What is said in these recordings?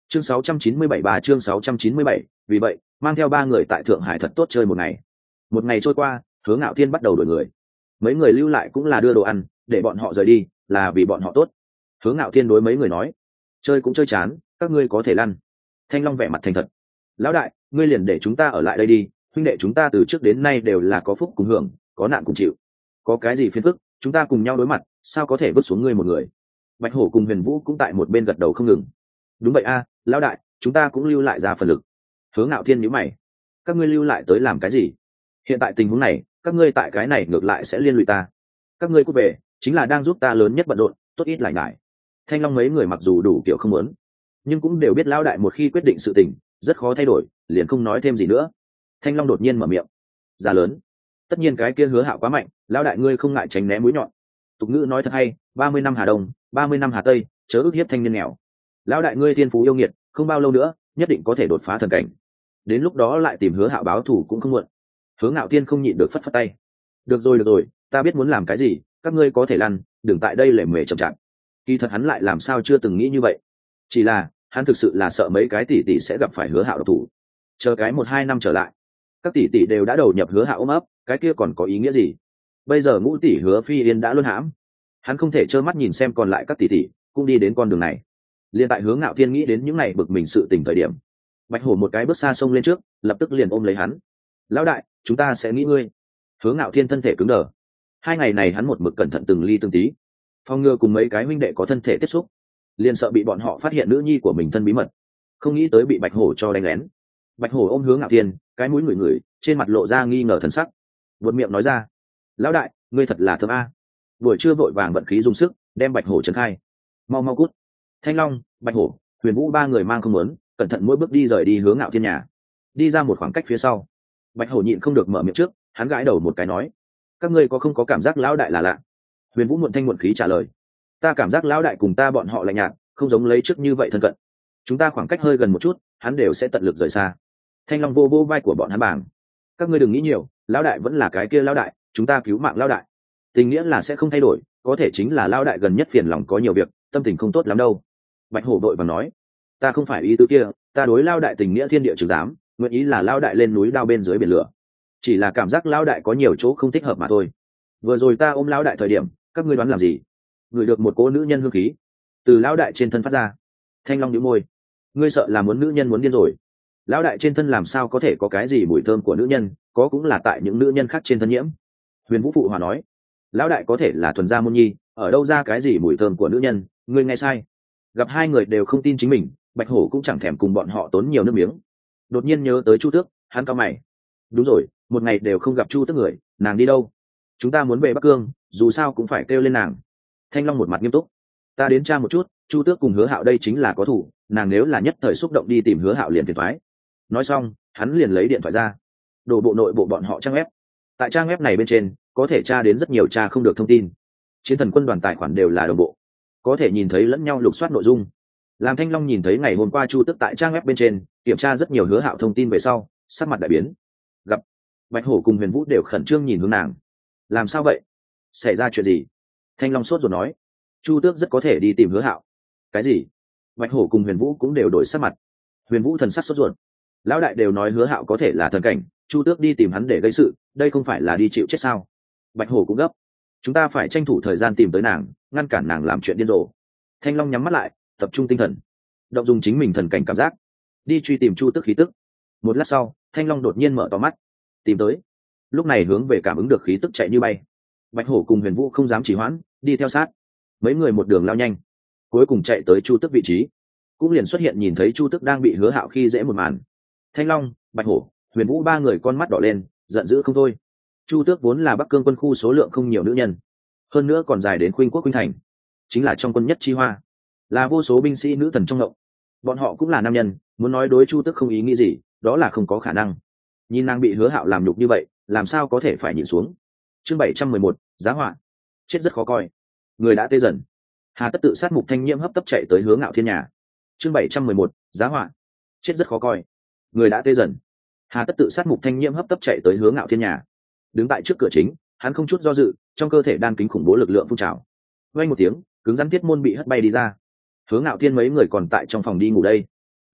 Chương 697 bà chương 697, vì vậy, mang theo ba người tại Thượng Hải thật tốt chơi một ngày. Một ngày trôi qua, Hứa Ngạo Thiên bắt đầu đổi người. Mấy người lưu lại cũng là đưa đồ ăn, để bọn họ rời đi, là vì bọn họ tốt. Hứa Ngạo Thiên đối mấy người nói, chơi cũng chơi chán, các ngươi có thể lăn. Thanh Long vẻ mặt thành thật, lão đại, ngươi liền để chúng ta ở lại đây đi, huynh đệ chúng ta từ trước đến nay đều là có phúc cùng hưởng, có nạn cùng chịu. Có cái gì phiền phức, chúng ta cùng nhau đối mặt, sao có thể vứt xuống ngươi một người. Bạch Hổ cùng Huyền Vũ cũng tại một bên gật đầu không ngừng. Đúng vậy a, lão đại, chúng ta cũng lưu lại ra phần lực. Hứa Ngạo Thiên nhíu mày, các ngươi lưu lại tới làm cái gì? Hiện tại tình huống này, các ngươi tại cái này ngược lại sẽ liên lụy ta. Các ngươi cút về, chính là đang giúp ta lớn nhất bận rộn, tốt ít lại ngại. Thanh Long mấy người mặc dù đủ kiểu không muốn, nhưng cũng đều biết lão đại một khi quyết định sự tình, rất khó thay đổi, liền không nói thêm gì nữa. Thanh Long đột nhiên mở miệng, già lớn, tất nhiên cái kia Hứa Hạo quá mạnh, lão đại ngươi không ngại tránh né mũi nhọn. Tục ngữ nói thật hay, 30 năm Hà Đông, 30 năm Hà Tây, chớ ức hiếp thanh niên nghèo. Lão đại ngươi thiên phú yêu nghiệt, không bao lâu nữa nhất định có thể đột phá thần cảnh, đến lúc đó lại tìm Hứa Hạo báo thù cũng không muộn. Hứa Ngạo Thiên không nhịn được phất phất tay, được rồi, ta biết muốn làm cái gì, các ngươi có thể lăn, đừng tại đây lề mề chậm chạp. Kỳ thật hắn lại làm sao chưa từng nghĩ như vậy, chỉ là hắn thực sự là sợ mấy cái tỷ tỷ sẽ gặp phải Hứa Hạo độc thủ. Chờ cái 1-2 năm trở lại, các tỷ tỷ đều đã đầu nhập Hứa Hạo ôm ấp, cái kia còn có ý nghĩa gì? Bây giờ ngũ tỷ Hứa Phi Yên đã luân hãm, hắn không thể trơ mắt nhìn xem còn lại các tỷ tỷ cũng đi đến con đường này. Liên tại Hứa Ngạo Thiên nghĩ đến những này bực mình sự tình thời điểm, Bạch Hổ một cái bước xa xông lên trước, lập tức liền ôm lấy hắn. Lão đại, chúng ta sẽ nghĩ ngươi. Hứa Ngạo Thiên thân thể cứng đờ. 2 ngày này hắn một mực cẩn thận từng ly từng tí, phòng ngừa cùng mấy cái huynh đệ có thân thể tiếp xúc, liền sợ bị bọn họ phát hiện nữ nhi của mình thân bí mật. Không nghĩ tới bị Bạch Hổ cho đánh lén. Bạch Hổ ôm Hứa Ngạo Thiên, cái mũi ngửi, trên mặt lộ ra nghi ngờ thần sắc, buột miệng nói ra, lão đại, ngươi thật là thơm a. Buổi trưa vội vàng vận khí dùng sức đem Bạch Hổ trấn khai. Mau cút. Thanh Long, Bạch Hổ, Huyền Vũ ba người mang không muốn, cẩn thận mỗi bước đi rời đi Hứa Ngạo Thiên nhà. Đi ra một khoảng cách phía sau, Bạch Hổ nhịn không được mở miệng trước, hắn gãi đầu một cái nói, các ngươi có không có cảm giác lão đại là lạ? Huyền Vũ muộn thanh muộn khí trả lời, ta cảm giác lão đại cùng ta bọn họ lạnh nhạt, không giống lấy trước như vậy thân cận. Chúng ta khoảng cách hơi gần một chút, hắn đều sẽ tận lực rời xa. Thanh Long vô vô vai của bọn hắn bảng, các ngươi đừng nghĩ nhiều, lão đại vẫn là cái kia lão đại, chúng ta cứu mạng lão đại. Tình nghĩa là sẽ không thay đổi, có thể chính là lão đại gần nhất phiền lòng có nhiều việc, tâm tình không tốt lắm đâu. Bạch Hổ vội vàng nói, ta không phải ý tứ kia, ta đối lão đại tình nghĩa thiên địa trừ dám, nguyện ý là lão đại lên núi đao bên dưới biển lửa, chỉ là cảm giác lão đại có nhiều chỗ không thích hợp mà thôi. Vừa rồi ta ôm lão đại thời điểm, các ngươi đoán làm gì? Ngửi được một cỗ nữ nhân hương khí từ lão đại trên thân phát ra. Thanh Long nhíu môi, ngươi sợ là muốn nữ nhân muốn điên rồi. Lão đại trên thân làm sao có thể có cái gì mùi thơm của nữ nhân, có cũng là tại những nữ nhân khác trên thân nhiễm. Huyền Vũ phụ hòa nói, lão đại có thể là thuần gia môn nhi, ở đâu ra cái gì mùi thơm của nữ nhân, ngươi nghe sai. Gặp hai người đều không tin chính mình, Bạch Hổ cũng chẳng thèm cùng bọn họ tốn nhiều nước miếng. Đột nhiên nhớ tới Chu Tước, hắn cau mày, đúng rồi, một ngày đều không gặp Chu Tước người, nàng đi đâu? Chúng ta muốn về Bắc Cương, dù sao cũng phải kêu lên nàng. Thanh Long một mặt nghiêm túc, ta đến tra một chút, Chu Tước cùng Hứa Hạo đây chính là có thủ, nàng nếu là nhất thời xúc động đi tìm Hứa Hạo liền phiền toái. Nói xong, hắn liền lấy điện thoại ra, đổ bộ nội bộ bọn họ trang web. Tại trang web này bên trên, có thể tra đến rất nhiều tra không được thông tin. Chiến thần quân đoàn tài khoản đều là đồng bộ, có thể nhìn thấy lẫn nhau lục soát nội dung. Làm Thanh Long nhìn thấy ngày hôm qua Chu Tước tại trang web bên trên kiểm tra rất nhiều Hứa Hạo thông tin về sau, sắc mặt đại biến. Gặp Bạch Hổ cùng Huyền Vũ đều khẩn trương nhìn hướng nàng. Làm sao vậy? Xảy ra chuyện gì? Thanh Long sốt ruột nói, Chu Tước rất có thể đi tìm Hứa Hạo. Cái gì? Bạch Hổ cùng Huyền Vũ cũng đều đổi sắc mặt. Huyền Vũ thần sắc sốt ruột, lão đại đều nói Hứa Hạo có thể là thần cảnh, Chu Tước đi tìm hắn để gây sự, đây không phải là đi chịu chết sao? Bạch Hổ cũng gấp, chúng ta phải tranh thủ thời gian tìm tới nàng, ngăn cản nàng làm chuyện điên rồ. Thanh Long nhắm mắt lại, tập trung tinh thần, động dùng chính mình thần cảnh cảm giác, đi truy tìm Chu Tước khí tức. Một lát sau, Thanh Long đột nhiên mở to mắt, tìm tới. Lúc này hướng về cảm ứng được khí tức chạy như bay. Bạch Hổ cùng Huyền Vũ không dám trì hoãn, đi theo sát. Mấy người một đường lao nhanh, cuối cùng chạy tới Chu Tước vị trí, cũng liền xuất hiện nhìn thấy Chu Tước đang bị Hứa Hạo khi dễ một màn. Thanh Long, Bạch Hổ, Huyền Vũ ba người con mắt đỏ lên, giận dữ không thôi. Chu Tước vốn là Bắc Cương quân khu số lượng không nhiều nữ nhân, hơn nữa còn dài đến Khuynh Quốc Khuynh Thành, chính là trong quân nhất chi hoa, là vô số binh sĩ nữ thần trong ngộng. Bọn họ cũng là nam nhân, muốn nói đối Chu Tước không ý nghĩ gì, đó là không có khả năng. Nhìn nàng bị Hứa Hạo làm nhục như vậy, làm sao có thể phải nhịn xuống. Chương 711, giá họa. Chết rất khó coi, người đã tê dần. Hà tất tự sát Mục Thanh Nhiễm hấp tấp chạy tới Hứa Ngạo Thiên nhà. Chương 711, giá họa. Chết rất khó coi, người đã tê dần. Hà tất tự sát Mục Thanh Nhiễm hấp tấp chạy tới Hứa Ngạo Thiên nhà. Đứng tại trước cửa chính, hắn không chút do dự, trong cơ thể đan kính khủng bố lực lượng phun trào. Vang một tiếng, cứng rắn thiết môn bị hất bay đi ra. Hứa Ngạo Thiên mấy người còn tại trong phòng đi ngủ đây.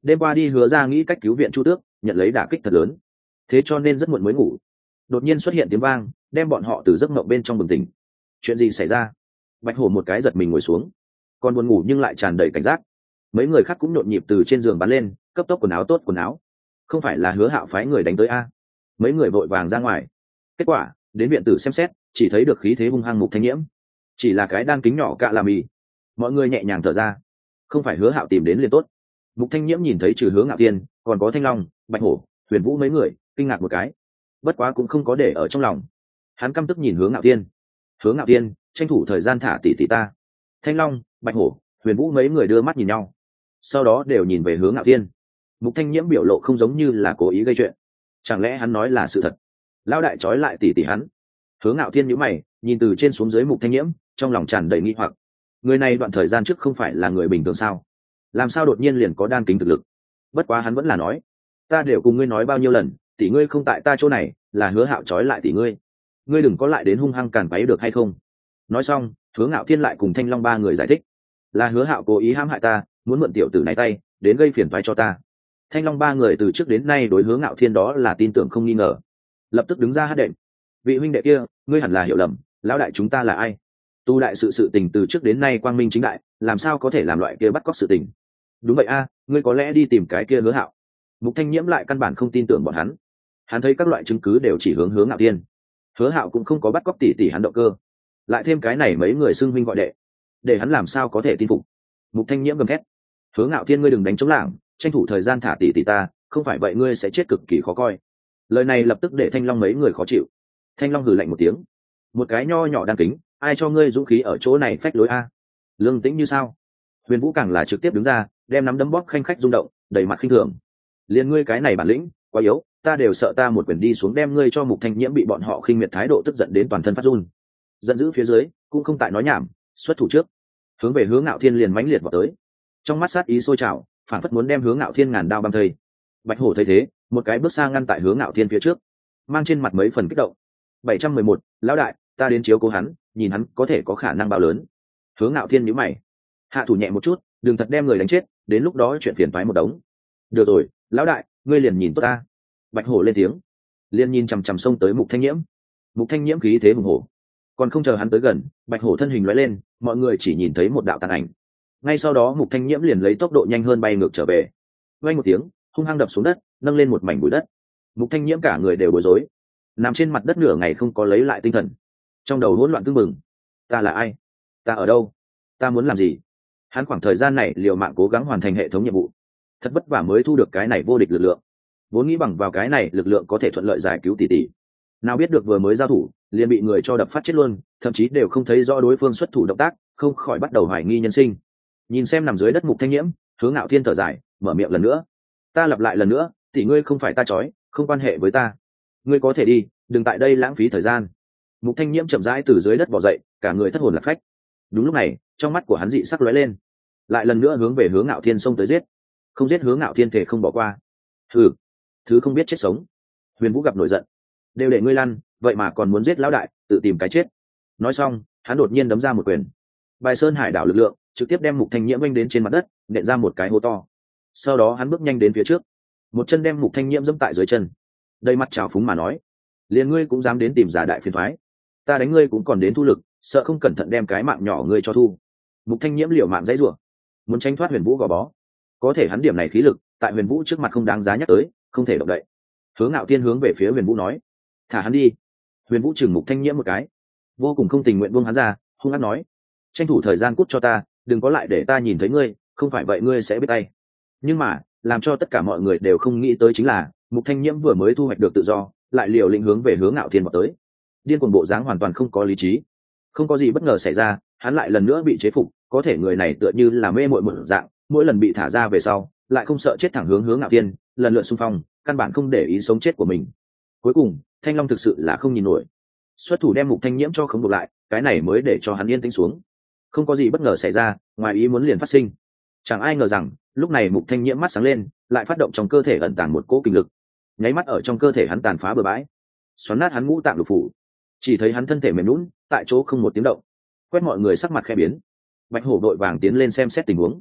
đêm qua đi hứa ra nghĩ cách cứu viện Chu Tước, nhận lấy đả kích thật lớn, thế cho nên rất muộn mới ngủ. Đột nhiên xuất hiện tiếng vang, đem bọn họ từ giấc mộng bên trong bừng tỉnh. Chuyện gì xảy ra? Bạch Hổ một cái giật mình ngồi xuống, còn buồn ngủ nhưng lại tràn đầy cảnh giác. Mấy người khác cũng nhộn nhịp từ trên giường bắn lên, cấp tốc quần áo tốt quần áo. Không phải là Hứa Hạo phái người đánh tới a? Mấy người vội vàng ra ngoài. Kết quả đến viện tử xem xét, chỉ thấy được khí thế hung hăng Mục Thanh Nhiễm, chỉ là cái đan kính nhỏ cạ là mì. Mọi người nhẹ nhàng thở ra, không phải Hứa Hạo tìm đến liền tốt. Mục Thanh Nhiễm nhìn thấy trừ Hứa Ngạo Thiên, còn có Thanh Long, Bạch Hổ, Huyền Vũ mấy người, kinh ngạc một cái, bất quá cũng không có để ở trong lòng. Hắn căm tức nhìn Hứa Ngạo Thiên. Hứa Ngạo Thiên, tranh thủ thời gian thả tỷ tỷ ta. Thanh Long, Bạch Hổ, Huyền Vũ mấy người đưa mắt nhìn nhau, sau đó đều nhìn về Hứa Ngạo Thiên. Mục Thanh Nhiễm biểu lộ không giống như là cố ý gây chuyện, chẳng lẽ hắn nói là sự thật? Lão đại trói lại tỷ tỷ hắn. Hứa Ngạo Thiên nhíu mày, nhìn từ trên xuống dưới Mục Thanh Nhiễm, trong lòng tràn đầy nghi hoặc. Người này đoạn thời gian trước không phải là người bình thường sao? Làm sao đột nhiên liền có đan kính thực lực? Bất quá hắn vẫn là nói, ta đều cùng ngươi nói bao nhiêu lần, tỷ ngươi không tại ta chỗ này, là Hứa Hạo trói lại tỷ ngươi. Ngươi đừng có lại đến hung hăng càn quấy được hay không? Nói xong, Hứa Ngạo Thiên lại cùng Thanh Long ba người giải thích, là Hứa Hạo cố ý hãm hại ta, muốn mượn tiểu tử này tay đến gây phiền toái cho ta. Thanh Long ba người từ trước đến nay đối Hứa Ngạo Thiên đó là tin tưởng không nghi ngờ, lập tức đứng ra hát đệm. Vị huynh đệ kia, ngươi hẳn là hiểu lầm, lão đại chúng ta là ai? Tu đại sự tình từ trước đến nay quang minh chính đại, làm sao có thể làm loại kia bắt cóc sự tình? Đúng vậy a, ngươi có lẽ đi tìm cái kia Hứa Hạo. Mục Thanh Nhiễm lại căn bản không tin tưởng bọn hắn. Hắn thấy các loại chứng cứ đều chỉ hướng Hứa Ngạo Thiên. Hứa Hạo cũng không có bắt cóc tỷ tỷ hắn động cơ, lại thêm cái này mấy người xưng huynh gọi đệ, để hắn làm sao có thể tin phục? Mục Thanh Nhiễm gầm thét, Hứa Ngạo Thiên ngươi đừng đánh chống lảng, tranh thủ thời gian thả tỷ tỷ ta, không phải vậy ngươi sẽ chết cực kỳ khó coi. Lời này lập tức để Thanh Long mấy người khó chịu. Thanh Long hừ lạnh một tiếng, một cái nho nhỏ đan kính, ai cho ngươi dũng khí ở chỗ này phách lối a? Lương tĩnh như sao? Huyền Vũ càng là trực tiếp đứng ra, đem nắm đấm bóp khanh khách rung động, đầy mặt khinh thường. Liên ngươi cái này bản lĩnh quá yếu, ta đều sợ ta một quyền đi xuống đem ngươi cho Mục Thanh Nhiễm bị bọn họ khinh miệt thái độ tức giận đến toàn thân phát run. Giận dữ phía dưới cũng không tại nói nhảm, xuất thủ trước, hướng về Hứa Ngạo Thiên liền mãnh liệt vào tới. Trong mắt sát ý sôi trào, phản phất muốn đem Hứa Ngạo Thiên ngàn đao băm thây. Bạch Hổ thấy thế, một cái bước sang ngăn tại Hứa Ngạo Thiên phía trước, mang trên mặt mấy phần kích động. 711, lão đại, ta đến chiếu cố hắn, nhìn hắn có thể có khả năng bao lớn. Hứa Ngạo Thiên nhíu mày, hạ thủ nhẹ một chút, đừng thật đem người đánh chết, đến lúc đó chuyện phiền toái một đống. Được rồi, lão đại, ngươi liền nhìn tốt ta. Bạch Hổ lên tiếng, liền nhìn chằm chằm xông tới Mục Thanh Nhiễm. Mục Thanh Nhiễm khí thế hùng hổ, còn không chờ hắn tới gần, Bạch Hổ thân hình lóe lên, mọi người chỉ nhìn thấy một đạo tàn ảnh. Ngay sau đó Mục Thanh Nhiễm liền lấy tốc độ nhanh hơn bay ngược trở về. Vang một tiếng, hung hăng đập xuống đất, nâng lên một mảnh bụi đất. Mục Thanh Nhiễm cả người đều bối rối, nằm trên mặt đất nửa ngày không có lấy lại tinh thần, trong đầu hỗn loạn tương mừng. Ta là ai? Ta ở đâu? Ta muốn làm gì? Hắn khoảng thời gian này liều mạng cố gắng hoàn thành hệ thống nhiệm vụ, thật vất vả mới thu được cái này vô địch lực lượng, vốn nghĩ bằng vào cái này lực lượng có thể thuận lợi giải cứu tỷ tỷ, nào biết được vừa mới giao thủ liền bị người cho đập phát chết luôn, thậm chí đều không thấy rõ đối phương xuất thủ động tác, không khỏi bắt đầu hoài nghi nhân sinh. Nhìn xem nằm dưới đất Mục Thanh Nhiễm, Hứa Ngạo Thiên thở dài, mở miệng lần nữa, ta lặp lại lần nữa, tỷ ngươi không phải ta trói, không quan hệ với ta, ngươi có thể đi, đừng tại đây lãng phí thời gian. Mục Thanh Nhiễm chậm rãi từ dưới đất bò dậy, cả người thất hồn lạc phách. Đúng lúc này, trong mắt của hắn dị sắc lóe lên, lại lần nữa hướng về Hứa Ngạo Thiên xông tới giết. Không giết Hứa Ngạo Thiên thể không bỏ qua. Hừ, thứ không biết chết sống. Huyền Vũ gặp nổi giận, đều để ngươi lăn, vậy mà còn muốn giết lão đại, tự tìm cái chết. Nói xong, hắn đột nhiên đấm ra một quyền. Bài Sơn Hải đảo lực lượng trực tiếp đem Mục Thanh Nhiễm vênh đến trên mặt đất, nện ra một cái hố to. Sau đó hắn bước nhanh đến phía trước, một chân đem Mục Thanh Nhiễm giẫm tại dưới chân. Đầy mặt trào phúng mà nói, liền ngươi cũng dám đến tìm giả đại phiền toái, ta đánh ngươi cũng còn đến thu lực, sợ không cẩn thận đem cái mạng nhỏ ngươi cho thu. Mục Thanh Nhiễm liều mạng dãy rủa, muốn tránh thoát Huyền Vũ gò bó, có thể hắn điểm này khí lực tại Huyền Vũ trước mặt không đáng giá nhắc tới, không thể động đậy. Hứa Ngạo Thiên hướng về phía Huyền Vũ nói, thả hắn đi. Huyền Vũ chừng Mục Thanh Nhiễm một cái, vô cùng không tình nguyện buông hắn ra, hung hăng nói, tranh thủ thời gian cút cho ta, đừng có lại để ta nhìn thấy ngươi, không phải vậy ngươi sẽ biết tay. Nhưng mà làm cho tất cả mọi người đều không nghĩ tới chính là Mục Thanh Nhiễm vừa mới thu hoạch được tự do, lại liều lĩnh hướng về Hứa Ngạo Thiên vào tới. Điên cuồng bộ dáng hoàn toàn không có lý trí. Không có gì bất ngờ xảy ra, hắn lại lần nữa bị chế phục, có thể người này tựa như là mê muội một dạng, mỗi lần bị thả ra về sau, lại không sợ chết thẳng hướng Hứa Ngạo Thiên, lần lượt xung phong, căn bản không để ý sống chết của mình. Cuối cùng, Thanh Long thực sự là không nhìn nổi, xuất thủ đem Mục Thanh Nhiễm cho khống buộc lại, cái này mới để cho hắn yên tĩnh xuống. Không có gì bất ngờ xảy ra, ngoài ý muốn liền phát sinh. Chẳng ai ngờ rằng, lúc này Mục Thanh Nhiễm mắt sáng lên, lại phát động trong cơ thể ẩn tàng một cỗ kinh lực, nháy mắt ở trong cơ thể hắn tàn phá bừa bãi, xoắn nát hắn ngũ tạng lục phủ. Chỉ thấy hắn thân thể mềm nhũn, tại chỗ không một tiếng động. Quét mọi người sắc mặt khẽ biến. Bạch Hổ vội vàng tiến lên xem xét tình huống.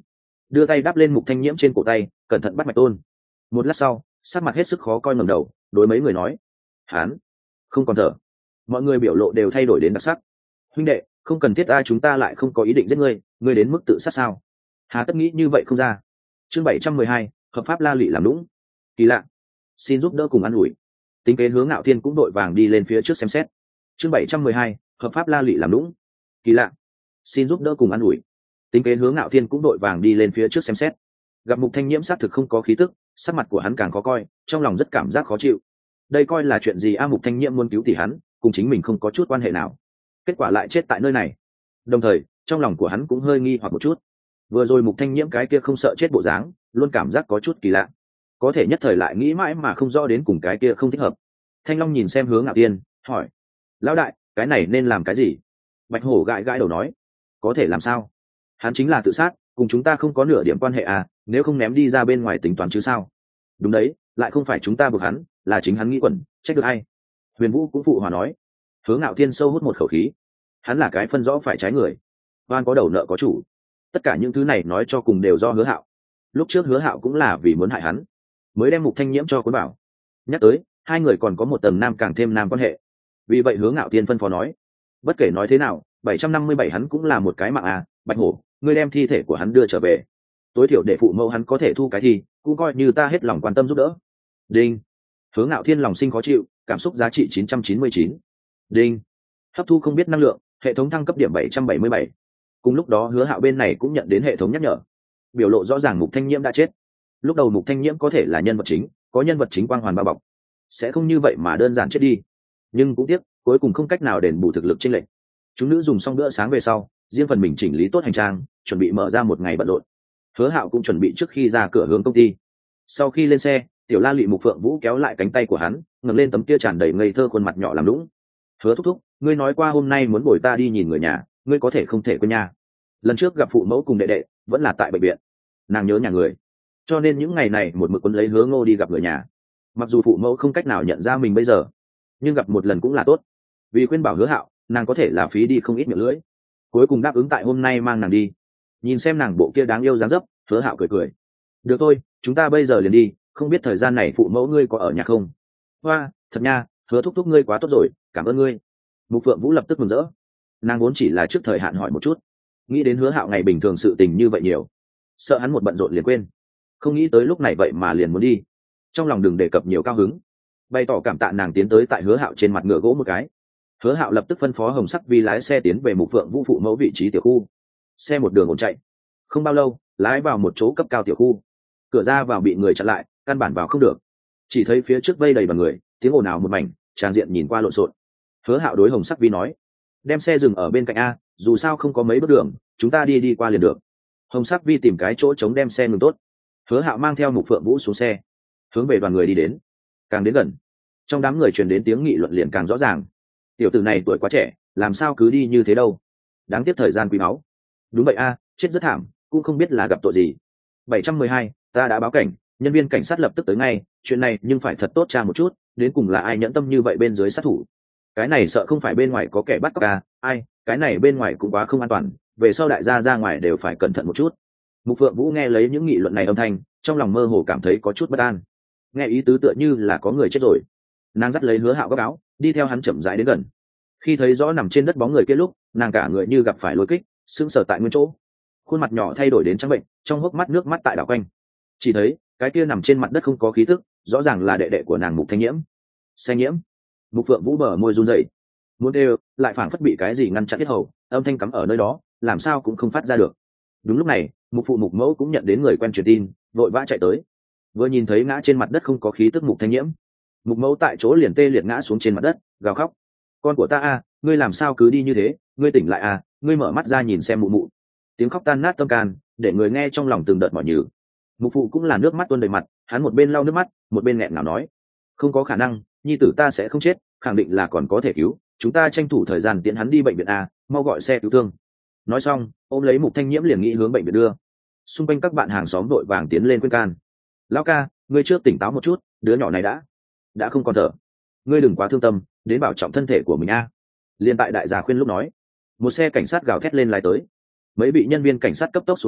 đưa tay đắp lên Mục Thanh Nhiễm trên cổ tay, cẩn thận bắt mạch tôn. Một lát sau, sắc mặt hết sức khó coi ngẩng đầu, đối mấy người nói: "Hán, không còn thở." Mọi người biểu lộ đều thay đổi đến đặc sắc. "Huynh đệ, không cần thiết, chúng ta lại không có ý định giết ngươi, ngươi đến mức tự sát sao? Hà tất nghĩ như vậy không ra." Chương 712, hợp pháp la lị làm lũng. Kỳ lạ, xin giúp đỡ cùng ăn ủi. Tính kế Hướng Ngạo Thiên cũng đội vàng đi lên phía trước xem xét. Chương 712, hợp pháp la lị làm lũng. Kỳ lạ, xin giúp đỡ cùng ăn ủi. Tính kế Hướng Ngạo Thiên cũng đội vàng đi lên phía trước xem xét. Gặp Mục Thanh Nhiễm xác thực không có khí tức, sắc mặt của hắn càng khó coi, trong lòng rất cảm giác khó chịu. Đây coi là chuyện gì a? Mục Thanh Nhiễm muốn cứu tỷ hắn, cùng chính mình không có chút quan hệ nào, kết quả lại chết tại nơi này. Đồng thời, trong lòng của hắn cũng hơi nghi hoặc một chút. Vừa rồi Mục Thanh Nhiễm cái kia không sợ chết bộ dáng, luôn cảm giác có chút kỳ lạ. Có thể nhất thời lại nghĩ mãi mà không rõ đến cùng cái kia không thích hợp. Thanh Long nhìn xem Hướng Ngạo Thiên, hỏi: "Lão đại, cái này nên làm cái gì?" Bạch Hổ gãi gãi đầu nói: "Có thể làm sao? Hắn chính là tự sát, cùng chúng ta không có nửa điểm quan hệ à, nếu không ném đi ra bên ngoài tính toán chứ sao?" "Đúng đấy, lại không phải chúng ta buộc hắn, là chính hắn nghĩ quẩn, trách được ai?" Huyền Vũ cũng phụ hòa nói. Hướng Ngạo Thiên sâu hút một khẩu khí. Hắn là cái phân rõ phải trái người, oan có đầu nợ có chủ. Tất cả những thứ này nói cho cùng đều do Hứa Hạo. Lúc trước Hứa Hạo cũng là vì muốn hại hắn, mới đem Mục Thanh Nhiễm cho cuốn bảo. Nhắc tới, hai người còn có một tầng nam càng thêm nam quan hệ. Vì vậy Hướng Ngạo Thiên phân phó nói: "Bất kể nói thế nào, 757 hắn cũng là một cái mạng à, Bạch Hổ, ngươi đem thi thể của hắn đưa trở về. Tối thiểu để phụ mẫu hắn có thể thu cái thi, cũng coi như ta hết lòng quan tâm giúp đỡ." Đinh. Hướng Ngạo Thiên lòng sinh khó chịu, cảm xúc giá trị 999. Đinh. Hấp thu không biết năng lượng, hệ thống thăng cấp điểm 777. Cùng lúc đó Hứa Hạo bên này cũng nhận đến hệ thống nhắc nhở, biểu lộ rõ ràng Mục Thanh Nhiễm đã chết. Lúc đầu Mục Thanh Nhiễm có thể là nhân vật chính, có nhân vật chính quang hoàn bao bọc, sẽ không như vậy mà đơn giản chết đi. Nhưng cũng tiếc, cuối cùng không cách nào đền bù thực lực chênh lệch. Chúng nữ dùng xong bữa sáng về sau, riêng phần mình chỉnh lý tốt hành trang, chuẩn bị mở ra một ngày bận rộn. Hứa Hạo cũng chuẩn bị trước khi ra cửa hướng công ty. Sau khi lên xe, Tiểu La Lụy Mục Phượng Vũ kéo lại cánh tay của hắn, ngẩng lên tấm kia tràn đầy ngây thơ khuôn mặt nhỏ làm lũng. "Hứa thúc thúc, ngươi nói qua hôm nay muốn bồi ta đi nhìn người nhà, ngươi có thể không thể quên nha. Lần trước gặp phụ mẫu cùng đệ đệ, vẫn là tại bệnh viện. Nàng nhớ nhà người, cho nên những ngày này một mực quấn lấy Hứa Ngô đi gặp người nhà. Mặc dù phụ mẫu không cách nào nhận ra mình bây giờ, nhưng gặp một lần cũng là tốt." Vì khuyên bảo Hứa Hạo, nàng có thể là phí đi không ít miệng lưỡi, cuối cùng đáp ứng tại hôm nay mang nàng đi. Nhìn xem nàng bộ kia đáng yêu dáng dấp, Hứa Hạo cười cười: "Được thôi, chúng ta bây giờ liền đi, không biết thời gian này phụ mẫu ngươi có ở nhà không?" "Hoa, thật nha, Hứa thúc thúc ngươi quá tốt rồi, cảm ơn ngươi." Mục Phượng Vũ lập tức mừng rỡ. Nàng vốn chỉ là trước thời hạn hỏi một chút, nghĩ đến Hứa Hạo ngày bình thường sự tình như vậy nhiều, sợ hắn một bận rộn liền quên, không nghĩ tới lúc này vậy mà liền muốn đi. Trong lòng đừng đề cập nhiều, cao hứng bày tỏ cảm tạ, nàng tiến tới tại Hứa Hạo trên mặt ngựa gỗ một cái. Hứa Hạo lập tức phân phó Hồng Sắc Vi lái xe tiến về Mục Phượng Vũ phụ mẫu vị trí tiểu khu. Xe một đường ổn chạy, không bao lâu lái vào một chỗ cấp cao tiểu khu. Cửa ra vào bị người chặn lại, căn bản vào không được. Chỉ thấy phía trước vây đầy bằng người, tiếng ồn ào một mảnh, tràng diện nhìn qua lộn xộn. Hứa Hạo đối Hồng Sắc Vi nói: "Đem xe dừng ở bên cạnh a, dù sao không có mấy bước đường, chúng ta đi qua liền được." Hồng Sắc Vi tìm cái chỗ trống đem xe ngừng tốt. Hứa Hạo mang theo Mục Phượng Vũ xuống xe, hướng về đoàn người đi đến. Càng đến gần, trong đám người truyền đến tiếng nghị luận liền càng rõ ràng. Tiểu tử này tuổi quá trẻ, làm sao cứ đi như thế đâu, đáng tiếc thời gian quý báu. Đúng vậy a, chết rất thảm, cũng không biết là gặp tội gì. 712, ta đã báo cảnh, nhân viên cảnh sát lập tức tới ngay, chuyện này nhưng phải thật tốt tra một chút, đến cùng là ai nhẫn tâm như vậy bên dưới sát thủ. Cái này sợ không phải bên ngoài có kẻ bắt cóc à, ai, cái này bên ngoài cũng quá không an toàn, về sau đại gia ra ngoài đều phải cẩn thận một chút. Mục Phượng Vũ nghe lấy những nghị luận này âm thanh, trong lòng mơ hồ cảm thấy có chút bất an. Nghe ý tứ tựa như là có người chết rồi. Nàng dắt lấy Hứa Hạo góc áo, đi theo hắn chậm rãi đến gần. Khi thấy rõ nằm trên đất bóng người kia lúc, nàng cả người như gặp phải lôi kích, sững sờ tại nguyên chỗ. Khuôn mặt nhỏ thay đổi đến trắng bệnh, trong hốc mắt nước mắt tại đảo quanh. Chỉ thấy cái kia nằm trên mặt đất không có khí tức, rõ ràng là đệ đệ của nàng Mục Thanh Nhiễm. Xanh Nhiễm. Mục Phượng Vũ bờ môi run rẩy, muốn đều lại phảng phất bị cái gì ngăn chặn hết hầu, âm thanh cắm ở nơi đó, làm sao cũng không phát ra được. Đúng lúc này, Mục phụ Mục mẫu cũng nhận đến người quen truyền tin, vội vã chạy tới. Vừa nhìn thấy ngã trên mặt đất không có khí tức Mục Thanh Nhiễm, Mục mẫu tại chỗ liền tê liệt ngã xuống trên mặt đất, gào khóc: "Con của ta a, ngươi làm sao cứ đi như thế, ngươi tỉnh lại a, ngươi mở mắt ra nhìn xem mụ mụ." Tiếng khóc tan nát tâm can, để người nghe trong lòng từng đợt mỏi nhừ. Mục phụ cũng là nước mắt tuôn đầy mặt, hắn một bên lau nước mắt, một bên nghẹn ngào nói: "Không có khả năng, nhi tử ta sẽ không chết, khẳng định là còn có thể cứu, chúng ta tranh thủ thời gian tiễn hắn đi bệnh viện a, mau gọi xe cứu thương." Nói xong, ôm lấy Mục Thanh Nhiễm liền nghĩ hướng bệnh viện đưa. Xung quanh các bạn hàng xóm vội vàng tiến lên khuyên can: "Lão ca, ngươi trước tỉnh táo một chút, đứa nhỏ này đã không còn thở, ngươi đừng quá thương tâm, đến bảo trọng thân thể của mình a." Liên tại đại gia khuyên lúc nói, một xe cảnh sát gào thét lên lái tới. Mấy vị nhân viên cảnh sát cấp tốc xuống xe,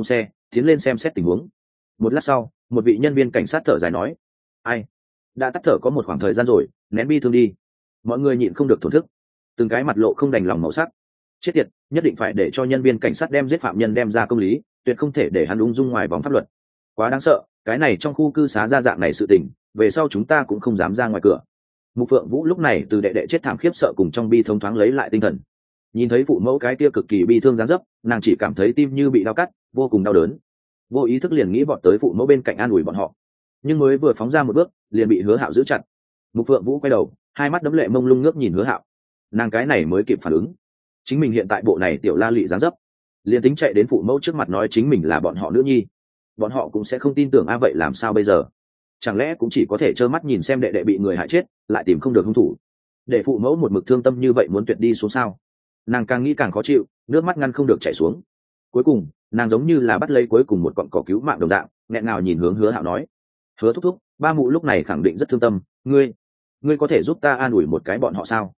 tiến lên xem xét tình huống. Một lát sau, một vị nhân viên cảnh sát thở dài nói: ai, đã tắt thở có một khoảng thời gian rồi, nén bi thương đi. Mọi người nhịn không được thổn thức, từng cái mặt lộ không đành lòng màu sắc. Chết tiệt, nhất định phải để cho nhân viên cảnh sát đem giết phạm nhân đem ra công lý, tuyệt không thể để hắn ung dung ngoài vòng pháp luật. Quá đáng sợ, cái này trong khu cư xá ra dạng này sự tình, về sau chúng ta cũng không dám ra ngoài cửa. Mục Phượng Vũ lúc này từ đệ đệ chết thảm khiếp sợ cùng trong bi thông thoáng lấy lại tinh thần. Nhìn thấy phụ mẫu cái kia cực kỳ bi thương dáng dấp, nàng chỉ cảm thấy tim như bị đau cắt, vô cùng đau đớn. Vô ý thức liền nghĩ vọt tới phụ mẫu bên cạnh an ủi bọn họ, nhưng mới vừa phóng ra một bước, liền bị Hứa Hạo giữ chặt. Mục Phượng Vũ quay đầu, hai mắt đẫm lệ mông lung ngước nhìn Hứa Hạo. Nàng cái này mới kịp phản ứng, chính mình hiện tại bộ này tiểu la lị dáng dấp, liền tính chạy đến phụ mẫu trước mặt nói chính mình là bọn họ nữ nhi, bọn họ cũng sẽ không tin tưởng. Vậy làm sao bây giờ? Chẳng lẽ cũng chỉ có thể trơ mắt nhìn xem đệ đệ bị người hại chết, lại tìm không được hung thủ, để phụ mẫu một mực thương tâm như vậy muốn tuyệt đi xuống sao? Nàng càng nghĩ càng khó chịu, nước mắt ngăn không được chảy xuống. Cuối cùng nàng giống như là bắt lấy cuối cùng một cọng cỏ cứu mạng đồng dạng, nghẹn ngào nhìn hướng Hứa Hạo nói: Hứa thúc thúc, ba mụ lúc này khẳng định rất thương tâm, ngươi có thể giúp ta an ủi một cái bọn họ sao?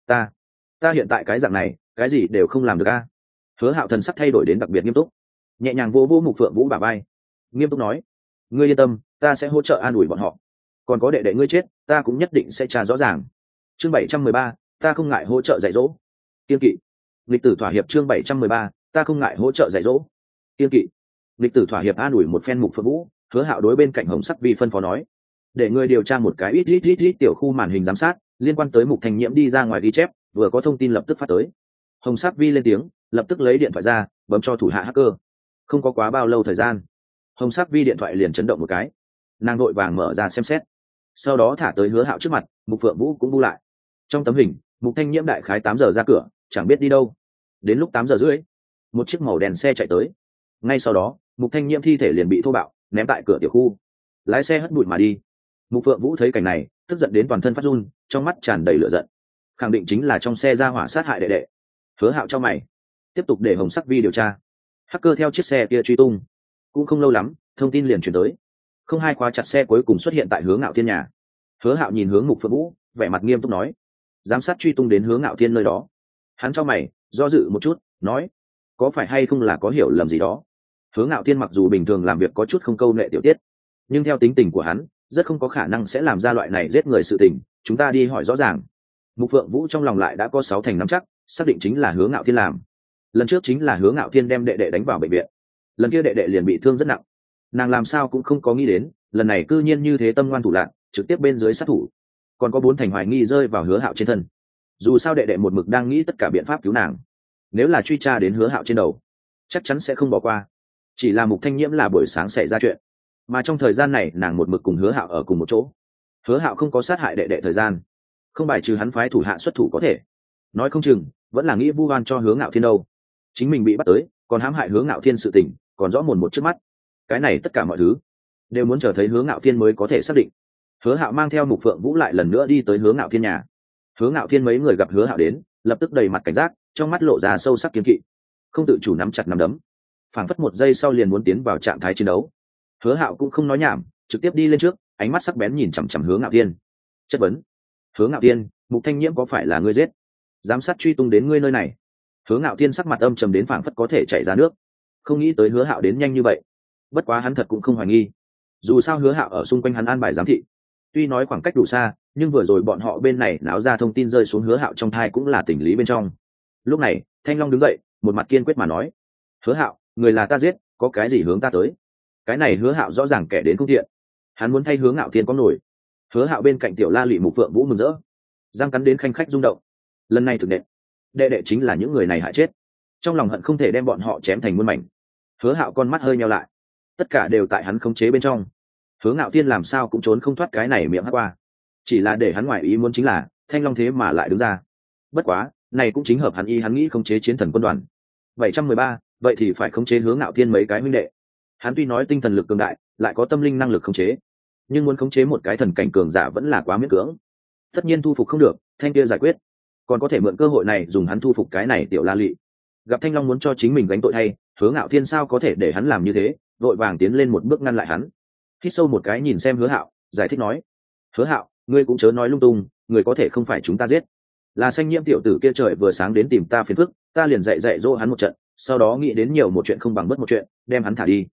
Ta hiện tại cái dạng này, cái gì đều không làm được a. Hứa Hạo thần sắc thay đổi đến đặc biệt nghiêm túc, nhẹ nhàng vô vô Mục Phượng Vũ bả vai, nghiêm túc nói: ngươi yên tâm, ta sẽ hỗ trợ an ủi bọn họ. Còn có đệ đệ ngươi chết, ta cũng nhất định sẽ tra rõ ràng. Chương 713, ta không ngại hỗ trợ dạy dỗ. Kiên kỵ. Lịch tử thỏa hiệp. Chương 713, ta không ngại hỗ trợ dạy dỗ. Kiên kỵ. Lịch tử thỏa hiệp an ủi một phen Mục Phượng Vũ, Hứa Hạo đối bên cạnh Hồng Sắc Vi phân phó nói: để ngươi điều tra một cái ít tiểu khu màn hình giám sát liên quan tới Mục Thanh Nhiễm đi ra ngoài ghi chép, vừa có thông tin lập tức phát tới. Hồng Sắc Vi lên tiếng, lập tức lấy điện thoại ra, bấm cho thủ hạ hacker. Không có quá bao lâu thời gian, Hồng Sắc Vi điện thoại liền chấn động một cái, nàng vội vàng mở ra xem xét, sau đó thả tới Hứa Hạo trước mặt. Mục Phượng Vũ cũng bu lại. Trong tấm hình, Mục Thanh Nhiễm đại khái 8 giờ ra cửa, chẳng biết đi đâu. Đến lúc 8 giờ rưỡi, một chiếc màu đen xe chạy tới. Ngay sau đó, Mục Thanh Nhiễm thi thể liền bị thô bạo ném tại cửa tiểu khu, lái xe hất bụi mà đi. Mục Phượng Vũ thấy cảnh này, tức giận đến toàn thân phát run, trong mắt tràn đầy lửa giận. Khẳng định chính là trong xe ra hỏa sát hại đệ đệ. Hứa Hạo cho mày, tiếp tục để Hồng Sắc Vi điều tra. Hacker theo chiếc xe kia truy tung, cũng không lâu lắm, thông tin liền chuyển tới. Không hai khóa chặt xe cuối cùng xuất hiện tại Hướng Ngạo Thiên nhà. Hứa Hạo nhìn hướng Mục Phượng Vũ, vẻ mặt nghiêm túc nói: giám sát truy tung đến Hướng Ngạo Thiên nơi đó. Hắn cho mày, do dự một chút, nói: có phải hay không là có hiểu lầm gì đó? Hướng Ngạo Thiên mặc dù bình thường làm việc có chút không câu nệ tiểu tiết, nhưng theo tính tình của hắn, rất không có khả năng sẽ làm ra loại này giết người sự tình. Chúng ta đi hỏi rõ ràng. Mục Phượng Vũ trong lòng lại đã có 6 thành 5 chắc, xác định chính là Hướng Ngạo Thiên làm. Lần trước chính là Hướng Ngạo Thiên đem đệ đệ đánh vào bệnh viện, lần kia đệ đệ liền bị thương rất nặng. Nàng làm sao cũng không có nghĩ đến, lần này cư nhiên như thế tâm ngoan thủ lạn, trực tiếp bên dưới sát thủ. Còn có 4 thành hoài nghi rơi vào Hứa Hạo trên thân. Dù sao đệ đệ một mực đang nghĩ tất cả biện pháp cứu nàng, nếu là truy tra đến Hứa Hạo trên đầu, chắc chắn sẽ không bỏ qua. Chỉ là Mục Thanh Nhiễm là buổi sáng xảy ra chuyện, mà trong thời gian này nàng một mực cùng Hứa Hạo ở cùng một chỗ. Hứa Hạo không có sát hại đệ đệ thời gian, không bài trừ hắn phái thủ hạ xuất thủ có thể. Nói không chừng vẫn là nghĩ vu oan cho Hướng Ngạo Thiên đâu. Chính mình bị bắt tới, còn hãm hại Hướng Ngạo Thiên sự tình, còn rõ mồn một trước mắt. Cái này tất cả mọi thứ đều muốn chờ thấy Hướng Ngạo Thiên mới có thể xác định. Hứa Hạo mang theo Mục Phượng Vũ lại lần nữa đi tới Hướng Ngạo Thiên nhà. Hướng Ngạo Thiên mấy người gặp Hứa Hạo đến, lập tức đầy mặt cảnh giác, trong mắt lộ ra sâu sắc kiên kỵ, không tự chủ nắm chặt nắm đấm, phảng phất một giây sau liền muốn tiến vào trạng thái chiến đấu. Hứa Hạo cũng không nói nhảm, trực tiếp đi lên trước, ánh mắt sắc bén nhìn chằm chằm Hướng Ngạo Thiên, chất vấn: Hướng Ngạo Thiên, Mục Thanh Nhiễm có phải là ngươi giết? Giám sát truy tung đến ngươi nơi này. Hướng Ngạo Thiên sắc mặt âm trầm đến phảng phất có thể chảy ra nước, không nghĩ tới Hứa Hạo đến nhanh như vậy. Bất quá hắn thật cũng không hoài nghi, dù sao Hứa Hạo ở xung quanh hắn an bài giám thị, tuy nói khoảng cách đủ xa, nhưng vừa rồi bọn họ bên này náo ra thông tin rơi xuống Hứa Hạo trong thai cũng là tình lý bên trong. Lúc này Thanh Long đứng dậy, một mặt kiên quyết mà nói: Hứa Hạo, người là ta giết, có cái gì hướng ta tới? Cái này Hứa Hạo rõ ràng kẻ đến không thiện, hắn muốn thay Hướng Ngạo Thiên có nổi. Hứa Hạo bên cạnh tiểu la lị Mục Phượng Vũ mừng rỡ, răng cắn đến khanh khách rung động. Lần này thực đệ đệ chính là những người này hại chết, trong lòng hận không thể đem bọn họ chém thành muôn mảnh. Hứa Hạo con mắt hơi nheo lại, tất cả đều tại hắn khống chế bên trong. Hướng Ngạo Thiên làm sao cũng trốn không thoát cái này miệng hắc qua. Chỉ là để hắn ngoài ý muốn chính là Thanh Long thế mà lại đứng ra. Bất quá này cũng chính hợp hắn nghĩ khống chế chiến thần quân đoàn. 713, vậy thì phải khống chế Hướng Ngạo Thiên mấy cái huynh đệ. Hắn tuy nói tinh thần lực cường đại, lại có tâm linh năng lực khống chế, nhưng muốn khống chế một cái thần cảnh cường giả vẫn là quá miễn cưỡng. Tất nhiên thu phục không được, Thanh kia giải quyết, còn có thể mượn cơ hội này dùng hắn thu phục cái này tiểu la lị. Gặp Thanh Long muốn cho chính mình gánh tội thay, Hướng Ngạo Thiên sao có thể để hắn làm như thế, vội vàng tiến lên một bước ngăn lại hắn. Hít sâu một cái nhìn xem Hứa Hạo, giải thích nói: Hứa Hạo, ngươi cũng chớ nói lung tung, người có thể không phải chúng ta giết, là Xanh Nhiễm tiểu tử kia trời vừa sáng đến tìm ta phiền phức, ta liền dạy dỗ hắn một trận, sau đó nghĩ đến nhiều một chuyện không bằng bất một chuyện, đem hắn thả đi.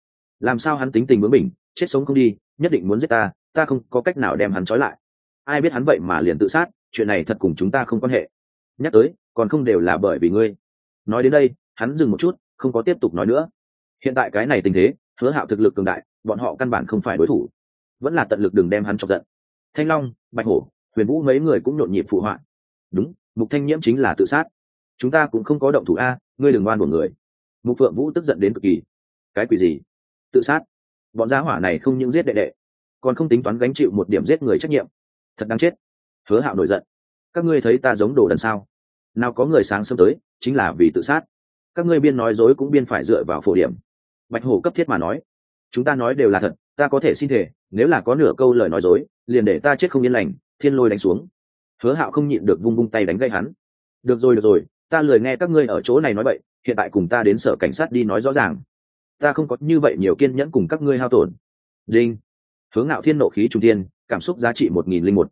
làm sao hắn tính tình bướng bỉnh, chết sống không đi, nhất định muốn giết ta, ta không có cách nào đem hắn trói lại. Ai biết hắn vậy mà liền tự sát, chuyện này thật cùng chúng ta không quan hệ. Nhắc tới còn không đều là bởi vì ngươi. Nói đến đây hắn dừng một chút, không có tiếp tục nói nữa. Hiện tại cái này tình thế, Hứa Hạo thực lực cường đại, bọn họ căn bản không phải đối thủ, vẫn là tận lực đừng đem hắn chọc giận. Thanh Long, Bạch Hổ, Huyền Vũ mấy người cũng nhộn nhịp phụ họa. Đúng, Mục Thanh Nhiễm chính là tự sát, chúng ta cũng không có động thủ a, ngươi đừng oan của người. Mục Phượng Vũ tức giận đến cực kỳ. Cái quỷ gì? Tự sát? Bọn gia hỏa này không những giết đệ đệ, còn không tính toán gánh chịu một điểm giết người trách nhiệm, thật đáng chết. Hứa Hạo nổi giận. Các ngươi thấy ta giống đồ đần sao? Nào có người sáng sớm tới chính là vì tự sát. Các ngươi biên nói dối cũng biên phải dựa vào phổ điểm. Bạch Hổ cấp thiết mà nói, chúng ta nói đều là thật, ta có thể xin thể, nếu là có nửa câu lời nói dối liền để ta chết không yên lành, thiên lôi đánh xuống. Hứa Hạo không nhịn được vung vung tay đánh gây hắn. Được rồi, ta lười nghe các ngươi ở chỗ này nói bậy, hiện tại cùng ta đến sở cảnh sát đi nói rõ ràng. Ta không có như vậy nhiều kiên nhẫn cùng các ngươi hao tổn. Đinh. Hướng Ngạo Thiên nộ khí trung thiên, cảm xúc giá trị 1001.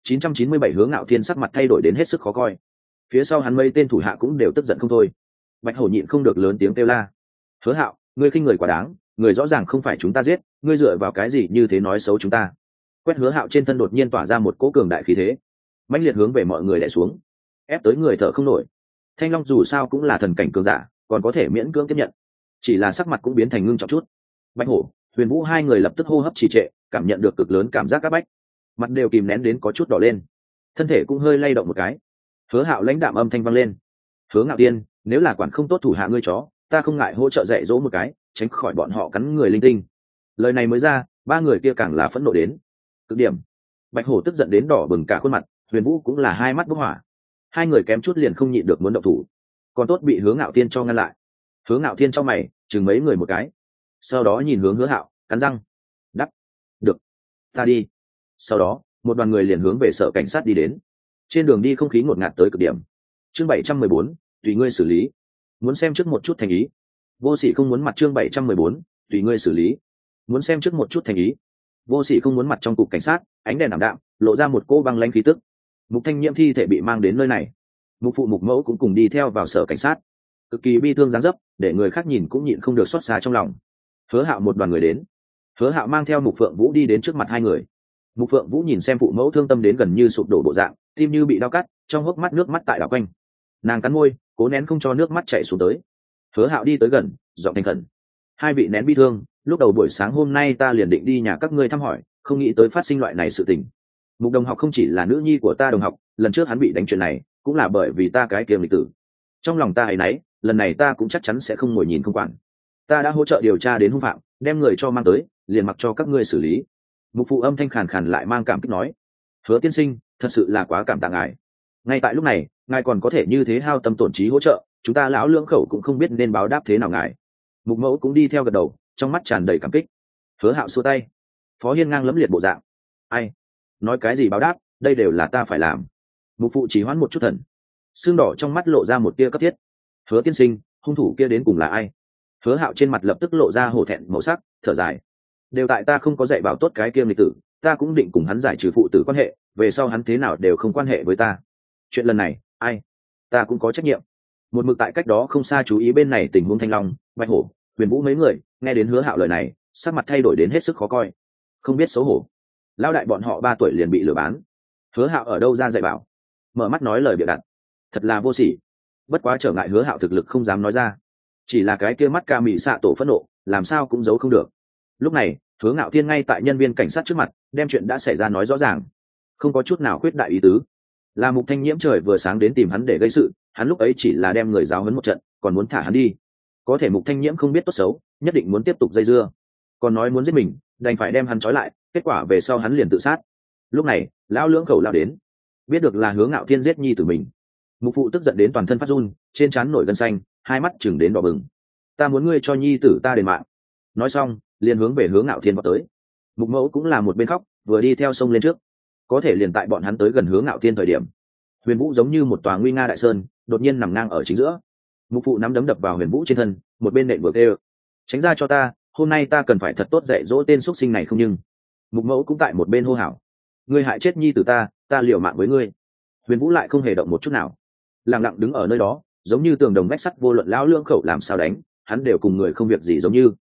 997 Hướng Ngạo Thiên sắc mặt thay đổi đến hết sức khó coi. Phía sau hắn mấy tên thủ hạ cũng đều tức giận không thôi. Bạch Hổ nhịn không được lớn tiếng kêu la. Hứa Hạo, ngươi khinh người quá đáng, người rõ ràng không phải chúng ta giết, ngươi dựa vào cái gì như thế nói xấu chúng ta? Quét Hứa Hạo trên thân đột nhiên tỏa ra một cỗ cường đại khí thế, mãnh liệt hướng về mọi người đè xuống, ép tới người thở không nổi. Thanh Long dù sao cũng là thần cảnh cường giả, còn có thể miễn cưỡng tiếp nhận, chỉ là sắc mặt cũng biến thành ngưng trọng chút. Bạch Hổ, Huyền Vũ hai người lập tức hô hấp trì trệ, cảm nhận được cực lớn cảm giác áp bách, mặt đều kìm nén đến có chút đỏ lên, thân thể cũng hơi lay động một cái. Hứa Hạo lãnh đạm âm thanh vang lên. Hứa Ngạo Tiên, nếu là quản không tốt thủ hạ ngươi chó, ta không ngại hỗ trợ dạy dỗ một cái, tránh khỏi bọn họ cắn người linh tinh. Lời này mới ra, ba người kia càng là phẫn nộ đến cực điểm. Bạch Hổ tức giận đến đỏ bừng cả khuôn mặt, Huyền Vũ cũng là hai mắt bốc hỏa. Hai người kém chút liền không nhịn được muốn động thủ, còn tốt bị Hứa Ngạo Tiên cho ngăn lại. Hứa Ngạo Tiên trong mày chừng mấy người một cái, sau đó nhìn hướng Hứa Hạo, cắn răng đắp, được, ta đi. Sau đó một đoàn người liền hướng về sở cảnh sát đi đến. Trên đường đi không khí ngột ngạt tới cực điểm. Chương 714, tùy ngươi xử lý. Muốn xem trước một chút thành ý. Vô Sỉ không muốn mặt. Chương 714, tùy ngươi xử lý. Muốn xem trước một chút thành ý. Vô Sỉ không muốn mặt. Trong cục cảnh sát, ánh đèn ảm đạm, lộ ra một cô băng lãnh khí tức. Mục Thanh Nhiễm thi thể bị mang đến nơi này, Mục phụ Mục mẫu cũng cùng đi theo vào sở cảnh sát, cực kỳ bi thương dáng dấp, để người khác nhìn cũng nhịn không được xót xa trong lòng. Hứa Hạo một đoàn người đến, Hứa Hạo mang theo Mục Phượng Vũ đi đến trước mặt hai người. Mục Phượng Vũ nhìn xem phụ mẫu thương tâm đến gần như sụp đổ bộ dạng, tim như bị đau cắt, trong hốc mắt nước mắt tại đảo quanh. Nàng cắn môi, cố nén không cho nước mắt chảy xuống tới. Hứa Hạo đi tới gần, giọng thành khẩn: hai vị nén bi thương, lúc đầu buổi sáng hôm nay ta liền định đi nhà các ngươi thăm hỏi, không nghĩ tới phát sinh loại này sự tình. Mục đồng học không chỉ là nữ nhi của ta đồng học, lần trước hắn bị đánh chuyện này cũng là bởi vì ta cái kiềm lịch tử. Trong lòng ta áy náy, lần này ta cũng chắc chắn sẽ không ngồi nhìn không quản. Ta đã hỗ trợ điều tra đến hung phạm, đem người cho mang tới, liền mặc cho các ngươi xử lý. Mục phụ âm thanh khàn khàn lại mang cảm kích nói: Hứa tiên sinh, thật sự là quá cảm tạ ngài. Ngay tại lúc này, ngài còn có thể như thế hao tâm tổn trí hỗ trợ, chúng ta lão lưỡng khẩu cũng không biết nên báo đáp thế nào ngài. Mục mẫu cũng đi theo gật đầu, trong mắt tràn đầy cảm kích. Hứa Hạo xua tay. Phó Hiên ngang lẫm liệt bộ dạng: ai nói cái gì báo đáp, đây đều là ta phải làm. Mục phụ chỉ hoãn một chút thần, xương đỏ trong mắt lộ ra một tia cấp thiết. Hứa tiên sinh, hung thủ kia đến cùng là ai? Hứa Hạo trên mặt lập tức lộ ra hổ thẹn màu sắc, thở dài: đều tại ta không có dạy bảo tốt cái kia lịch tử, ta cũng định cùng hắn giải trừ phụ tử quan hệ, về sau hắn thế nào đều không quan hệ với ta. Chuyện lần này, ai? Ta cũng có trách nhiệm. Một mực tại cách đó không xa chú ý bên này tình huống Thanh Long, Bạch Hổ, Huyền Vũ mấy người, nghe đến Hứa Hạo lời này, sắc mặt thay đổi đến hết sức khó coi. Không biết xấu hổ, lão đại bọn họ 3 tuổi liền bị lừa bán. Hứa Hạo ở đâu ra dạy bảo? Mở mắt nói lời bịa đặt, thật là vô sỉ. Bất quá trở ngại Hứa Hạo thực lực không dám nói ra, chỉ là cái kia mắt ca mị xạ tổ phẫn nộ, làm sao cũng giấu không được. Lúc này, Hứa Ngạo Thiên ngay tại nhân viên cảnh sát trước mặt, đem chuyện đã xảy ra nói rõ ràng, không có chút nào khuyết đại ý tứ. Là Mục Thanh Nhiễm trời vừa sáng đến tìm hắn để gây sự, hắn lúc ấy chỉ là đem người giáo huấn một trận, còn muốn thả hắn đi. Có thể Mục Thanh Nhiễm không biết tốt xấu, nhất định muốn tiếp tục dây dưa, còn nói muốn giết mình, đành phải đem hắn trói lại, kết quả về sau hắn liền tự sát. Lúc này, lão lưỡng khẩu lao đến, biết được là Hứa Ngạo Thiên giết nhi tử mình. Mục phụ tức giận đến toàn thân phát run, trên trán nổi gân xanh, hai mắt chừng đến đỏ bừng. Ta muốn ngươi cho nhi tử ta đền mạng. Nói xong, liền hướng về Hứa Ngạo Thiên vào tới. Mục mẫu cũng là một bên khóc, vừa đi theo sông lên trước. Có thể liền tại bọn hắn tới gần Hứa Ngạo Thiên thời điểm, Huyền Vũ giống như một tòa nguy nga đại sơn, đột nhiên nằm ngang ở chính giữa. Mục phụ nắm đấm đập vào Huyền Vũ trên thân, một bên nện vừa kêu: tránh ra cho ta, hôm nay ta cần phải thật tốt dạy dỗ tên xuất sinh này không. Nhưng Mục mẫu cũng tại một bên hô hào: ngươi hại chết nhi tử ta liều mạng với ngươi. Huyền Vũ lại không hề động một chút nào, lặng lặng đứng ở nơi đó, giống như tường đồng vách sắt, vô luận lão lưỡng khẩu làm sao đánh, hắn đều cùng người không việc gì giống như.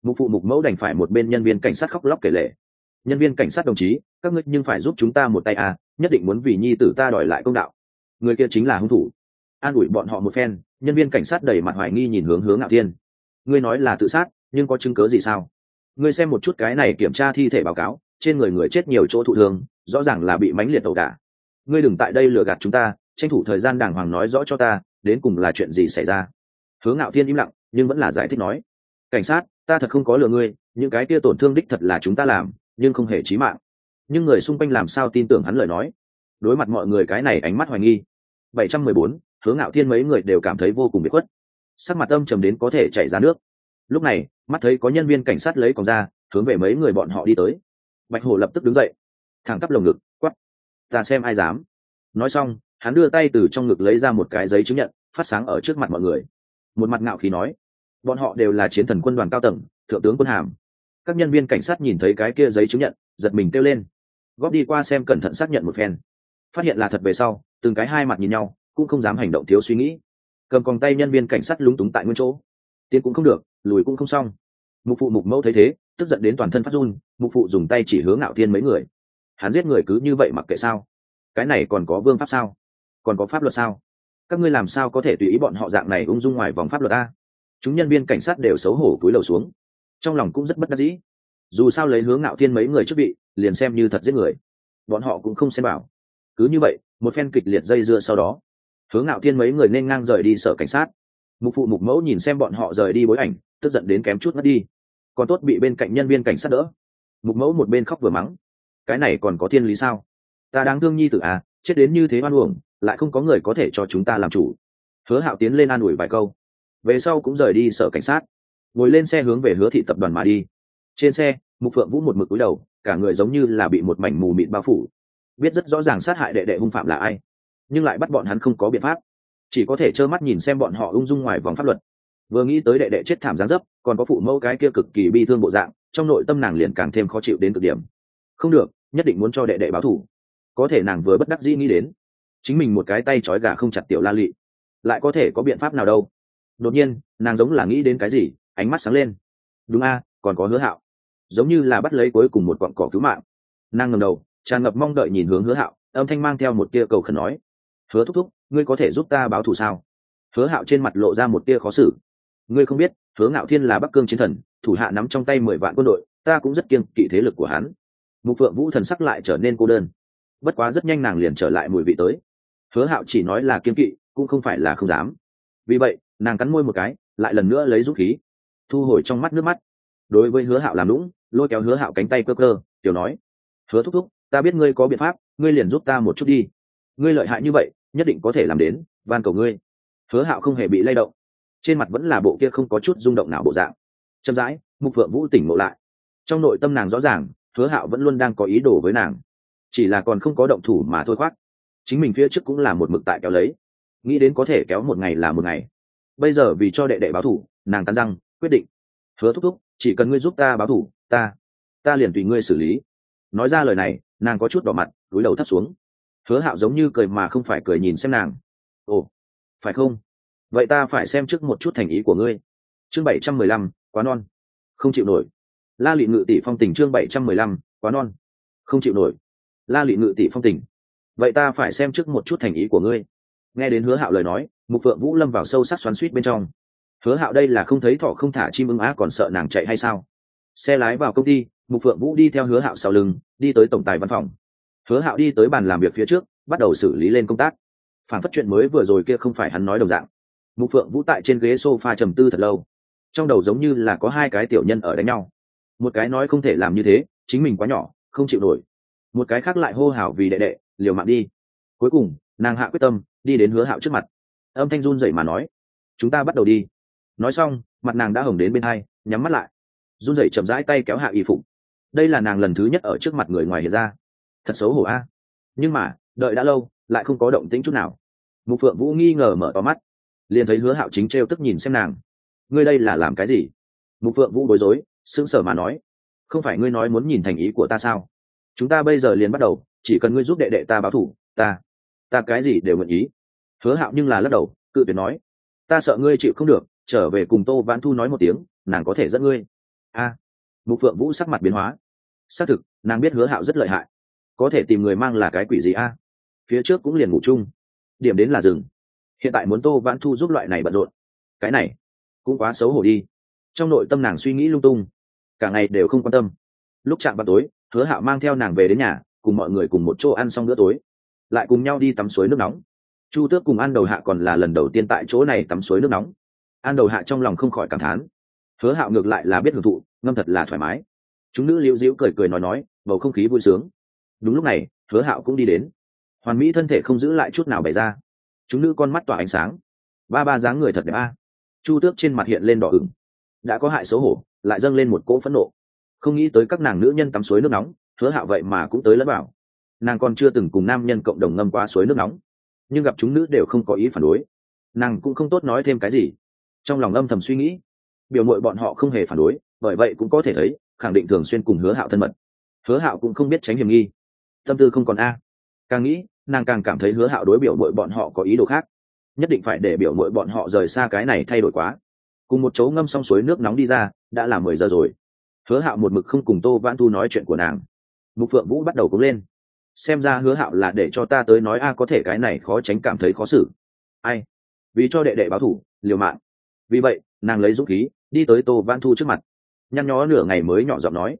Mục phụ mục mẫu đành phải một bên nhân viên cảnh sát khóc lóc kể lể. Nhân viên cảnh sát đồng chí, các ngươi nhưng phải giúp chúng ta một tay à, nhất định muốn vì nhi tử ta đòi lại công đạo. Người kia chính là hung thủ. An ủi bọn họ một phen, nhân viên cảnh sát đầy mặt hoài nghi nhìn Hứa Ngạo Thiên. Ngươi nói là tự sát, nhưng có chứng cứ gì sao? Ngươi xem một chút cái này kiểm tra thi thể báo cáo, trên người người chết nhiều chỗ thụ thương, rõ ràng là bị mãnh liệt ẩu đả. Ngươi đừng tại đây lừa gạt chúng ta, tranh thủ thời gian đàng hoàng nói rõ cho ta, đến cùng là chuyện gì xảy ra. Hứa Ngạo Thiên im lặng, nhưng vẫn là giải thích nói. Cảnh sát, ta thật không có lừa ngươi, những cái kia tổn thương đích thật là chúng ta làm, nhưng không hề chí mạng. Nhưng người xung quanh làm sao tin tưởng hắn lời nói? Đối mặt mọi người cái này ánh mắt hoài nghi. 714, Hứa Ngạo Thiên mấy người đều cảm thấy vô cùng bị khuất, sắc mặt âm trầm đến có thể chảy ra nước. Lúc này, mắt thấy có nhân viên cảnh sát lấy còng ra, hướng về mấy người bọn họ đi tới. Bạch Hổ lập tức đứng dậy, thẳng tắp lồng ngực, quát: "Ta xem ai dám!" Nói xong, hắn đưa tay từ trong ngực lấy ra một cái giấy chứng nhận, phát sáng ở trước mặt mọi người. Một mặt ngạo khí nói: "Bọn họ đều là chiến thần quân đoàn cao tầng, thượng tướng quân hàm." Các nhân viên cảnh sát nhìn thấy cái kia giấy chứng nhận, giật mình kêu lên, góp đi qua xem cẩn thận xác nhận một phen. Phát hiện là thật về sau, từng cái hai mặt nhìn nhau, cũng không dám hành động thiếu suy nghĩ. Cầm còng tay nhân viên cảnh sát lúng túng tại nguyên chỗ, tiến cũng không được, lùi cũng không xong. Mục phụ mục mẫu thấy thế, tức giận đến toàn thân phát run. Mục phụ dùng tay chỉ Hứa Ngạo Thiên mấy người: "Hắn giết người cứ như vậy mặc kệ sao? Cái này còn có vương pháp sao? Còn có pháp luật sao? Các ngươi làm sao có thể tùy ý bọn họ dạng này ung dung ngoài vòng pháp luật a?" Chúng nhân viên cảnh sát đều xấu hổ cúi đầu xuống, trong lòng cũng rất bất đắc dĩ. Dù sao lấy Hứa Ngạo Thiên mấy người chức vị, liền xem như thật giết người, bọn họ cũng không xem bảo. Cứ như vậy, một phen kịch liệt dây dưa sau đó, Hứa Ngạo Thiên mấy người nên ngang rời đi sở cảnh sát. Mục phụ mục mẫu nhìn xem bọn họ rời đi bối ảnh, tức giận đến kém chút ngất đi. Còn tốt bị bên cạnh nhân viên cảnh sát đỡ. Mục mẫu một bên khóc vừa mắng: "Cái này còn có thiên lý sao? Ta đáng thương nhi tử à, chết đến như thế oan uổng, lại không có người có thể cho chúng ta làm chủ." Hứa Hạo tiến lên an ủi vài câu, về sau cũng rời đi sở cảnh sát, ngồi lên xe hướng về Hứa thị tập đoàn mà đi. Trên xe, Mục Phượng Vũ một mực cúi đầu, cả người giống như là bị một mảnh mù mịt bao phủ. Biết rất rõ ràng sát hại đệ đệ hung phạm là ai, nhưng lại bắt bọn hắn không có biện pháp, chỉ có thể trơ mắt nhìn xem bọn họ ung dung ngoài vòng pháp luật. Vừa nghĩ tới đệ đệ chết thảm giáng dấp, còn có phụ mẫu cái kia cực kỳ bi thương bộ dạng, trong nội tâm nàng liền càng thêm khó chịu đến cực điểm. Không được, nhất định muốn cho đệ đệ báo thù. Có thể nàng vừa bất đắc dĩ nghĩ đến, chính mình một cái tay trói gà không chặt tiểu La Lị, lại có thể có biện pháp nào đâu. Đột nhiên, nàng giống là nghĩ đến cái gì, ánh mắt sáng lên. Đúng a, còn có Hứa Hạo, giống như là bắt lấy cuối cùng một cọng cỏ cứu mạng. Nàng ngẩng đầu, tràn ngập mong đợi nhìn hướng Hứa Hạo, âm thanh mang theo một tia cầu khẩn nói: "Hứa thúc thúc, ngươi có thể giúp ta báo thù sao?" Hứa Hạo trên mặt lộ ra một tia khó xử. "Ngươi không biết, Hứa Ngạo Thiên là Bắc Cương chiến thần, thủ hạ nắm trong tay 10 vạn quân đội, ta cũng rất kiêng kỵ thế lực của hắn." Mục Phượng Vũ thần sắc lại trở nên cô đơn. Bất quá rất nhanh nàng liền trở lại mùi vị tới. Hứa Hạo chỉ nói là kiêng kỵ, cũng không phải là không dám. Vì vậy, nàng cắn môi một cái, lại lần nữa lấy dũng khí, thu hồi trong mắt nước mắt. Đối với Hứa Hạo làm lũng, lôi kéo Hứa Hạo cánh tay cơ cơ, tiểu nói: "Hứa thúc thúc, ta biết ngươi có biện pháp, ngươi liền giúp ta một chút đi. Ngươi lợi hại như vậy, nhất định có thể làm đến, van cầu ngươi." Hứa Hạo không hề bị lay động, trên mặt vẫn là bộ kia không có chút rung động nào bộ dạng. Chậm rãi, Mục Phượng Vũ tỉnh ngộ lại. Trong nội tâm nàng rõ ràng, Hứa Hạo vẫn luôn đang có ý đồ với nàng, chỉ là còn không có động thủ mà thôi khoác. Chính mình phía trước cũng là một mực tại kéo lấy, nghĩ đến có thể kéo một ngày là một ngày. Bây giờ vì cho đệ đệ báo thù, nàng cắn răng quyết định: "Hứa thúc thúc, chỉ cần ngươi giúp ta báo thù, ta liền tùy ngươi xử lý." Nói ra lời này, nàng có chút đỏ mặt, cúi đầu thấp xuống. Hứa Hạo giống như cười mà không phải cười nhìn xem nàng: "Ồ, phải không? Vậy ta phải xem trước một chút thành ý của ngươi." Chương 715, quá non, không chịu nổi. La Lị Ngự tỷ phong tình. Chương 715, quá non, không chịu nổi. La Lị Ngự tỷ phong tình. Vậy ta phải xem trước một chút thành ý của ngươi. Nghe đến Hứa Hạo lời nói, Mục Phượng Vũ lâm vào sâu sắc xoắn xuýt bên trong. Hứa Hạo đây là không thấy thỏ không thả chim ưng á, còn sợ nàng chạy hay sao? Xe lái vào công ty, Mục Phượng Vũ đi theo Hứa Hạo sau lưng, đi tới tổng tài văn phòng. Hứa Hạo đi tới bàn làm việc phía trước, bắt đầu xử lý lên công tác. Phản phất chuyện mới vừa rồi kia không phải hắn nói đồng dạng. Mục Phượng Vũ tại trên ghế sofa trầm tư thật lâu, trong đầu giống như là có hai cái tiểu nhân ở đánh nhau. Một cái nói không thể làm như thế, chính mình quá nhỏ, không chịu nổi. Một cái khác lại hô hào vì đệ đệ, liều mạng đi. Cuối cùng, nàng hạ quyết tâm, đi đến Hứa Hạo trước mặt, âm thanh run rẩy mà nói: "Chúng ta bắt đầu đi." Nói xong, mặt nàng đã hồng đến bên hai, nhắm mắt lại, run rẩy chậm rãi tay kéo hạ y phục. Đây là nàng lần thứ nhất ở trước mặt người ngoài hiện ra, thật xấu hổ a. Nhưng mà, đợi đã lâu, lại không có động tĩnh chút nào. Mục Phượng Vũ nghi ngờ mở to mắt, liền thấy Hứa Hạo chính trêu tức nhìn xem nàng. "Ngươi đây là làm cái gì?" Mục Phượng Vũ bối rối, sững sờ mà nói: "Không phải ngươi nói muốn nhìn thành ý của ta sao? Chúng ta bây giờ liền bắt đầu, chỉ cần ngươi giúp đệ đệ ta báo thù, ta cái gì đều nguyện ý." Hứa Hạo nhưng là lắc đầu, cự tuyệt nói: "Ta sợ ngươi chịu không được, trở về cùng Tô Vãn Thu nói một tiếng, nàng có thể dẫn ngươi." a mục phượng vũ sắc mặt biến hóa. xác thực nàng biết Hứa Hạo rất lợi hại, có thể tìm người mang là cái quỷ gì a? Phía trước cũng liền ngủ chung, điểm đến là rừng, hiện tại muốn Tô Vãn Thu giúp loại này bận rộn, cái này cũng quá xấu hổ đi. Trong nội tâm nàng suy nghĩ lung tung, cả ngày đều không quan tâm. Lúc chạm vào tối, Hứa Hạo mang theo nàng về đến nhà, cùng mọi người cùng một chỗ ăn xong bữa tối, lại cùng nhau đi tắm suối nước nóng. Chu Tước cùng An Đầu Hạ còn là lần đầu tiên tại chỗ này tắm suối nước nóng. An Đầu Hạ trong lòng không khỏi cảm thán, Hứa Hạo ngược lại là biết hưởng thụ, ngâm thật là thoải mái. Chúng nữ liễu diễu cười cười nói, bầu không khí vui sướng. Đúng lúc này, Hứa Hạo cũng đi đến. Hoàn mỹ thân thể không giữ lại chút nào bày ra, chúng nữ con mắt tỏa ánh sáng. Ba dáng người thật đẹp a. Chu Tước trên mặt hiện lên đỏ ửng, đã có hại xấu hổ, lại dâng lên một cỗ phẫn nộ. Không nghĩ tới các nàng nữ nhân tắm suối nước nóng, Hứa Hạo vậy mà cũng tới lẫn vào. Nàng còn chưa từng cùng nam nhân cộng đồng ngâm qua suối nước nóng, nhưng gặp chúng nữ đều không có ý phản đối, nàng cũng không tốt nói thêm cái gì. Trong lòng âm thầm suy nghĩ, biểu muội bọn họ không hề phản đối, bởi vậy cũng có thể thấy khẳng định thường xuyên cùng Hứa Hạo thân mật. Hứa Hạo cũng không biết tránh hiểm nghi, tâm tư không còn a. Càng nghĩ nàng càng cảm thấy Hứa Hạo đối biểu muội bọn họ có ý đồ khác, nhất định phải để biểu muội bọn họ rời xa cái này thay đổi quá. Cùng một chỗ ngâm xong suối nước nóng đi ra, đã là 10 giờ rồi. Hứa Hạo một mực không cùng Tô Vãn Thu nói chuyện của nàng. Mục Phượng Vũ bắt đầu cũng lên, xem ra Hứa Hạo là để cho ta tới nói a, có thể cái này khó tránh cảm thấy khó xử. Ai vì cho đệ đệ báo thù liều mạng. Vì vậy nàng lấy dũng khí đi tới Tô Vãn Thu trước mặt, nhăn nhó nửa ngày mới nhỏ giọng nói,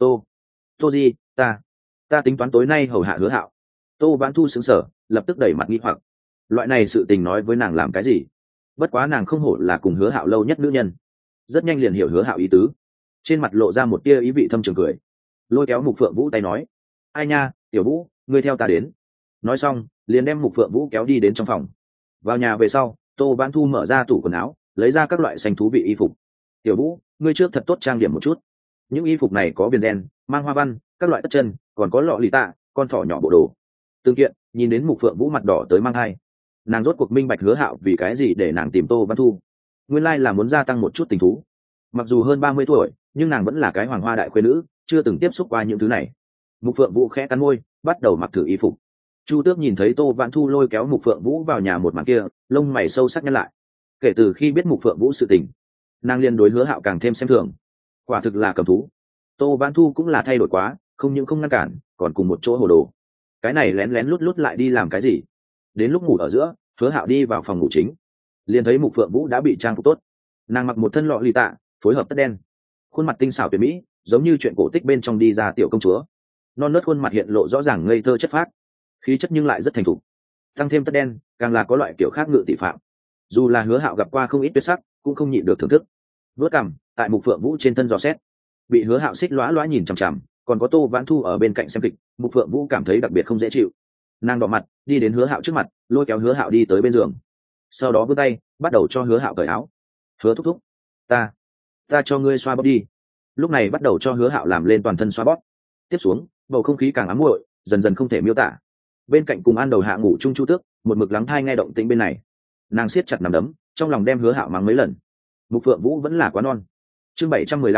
tô gì, ta tính toán tối nay hầu hạ Hứa Hạo. Tô Vãn Thu sững sờ, lập tức đẩy mặt nghi hoặc, loại này sự tình nói với nàng làm cái gì? Bất quá nàng không hổ là cùng Hứa Hạo lâu nhất nữ nhân, rất nhanh liền hiểu Hứa Hạo ý tứ, trên mặt lộ ra một tia ý vị thâm trường cười, lôi kéo Mục Phượng Vũ tay nói, ai nha, Tiểu Vũ, ngươi theo ta đến. Nói xong liền đem Mục Phượng Vũ kéo đi đến trong phòng. Vào nhà về sau, Tô Vãn Thu mở ra tủ quần áo, lấy ra các loại xanh thú vị y phục. Tiểu Vũ, ngươi trước thật tốt trang điểm một chút, những y phục này có viền ren, mang hoa văn, các loại tất chân, còn có lọ lì tạ, con thỏ nhỏ bộ đồ. Tương kiện nhìn đến Mục Phượng Vũ mặt đỏ tới mang hai, nàng rốt cuộc minh bạch Hứa Hạo vì cái gì để nàng tìm Tô Vãn Thu. Nguyên lai là muốn gia tăng một chút tình thú. Mặc dù hơn 30 tuổi, nhưng nàng vẫn là cái hoàng hoa đại khuê nữ, chưa từng tiếp xúc qua những thứ này. Mục Phượng Vũ khẽ cắn môi, bắt đầu mặc thử y phục. Chu Tước nhìn thấy Tô Vãn Thu lôi kéo Mục Phượng Vũ vào nhà một màn kia, lông mày sâu sắc nhăn lại. Kể từ khi biết Mục Phượng Vũ sự tình, nàng liền đối Hứa Hạo càng thêm xem thường. Quả thực là cầm thú. Tô Vãn Thu cũng là thay đổi quá, không những không ngăn cản, còn cùng một chỗ hồ đồ. Cái này lén lén lút lút lại đi làm cái gì? Đến lúc ngủ ở giữa, Hứa Hạo đi vào phòng ngủ chính, liền thấy Mục Phượng Vũ đã bị trang phục tốt. Nàng mặc một thân lọ lì tạ, phối hợp tất đen, khuôn mặt tinh xảo tuyệt mỹ, giống như chuyện cổ tích bên trong đi ra tiểu công chúa. Non nớt khuôn mặt hiện lộ rõ ràng ngây thơ chất phác, khí chất nhưng lại rất thành thục. Tăng thêm tất đen, càng là có loại kiểu khác ngự tỷ phạm. Dù là Hứa Hạo gặp qua không ít tuyệt sắc, cũng không nhịn được thưởng thức. Vớt cằm, tại Mục Phượng Vũ trên thân dò xét, bị Hứa Hạo xích lóa lóa nhìn chằm chằm, còn có Tô Vãn Thu ở bên cạnh xem kịch, Mục Phượng Vũ cảm thấy đặc biệt không dễ chịu. Nàng đỏ mặt, đi đến Hứa Hạo trước mặt, lôi kéo Hứa Hạo đi tới bên giường, sau đó vươn tay bắt đầu cho Hứa Hạo cởi áo. Hứa thúc thúc, ta cho ngươi xoa bóp đi. Lúc này bắt đầu cho Hứa Hạo làm lên toàn thân xoa bóp. Tiếp xuống bầu không khí càng ám muội, dần dần không thể miêu tả. Bên cạnh cùng An Đầu Hạ ngủ chung Chu Tước, một mực lắng thai nghe động tĩnh bên này, nàng siết chặt nắm đấm, trong lòng đem Hứa Hạo mắng mấy lần. Mục Phượng Vũ vẫn là quá non. Chương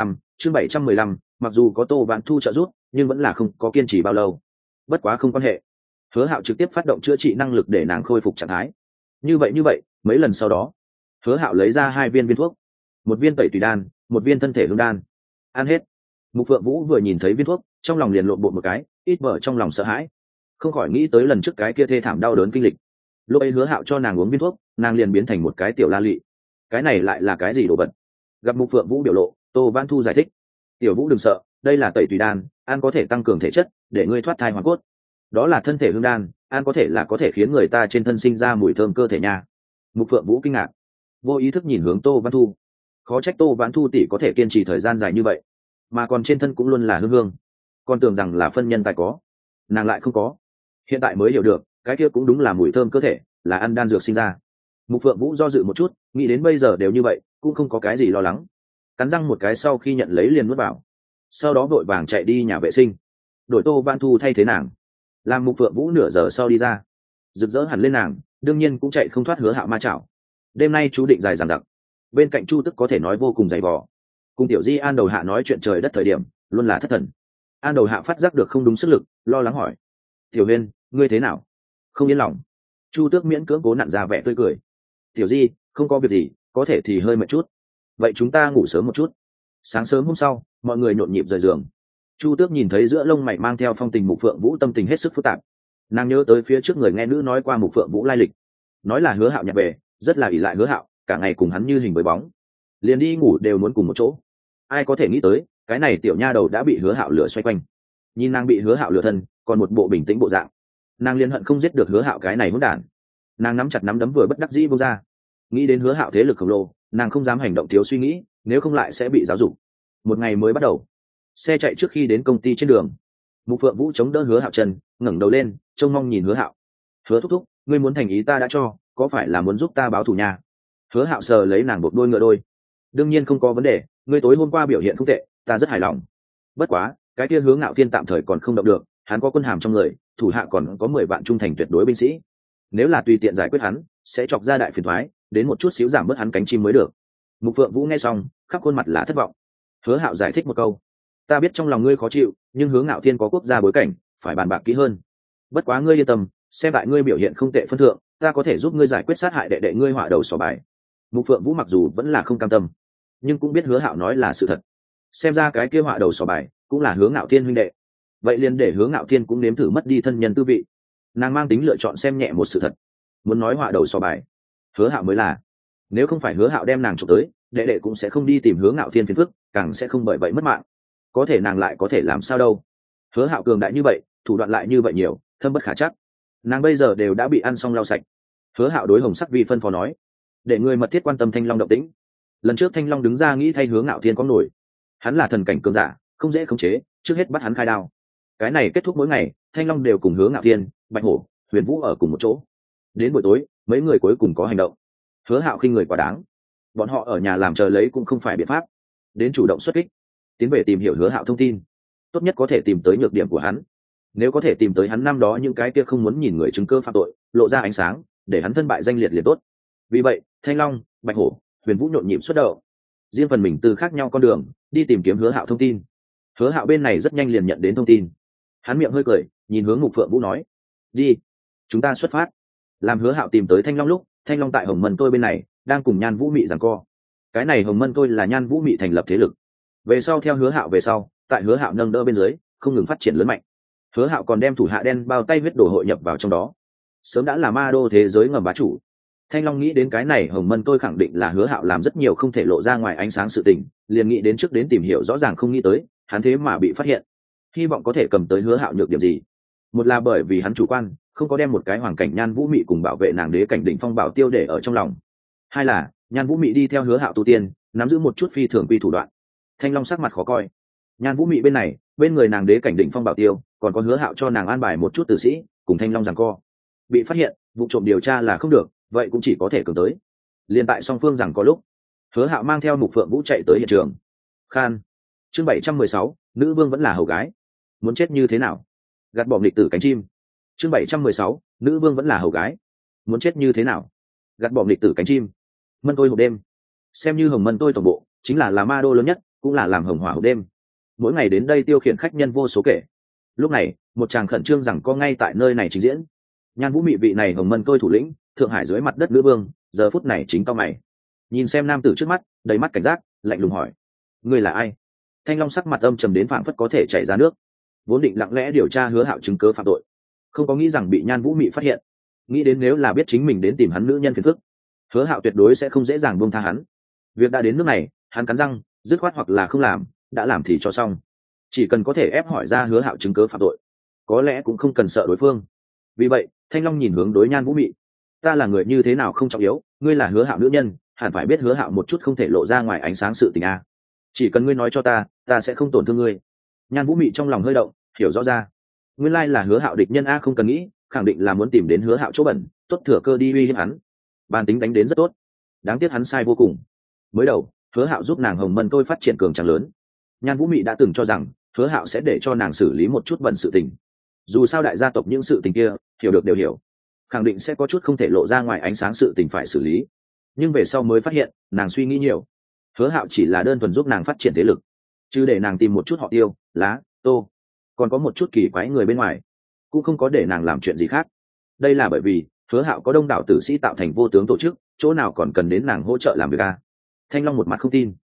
715, mặc dù có Tô Vãn Thu trợ giúp, nhưng vẫn là không có kiên trì bao lâu. Bất quá không quan hệ, Hứa Hạo trực tiếp phát động chữa trị năng lực để nàng khôi phục trạng thái. Như vậy, mấy lần sau đó, Hứa Hạo lấy ra 2 viên thuốc, một viên tẩy tùy đan, một viên thân thể hương đan. Ăn hết. Mục Phượng Vũ vừa nhìn thấy viên thuốc, trong lòng liền lộn bột một cái, ít vợ trong lòng sợ hãi, không khỏi nghĩ tới lần trước cái kia thê thảm đau đớn kinh lịch. Lúc ấy Hứa Hạo cho nàng uống viên thuốc, nàng liền biến thành một cái tiểu la lị. Cái này lại là cái gì đồ vật? Gặp Mục Phượng Vũ biểu lộ, Tô Vãn Thu giải thích, Tiểu Vũ đừng sợ, đây là tẩy tùy đan, ăn có thể tăng cường thể chất, để ngươi thoát thai hoàn cốt. Đó là thân thể hương đan, ăn có thể khiến người ta trên thân sinh ra mùi thơm cơ thể nha. Mục Phượng Vũ kinh ngạc, vô ý thức nhìn hướng Tô Vãn Thu. Khó trách Tô Vãn Thu tỷ có thể kiên trì thời gian dài như vậy, mà còn trên thân cũng luôn là hương hương. Còn tưởng rằng là phân nhân tài có, nàng lại không có. Hiện tại mới hiểu được, cái kia cũng đúng là mùi thơm cơ thể, là ăn đan dược sinh ra. Mục Phượng Vũ do dự một chút, nghĩ đến bây giờ đều như vậy, cũng không có cái gì lo lắng. Cắn răng một cái sau khi nhận lấy liền nuốt vào, sau đó vội vàng chạy đi nhà vệ sinh, đổi Tô Vãn Thu thay thế nàng. Làm Mục Phượng Vũ nửa giờ sau đi ra, rực rỡ hẳn lên nàng, đương nhiên cũng chạy không thoát Hứa Hạo ma chảo. Đêm nay chú định dài dằng dặc. Bên cạnh Chu Tức có thể nói vô cùng dày vò. Cùng Tiểu Di An Đầu Hạ nói chuyện trời đất thời điểm, luôn là thất thần. An Đầu Hạ phát giác được không đúng sức lực, lo lắng hỏi, Tiểu Huyên, ngươi thế nào? Không yên lòng. Chu Tước miễn cưỡng cố nặn ra vẻ tươi cười, Tiểu Di, không có việc gì, có thể thì hơi mệt chút. Vậy chúng ta ngủ sớm một chút. Sáng sớm hôm sau mọi người nhộn nhịp rời giường. Chu Tước nhìn thấy giữa lông mày mang theo phong tình Mục Phượng Vũ, tâm tình hết sức phức tạp. Nàng nhớ tới phía trước người nghe nữ nói qua Mục Phượng Vũ lai lịch, nói là Hứa Hạo nhặt về, rất là ỷ lại Hứa Hạo, cả ngày cùng hắn như hình với bóng, liền đi ngủ đều muốn cùng một chỗ. Ai có thể nghĩ tới cái này tiểu nha đầu đã bị Hứa Hạo lừa xoay quanh. Nhìn nàng bị Hứa Hạo lừa thân, còn một bộ bình tĩnh bộ dạng, nàng liền hận không giết được Hứa Hạo cái này hỗn đản. Nàng nắm chặt nắm đấm vừa bất đắc dĩ buông ra. Nghĩ đến Hứa Hạo thế lực khổng lồ, nàng không dám hành động thiếu suy nghĩ, nếu không lại sẽ bị giáo dục. Một ngày mới bắt đầu, xe chạy trước khi đến công ty trên đường, Mục Phượng Vũ chống đỡ Hứa Hạo chân, ngẩng đầu lên trông mong nhìn Hứa Hạo. Hứa thúc thúc, ngươi muốn thành ý ta đã cho, có phải là muốn giúp ta báo thù nhà? Hứa Hạo sờ lấy nàng buộc đôi ngựa đôi. Đương nhiên không có vấn đề, ngươi tối hôm qua biểu hiện không tệ, ta rất hài lòng. Bất quá cái kia Hướng Ngạo Thiên tạm thời còn không động được, hắn có quân hàm trong người, thủ hạ còn có 10 vạn trung thành tuyệt đối binh sĩ, nếu là tùy tiện giải quyết hắn sẽ chọc ra đại phiền toái, đến một chút xíu giảm bớt hắn cánh chim mới được. Mục Phượng Vũ nghe xong khắp khuôn mặt là thất vọng. Hứa Hạo giải thích một câu, ta biết trong lòng ngươi khó chịu, nhưng Hướng Ngạo Thiên có quốc gia bối cảnh, phải bàn bạc kỹ hơn. Bất quá ngươi yên tâm, xem tại ngươi biểu hiện không tệ phân thượng, ta có thể giúp ngươi giải quyết sát hại đệ đệ ngươi họa đầu sỏ bài. Mục Phượng Vũ mặc dù vẫn là không cam tâm, nhưng cũng biết Hứa Hạo nói là sự thật. Xem ra cái kia họa đầu sỏ bài cũng là Hướng Ngạo Thiên huynh đệ, vậy liền để Hướng Ngạo Thiên cũng nếm thử mất đi thân nhân tư vị. Nàng mang tính lựa chọn xem nhẹ một sự thật, muốn nói họa đầu sỏ bài, Hứa Hạo mới là. Nếu không phải Hứa Hạo đem nàng trục tới, đệ đệ cũng sẽ không đi tìm Hướng Ngạo Thiên phiền phức, càng sẽ không bởi vậy mất mạng. Có thể nàng lại có thể làm sao đâu? Hứa Hạo cường đại như vậy, thủ đoạn lại như vậy nhiều, thâm bất khả trắc. Nàng bây giờ đều đã bị ăn xong lau sạch. Hứa Hạo đối Hồng Sắc Vi phân phó nói, để người mật thiết quan tâm Thanh Long động tĩnh. Lần trước Thanh Long đứng ra nghĩ thay Hướng Ngạo Thiên có nổi, hắn là thần cảnh cường giả, không dễ khống chế, trước hết bắt hắn khai đao. Cái này kết thúc mỗi ngày, Thanh Long đều cùng Hướng Ngạo Thiên, Bạch Hổ, Huyền Vũ ở cùng một chỗ. Đến buổi tối, mấy người cuối cùng có hành động. Hứa Hạo khinh người quá đáng, bọn họ ở nhà làm chờ lấy cũng không phải biện pháp, đến chủ động xuất kích, tiến về tìm hiểu Hứa Hạo thông tin, tốt nhất có thể tìm tới nhược điểm của hắn. Nếu có thể tìm tới hắn năm đó những cái kia không muốn nhìn người chứng cơ phạm tội lộ ra ánh sáng, để hắn thân bại danh liệt liền tốt. Vì vậy Thanh Long, Bạch Hổ, Huyền Vũ nhộn nhịp xuất động, riêng phần mình từ khác nhau con đường đi tìm kiếm Hứa Hạo thông tin. Hứa Hạo bên này rất nhanh liền nhận đến thông tin, hắn miệng hơi cười, nhìn hướng Mục Phượng Vũ nói, đi, chúng ta xuất phát. Làm Hứa Hạo tìm tới Thanh Long lúc, Thanh Long tại Hồng Mân Tôi bên này đang cùng Nhan Vũ Mị giằng co. Cái này Hồng Mân Tôi là Nhan Vũ Mị thành lập thế lực, về sau theo Hứa Hạo về sau, tại Hứa Hạo nâng đỡ bên dưới không ngừng phát triển lớn mạnh. Hứa Hạo còn đem thủ hạ đen bao tay huyết đồ hội nhập vào trong đó, sớm đã là ma đô thế giới ngầm bá chủ. Thanh Long nghĩ đến cái này Hồng Mân Tôi khẳng định là Hứa Hạo làm rất nhiều không thể lộ ra ngoài ánh sáng sự tình, liền nghĩ đến trước đến tìm hiểu rõ ràng, không nghĩ tới hắn thế mà bị phát hiện. Hy vọng có thể cầm tới Hứa Hạo nhược điểm gì. Một là bởi vì hắn chủ quan, không có đem một cái hoàng cảnh Nhan Vũ Mị cùng bảo vệ nàng đế cảnh đỉnh phong bảo tiêu để ở trong lòng. Hai là Nhan Vũ Mị đi theo Hứa Hạo tu tiên, nắm giữ một chút phi thường quy thủ đoạn. Thanh Long sắc mặt khó coi. Nhan Vũ Mị bên này, bên người nàng đế cảnh đỉnh phong bảo tiêu, còn có Hứa Hạo cho nàng an bài một chút tử sĩ, cùng Thanh Long giằng co. Bị phát hiện, vụ trộm điều tra là không được, vậy cũng chỉ có thể cường tới. Liên tại song phương giằng co lúc, Hứa Hạo mang theo Mục Phượng Vũ chạy tới hiện trường. Khan. Chương 716, nữ vương vẫn là hầu gái. Muốn chết như thế nào? Gạt bỏ nghịch tử cánh chim. Chương 716, nữ vương vẫn là hầu gái. Muốn chết như thế nào? Gạt bỏ nghịch tử cánh chim. Mân Tôi hộp đêm. Xem như Hồng Mân Tôi tổng bộ, chính là ma đô lớn nhất, cũng là làm hồng hỏa hộp đêm. Mỗi ngày đến đây tiêu khiển khách nhân vô số kể. Lúc này, một chàng khẩn trương rằng có ngay tại nơi này trình diễn. Nhan Vũ Mị vị này Hồng Mân Tôi thủ lĩnh, Thượng Hải dưới mặt đất nữ vương, giờ phút này chính cau mày. Nhìn xem nam tử trước mắt, đầy mắt cảnh giác, lạnh lùng hỏi: "Ngươi là ai?" Thanh Long sắc mặt âm trầm đến phảng phất có thể chảy ra nước. Vốn định lặng lẽ điều tra Hứa Hạo chứng cứ phạm tội, không có nghĩ rằng bị Nhan Vũ Mị phát hiện. Nghĩ đến nếu là biết chính mình đến tìm hắn nữ nhân phiền phức, Hứa Hạo tuyệt đối sẽ không dễ dàng buông tha hắn. Việc đã đến nước này, hắn cắn răng, dứt khoát hoặc là không làm, đã làm thì cho xong. Chỉ cần có thể ép hỏi ra Hứa Hạo chứng cứ phạm tội, có lẽ cũng không cần sợ đối phương. Vì vậy Thanh Long nhìn hướng đối Nhan Vũ Mị: "Ta là người như thế nào không trọng yếu, ngươi là Hứa Hạo nữ nhân, hẳn phải biết Hứa Hạo một chút không thể lộ ra ngoài ánh sáng sự tình a. Chỉ cần ngươi nói cho ta, ta sẽ không tổn thương ngươi." Nhan Vũ Mị trong lòng hơi động, hiểu rõ ra, nguyên lai là Hứa Hạo địch nhân a, không cần nghĩ, khẳng định là muốn tìm đến Hứa Hạo chỗ bẩn, tốt thừa cơ đi uy hiếp hắn. Bản tính đánh đến rất tốt, đáng tiếc hắn sai vô cùng. Mới đầu Hứa Hạo giúp nàng Hồng Mân Tôi phát triển cường tráng lớn, Nhan Vũ Mị đã từng cho rằng Hứa Hạo sẽ để cho nàng xử lý một chút bẩn sự tình. Dù sao đại gia tộc những sự tình kia hiểu được đều hiểu, khẳng định sẽ có chút không thể lộ ra ngoài ánh sáng sự tình phải xử lý. Nhưng về sau mới phát hiện nàng suy nghĩ nhiều, Hứa Hạo chỉ là đơn thuần giúp nàng phát triển thế lực, chứ để nàng tìm một chút họ Tiêu, Lá, Tô, còn có một chút kỳ quái người bên ngoài, cũng không có để nàng làm chuyện gì khác. Đây là bởi vì Hứa Hạo có đông đảo tử sĩ tạo thành vô tướng tổ chức, chỗ nào còn cần đến nàng hỗ trợ làm việc a. Thanh Long một mặt không tin.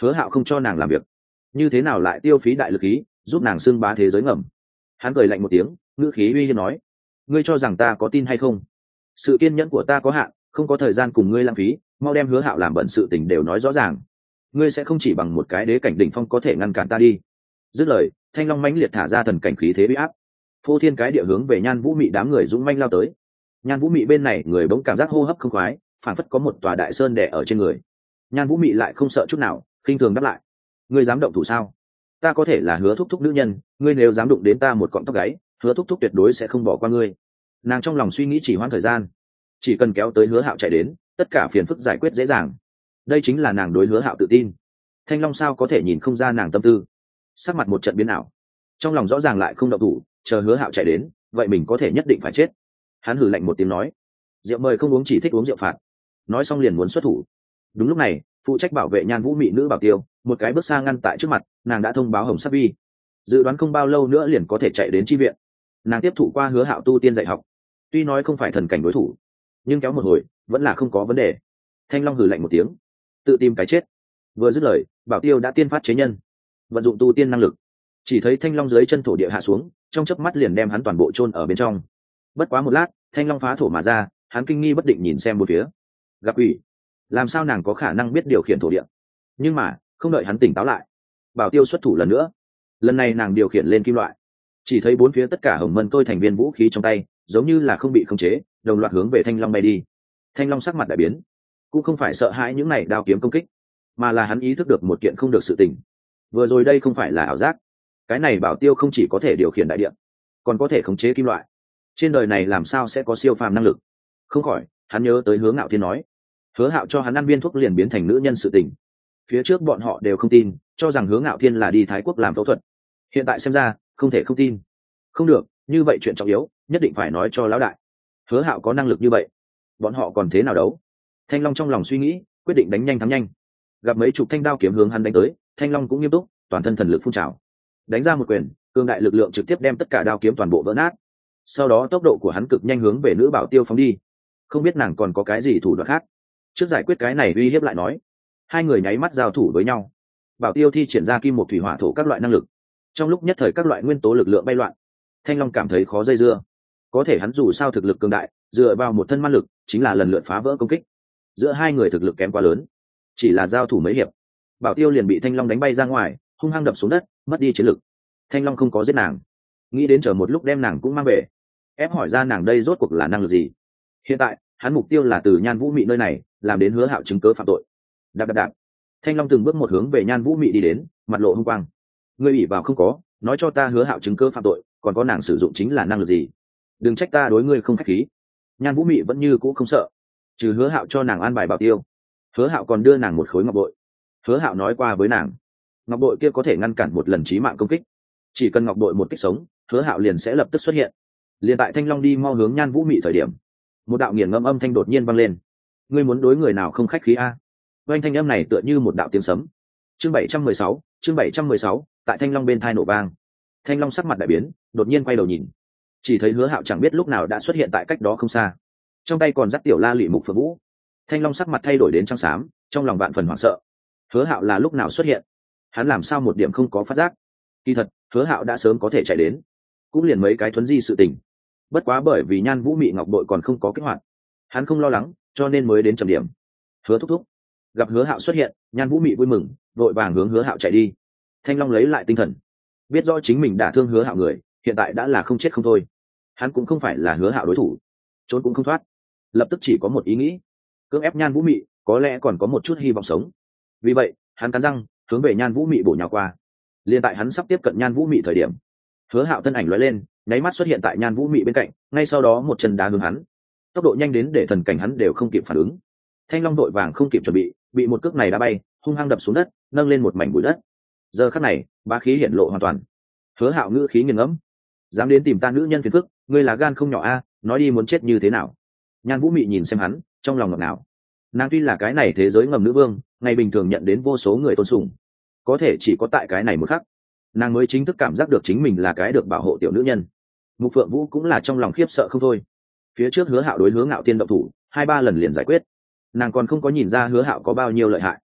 Hứa Hạo không cho nàng làm việc, như thế nào lại tiêu phí đại lực ý giúp nàng xưng bá thế giới ngầm. Hắn cười lạnh một tiếng, ngữ khí uy hiếp nói, ngươi cho rằng ta có tin hay không? Sự kiên nhẫn của ta có hạn, không có thời gian cùng ngươi lãng phí, mau đem Hứa Hạo làm bận sự tình đều nói rõ ràng. Ngươi sẽ không chỉ bằng một cái đế cảnh đỉnh phong có thể ngăn cản ta đi. Dứt lời, thanh long mãnh liệt thả ra thần cảnh khí thế uy áp, phô thiên cái địa hướng về Nhan Vũ Mị đám người dũng manh lao tới. Nhan Vũ Mị bên này người bỗng cảm giác hô hấp không khoái, phản phất có một tòa đại sơn đè ở trên người. Nhan Vũ Mị lại không sợ chút nào, khinh thường đáp lại, ngươi dám động thủ sao? Ta có thể là Hứa thúc thúc nữ nhân, ngươi nếu dám đụng đến ta một cọng tóc gáy, Hứa thúc thúc tuyệt đối sẽ không bỏ qua ngươi. Nàng trong lòng suy nghĩ chỉ hoãn thời gian, chỉ cần kéo tới Hứa Hạo chạy đến, tất cả phiền phức giải quyết dễ dàng. Đây chính là nàng đối Hứa Hạo tự tin. Thanh Long sao có thể nhìn không ra nàng tâm tư? Sắc mặt một trận biến ảo, trong lòng rõ ràng lại không động thủ, chờ Hứa Hạo chạy đến, vậy mình có thể nhất định phải chết. Hắn hừ lạnh một tiếng nói, rượu mời không uống, chỉ thích uống rượu phạt. Nói xong liền muốn xuất thủ. Đúng lúc này, phụ trách bảo vệ Nhan Vũ Mị nữ bảo tiêu một cái bước xa ngăn tại trước mặt, nàng đã thông báo Hồng Sắc Vi, dự đoán không bao lâu nữa liền có thể chạy đến chi viện. Nàng tiếp thụ qua Hứa Hạo tu tiên dạy học, tuy nói không phải thần cảnh đối thủ, nhưng kéo một hồi vẫn là không có vấn đề. Thanh Long hừ lạnh một tiếng, tự tìm cái chết. Vừa dứt lời, bảo tiêu đã tiên phát chế nhân, vận dụng tu tiên năng lực, chỉ thấy Thanh Long dưới chân thổ địa hạ xuống, trong chớp mắt liền đem hắn toàn bộ chôn ở bên trong. Bất quá một lát, Thanh Long phá thổ mà ra, hắn kinh nghi bất định nhìn xem bốn phía. Gặp ủy, làm sao nàng có khả năng biết điều khiển thổ địa? Nhưng mà không đợi hắn tỉnh táo lại, bảo tiêu xuất thủ lần nữa. Lần này nàng điều khiển lên kim loại, chỉ thấy bốn phía tất cả hồng mân tôi thành viên vũ khí trong tay giống như là không bị khống chế, đồng loạt hướng về Thanh Long bay đi. Thanh Long sắc mặt đại biến, cũng không phải sợ hãi những này đao kiếm công kích, mà là hắn ý thức được một kiện không được sự tình. Vừa rồi đây không phải là ảo giác, cái này bảo tiêu không chỉ có thể điều khiển đại địa, còn có thể khống chế kim loại. Trên đời này làm sao sẽ có siêu phàm năng lực? Không khỏi hắn nhớ tới Hứa Ngạo Thiên nói, Hứa Hạo cho hắn ăn viên thuốc liền biến thành nữ nhân sự tình. Phía trước bọn họ đều không tin, cho rằng Hứa Ngạo Thiên là đi Thái Quốc làm phẫu thuật. Hiện tại xem ra không thể không tin. Không được, như vậy chuyện trọng yếu nhất định phải nói cho lão đại. Hứa Hạo có năng lực như vậy, bọn họ còn thế nào đấu? Thanh Long trong lòng suy nghĩ, quyết định đánh nhanh thắng nhanh. Gặp mấy chục thanh đao kiếm hướng hắn đánh tới, Thanh Long cũng nghiêm túc, toàn thân thần lực phun trào, đánh ra một quyền, cường đại lực lượng trực tiếp đem tất cả đao kiếm toàn bộ vỡ nát. Sau đó tốc độ của hắn cực nhanh hướng về nữ bảo tiêu phóng đi. Không biết nàng còn có cái gì thủ đoạn khác, trước giải quyết cái này uy hiếp lại nói. Hai người nháy mắt giao thủ với nhau. Bảo tiêu thi triển ra kim một thủy hỏa thổ các loại năng lực, trong lúc nhất thời các loại nguyên tố lực lượng bay loạn. Thanh Long cảm thấy khó dây dưa, có thể hắn dù sao thực lực cường đại, dựa vào một thân man lực chính là lần lượt phá vỡ công kích. Giữa hai người thực lực kém quá lớn, chỉ là giao thủ mấy hiệp, bảo tiêu liền bị Thanh Long đánh bay ra ngoài, hung hăng đập xuống đất, mất đi chiến lực. Thanh Long không có giết nàng, nghĩ đến chờ một lúc đem nàng cũng mang về, ép hỏi ra nàng đây rốt cuộc là năng lực gì. Hiện tại hắn mục tiêu là từ Nhan Vũ Mị nơi này làm đến Hứa Hạo chứng cớ phạm tội. Đạp đạp đạp, Thanh Long từng bước một hướng về Nhan Vũ Mị đi đến, mặt lộ hung quang. Ngươi ủy vào không có, nói cho ta Hứa Hạo chứng cớ phạm tội, còn có nàng sử dụng chính là năng lực gì? Đừng trách ta đối ngươi không khách khí. Nhan Vũ Mị vẫn như cũ không sợ, trừ Hứa Hạo cho nàng an bài bảo tiêu, Hứa Hạo còn đưa nàng một khối ngọc bội. Hứa Hạo nói qua với nàng, ngọc bội kia có thể ngăn cản một lần chí mạng công kích, chỉ cần ngọc bội một kích sống, Hứa Hạo liền sẽ lập tức xuất hiện. Liền tại Thanh Long đi mau hướng Nhan Vũ Mị thời điểm, một đạo nghiền ngẫm âm thanh đột nhiên vang lên. Ngươi muốn đối người nào không khách khí a? Oanh, thanh âm này tựa như một đạo tiếng sấm. Chương 716, tại Thanh Long bên tai nổ vang. Thanh Long sắc mặt đại biến, đột nhiên quay đầu nhìn, chỉ thấy Hứa Hạo chẳng biết lúc nào đã xuất hiện tại cách đó không xa, trong tay còn dắt tiểu la lụy mục phượng vũ. Thanh Long sắc mặt thay đổi đến trắng xám, trong lòng vạn phần hoảng sợ. Hứa Hạo là lúc nào xuất hiện? Hắn làm sao một điểm không có phát giác? Kỳ thật Hứa Hạo đã sớm có thể chạy đến, cũng liền mấy cái thuấn di sự tình. Bất quá bởi vì Nhan Vũ Mị ngọc bội còn không có kích hoạt, hắn không lo lắng, cho nên mới đến chậm điểm. Hứa thúc thúc. Gặp Hứa Hạo xuất hiện, Nhan Vũ Mị vui mừng, vội vàng hướng Hứa Hạo chạy đi. Thanh Long lấy lại tinh thần, biết rõ chính mình đả thương Hứa Hạo người, hiện tại đã là không chết không thôi. Hắn cũng không phải là Hứa Hạo đối thủ, trốn cũng không thoát. Lập tức chỉ có một ý nghĩ, cưỡng ép Nhan Vũ Mị, có lẽ còn có một chút hy vọng sống. Vì vậy hắn cắn răng hướng về Nhan Vũ Mị bổ nhào qua. Liên tại hắn sắp tiếp cận Nhan Vũ Mị thời điểm, Hứa Hạo thân ảnh lóe lên, nháy mắt xuất hiện tại Nhan Vũ Mị bên cạnh, ngay sau đó một chân đá hướng hắn, tốc độ nhanh đến để thần cảnh hắn đều không kịp phản ứng. Thanh Long đội vàng không kịp chuẩn bị một cước này đá bay, hung hăng đập xuống đất, nâng lên một mảnh bụi đất. Giờ khắc này bá khí hiện lộ hoàn toàn. Hứa Hạo ngữ khí nghiền ngẫm, dám đến tìm ta nữ nhân phiền phức, ngươi là gan không nhỏ a, nói đi muốn chết như thế nào? Nhan Vũ Mị nhìn xem hắn, trong lòng ngọt ngào. Nàng tuy là cái này thế giới ngầm nữ vương, ngày bình thường nhận đến vô số người tôn sùng, có thể chỉ có tại cái này một khắc, nàng mới chính thức cảm giác được chính mình là cái được bảo hộ tiểu nữ nhân. Mục Phượng Vũ cũng là trong lòng khiếp sợ không thôi. Phía trước Hứa Hạo đối Hứa Ngạo Thiên động thủ 2-3 lần liền giải quyết, nàng còn không có nhìn ra Hứa Hạo có bao nhiêu lợi hại.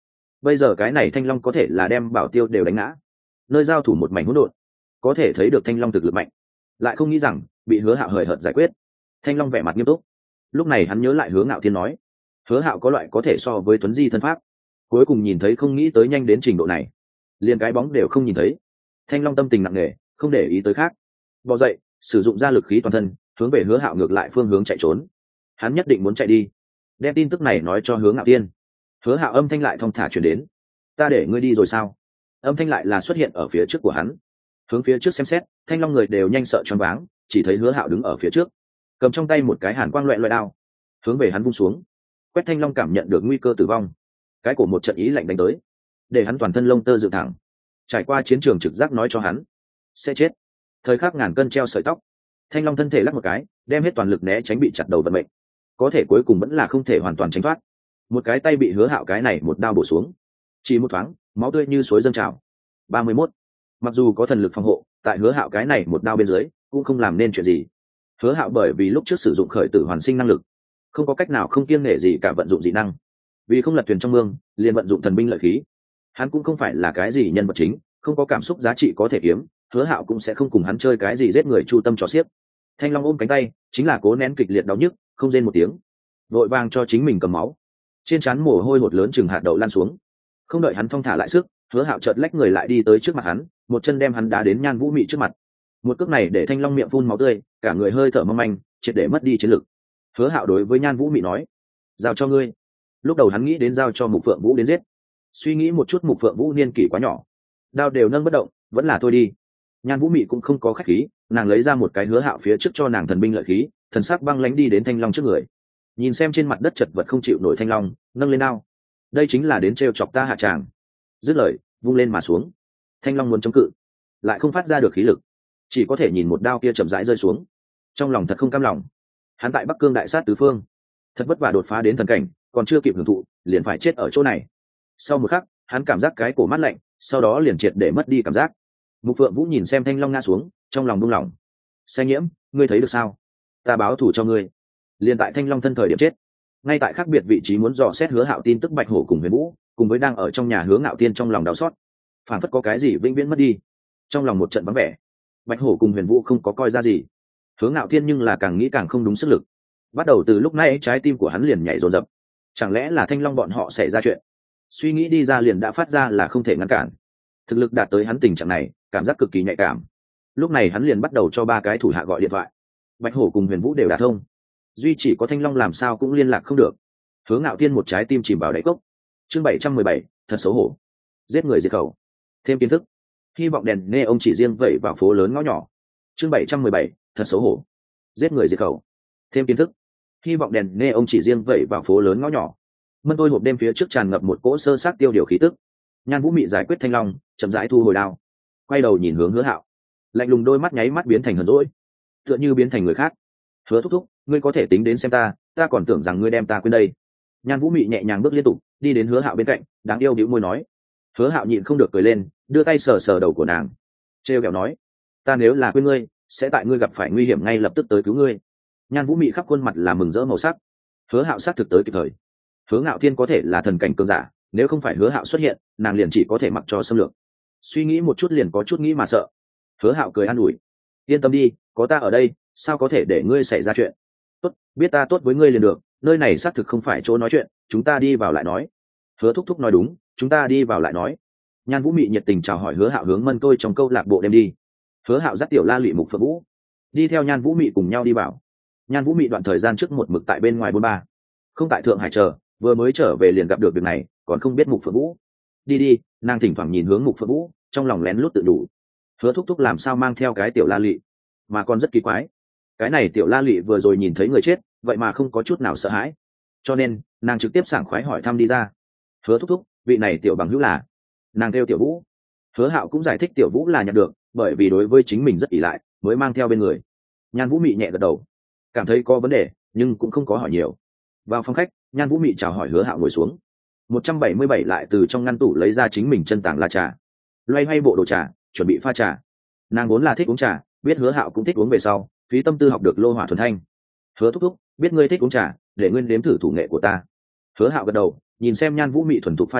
bây giờ cái này thanh long có thể là đem bảo tiêu đều đánh ngã, nơi giao thủ một mảnh hỗn độn, có thể thấy được thanh long thực lực mạnh. Lại không nghĩ rằng bị Hứa Hạo hời hợt giải quyết. Thanh long vẻ mặt nghiêm túc. Lúc này hắn nhớ lại Hứa Ngạo Thiên nói, Hứa Hạo có loại có thể so với Tuấn Di thân pháp, cuối cùng nhìn thấy không nghĩ tới nhanh đến trình độ này, liền cái bóng đều không nhìn thấy. Thanh long tâm tình nặng nề, không để ý tới khác, bò dậy, sử dụng ra lực khí toàn thân, hướng về Hứa Hạo ngược lại phương hướng chạy trốn. Hắn nhất định muốn chạy đi, đem tin tức này nói cho Hứa Ngạo Thiên. Hứa Hạo âm thanh lại thong thả truyền đến, ta để ngươi đi rồi sao? Âm thanh lại là xuất hiện ở phía trước của hắn. Hướng phía trước xem xét, thanh long người đều nhanh sợ choáng váng, chỉ thấy Hứa Hạo đứng ở phía trước, cầm trong tay một cái hàn quang loẹt loẹt đao, hướng về hắn vung xuống. Quét thanh long cảm nhận được nguy cơ tử vong, cái cổ một trận ý lạnh đánh tới, để hắn toàn thân lông tơ dựng thẳng. Trải qua chiến trường trực giác nói cho hắn sẽ chết. Thời khắc ngàn cân treo sợi tóc, thanh long thân thể lắc một cái, đem hết toàn lực né tránh bị chặt đầu vận mệnh, có thể cuối cùng vẫn là không thể hoàn toàn tránh thoát. Một cái tay bị Hứa Hạo cái này một đao bổ xuống, chỉ một thoáng, máu tươi như suối dâng trào. 31. Mặc dù có thần lực phòng hộ, tại Hứa Hạo cái này một đao bên dưới cũng không làm nên chuyện gì. Hứa Hạo bởi vì lúc trước sử dụng khởi tử hoàn sinh năng lực, không có cách nào không kiêng nể gì cả vận dụng dị năng. Vì không lật thuyền trong mương, liền vận dụng thần binh lợi khí. Hắn cũng không phải là cái gì nhân vật chính, không có cảm xúc giá trị có thể kiếm, Hứa Hạo cũng sẽ không cùng hắn chơi cái gì giết người chu tâm trò xiếc. Thanh long ôm cánh tay, chính là cố nén kịch liệt đau nhức, không rên một tiếng, vội vàng cho chính mình cầm máu. Trên trán mồ hôi hột lớn chừng hạt đậu lan xuống. Không đợi hắn thong thả lại sức, Hứa Hạo chợt lách người lại đi tới trước mặt hắn, một chân đem hắn đá đến Nhan Vũ Mị trước mặt. Một cước này để thanh long miệng phun máu tươi, cả người hơi thở mong manh, triệt để mất đi chiến lực. Hứa Hạo đối với Nhan Vũ Mị nói, giao cho ngươi. Lúc đầu hắn nghĩ đến giao cho Mục Phượng Vũ đến giết, suy nghĩ một chút Mục Phượng Vũ niên kỷ quá nhỏ, đao đều nâng bất động, vẫn là thôi đi. Nhan Vũ Mị cũng không có khách khí, nàng lấy ra một cái Hứa Hạo phía trước cho nàng thần binh lợi khí, thần sắc băng lãnh đi đến thanh long trước người, nhìn xem trên mặt đất chật vật không chịu nổi thanh long, nâng lên đao, đây chính là đến trêu chọc ta hạ tràng. Dứt lời, vung lên mà xuống. Thanh long muốn chống cự, lại không phát ra được khí lực, chỉ có thể nhìn một đao kia chậm rãi rơi xuống. Trong lòng thật không cam lòng, hắn tại Bắc Cương đại sát tứ phương, thật vất vả đột phá đến thần cảnh, còn chưa kịp hưởng thụ, liền phải chết ở chỗ này. Sau một khắc, hắn cảm giác cái cổ mát lạnh, sau đó liền triệt để mất đi cảm giác. Mục Phượng Vũ nhìn xem thanh long ngã xuống, trong lòng buông lỏng. Xanh Nhiễm, ngươi thấy được sao? Ta báo thù cho ngươi. Liền tại thanh long thân thời điểm chết, ngay tại khác biệt vị trí muốn dò xét Hứa Hạo tin tức Bạch Hổ cùng Huyền Vũ, cùng với đang ở trong nhà Hứa Ngạo Thiên trong lòng đau xót, phản phất có cái gì vĩnh viễn mất đi. Trong lòng một trận vắng vẻ, Bạch Hổ cùng Huyền Vũ không có coi ra gì, Hứa Ngạo Thiên nhưng là càng nghĩ càng không đúng sức lực. Bắt đầu từ lúc này trái tim của hắn liền nhảy dồn dập, chẳng lẽ là thanh long bọn họ xảy ra chuyện? Suy nghĩ đi ra liền đã phát ra là không thể ngăn cản. Thực lực đạt tới hắn tình trạng này, cảm giác cực kỳ nhạy cảm. Lúc này hắn liền bắt đầu cho ba cái thủ hạ gọi điện thoại. Bạch Hổ cùng Huyền Vũ đều đả thông, duy chỉ có thanh long làm sao cũng liên lạc không được. Hứa Ngạo Thiên một trái tim chìm vào đáy cốc. Chương 717, thật xấu hổ. Giết người diệt khẩu. Thêm kiến thức. Hy vọng đèn nghe ông chỉ riêng vẩy vào phố lớn ngõ nhỏ. Chương 717, thật xấu hổ. Giết người diệt khẩu. Thêm kiến thức. Hy vọng đèn nghe ông chỉ riêng vẩy vào phố lớn ngõ nhỏ. Mân tôi hộp đêm phía trước tràn ngập một cỗ sơ sát tiêu điều khí tức. Nhan Vũ Mị giải quyết thanh long, chậm rãi thu hồi đao, quay đầu nhìn hướng Hứa Hạo, lạnh lùng đôi mắt nháy mắt biến thành hờn dỗi, tựa như biến thành người khác. Hứa thúc thúc, ngươi có thể tính đến xem ta, ta còn tưởng rằng ngươi đem ta quên đây. Nhan Vũ Mị nhẹ nhàng bước liên tục đi đến Hứa Hạo bên cạnh, đáng yêu bĩu môi nói. Hứa Hạo nhịn không được cười lên, đưa tay sờ sờ đầu của nàng, trêu ghẹo nói, ta nếu là quên ngươi, sẽ tại ngươi gặp phải nguy hiểm ngay lập tức tới cứu ngươi. Nhan Vũ Mị khắp khuôn mặt là mừng rỡ màu sắc. Hứa Hạo xác thực tới kịp thời. Hứa Ngạo Thiên có thể là thần cảnh cường giả, nếu không phải Hứa Hạo xuất hiện, nàng liền chỉ có thể mặc cho xâm lược. Suy nghĩ một chút liền có chút nghĩ mà sợ. Hứa Hạo cười an ủi, yên tâm đi, có ta ở đây, sao có thể để ngươi xảy ra chuyện. Tốt, biết ta tốt với ngươi liền được, nơi này xác thực không phải chỗ nói chuyện, chúng ta đi vào lại nói. Hứa thúc thúc nói đúng, chúng ta đi vào lại nói. Nhan Vũ Mị nhiệt tình chào hỏi Hứa Hạo hướng Mân tôi trong câu lạc bộ đem đi. Hứa Hạo dắt tiểu La Lụy Mục Phượng Vũ đi theo Nhan Vũ Mị cùng nhau đi vào. Nhan Vũ Mị đoạn thời gian trước một mực tại bên ngoài bôn ba, không tại Thượng Hải chờ, vừa mới trở về liền gặp được việc này, còn không biết Mục Phượng Vũ. Đi đi, nàng thỉnh thoảng nhìn hướng Mục Phượng Vũ, trong lòng lén lút tự đủ. Hứa thúc thúc làm sao mang theo cái tiểu La Lụy, mà còn rất kỳ quái. Cái này tiểu La Lụy vừa rồi nhìn thấy người chết, vậy mà không có chút nào sợ hãi, cho nên nàng trực tiếp sảng khoái hỏi thăm đi ra. Hứa thúc thúc, vị này tiểu bằng hữu là? Nàng kêu Tiểu Vũ. Hứa Hạo cũng giải thích Tiểu Vũ là nhận được, bởi vì đối với chính mình rất ỷ lại, mới mang theo bên người. Nhan Vũ Mị nhẹ gật đầu, cảm thấy có vấn đề, nhưng cũng không có hỏi nhiều. Vào phòng khách, Nhan Vũ Mị chào hỏi Hứa Hạo ngồi xuống. 177 lại từ trong ngăn tủ lấy ra chính mình chân tàng lá trà, loay hoay bộ đồ trà, chuẩn bị pha trà. Nàng vốn là thích uống trà, biết Hứa Hạo cũng thích uống về sau, phí tâm tư học được lô hỏa thuần thanh. Hứa thúc thúc, biết ngươi thích uống trà, để nguyên đếm thử thủ nghệ của ta. Hứa Hạo gật đầu, nhìn xem Nhan Vũ Mị thuần thục pha trà,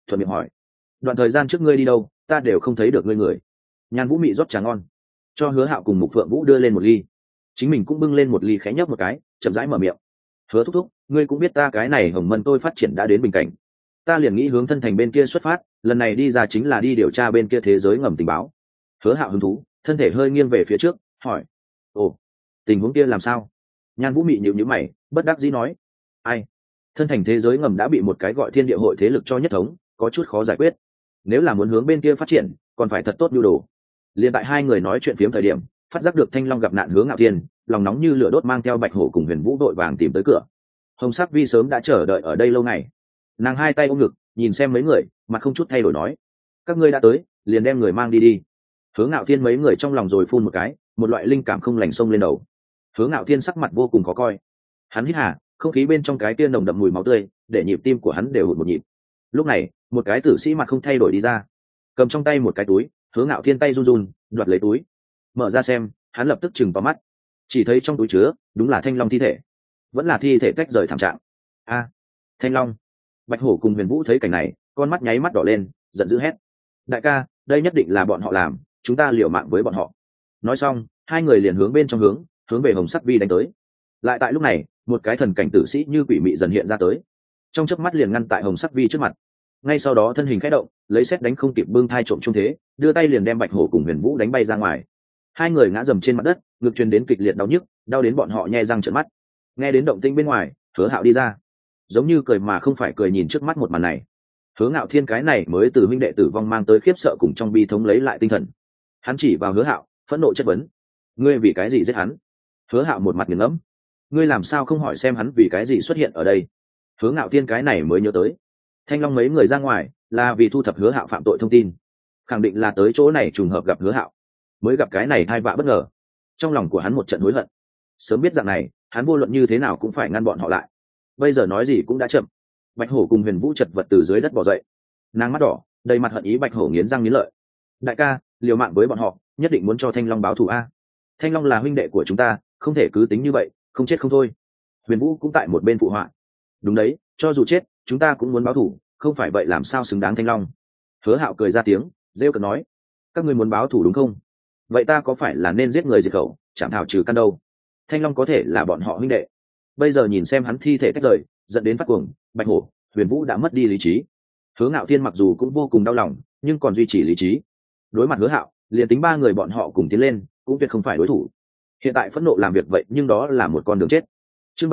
thuận miệng hỏi: đoạn thời gian trước ngươi đi đâu, ta đều không thấy được ngươi người. Nhan Vũ Mị rót trà ngon cho Hứa Hạo cùng Mục Phượng Vũ đưa lên một ly, chính mình cũng bưng lên một ly khẽ nhấp một cái, chậm rãi mở miệng: Hứa thúc thúc, ngươi cũng biết ta cái này Hồng Mân tôi phát triển đã đến bình cảnh, ta liền nghĩ hướng thân thành bên kia xuất phát, lần này đi ra chính là đi điều tra bên kia thế giới ngầm tình báo. Hứa Hạo hứng thú, thân thể hơi nghiêng về phía trước, hỏi: ồ, tình huống kia làm sao? Nhan Vũ Mị nhíu nhíu mày, bất đắc dĩ nói: ai, thân thành thế giới ngầm đã bị một cái gọi Thiên Địa hội thế lực cho nhất thống, có chút khó giải quyết. Nếu là muốn hướng bên kia phát triển, còn phải thật tốt nhu đồ. Liên tại hai người nói chuyện phiếm thời điểm, phát giác được Thanh Long gặp nạn Hứa Ngạo Thiên, lòng nóng như lửa đốt mang theo Bạch Hổ cùng Huyền Vũ đội vàng tìm tới cửa. Hồng Sắc Vi sớm đã chờ đợi ở đây lâu ngày, nàng hai tay ôm ngực, nhìn xem mấy người, mặt không chút thay đổi nói: các ngươi đã tới, liền đem người mang đi đi. Hứa Ngạo Thiên mấy người trong lòng rồi phun một cái, một loại linh cảm không lành xông lên đầu. Hứa Ngạo Thiên sắc mặt vô cùng khó coi, hắn hít hà, không khí bên trong cái tia nồng đậm mùi máu tươi, để nhịp tim của hắn đều hụt một nhịp. Lúc này, một cái tử sĩ mặt không thay đổi đi ra, cầm trong tay một cái túi. Hứa Ngạo Thiên tay run run, đoạt lấy túi, mở ra xem, hắn lập tức chừng vào mắt, chỉ thấy trong túi chứa đúng là Thanh Long thi thể, vẫn là thi thể tách rời thảm trạng. A, Thanh Long! Bạch Hổ cùng Huyền Vũ thấy cảnh này, con mắt nháy mắt đỏ lên, giận dữ hét: đại ca, đây nhất định là bọn họ làm, chúng ta liều mạng với bọn họ. Nói xong, hai người liền hướng bên trong hướng về Hồng Sắc Vi đánh tới. Lại tại lúc này, một cái thần cảnh tử sĩ như quỷ mị dần hiện ra tới, trong chớp mắt liền ngăn tại Hồng Sắc Vi trước mặt. Ngay sau đó thân hình khẽ động, lấy xét đánh không kịp bưng thai trộm trung thế, đưa tay liền đem Bạch Hổ cùng Huyền Vũ đánh bay ra ngoài. Hai người ngã dầm trên mặt đất, ngực truyền đến kịch liệt đau nhức, đau đến bọn họ nhe răng trợn mắt. Nghe đến động tĩnh bên ngoài, Hứa Hạo đi ra, giống như cười mà không phải cười nhìn trước mắt một màn này. Hứa Ngạo Thiên cái này mới từ huynh đệ tử vong mang tới khiếp sợ cùng trong bi thống lấy lại tinh thần. Hắn chỉ vào Hứa Hạo, phẫn nộ chất vấn: ngươi vì cái gì giết hắn? Hứa Hạo một mặt nghiền ngẫm: ngươi làm sao không hỏi xem hắn vì cái gì xuất hiện ở đây? Hứa Ngạo Thiên cái này mới nhớ tới, Thanh Long mấy người ra ngoài là vì thu thập Hứa Hạo phạm tội thông tin, khẳng định là tới chỗ này trùng hợp gặp Hứa Hạo, mới gặp cái này hai vạ bất ngờ. Trong lòng của hắn một trận hối hận, sớm biết dạng này, hắn vô luận như thế nào cũng phải ngăn bọn họ lại. Bây giờ nói gì cũng đã chậm. Bạch Hổ cùng Huyền Vũ chật vật từ dưới đất bò dậy, nàng mắt đỏ, đầy mặt hận ý. Bạch Hổ nghiến răng nghiến lợi: đại ca, liều mạng với bọn họ, nhất định muốn cho Thanh Long báo thù a. Thanh Long là huynh đệ của chúng ta, không thể cứ tính như vậy, không chết không thôi. Huyền Vũ cũng tại một bên phụ họa: đúng đấy, cho dù chết, chúng ta cũng muốn báo thù, không phải vậy làm sao xứng đáng Thanh Long. Hứa Hạo cười ra tiếng, rêu cợt nói: các ngươi muốn báo thù đúng không? Vậy ta có phải là nên giết người diệt khẩu, chạm thảo trừ căn đâu? Thanh Long có thể là bọn họ huynh đệ, bây giờ nhìn xem hắn thi thể tách rời, dẫn đến phát cuồng, Bạch Hổ, Huyền Vũ đã mất đi lý trí. Hứa Ngạo Thiên mặc dù cũng vô cùng đau lòng, nhưng còn duy trì lý trí. Đối mặt Hứa Hạo, liền tính ba người bọn họ cùng tiến lên, cũng tuyệt không phải đối thủ. Hiện tại phẫn nộ làm việc vậy, nhưng đó là một con đường chết. Chương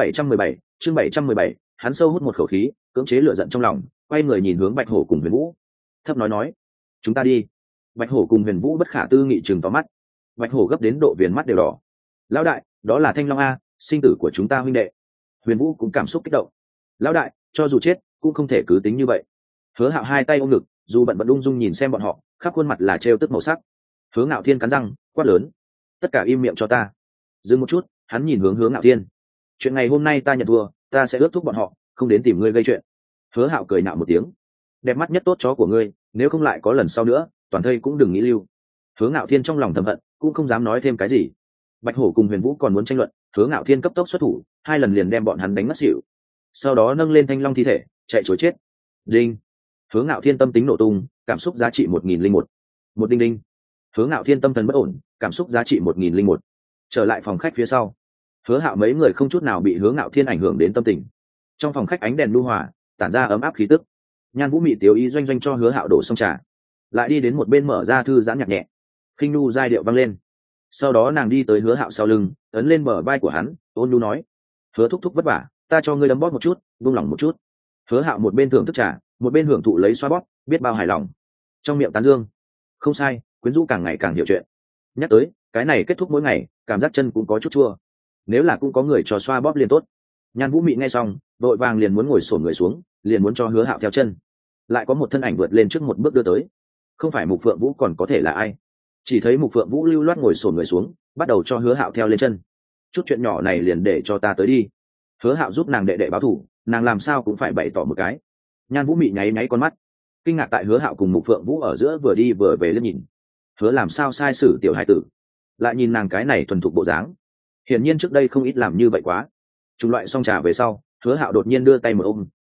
717, hắn sâu hút một khẩu khí, cưỡng chế lửa giận trong lòng, quay người nhìn hướng Bạch Hổ cùng Huyền Vũ, thấp nói: chúng ta đi. Bạch Hổ cùng Huyền Vũ bất khả tư nghị chừng to mắt. Bạch Hổ gấp đến độ viền mắt đều đỏ: lão đại, đó là Thanh Long a, sinh tử của chúng ta huynh đệ. Huyền Vũ cũng cảm xúc kích động: lão đại, cho dù chết cũng không thể cứ tính như vậy. Hứa Hạo hai tay ôm ngực, dù bận bận ung dung nhìn xem bọn họ, khắp khuôn mặt là trêu tức màu sắc. Hứa Ngạo Thiên cắn răng quát lớn: tất cả im miệng cho ta. Dừng một chút, hắn nhìn hướng Hứa Ngạo Thiên: chuyện ngày hôm nay ta nhận thua, ta sẽ ước thúc bọn họ, không đến tìm ngươi gây chuyện. Hứa Hạo cười nạo một tiếng: đẹp mắt nhất tốt chó của ngươi, nếu không lại có lần sau nữa, toàn thây cũng đừng nghĩ lưu. Hứa Ngạo Thiên trong lòng thầm hận, cũng không dám nói thêm cái gì. Bạch Hổ cùng Huyền Vũ còn muốn tranh luận, Hứa Ngạo Thiên cấp tốc xuất thủ, hai lần liền đem bọn hắn đánh ngất xỉu. Sau đó nâng lên Thanh Long thi thể, chạy trối chết. Đinh! Hứa Ngạo Thiên tâm tính nổ tung, cảm xúc giá trị 1001. Một đinh đinh. Hứa Ngạo Thiên tâm thần bất ổn, cảm xúc giá trị 1001. Trở lại phòng khách phía sau, Hứa Hạo mấy người không chút nào bị Hứa Ngạo Thiên ảnh hưởng đến tâm tình. Trong phòng khách ánh đèn nhu hòa, tản ra ấm áp khí tức. Nhan Vũ Mị tiểu ý doanh doanh cho Hứa Hạo đổ xong trà, lại đi đến một bên mở ra thư giãn nhạc nhẹ, khinh nu giai điệu vang lên. Sau đó nàng đi tới Hứa Hạo sau lưng, ấn lên bờ vai của hắn, ôn nhu nói: Hứa thúc thúc vất vả, ta cho ngươi đấm bóp một chút, buông lỏng một chút. Hứa Hạo một bên thưởng thức trà, một bên hưởng thụ lấy xoa bóp, biết bao hài lòng. Trong miệng tán dương: không sai, quyến rũ càng ngày càng hiểu chuyện. Nhắc tới cái này kết thúc mỗi ngày, cảm giác chân cũng có chút chua, nếu là cũng có người cho xoa bóp liền tốt. Nhan Vũ Mị nghe xong, vội vàng liền muốn ngồi xổm người xuống, liền muốn cho Hứa Hạo theo chân. Lại có một thân ảnh vượt lên trước một bước đưa tới. Không phải Mục Phượng Vũ còn có thể là ai? Chỉ thấy Mục Phượng Vũ lưu loát ngồi xổm người xuống, bắt đầu cho Hứa Hạo theo lên chân. Chút chuyện nhỏ này liền để cho ta tới đi. Hứa Hạo giúp nàng đệ đệ báo thù, nàng làm sao cũng phải bày tỏ một cái. Nhan Vũ Mị nháy nháy con mắt, kinh ngạc tại Hứa Hạo cùng Mục Phượng Vũ ở giữa vừa đi vừa về liếc nhìn. Hứa làm sao sai sử tiểu hải tử, lại nhìn nàng cái này thuần thục bộ dáng, hiển nhiên trước đây không ít làm như vậy quá. Chúng loại xong trà về sau, Hứa Hạo đột nhiên đưa tay một ôm,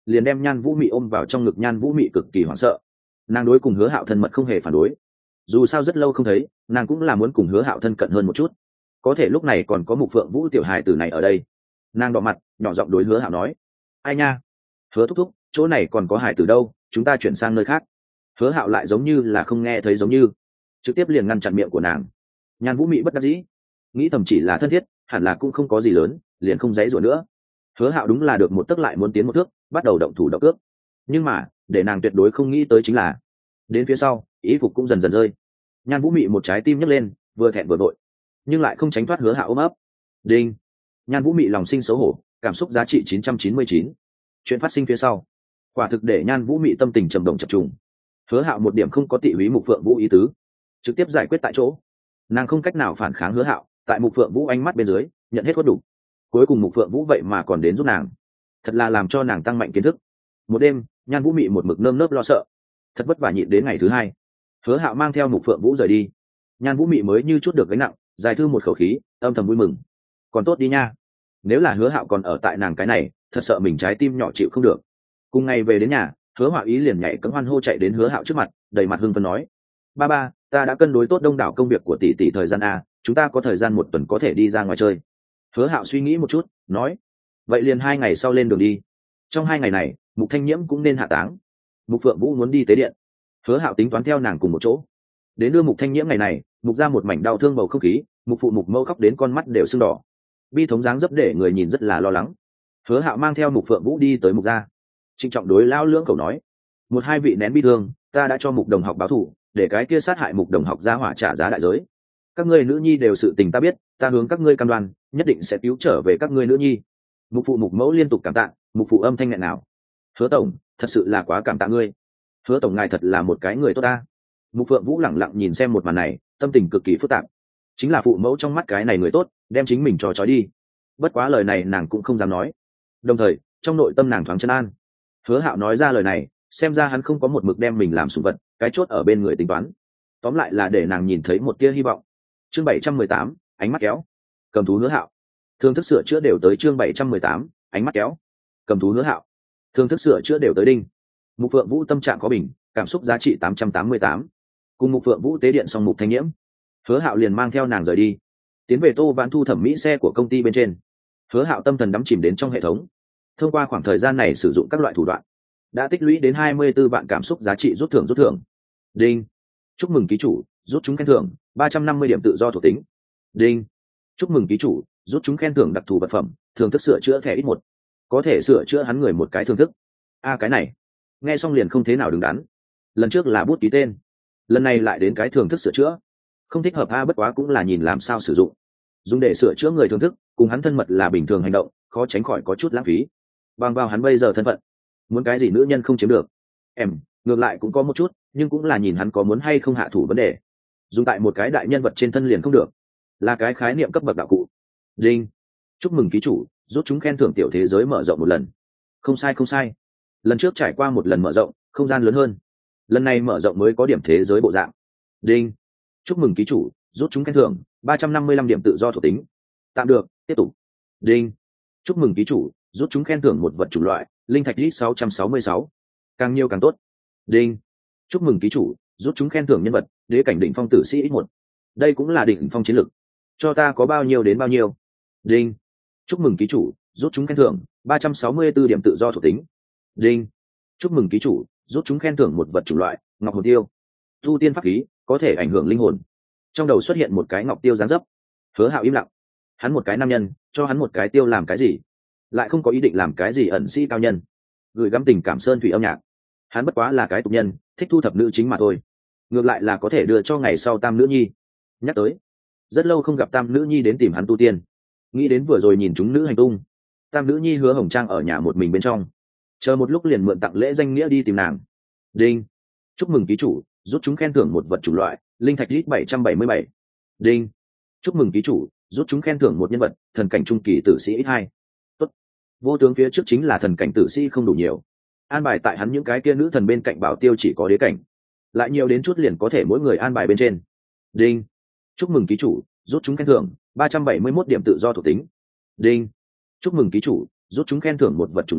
liền đem Nhan Vũ Mị ôm vào trong ngực. Nhan Vũ Mị cực kỳ hoảng sợ, nàng đối cùng Hứa Hạo thân mật không hề phản đối, dù sao rất lâu không thấy, nàng cũng là muốn cùng Hứa Hạo thân cận hơn một chút. Có thể lúc này còn có Mục Phượng Vũ tiểu hài tử này ở đây, nàng đỏ mặt nhỏ giọng đối Hứa Hạo nói: ai nha, Hứa thúc thúc, chỗ này còn có hài tử đâu, chúng ta chuyển sang nơi khác. Hứa Hạo lại giống như là không nghe thấy giống như, trực tiếp liền ngăn chặn miệng của nàng. Nhan Vũ Mị bất đắc dĩ, nghĩ thầm chỉ là thân thiết, hẳn là cũng không có gì lớn, liền không dãy rủa nữa. Hứa Hạo đúng là được một tấc lại muốn tiến một thước, bắt đầu động thủ động cước. Nhưng mà để nàng tuyệt đối không nghĩ tới chính là, đến phía sau ý phục cũng dần dần rơi. Nhan Vũ Mị một trái tim nhấc lên, vừa thẹn vừa vội, nhưng lại không tránh thoát Hứa Hạo ôm ấp. Đinh. Nhan Vũ Mị lòng sinh xấu hổ, cảm xúc giá trị 999. Chuyện phát sinh phía sau, quả thực để Nhan Vũ Mị tâm tình trầm động chập trùng. Hứa Hạo một điểm không có tị húy Mục Phượng Vũ ý tứ, trực tiếp giải quyết tại chỗ. Nàng không cách nào phản kháng Hứa Hạo, tại Mục Phượng Vũ ánh mắt bên dưới nhận hết khuất đủ. Cuối cùng Mục Phượng Vũ vậy mà còn đến giúp nàng, thật là làm cho nàng tăng mạnh kiến thức. Một đêm, Nhan Vũ Mị một mực nơm nớp lo sợ, thật vất vả nhịn đến ngày thứ hai. Hứa Hạo mang theo Mục Phượng Vũ rời đi, Nhan Vũ Mị mới như chút được gánh nặng, dài thư một khẩu khí, âm thầm vui mừng. Còn tốt đi nha, nếu là Hứa Hạo còn ở tại nàng cái này, thật sợ mình trái tim nhỏ chịu không được. Cùng ngày về đến nhà, Hứa Họa Ý liền nhảy cẫng hoan hô chạy đến Hứa Hạo trước mặt, đầy mặt hưng phấn nói: ba ba, ta đã cân đối tốt đông đảo công việc của tỷ tỷ, thời gian a, chúng ta có thời gian một tuần có thể đi ra ngoài chơi. Hứa Hạo suy nghĩ một chút, nói: vậy liền 2 ngày sau lên đường đi. Trong 2 ngày này, Mục Thanh Nhiễm cũng nên hạ táng. Mục Phượng Vũ muốn đi tế điện, Hứa Hạo tính toán theo nàng cùng một chỗ. Đến đưa Mục Thanh Nhiễm ngày này, Mục ra một mảnh đau thương bầu không khí, Mục phụ Mục mẫu khóc đến con mắt đều sưng đỏ, bi thống dáng dấp để người nhìn rất là lo lắng. Hứa Hạo mang theo Mục Phượng Vũ đi tới Mục gia, trịnh trọng đối lão lưỡng cầu nói: một hai vị nén bi thương, ta đã cho Mục đồng học báo thù, để cái kia sát hại Mục đồng học ra hỏa trả giá đại giới. Các ngươi nữ nhi đều sự tình ta biết, ta hướng các ngươi cam đoan, nhất định sẽ cứu trở về các ngươi nữ nhi. Mục phụ Mục mẫu liên tục cảm tạ. Mục phụ âm thanh nghẹn nào: Hứa tổng, thật sự là quá cảm tạ ngươi. Hứa tổng ngài thật là một cái người tốt ta. Mục Phượng Vũ lẳng lặng nhìn xem một màn này, tâm tình cực kỳ phức tạp. Chính là phụ mẫu trong mắt cái này người tốt, đem chính mình cho trói đi. Bất quá lời này nàng cũng không dám nói. Đồng thời trong nội tâm nàng thoáng chân an. Hứa Hạo nói ra lời này, xem ra hắn không có một mực đem mình làm sủng vật, cái chốt ở bên người tính toán. Tóm lại là để nàng nhìn thấy một tia hy vọng. Chương 718, ánh mắt kéo. Cầm thú Hứa Hạo. Thương thức sửa chữa đều tới. Chương 718, ánh mắt kéo. Cầm thú Hứa Hạo. Thương thức sửa chữa đều tới đinh. Mục Phượng Vũ tâm trạng có bình, cảm xúc giá trị 888. Cùng Mục Phượng Vũ tế điện xong Mục Thanh Nhiễm, Hứa Hạo liền mang theo nàng rời đi, tiến về Tô Vãn Thu thẩm mỹ xe của công ty bên trên. Hứa Hạo tâm thần đắm chìm đến trong hệ thống, thông qua khoảng thời gian này sử dụng các loại thủ đoạn, đã tích lũy đến 24 vạn cảm xúc giá trị rút thưởng. Đinh. Chúc mừng ký chủ, rút chúng khen thưởng 350 điểm tự do thuộc tính. Đinh. Chúc mừng ký chủ, rút chúng khen thưởng đặc thù vật phẩm, thường thức sửa chữa thẻ ít một, có thể sửa chữa hắn người một cái thường thức. Cái này nghe xong liền không thế nào đứng đắn. Lần trước là bút ký tên, lần này lại đến cái thường thức sửa chữa, không thích hợp. Bất quá cũng là nhìn làm sao sử dụng, dùng để sửa chữa người thường thức cùng hắn thân mật là bình thường hành động, khó tránh khỏi có chút lãng phí. Bằng vào hắn bây giờ thân phận, muốn cái gì nữ nhân không chiếm được. Ngược lại cũng có một chút, nhưng cũng là nhìn hắn có muốn hay không hạ thủ vấn đề. Dùng tại một cái đại nhân vật trên thân liền không được, là cái khái niệm cấp bậc đạo cụ. Đinh. Chúc mừng ký chủ, rút chúng khen thưởng tiểu thế giới mở rộng một lần. Không sai, lần trước trải qua một lần mở rộng, không gian lớn hơn, lần này mở rộng mới có điểm thế giới bộ dạng. Đinh. Chúc mừng ký chủ, rút chúng khen thưởng 355 điểm tự do thuộc tính. Tạm được, tiếp tục. Đinh. Chúc mừng ký chủ, rút chúng khen thưởng một vật chủng loại, linh thạch lít 666. Càng nhiều càng tốt. Đinh. Chúc mừng ký chủ, rút chúng khen thưởng nhân vật, đế cảnh đỉnh phong tử sĩ X1. Đây cũng là đỉnh phong chiến lực. Cho ta có bao nhiêu đến bao nhiêu. Đinh. Chúc mừng ký chủ, rút chúng khen thưởng 364 điểm tự do thuộc tính. Đinh. Chúc mừng ký chủ, rút chúng khen thưởng một vật chủng loại, ngọc hồn tiêu. Tu tiên pháp khí, có thể ảnh hưởng linh hồn. Trong đầu xuất hiện một cái ngọc tiêu dáng dấp. Hứa Hạo im lặng. Hắn một cái nam nhân, cho hắn một cái tiêu làm cái gì? Lại không có ý định làm cái gì ẩn sĩ cao nhân, gửi gắm tình cảm sơn thủy âm nhạc. Hắn bất quá là cái tục nhân, thích thu thập nữ chính mà thôi. Ngược lại là có thể đưa cho ngày sau tam nữ nhi. Nhắc tới, rất lâu không gặp tam nữ nhi đến tìm hắn tu tiên. Nghĩ đến vừa rồi nhìn chúng nữ hành tung, tam nữ nhi Hứa Hồng Trang ở nhà một mình bên trong, chờ một lúc liền mượn tặng lễ danh nghĩa đi tìm nàng. Đinh. Chúc mừng ký chủ, rút chúng khen thưởng một vật chủng loại, linh thạch lít 777. Đinh. Chúc mừng ký chủ, rút chúng khen thưởng một nhân vật, thần cảnh trung kỳ tử sĩ X2. Tốt. Vô tướng phía trước chính là thần cảnh tử sĩ không đủ nhiều, an bài tại hắn những cái kia nữ thần bên cạnh bảo tiêu chỉ có đế cảnh, lại nhiều đến chút liền có thể mỗi người an bài bên trên. Đinh. Chúc mừng ký chủ, rút chúng khen thưởng 371 điểm tự do thuộc tính. Đinh. Chúc mừng ký chủ, rút chúng khen thưởng một vật chủng loại,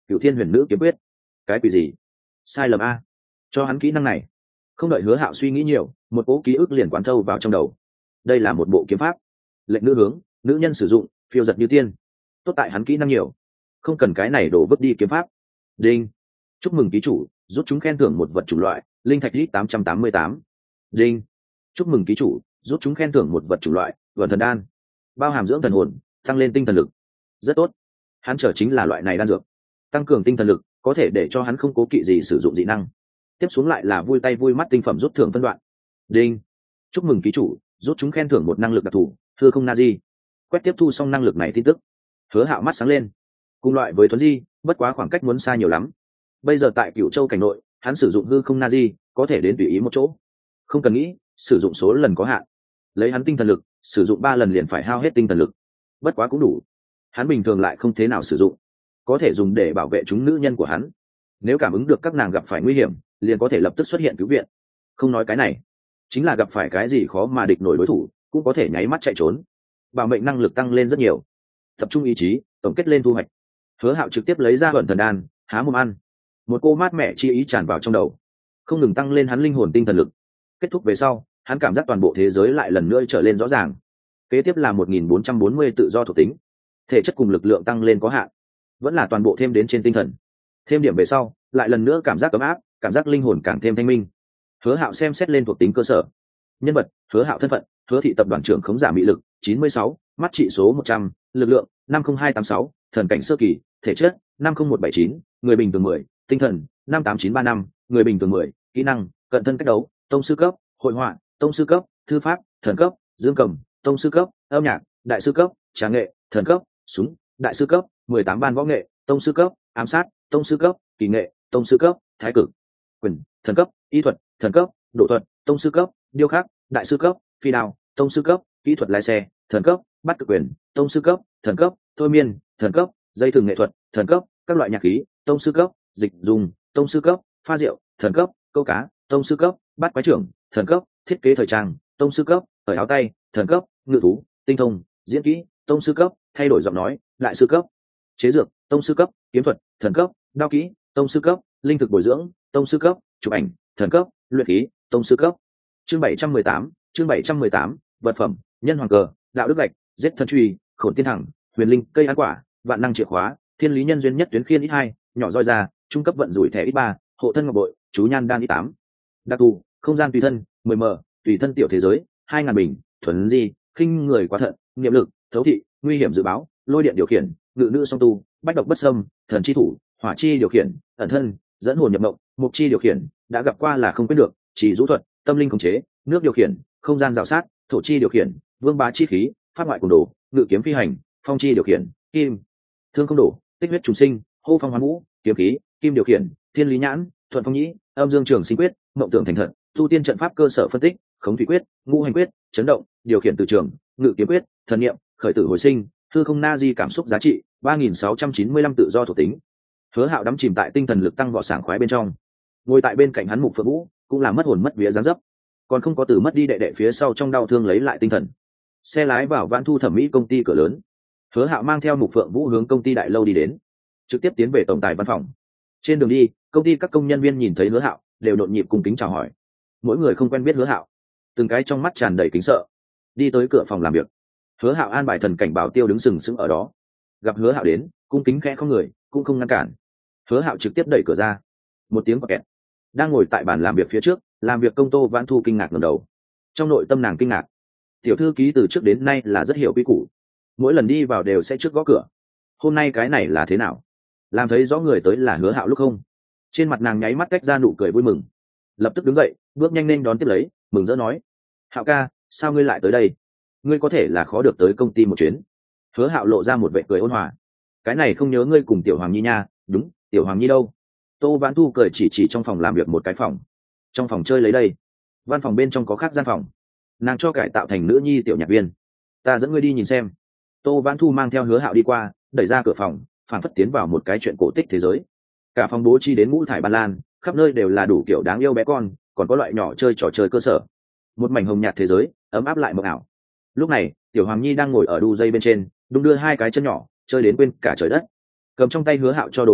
Cửu Thiên Huyền Nữ kiếm quyết. Cái quỷ gì? Sai lầm a. Cho hắn kỹ năng này. Không đợi Hứa Hạo suy nghĩ nhiều, một cỗ ký ức liền quán thâu vào trong đầu. Đây là một bộ kiếm pháp. Lệnh nữ hướng, nữ nhân sử dụng, phiêu giật như tiên. Tốt tại hắn kỹ năng nhiều, không cần cái này đổ vứt đi kiếm pháp. Đinh. Chúc mừng ký chủ, rút chúng khen thưởng một vật chủng loại, linh thạch lít 888. Đinh. Chúc mừng ký chủ, rút chúng khen thưởng một vật chủng loại, vườn thần đan, bao hàm dưỡng thần hồn, tăng lên tinh thần lực. Rất tốt. Hắn chờ chính là loại này đan dược, tăng cường tinh thần lực, có thể để cho hắn không cố kỵ gì sử dụng dị năng. Tiếp xuống lại là vui tay vui mắt tinh phẩm rút thưởng phân đoạn. Đinh. Chúc mừng ký chủ, rút chúng khen thưởng một năng lực đặc thù, hư không na di. Quét tiếp thu xong năng lực này tin tức, Hứa Hạo mắt sáng lên. Cùng loại với thuấn di, bất quá khoảng cách muốn xa nhiều lắm. Bây giờ tại Cửu Châu cảnh nội, hắn sử dụng hư không na di, có thể đến tùy ý một chỗ, không cần nghĩ, sử dụng số lần có hạn. Lấy hắn tinh thần lực, sử dụng 3 lần liền phải hao hết tinh thần lực, bất quá cũng đủ. Hắn bình thường lại không thế nào sử dụng, có thể dùng để bảo vệ chúng nữ nhân của hắn. Nếu cảm ứng được các nàng gặp phải nguy hiểm, liền có thể lập tức xuất hiện cứu viện. Không nói cái này, chính là gặp phải cái gì khó mà địch nổi đối thủ, cũng có thể nháy mắt chạy trốn. Bảo mệnh năng lực tăng lên rất nhiều. Tập trung ý chí, tổng kết lên thu hoạch. Hứa Hạo trực tiếp lấy ra Vận Thần Đan, há mồm ăn. Một cô mát mẻ chi ý tràn vào trong đầu, không ngừng tăng lên hắn linh hồn tinh thần lực. Kết thúc về sau, hắn cảm giác toàn bộ thế giới lại lần nữa trở lên rõ ràng. Kế tiếp là 1440 tự do thuộc tính. Thể chất cùng lực lượng tăng lên có hạn, vẫn là toàn bộ thêm đến trên tinh thần. Thêm điểm về sau, lại lần nữa cảm giác ấm áp, cảm giác linh hồn càng thêm thanh minh. Hứa Hạo xem xét lên thuộc tính cơ sở. Nhân vật: Hứa Hạo thân phận: Hứa thị tập đoàn trưởng khống giả mị lực 96, mắt trị số 100, lực lượng 50286, thần cảnh sơ kỳ, thể chất 50179, người bình thường 10, tinh thần 58935, người bình thường 10, kỹ năng: cận thân cách đấu, tông sư cấp, hội họa, tông sư cấp, thư pháp, thần cấp, dương cầm, tông sư cấp, âm nhạc, đại sư cấp, trà nghệ, thần cấp, súng, đại sư cấp, 18 ban võ nghệ, tông sư cấp, ám sát, tông sư cấp, kỳ nghệ, tông sư cấp, thái cực, quyền, thần cấp, y thuật, thần cấp, độ thuật, tông sư cấp, điêu khắc, đại sư cấp, phi đao, tông sư cấp, kỹ thuật lái xe, thần cấp, bắt cực quyền, tông sư cấp, thần cấp, thôi miên, thần cấp, dây thừng nghệ thuật, thần cấp, các loại nhạc khí, tông sư cấp, dịch dùng, tông sư cấp, pha rượu, thần cấp, câu cá, tông sư cấp, bắt quái trưởng, thần cấp, thiết kế thời trang, tông sư cấp, cởi áo tay, thần cấp, ngự thú, tinh thông, diễn kỹ, tông sư cấp, thay đổi giọng nói, đại sư cấp, chế dược, tông sư cấp, kiếm thuật, thần cấp, đao kỹ, tông sư cấp, linh thực bồi dưỡng, tông sư cấp, chụp ảnh, thần cấp, luyện khí, tông sư cấp. Chương 718, vật phẩm: nhân hoàng cờ, đạo đức gạch, giết thần truy, khổn tiên thẳng, huyền linh cây ăn quả, vạn năng chìa khóa, thiên lý nhân duyên nhất tuyến khiên x2, nhỏ roi ra, trung cấp vận rủi thẻ x3, hộ thân ngọc bội, chú nhan đan x8. Đặc thù: không gian tùy thân 10m, tùy thân tiểu thế giới 2000 bình, thuần di, khinh người quá thận, niệm lực, thấu thị, nguy hiểm dự báo, lôi điện điều khiển, ngự nữ song tu, bách độc bất xâm, thần chi thủ, hỏa chi điều khiển, ẩn thân, dẫn hồn nhập mộng, mục chi điều khiển, đã gặp qua là không quyết được, chỉ rũ thuật, tâm linh khống chế, nước điều khiển, không gian rào sát, thổ chi điều khiển, vương bá chi khí, pháp ngoại cùng đồ, ngự kiếm phi hành, phong chi điều khiển, kim thương không đổ, tích huyết trùng sinh, hô phong hoán vũ, kiếm khí, kim điều khiển, thiên lý nhãn, thuận phong nhĩ, âm dương trường sinh quyết, mộng tưởng thành thật, tu tiên trận pháp cơ sở phân tích, khống thủy quyết, ngũ hành quyết, chấn động, điều khiển từ trường, ngự kiếm quyết, thần niệm, khởi tử hồi sinh, hư không na di, cảm xúc giá trị 3695 tự do thuộc tính. Hứa Hạo đắm chìm tại tinh thần lực tăng vọt sảng khoái bên trong. Ngồi tại bên cạnh hắn Mục Phượng Vũ cũng là mất hồn mất vía dáng dấp, còn không có từ mất đi đệ đệ phía sau trong đau thương lấy lại tinh thần. Xe lái vào Vãn Thu thẩm mỹ công ty cửa lớn. Hứa Hạo mang theo Mục Phượng Vũ hướng công ty đại lâu đi đến, trực tiếp tiến về tổng tài văn phòng. Trên đường đi, công ty các công nhân viên nhìn thấy Hứa Hạo đều nhộn nhịp cùng kính chào hỏi. Mỗi người không quen biết Hứa Hạo, từng cái trong mắt tràn đầy kính sợ. Đi tới cửa phòng làm việc, Hứa Hạo an bài thần cảnh bảo tiêu đứng sừng sững ở đó. Gặp Hứa Hạo đến, cung kính khẽ không người, cũng không ngăn cản. Hứa Hạo trực tiếp đẩy cửa ra. Một tiếng quạt kẹt. Đang ngồi tại bàn làm việc phía trước, làm việc công Tô Vãn Thu kinh ngạc ngẩng đầu. Trong nội tâm nàng kinh ngạc. Tiểu thư ký từ trước đến nay là rất hiểu quy củ, mỗi lần đi vào đều sẽ trước gõ cửa. Hôm nay cái này là thế nào? Làm thấy rõ người tới là Hứa Hạo lúc không, trên mặt nàng nháy mắt cách ra nụ cười vui mừng, lập tức đứng dậy, bước nhanh lên đón tiếp lấy, mừng rỡ nói: Hạo ca, sao ngươi lại tới đây? Ngươi có thể là khó được tới công ty một chuyến. Hứa Hạo lộ ra một vẻ cười ôn hòa: cái này không nhớ ngươi cùng Tiểu Hoàng Nhi nha. Đúng, Tiểu Hoàng Nhi đâu? Tô Vãn Thu cười chỉ trong phòng làm việc một cái phòng. Trong phòng chơi lấy đây. Văn phòng bên trong có khác gian phòng, nàng cho cải tạo thành nữ nhi tiểu nhạc viên. Ta dẫn ngươi đi nhìn xem. Tô Vãn Thu mang theo Hứa Hạo đi qua, đẩy ra cửa phòng, phản phất tiến vào một cái chuyện cổ tích thế giới. Cả phòng bố trí đến ngũ thải ban lan, khắp nơi đều là đủ kiểu đáng yêu bé con, còn có loại nhỏ chơi trò chơi cơ sở. Một mảnh hồng nhạt thế giới, ấm áp lại mộng ảo. Lúc này, Tiểu Hoàng Nhi đang ngồi ở đu dây bên trên, đung đưa hai cái chân nhỏ, chơi đến quên cả trời đất. Cầm trong tay Hứa Hạo cho đồ ăn vặt,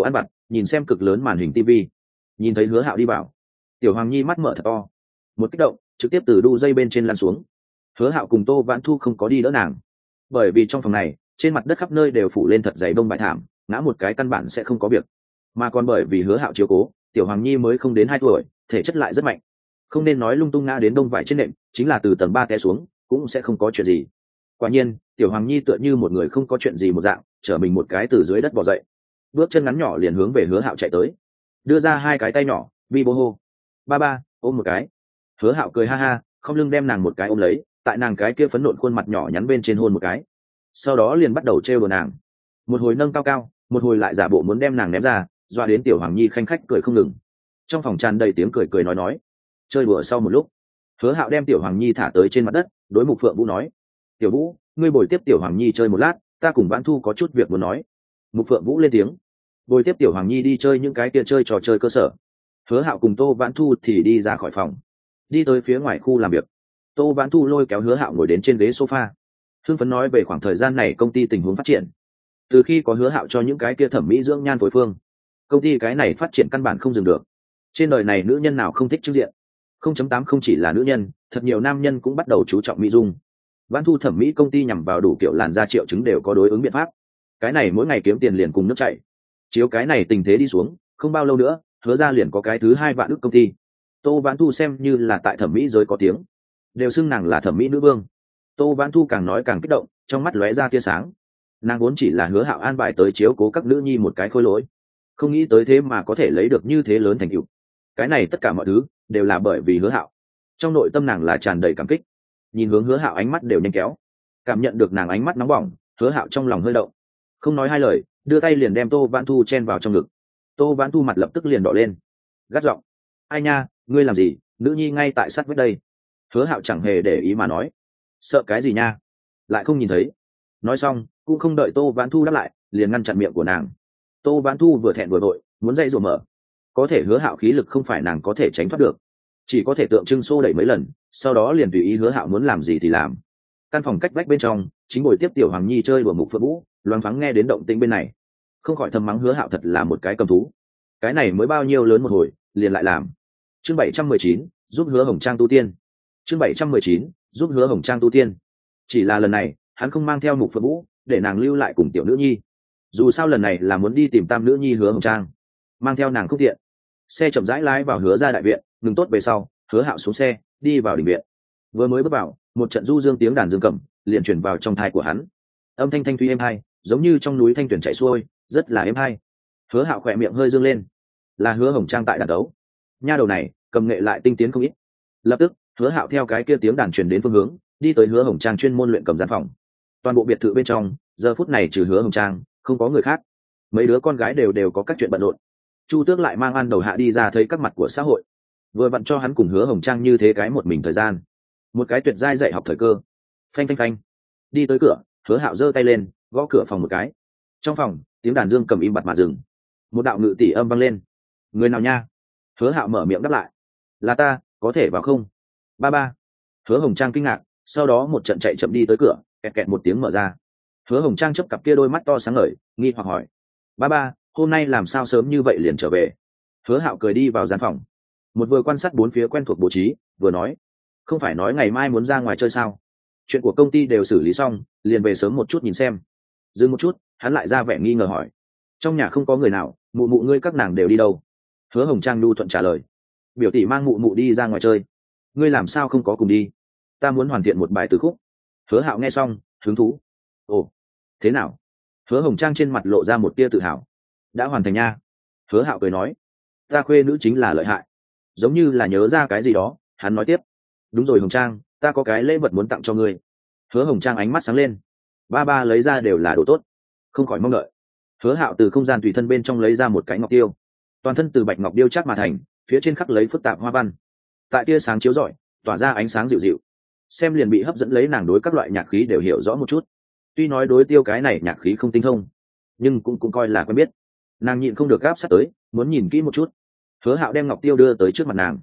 nhìn xem cực lớn màn hình tv. Nhìn thấy Hứa Hạo đi vào, Tiểu Hoàng Nhi mắt mở thật to, một kích động trực tiếp từ đu dây bên trên lăn xuống. Hứa Hạo cùng Tô Vãn Thu không có đi đỡ nàng, bởi vì trong phòng này trên mặt đất khắp nơi đều phủ lên thật dày bông bại thảm, ngã một cái căn bản sẽ không có việc. Mà còn bởi vì Hứa Hạo chiếu cố, Tiểu Hoàng Nhi mới không đến 2 tuổi, thể chất lại rất mạnh, không nên nói lung tung ngã đến đông vải trên nệm, chính là từ tầng 3 té xuống cũng sẽ không có chuyện gì. Quả nhiên Tiểu Hoàng Nhi tựa như một người không có chuyện gì một dạng, trở mình một cái từ dưới đất bò dậy, bước chân ngắn nhỏ liền hướng về Hứa Hạo chạy tới, đưa ra 2 cái tay nhỏ vi bô hô: ba ba, ôm một cái. Hứa Hạo cười ha ha, không lưng đem nàng một cái ôm lấy, tại nàng cái kia phấn nộn khuôn mặt nhỏ nhắn bên trên hôn một cái, sau đó liền bắt đầu trêu đùa nàng, một hồi nâng cao cao, một hồi lại giả bộ muốn đem nàng ném ra, dọa đến Tiểu Hoàng Nhi khanh khách cười không ngừng. Trong phòng tràn đầy tiếng cười cười nói. Chơi đùa sau một lúc, Hứa Hạo đem Tiểu Hoàng Nhi thả tới trên mặt đất, đối Mục Phượng Vũ nói: Tiểu Vũ, ngươi bồi tiếp Tiểu Hoàng Nhi chơi một lát, ta cùng Vãn Thu có chút việc muốn nói. Mục Phượng Vũ lên tiếng: bồi tiếp Tiểu Hoàng Nhi đi chơi những cái kia chơi trò chơi cơ sở. Hứa Hạo cùng Tô Vãn Thu thì đi ra khỏi phòng, đi tới phía ngoài khu làm việc. Tô Vãn Thu lôi kéo Hứa Hạo ngồi đến trên ghế sofa, hưng phấn nói về khoảng thời gian này công ty tình huống phát triển. Từ khi có Hứa Hạo cho những cái kia thẩm mỹ dưỡng nhan phối phương, công ty cái này phát triển căn bản không dừng được. Trên đời này nữ nhân nào không thích trước diện. 0.8 không chỉ là nữ nhân, thật nhiều nam nhân cũng bắt đầu chú trọng mỹ dung. Vãn Thu thẩm mỹ công ty nhằm vào đủ kiểu làn da triệu chứng đều có đối ứng biện pháp. Cái này mỗi ngày kiếm tiền liền cùng nước chảy. Chiếu cái này tình thế đi xuống, không bao lâu nữa, Hứa ra liền có cái thứ 2 vạn ức công ty. Tô Vãn Thu xem như là tại thẩm mỹ giới có tiếng, đều xưng nàng là thẩm mỹ nữ vương. Tô Vãn Thu càng nói càng kích động, trong mắt lóe ra tia sáng. Nàng vốn chỉ là Hứa Hạo an bài tới chiếu cố các nữ nhi một cái khôi lỗi, không nghĩ tới thế mà có thể lấy được như thế lớn thành tựu. Cái này tất cả mọi thứ đều là bởi vì Hứa Hạo. Trong nội tâm nàng là tràn đầy cảm kích, nhìn hướng Hứa Hạo ánh mắt đều nhanh kéo. Cảm nhận được nàng ánh mắt nóng bỏng, Hứa Hạo trong lòng hơi động, không nói hai lời, đưa tay liền đem Tô Vãn Thu chen vào trong ngực. Tô Vãn Thu mặt lập tức liền đỏ lên, gắt giọng: ai nha, ngươi làm gì, nữ nhi ngay tại sát vách đây. Hứa Hạo chẳng hề để ý mà nói: sợ cái gì nha, lại không nhìn thấy. Nói xong cũng không đợi Tô Vãn Thu đáp lại, liền ngăn chặn miệng của nàng. Tô Vãn Thu vừa thẹn vừa vội, muốn dây rủa mở, có thể Hứa Hạo khí lực không phải nàng có thể tránh thoát được, chỉ có thể tượng trưng xô đẩy mấy lần, sau đó liền tùy ý Hứa Hạo muốn làm gì thì làm. Căn phòng cách vách bên trong, chính ngồi tiếp Tiểu Hoàng Nhi chơi đùa Mục Phượng Vũ, loáng thoáng nghe đến động tĩnh bên này, không khỏi thầm mắng Hứa Hạo thật là một cái cầm thú. Cái này mới bao nhiêu lớn một hồi, liền lại làm. Chương 719, giúp Hứa Hồng Trang tu tiên. Chương 719, giúp Hứa Hồng Trang tu tiên. Chỉ là lần này, hắn không mang theo Mục Phượng Vũ, để nàng lưu lại cùng tiểu nữ nhi. Dù sao lần này là muốn đi tìm tam nữ nhi Hứa Hồng Trang, mang theo nàng không tiện. Xe chậm rãi lái vào Hứa ra đại viện, ngừng tốt về sau, Hứa Hạo xuống xe, đi vào đình viện. Vừa mới bước vào, một trận du dương tiếng đàn dương cầm liền truyền vào trong tai của hắn. Âm thanh thanh thúy êm hai, giống như trong núi thanh tuyển chảy xuôi, rất là êm hai. Hứa Hạo khỏe miệng hơi dương lên, là Hứa Hồng Trang tại đàn đấu. Nha đầu này cầm nghệ lại tinh tiến không ít. Lập tức Hứa Hạo theo cái kia tiếng đàn truyền đến phương hướng, đi tới Hứa Hồng Trang chuyên môn luyện cầm gian phòng. Toàn bộ biệt thự bên trong giờ phút này trừ Hứa Hồng Trang không có người khác, mấy đứa con gái đều có các chuyện bận rộn. Chu Tước lại mang An Đầu Hạ đi ra thấy các mặt của xã hội, vừa vặn cho hắn cùng Hứa Hồng Trang như thế cái một mình thời gian, một cái tuyệt giai dạy học thời cơ. Phanh phanh phanh, đi tới cửa, Hứa Hạo giơ tay lên gõ cửa phòng một cái. Trong phòng tiếng đàn dương cầm im bặt mà dừng, một đạo ngự tỷ âm vang lên: người nào nha? Hứa Hạo mở miệng đáp lại: là ta, có thể vào không? Ba ba. Hứa Hồng Trang kinh ngạc, sau đó một trận chạy chậm đi tới cửa, kẹt kẹt một tiếng mở ra. Hứa Hồng Trang chớp cặp kia đôi mắt to sáng ngời, nghi hoặc hỏi: ba ba, hôm nay làm sao sớm như vậy liền trở về? Hứa Hạo cười đi vào gian phòng, một vừa quan sát bốn phía quen thuộc bố trí, vừa nói: không phải nói ngày mai muốn ra ngoài chơi sao? Chuyện của công ty đều xử lý xong, liền về sớm một chút nhìn xem. Dừng một chút, hắn lại ra vẻ nghi ngờ hỏi: trong nhà không có người nào, mụ mụ ngươi các nàng đều đi đâu? Hứa Hồng Trang nhu thuận trả lời: biểu tỷ mang mụ mụ đi ra ngoài chơi. Ngươi làm sao không có cùng đi? Ta muốn hoàn thiện một bài từ khúc. Hứa Hạo nghe xong hứng thú: ồ, thế nào? Hứa Hồng Trang trên mặt lộ ra một tia tự hào: đã hoàn thành nha. Hứa Hạo cười nói: ta khuê nữ chính là lợi hại. Giống như là nhớ ra cái gì đó, hắn nói tiếp: đúng rồi Hồng Trang, ta có cái lễ vật muốn tặng cho ngươi. Hứa Hồng Trang ánh mắt sáng lên: ba ba lấy ra đều là đồ tốt, không khỏi mong đợi. Hứa Hạo từ không gian tùy thân bên trong lấy ra một cái ngọc tiêu, toàn thân từ bạch ngọc điêu chắc mà thành, phía trên khắc lấy phức tạp hoa văn, tại tia sáng chiếu rọi tỏa ra ánh sáng dịu dịu, xem liền bị hấp dẫn lấy nàng đối các loại nhạc khí đều hiểu rõ một chút. Tuy nói đối tiêu cái này nhạc khí không tinh thông, nhưng cũng coi là quen biết. Nàng nhịn không được gáp sát tới, muốn nhìn kỹ một chút. Hứa Hạo đem ngọc tiêu đưa tới trước mặt nàng: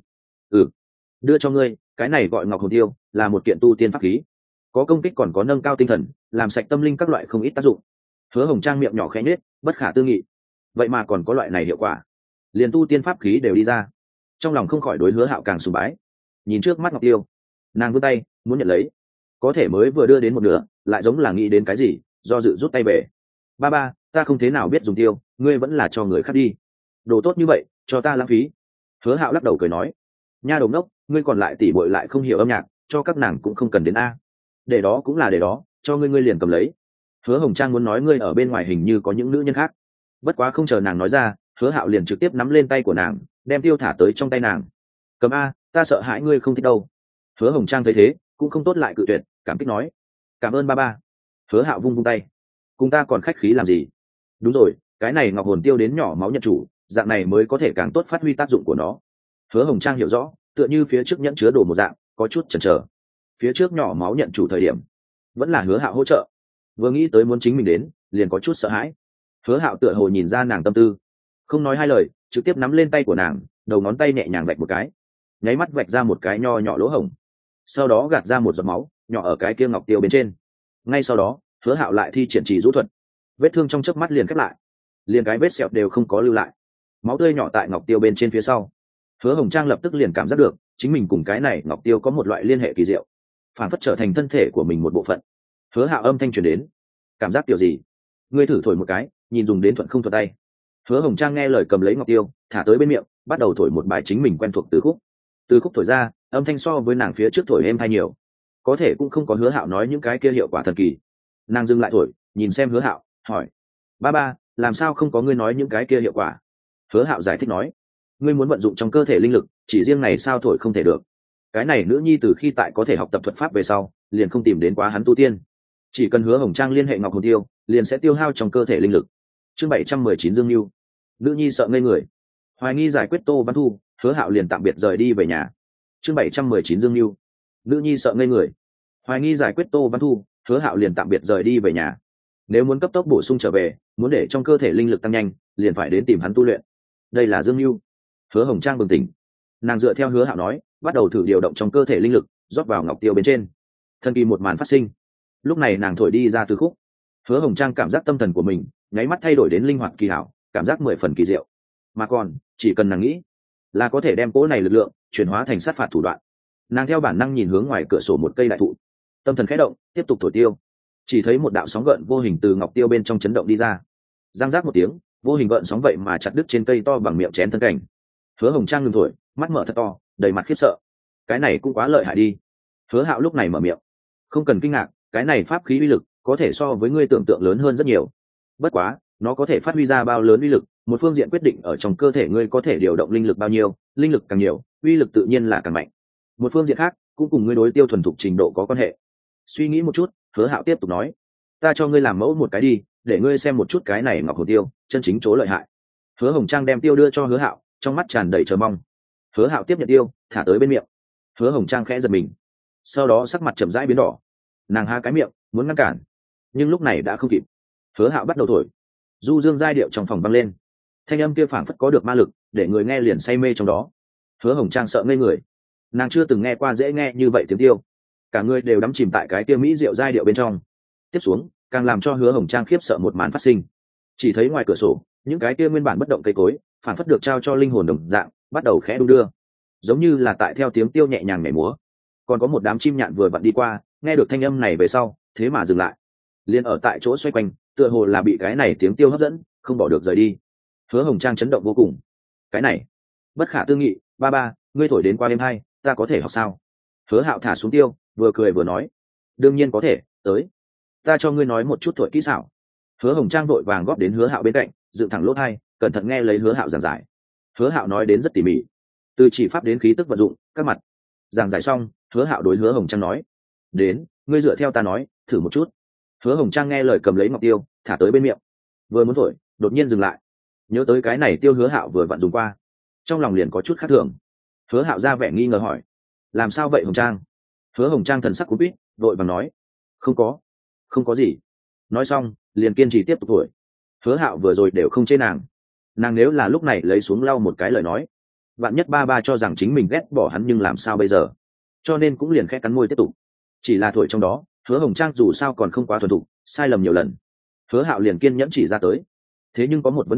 đưa cho ngươi, cái này gọi ngọc hồn tiêu, là một kiện tu tiên pháp khí, có công kích còn có nâng cao tinh thần, làm sạch tâm linh các loại không ít tác dụng. Hứa Hồng Trang miệng nhỏ khẽ nhếch, bất khả tư nghị: vậy mà còn có loại này hiệu quả, liền tu tiên pháp khí đều đi ra. Trong lòng không khỏi đối Hứa Hạo càng sùng bái. Nhìn trước mắt ngọc tiêu, nàng vươn tay muốn nhận lấy, có thể mới vừa đưa đến một nửa lại giống là nghĩ đến cái gì, do dự rút tay về. Ba ba, ta không thế nào biết dùng tiêu, ngươi vẫn là cho người khác đi, đồ tốt như vậy cho ta lãng phí. Hứa Hạo lắc đầu cười nói, nha đầu ngốc, ngươi còn lại tỉ bội lại không hiểu âm nhạc, cho các nàng cũng không cần đến a. Để đó cũng là để đó, cho ngươi, ngươi liền cầm lấy. Hứa Hồng Trang muốn nói ngươi ở bên ngoài hình như có những nữ nhân khác, bất quá không chờ nàng nói ra, Hứa Hạo liền trực tiếp nắm lên tay của nàng, đem tiêu thả tới trong tay nàng. Cầm a, ta sợ hãi ngươi không thích đâu. Hứa Hồng Trang thấy thế cũng không tốt lại cự tuyệt, cảm kích nói, cảm ơn ba ba. Hứa Hạo vung vung tay, cùng ta còn khách khí làm gì. Đúng rồi, cái này ngọc hồn tiêu đến nhỏ máu nhận chủ, dạng này mới có thể càng tốt phát huy tác dụng của nó. Hứa Hồng Trang hiểu rõ, tựa như phía trước nhẫn chứa đồ một dạng, có chút chần chờ. Phía trước nhỏ máu nhận chủ thời điểm vẫn là Hứa Hạo hỗ trợ, vừa nghĩ tới muốn chính mình đến liền có chút sợ hãi. Hứa Hạo tựa hồ nhìn ra nàng tâm tư, không nói hai lời, trực tiếp nắm lên tay của nàng, đầu ngón tay nhẹ nhàng vạch một cái, nháy mắt vạch ra một cái nho nhỏ lỗ hổng, sau đó gạt ra một giọt máu nhỏ ở cái kia ngọc tiêu bên trên. Ngay sau đó Hứa Hạo lại thi triển chỉ rũ thuật, vết thương trong chớp mắt liền khép lại, liền cái vết sẹo đều không có lưu lại, máu tươi nhỏ tại ngọc tiêu bên trên phía sau. Hứa Hồng Trang lập tức liền cảm giác được chính mình cùng cái này ngọc tiêu có một loại liên hệ kỳ diệu, phản phất trở thành thân thể của mình một bộ phận. Hứa Hạo âm thanh truyền đến, cảm giác kiểu gì, ngươi thử thổi một cái, nhìn dùng đến thuận không thuận tay. Hứa Hồng Trang nghe lời cầm lấy ngọc tiêu thả tới bên miệng, bắt đầu thổi một bài chính mình quen thuộc từ khúc. Từ khúc thổi ra, âm thanh so với nàng phía trước thổi êm hay nhiều, có thể cũng không có Hứa Hạo nói những cái kia hiệu quả thần kỳ. Nàng dừng lại thổi, nhìn xem Hứa Hạo, hỏi, ba ba, làm sao không có ngươi nói những cái kia hiệu quả? Hứa Hạo giải thích nói, ngươi muốn vận dụng trong cơ thể linh lực, chỉ riêng này sao thổi không thể được. Cái này nữ nhi từ khi tại có thể học tập thuật pháp về sau, liền không tìm đến quá hắn tu tiên. Chỉ cần Hứa Hồng Trang liên hệ ngọc hồn tiêu, liền sẽ tiêu hao trong cơ thể linh lực. Chương 719 Dương Nưu. Nữ nhi sợ ngây người. Hoài nghi giải quyết Tô Văn Thu, Hứa Hạo liền tạm biệt rời đi về nhà. Chương 719 Dương Nưu. Nữ nhi sợ ngây người. Hoài nghi giải quyết Tô Văn Thu, Hứa Hạo liền tạm biệt rời đi về nhà. Nếu muốn cấp tốc bổ sung trở về, muốn để trong cơ thể linh lực tăng nhanh, liền phải đến tìm hắn tu luyện. Đây là Dương Nưu. Hứa Hồng Trang bừng tỉnh, nàng dựa theo Hứa Hạo nói, bắt đầu thử điều động trong cơ thể linh lực, rót vào ngọc tiêu bên trên. Thần kỳ một màn phát sinh. Lúc này nàng thổi đi ra từ khúc, Hứa Hồng Trang cảm giác tâm thần của mình nháy mắt thay đổi đến linh hoạt kỳ hảo, cảm giác 10 phần kỳ diệu. Mà còn, chỉ cần nàng nghĩ, là có thể đem cỗ này lực lượng chuyển hóa thành sát phạt thủ đoạn. Nàng theo bản năng nhìn hướng ngoài cửa sổ một cây đại thụ, tâm thần khẽ động, tiếp tục thổi tiêu. Chỉ thấy một đạo sóng gợn vô hình từ ngọc tiêu bên trong chấn động đi ra. Giang giác một tiếng, vô hình gợn sóng vậy mà chặt đứt trên cây to bằng miệng chén thân cảnh. Hứa Hồng Trang ngừng thổi, mắt mở thật to, đầy mặt khiếp sợ. Cái này cũng quá lợi hại đi. Hứa Hạo lúc này mở miệng, không cần kinh ngạc, cái này pháp khí uy lực có thể so với ngươi tưởng tượng lớn hơn rất nhiều. Bất quá, nó có thể phát huy ra bao lớn uy lực, một phương diện quyết định ở trong cơ thể ngươi có thể điều động linh lực bao nhiêu, linh lực càng nhiều, uy lực tự nhiên là càng mạnh. Một phương diện khác, cũng cùng ngươi đối tiêu thuần thục trình độ có quan hệ. Suy nghĩ một chút, Hứa Hạo tiếp tục nói, ta cho ngươi làm mẫu một cái đi, để ngươi xem một chút cái này ngọc hồn tiêu chân chính chỗ lợi hại. Hứa Hồng Trang đem tiêu đưa cho Hứa Hạo, trong mắt tràn đầy chờ mong. Hứa Hạo tiếp nhận tiêu, thả tới bên miệng. Hứa Hồng Trang khẽ giật mình, sau đó sắc mặt chậm rãi biến đỏ, nàng há cái miệng muốn ngăn cản, nhưng lúc này đã không kịp. Hứa Hạo bắt đầu thổi, du dương giai điệu trong phòng vang lên, thanh âm kia phảng phất có được ma lực, để người nghe liền say mê trong đó. Hứa Hồng Trang sợ ngây người, nàng chưa từng nghe qua dễ nghe như vậy tiếng tiêu, cả người đều đắm chìm tại cái kia mỹ diệu giai điệu bên trong. Tiếp xuống, càng làm cho Hứa Hồng Trang khiếp sợ một màn phát sinh. Chỉ thấy ngoài cửa sổ, những cái kia nguyên bản bất động cây cối, phảng phất được trao cho linh hồn đồng dạng, bắt đầu khẽ đung đưa, giống như là tại theo tiếng tiêu nhẹ nhàng nhảy múa. Còn có một đám chim nhạn vừa vặn đi qua, nghe được thanh âm này về sau, thế mà dừng lại, liền ở tại chỗ xoay quanh, tựa hồ là bị cái này tiếng tiêu hấp dẫn, không bỏ được rời đi. Hứa Hồng Trang chấn động vô cùng, cái này bất khả tư nghị, ba ba, ngươi thổi đến qua đêm hay, ta có thể học sao? Hứa Hạo thả xuống tiêu, vừa cười vừa nói, đương nhiên có thể, tới, ta cho ngươi nói một chút thổi kỹ xảo. Hứa Hồng Trang vội vàng góp đến Hứa Hạo bên cạnh, dựng thẳng lỗ tai, cẩn thận nghe lấy Hứa Hạo giảng giải. Hứa Hạo nói đến rất tỉ mỉ, từ chỉ pháp đến khí tức vận dụng, các mặt. Giảng giải xong, Hứa Hạo đối Hứa Hồng Trang nói, đến, ngươi dựa theo ta nói, thử một chút. Hứa Hồng Trang nghe lời cầm lấy ngọc tiêu, thả tới bên miệng, vừa muốn thổi, đột nhiên dừng lại, nhớ tới cái này tiêu Hứa Hạo vừa vặn dùng qua, trong lòng liền có chút khác thường. Hứa Hạo ra vẻ nghi ngờ hỏi, làm sao vậy Hồng Trang? Hứa Hồng Trang thần sắc cúi bít, vội vàng nói, không có gì. Nói xong, liền kiên trì tiếp tục thổi. Hứa Hạo vừa rồi đều không chế nàng nếu là lúc này lấy xuống lau một cái lời nói, vạn nhất ba ba cho rằng chính mình ghét bỏ hắn nhưng làm sao bây giờ, cho nên cũng liền khẽ cắn môi tiếp tục. Chỉ là thổi trong đó, Hứa Hồng Trang dù sao còn không quá thuần thục, sai lầm nhiều lần. Hứa Hạo liền kiên nhẫn chỉ ra tới, thế nhưng có một vấn đề,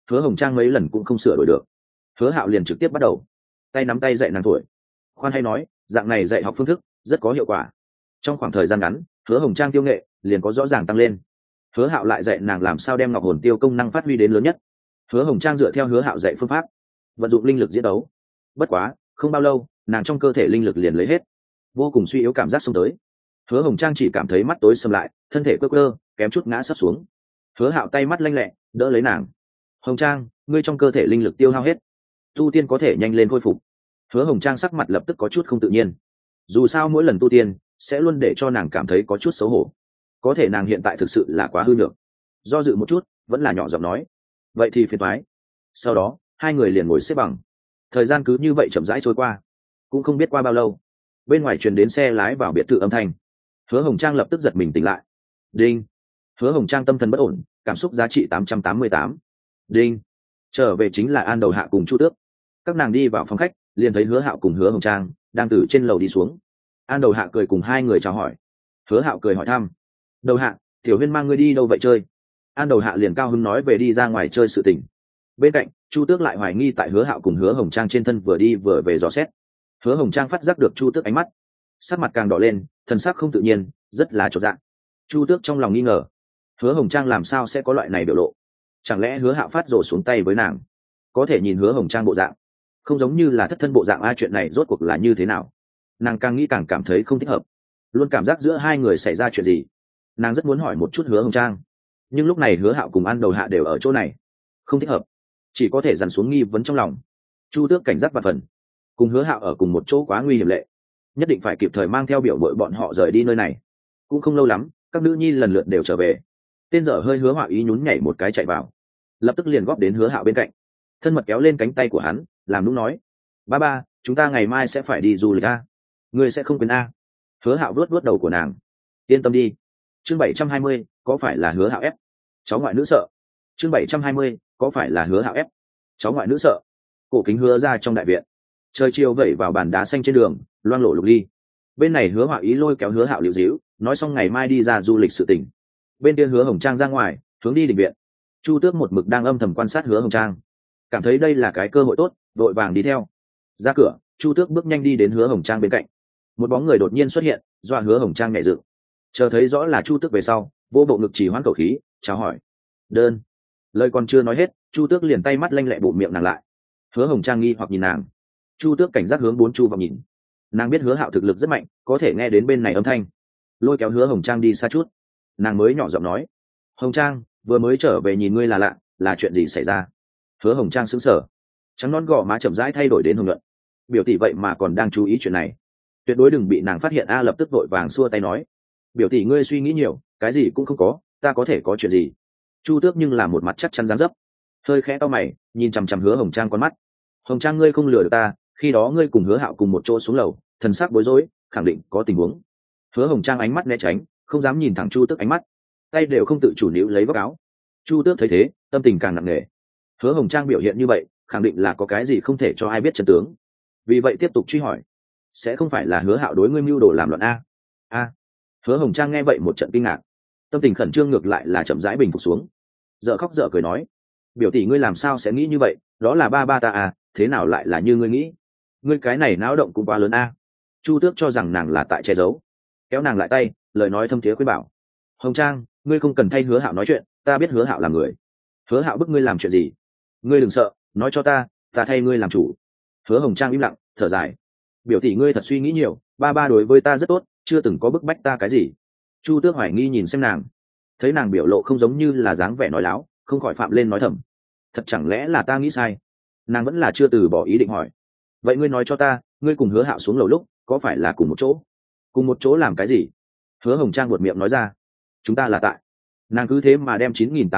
Hứa Hồng Trang mấy lần cũng không sửa đổi được. Hứa Hạo liền trực tiếp bắt đầu tay nắm tay dạy nàng tuổi. Khoan hay nói, dạng này dạy học phương thức rất có hiệu quả. Trong khoảng thời gian ngắn, Hứa Hồng Trang tiêu nghệ liền có rõ ràng tăng lên. Hứa Hạo lại dạy nàng làm sao đem ngọc hồn tiêu công năng phát huy đến lớn nhất. Hứa Hồng Trang dựa theo Hứa Hạo dạy phương pháp, vận dụng linh lực diễn đấu. Bất quá, không bao lâu, nàng trong cơ thể linh lực liền lấy hết, vô cùng suy yếu cảm giác xông tới. Hứa Hồng Trang chỉ cảm thấy mắt tối sầm lại, thân thể quơ quơ, kém chút ngã sấp xuống. Hứa Hạo tay mắt lanh lẹ, đỡ lấy nàng. Hồng Trang, ngươi trong cơ thể linh lực tiêu hao hết, tu tiên có thể nhanh lên khôi phục. Hứa Hồng Trang sắc mặt lập tức có chút không tự nhiên. Dù sao mỗi lần tu tiên sẽ luôn để cho nàng cảm thấy có chút xấu hổ. Có thể nàng hiện tại thực sự là quá hư nhược. Do dự một chút, vẫn là nhỏ giọng nói, vậy thì phiền toái. Sau đó, hai người liền ngồi xếp bằng. Thời gian cứ như vậy chậm rãi trôi qua, cũng không biết qua bao lâu, bên ngoài truyền đến xe lái vào biệt thự âm thanh. Hứa Hồng Trang lập tức giật mình tỉnh lại. Đinh. Hứa Hồng Trang tâm thần bất ổn, cảm xúc giá trị 888. Đinh. Trở về chính là An Đầu Hạ cùng Chu Tước. Các nàng đi vào phòng khách, liền thấy Hứa Hạo cùng Hứa Hồng Trang đang từ trên lầu đi xuống. An Đầu Hạ cười cùng hai người chào hỏi. Hứa Hạo cười hỏi thăm, Đầu Hạ, Tiểu Huyên mang ngươi đi đâu vậy chơi? An Đầu Hạ liền cao hứng nói về đi ra ngoài chơi sự tình. Bên cạnh, Chu Tước lại hoài nghi tại Hứa Hạo cùng Hứa Hồng Trang trên thân vừa đi vừa về dò xét. Hứa Hồng Trang phát giác được Chu Tước ánh mắt, sắc mặt càng đỏ lên, thần sắc không tự nhiên, rất là chột dạ. Chu Tước trong lòng nghi ngờ, Hứa Hồng Trang làm sao sẽ có loại này biểu lộ? Chẳng lẽ Hứa Hạo phát rồ xuống tay với nàng? Có thể nhìn Hứa Hồng Trang bộ dạng, không giống như là thất thân bộ dạng. Chuyện này rốt cuộc là như thế nào? Nàng càng nghĩ càng cảm thấy không thích hợp, luôn cảm giác giữa hai người xảy ra chuyện gì. Nàng rất muốn hỏi một chút Hứa Hồng Trang, nhưng lúc này Hứa Hạo cùng An Đầu Hạ đều ở chỗ này, không thích hợp, chỉ có thể dằn xuống nghi vấn trong lòng. Chu Tước cảnh giác và phần, cùng Hứa Hạo ở cùng một chỗ quá nguy hiểm lệ, nhất định phải kịp thời mang theo biểu bội bọn họ rời đi nơi này. Cũng không lâu lắm, các nữ nhi lần lượt đều trở về. Tên dở hơi Hứa Họa Ý nhún nhảy một cái chạy vào, lập tức liền góp đến Hứa Hạo bên cạnh, thân mật kéo lên cánh tay của hắn, làm nũng nói, ba ba, chúng ta ngày mai sẽ phải đi du lịch a, ngươi sẽ không quên a? Hứa Hạo vuốt vuốt đầu của nàng, yên tâm đi. Chương 720, có phải là Hứa Hạo ép cháu ngoại nữ sợ? Chương 720, có phải là Hứa Hạo ép cháu ngoại nữ sợ? Cổ kính Hứa ra trong đại viện, trời chiều vẩy vào bàn đá xanh trên đường, loang lổ lục ly. Bên này Hứa Họa Ý lôi kéo Hứa Hạo liễu díu, nói xong ngày mai đi ra du lịch sự tỉnh. Bên kia Hứa Hồng Trang ra ngoài, hướng đi định viện. Chu Tước một mực đang âm thầm quan sát Hứa Hồng Trang, cảm thấy đây là cái cơ hội tốt, vội vàng đi theo. Ra cửa, Chu Tước bước nhanh đi đến Hứa Hồng Trang bên cạnh. Một bóng người đột nhiên xuất hiện, dọa Hứa Hồng Trang nhảy dựng. Chờ thấy rõ là Chu Tước về sau, vô bộ ngực chỉ hoãn khẩu khí, chào hỏi. Đơn. Lời còn chưa nói hết, Chu Tước liền tay mắt lanh lẹ bụm miệng nàng lại. Hứa Hồng Trang nghi hoặc nhìn nàng. Chu Tước cảnh giác hướng bốn chu vào nhìn. Nàng biết Hứa Hạo thực lực rất mạnh, có thể nghe đến bên này âm thanh, lôi kéo Hứa Hồng Trang đi xa chút. Nàng mới nhỏ giọng nói, Hồng Trang, vừa mới trở về nhìn ngươi là lạ, là chuyện gì xảy ra? Hứa Hồng Trang sững sờ, trắng non gò má chậm rãi thay đổi đến hồng nhuận. Biểu tỷ vậy mà còn đang chú ý chuyện này, tuyệt đối đừng bị nàng phát hiện. Lập tức vội vàng xua tay nói, biểu tỷ ngươi suy nghĩ nhiều, cái gì cũng không có, ta có thể có chuyện gì? Chu Tước nhưng là một mặt chắc chắn dáng dấp, hơi khẽ to mày, nhìn chằm chằm Hứa Hồng Trang con mắt. Hồng Trang, ngươi không lừa được ta, khi đó ngươi cùng Hứa Hạo cùng một chỗ xuống lầu, thần sắc bối rối, khẳng định có tình huống. Hứa Hồng Trang ánh mắt né tránh, không dám nhìn thẳng Chu Tước ánh mắt, tay đều không tự chủ níu lấy góc áo. Chu Tước thấy thế, tâm tình càng nặng nề. Hứa Hồng Trang biểu hiện như vậy, khẳng định là có cái gì không thể cho ai biết chân tướng. Vì vậy tiếp tục truy hỏi, sẽ không phải là Hứa Hạo đối ngươi mưu đồ làm loạn a? Hứa Hồng Trang nghe vậy một trận kinh ngạc, tâm tình khẩn trương ngược lại là chậm rãi bình phục xuống, dở khóc dở cười nói, biểu tỷ ngươi làm sao sẽ nghĩ như vậy, đó là ba ba ta à, thế nào lại là như ngươi nghĩ? Ngươi cái này náo động cũng quá lớn a. Chu Tước cho rằng nàng là tại che giấu, kéo nàng lại tay, lời nói thâm thiế khuyên bảo, Hồng Trang, ngươi không cần thay Hứa Hạo nói chuyện, ta biết Hứa Hạo là người. Hứa Hạo bức ngươi làm chuyện gì? Ngươi đừng sợ, nói cho ta thay ngươi làm chủ. Hứa Hồng Trang im lặng, thở dài, biểu tỷ ngươi thật suy nghĩ nhiều, ba ba đối với ta rất tốt, chưa từng có bức bách ta cái gì. Chu Tước hoài nghi nhìn xem nàng, thấy nàng biểu lộ không giống như là dáng vẻ nói láo, không khỏi phạm lên nói thầm, thật chẳng lẽ là ta nghĩ sai? Nàng vẫn là chưa từ bỏ ý định hỏi, vậy ngươi nói cho ta, ngươi cùng Hứa Hạo xuống lầu lúc có phải là cùng một chỗ? Cùng một chỗ làm cái gì? Hứa Hồng Trang buột miệng nói ra, chúng ta là tại. Nàng cứ thế mà đem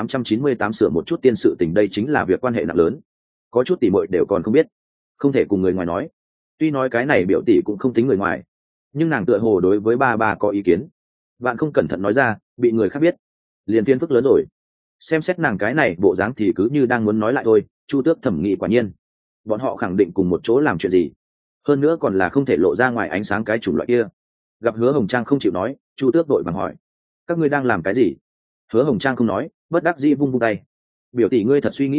9898 sửa một chút tiên sự tình, đây chính là việc quan hệ nặng lớn, có chút tỷ muội đều còn không biết, không thể cùng người ngoài nói. Tuy nói cái này biểu tỷ cũng không tính người ngoài, nhưng nàng tựa hồ đối với ba ba có ý kiến, bạn không cẩn thận nói ra, bị người khác biết, liền phiền phức lớn rồi. Xem xét nàng cái này bộ dáng thì cứ như đang muốn nói lại thôi. Chu Tước thẩm nghĩ, quả nhiên bọn họ khẳng định cùng một chỗ làm chuyện gì, hơn nữa còn là không thể lộ ra ngoài ánh sáng cái chủng loại kia. Gặp Hứa Hồng Trang không chịu nói, Chu Tước đội vàng hỏi, các ngươi đang làm cái gì? Hứa Hồng Trang không nói, bất đắc dĩ vung vung tay, biểu tỷ ngươi thật suy nghĩ nhiều,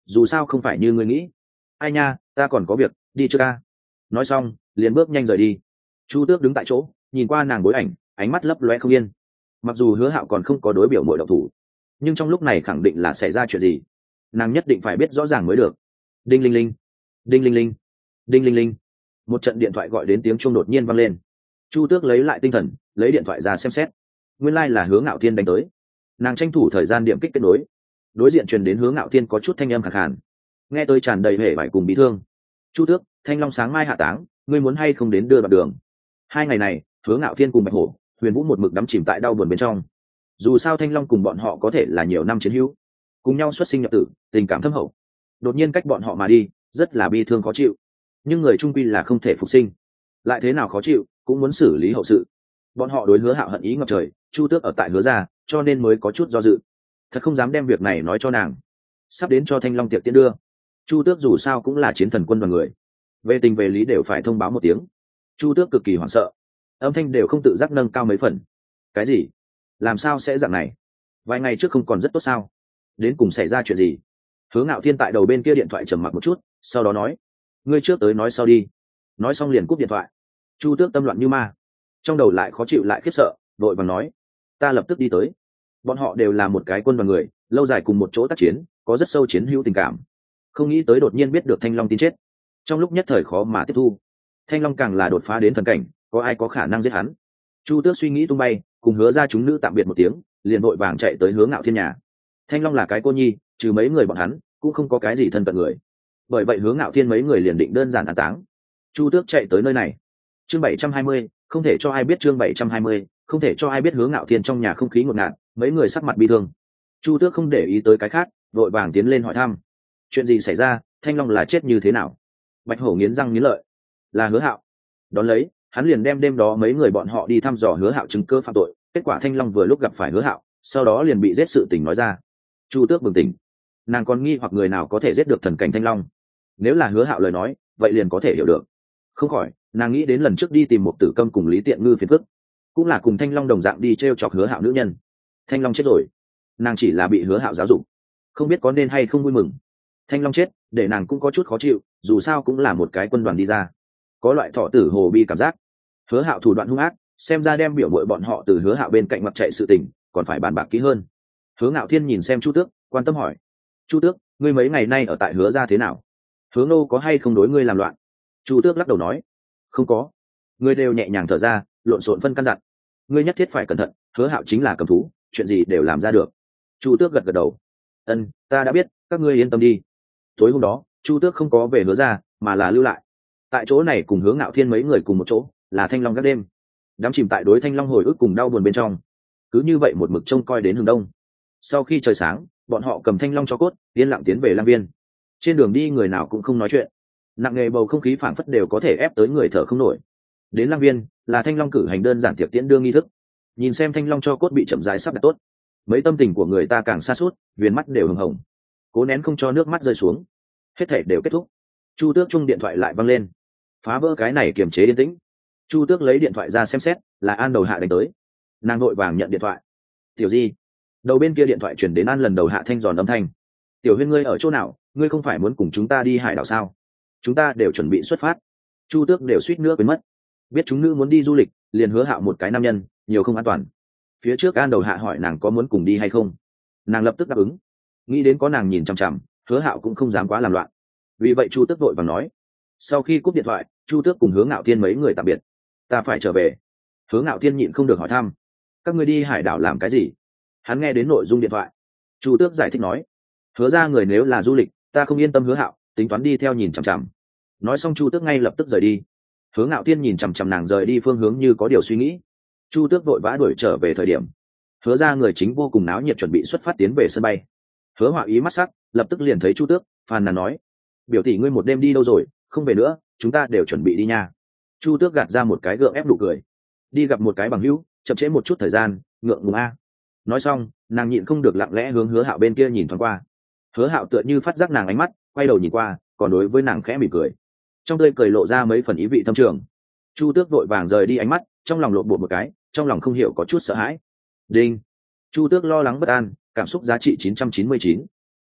dù sao không phải như ngươi nghĩ. Ai nha, ta còn có việc, đi chưa ca. Nói xong liền bước nhanh rời đi. Chu Tước đứng tại chỗ nhìn qua nàng bối ảnh, ánh mắt lấp loe không yên. Mặc dù Hứa Hạo còn không có đối biểu mội độc thủ, nhưng trong lúc này khẳng định là xảy ra chuyện gì, nàng nhất định phải biết rõ ràng mới được. Đinh linh linh, đinh linh linh, đinh linh linh. Một trận điện thoại gọi đến tiếng chuông đột nhiên vang lên. Chu Tước lấy lại tinh thần, lấy điện thoại ra xem xét. Nguyên lai là Hứa Ngạo Thiên đánh tới. Nàng tranh thủ thời gian điểm kích kết nối. Đối diện truyền đến Hứa Ngạo Thiên có chút thanh âm khàn khàn, nghe tôi tràn đầy hề vải cùng bị thương. Chu Tước, Thanh Long sáng mai hạ táng, ngươi muốn hay không đến đưa đoạn đường? 2 ngày này Hứa Ngạo Thiên cùng Bạch Hổ, Huyền Vũ một mực đắm chìm tại đau buồn bên trong. Dù sao Thanh Long cùng bọn họ có thể là nhiều năm chiến hữu, cùng nhau xuất sinh nhập tử, tình cảm thâm hậu. Đột nhiên cách bọn họ mà đi, rất là bi thương khó chịu. Nhưng người trung quy là không thể phục sinh, lại thế nào khó chịu cũng muốn xử lý hậu sự. Bọn họ đối Hứa Hạo hận ý ngập trời, Chu Tước ở tại Hứa gia, cho nên mới có chút do dự. Thật không dám đem việc này nói cho nàng. Sắp đến cho Thanh Long tiệc tiễn đưa, Chu Tước dù sao cũng là chiến thần quân đoàn người, về tình về lý đều phải thông báo một tiếng. Chu Tước cực kỳ hoảng sợ, âm thanh đều không tự giác nâng cao mấy phần. Cái gì? Làm sao sẽ dạng này? Vài ngày trước không còn rất tốt sao? Đến cùng xảy ra chuyện gì? Hứa Ngạo Thiên tại đầu bên kia điện thoại trầm mặc một chút, sau đó nói: ngươi trước tới nói sau đi. Nói xong liền cúp điện thoại. Chu Tước tâm loạn như ma, trong đầu lại khó chịu lại khiếp sợ, vội vàng nói: ta lập tức đi tới. Bọn họ đều là một cái quân đoàn người, lâu dài cùng một chỗ tác chiến, có rất sâu chiến hữu tình cảm. Không nghĩ tới đột nhiên biết được Thanh Long tin chết, trong lúc nhất thời khó mà tiếp thu. Thanh Long càng là đột phá đến thần cảnh, có ai có khả năng giết hắn? Chu Tước suy nghĩ tung bay, cùng Hứa ra chúng nữ tạm biệt một tiếng, liền vội vàng chạy tới Hứa Ngạo Thiên nhà. Thanh Long là cái cô nhi, trừ mấy người bọn hắn cũng không có cái gì thân cận người, bởi vậy Hứa Ngạo Thiên mấy người liền định đơn giản an táng. Chu Tước chạy tới nơi này. Chương 720, không thể cho ai biết. Chương 720, không thể cho ai biết. Hứa Ngạo Thiên trong nhà không khí ngột ngạt, mấy người sắc mặt bi thương. Chu Tước không để ý tới cái khác, vội vàng tiến lên hỏi thăm: chuyện gì xảy ra? Thanh Long là chết như thế nào? Bạch Hổ nghiến răng nghiến lợi: là Hứa Hạo. Đón lấy hắn liền đem đêm đó mấy người bọn họ đi thăm dò Hứa Hạo chứng cứ phạm tội, kết quả Thanh Long vừa lúc gặp phải Hứa Hạo, sau đó liền bị giết sự tình nói ra. Chu Tước bừng tỉnh, nàng còn nghi hoặc người nào có thể giết được thần cảnh Thanh Long. Nếu là Hứa Hạo lời nói, vậy liền có thể hiểu được. Không khỏi, nàng nghĩ đến lần trước đi tìm một Tử Câm cùng Lý Tiện Ngư phiền phức, cũng là cùng Thanh Long đồng dạng đi t chọc Hứa Hạo nữ nhân. Thanh Long chết rồi, nàng chỉ là bị Hứa Hạo giáo dục, không biết có nên hay không vui mừng. Thanh Long chết để nàng cũng có chút khó chịu, dù sao cũng là một cái quân đoàn đi ra, có loại thọ tử hồ bi cảm giác. Hứa Hạo thủ đoạn hung ác, xem ra đem biểu bội bọn họ từ Hứa Hạo bên cạnh mặt chạy sự tình, còn phải bàn bạc kỹ hơn. Hứa Ngạo Thiên nhìn xem Chu Tước, quan tâm hỏi: Chu Tước, ngươi mấy ngày nay ở tại Hứa gia thế nào? Hứa Ngô có hay không đối ngươi làm loạn? Chu Tước lắc đầu nói: không có. Ngươi đều nhẹ nhàng thở ra, lộn xộn phân căn dặn: ngươi nhất thiết phải cẩn thận, Hứa Hạo chính là cầm thú, chuyện gì đều làm ra được. Chu Tước gật gật đầu: ân, ta đã biết, các ngươi yên tâm đi. Tối hôm đó Chu Tước không có về Hứa gia, mà là lưu lại tại chỗ này cùng Hứa Ngạo Thiên mấy người cùng một chỗ, là Thanh Long các đêm, đắm chìm tại đối Thanh Long hồi ức cùng đau buồn bên trong. Cứ như vậy một mực trông coi đến hướng đông. Sau khi trời sáng, bọn họ cầm Thanh Long cho cốt, yên lặng tiến về Lang Viên. Trên đường đi người nào cũng không nói chuyện, nặng nề bầu không khí phảng phất đều có thể ép tới người thở không nổi. Đến Lang Viên là Thanh Long cử hành đơn giản tiệc tiễn đưa nghi thức. Nhìn xem Thanh Long cho cốt bị chậm rãi sắp đặt tốt, mấy tâm tình của người ta càng xa suốt, viền mắt đều hừng hồng, cố nén không cho nước mắt rơi xuống. Hết thảy đều kết thúc. Chu Tước chung điện thoại lại văng lên, phá vỡ cái này kiềm chế yên tĩnh. Chu Tước lấy điện thoại ra xem xét, là An Đầu Hạ đánh tới. Nàng vội vàng nhận điện thoại. Tiểu Di. Đầu bên kia điện thoại chuyển đến An lần đầu Hạ thanh giòn âm thanh: Tiểu Huyên, ngươi ở chỗ nào? Ngươi không phải muốn cùng chúng ta đi hải đảo sao? Chúng ta đều chuẩn bị xuất phát. Chu Tước đều suýt nữa quên mất, biết chúng nữ muốn đi du lịch, liền Hứa Hạo một cái nam nhân, nhiều không an toàn. Phía trước An Đầu Hạ hỏi nàng có muốn cùng đi hay không, nàng lập tức đáp ứng. Nghĩ đến có nàng nhìn chằm chằm, Hứa Hạo cũng không dám quá làm loạn, vì vậy Chu Tước vội vàng nói. Sau khi cúp điện thoại, Chu Tước cùng Hứa Ngạo Thiên mấy người tạm biệt. Ta phải trở về. Hứa Ngạo Thiên nhịn không được hỏi thăm: các ngươi đi hải đảo làm cái gì? Hắn nghe đến nội dung điện thoại. Chu Tước giải thích nói: Hứa ra người nếu là du lịch, ta không yên tâm Hứa Hạo, tính toán đi theo nhìn chằm chằm. Nói xong Chu Tước ngay lập tức rời đi. Hứa Ngạo Thiên nhìn chằm chằm nàng rời đi phương hướng như có điều suy nghĩ. Chu Tước vội vã đuổi trở về thời điểm, Hứa ra người chính vô cùng náo nhiệt chuẩn bị xuất phát tiến về sân bay. Hứa Họa ý mắt sắc, lập tức liền thấy Chu Tước, phàn nàn nói: biểu tỷ ngươi một đêm đi đâu rồi, không về nữa, chúng ta đều chuẩn bị đi nha. Chu Tước gạt ra một cái gượng ép nụ cười: đi gặp một cái bằng hữu, chậm trễ một chút thời gian, ngượng ngùng a. Nói xong nàng nhịn không được lặng lẽ hướng Hứa Hạo bên kia nhìn thoáng qua. Hứa Hạo tựa như phát giác nàng ánh mắt, quay đầu nhìn qua, còn đối với nàng khẽ mỉm cười, trong tươi cười lộ ra mấy phần ý vị thâm trường. Chu Tước vội vàng rời đi ánh mắt, trong lòng lộn bột một cái, trong lòng không hiểu có chút sợ hãi. Đinh. Chu Tước lo lắng bất an, cảm xúc giá trị 999.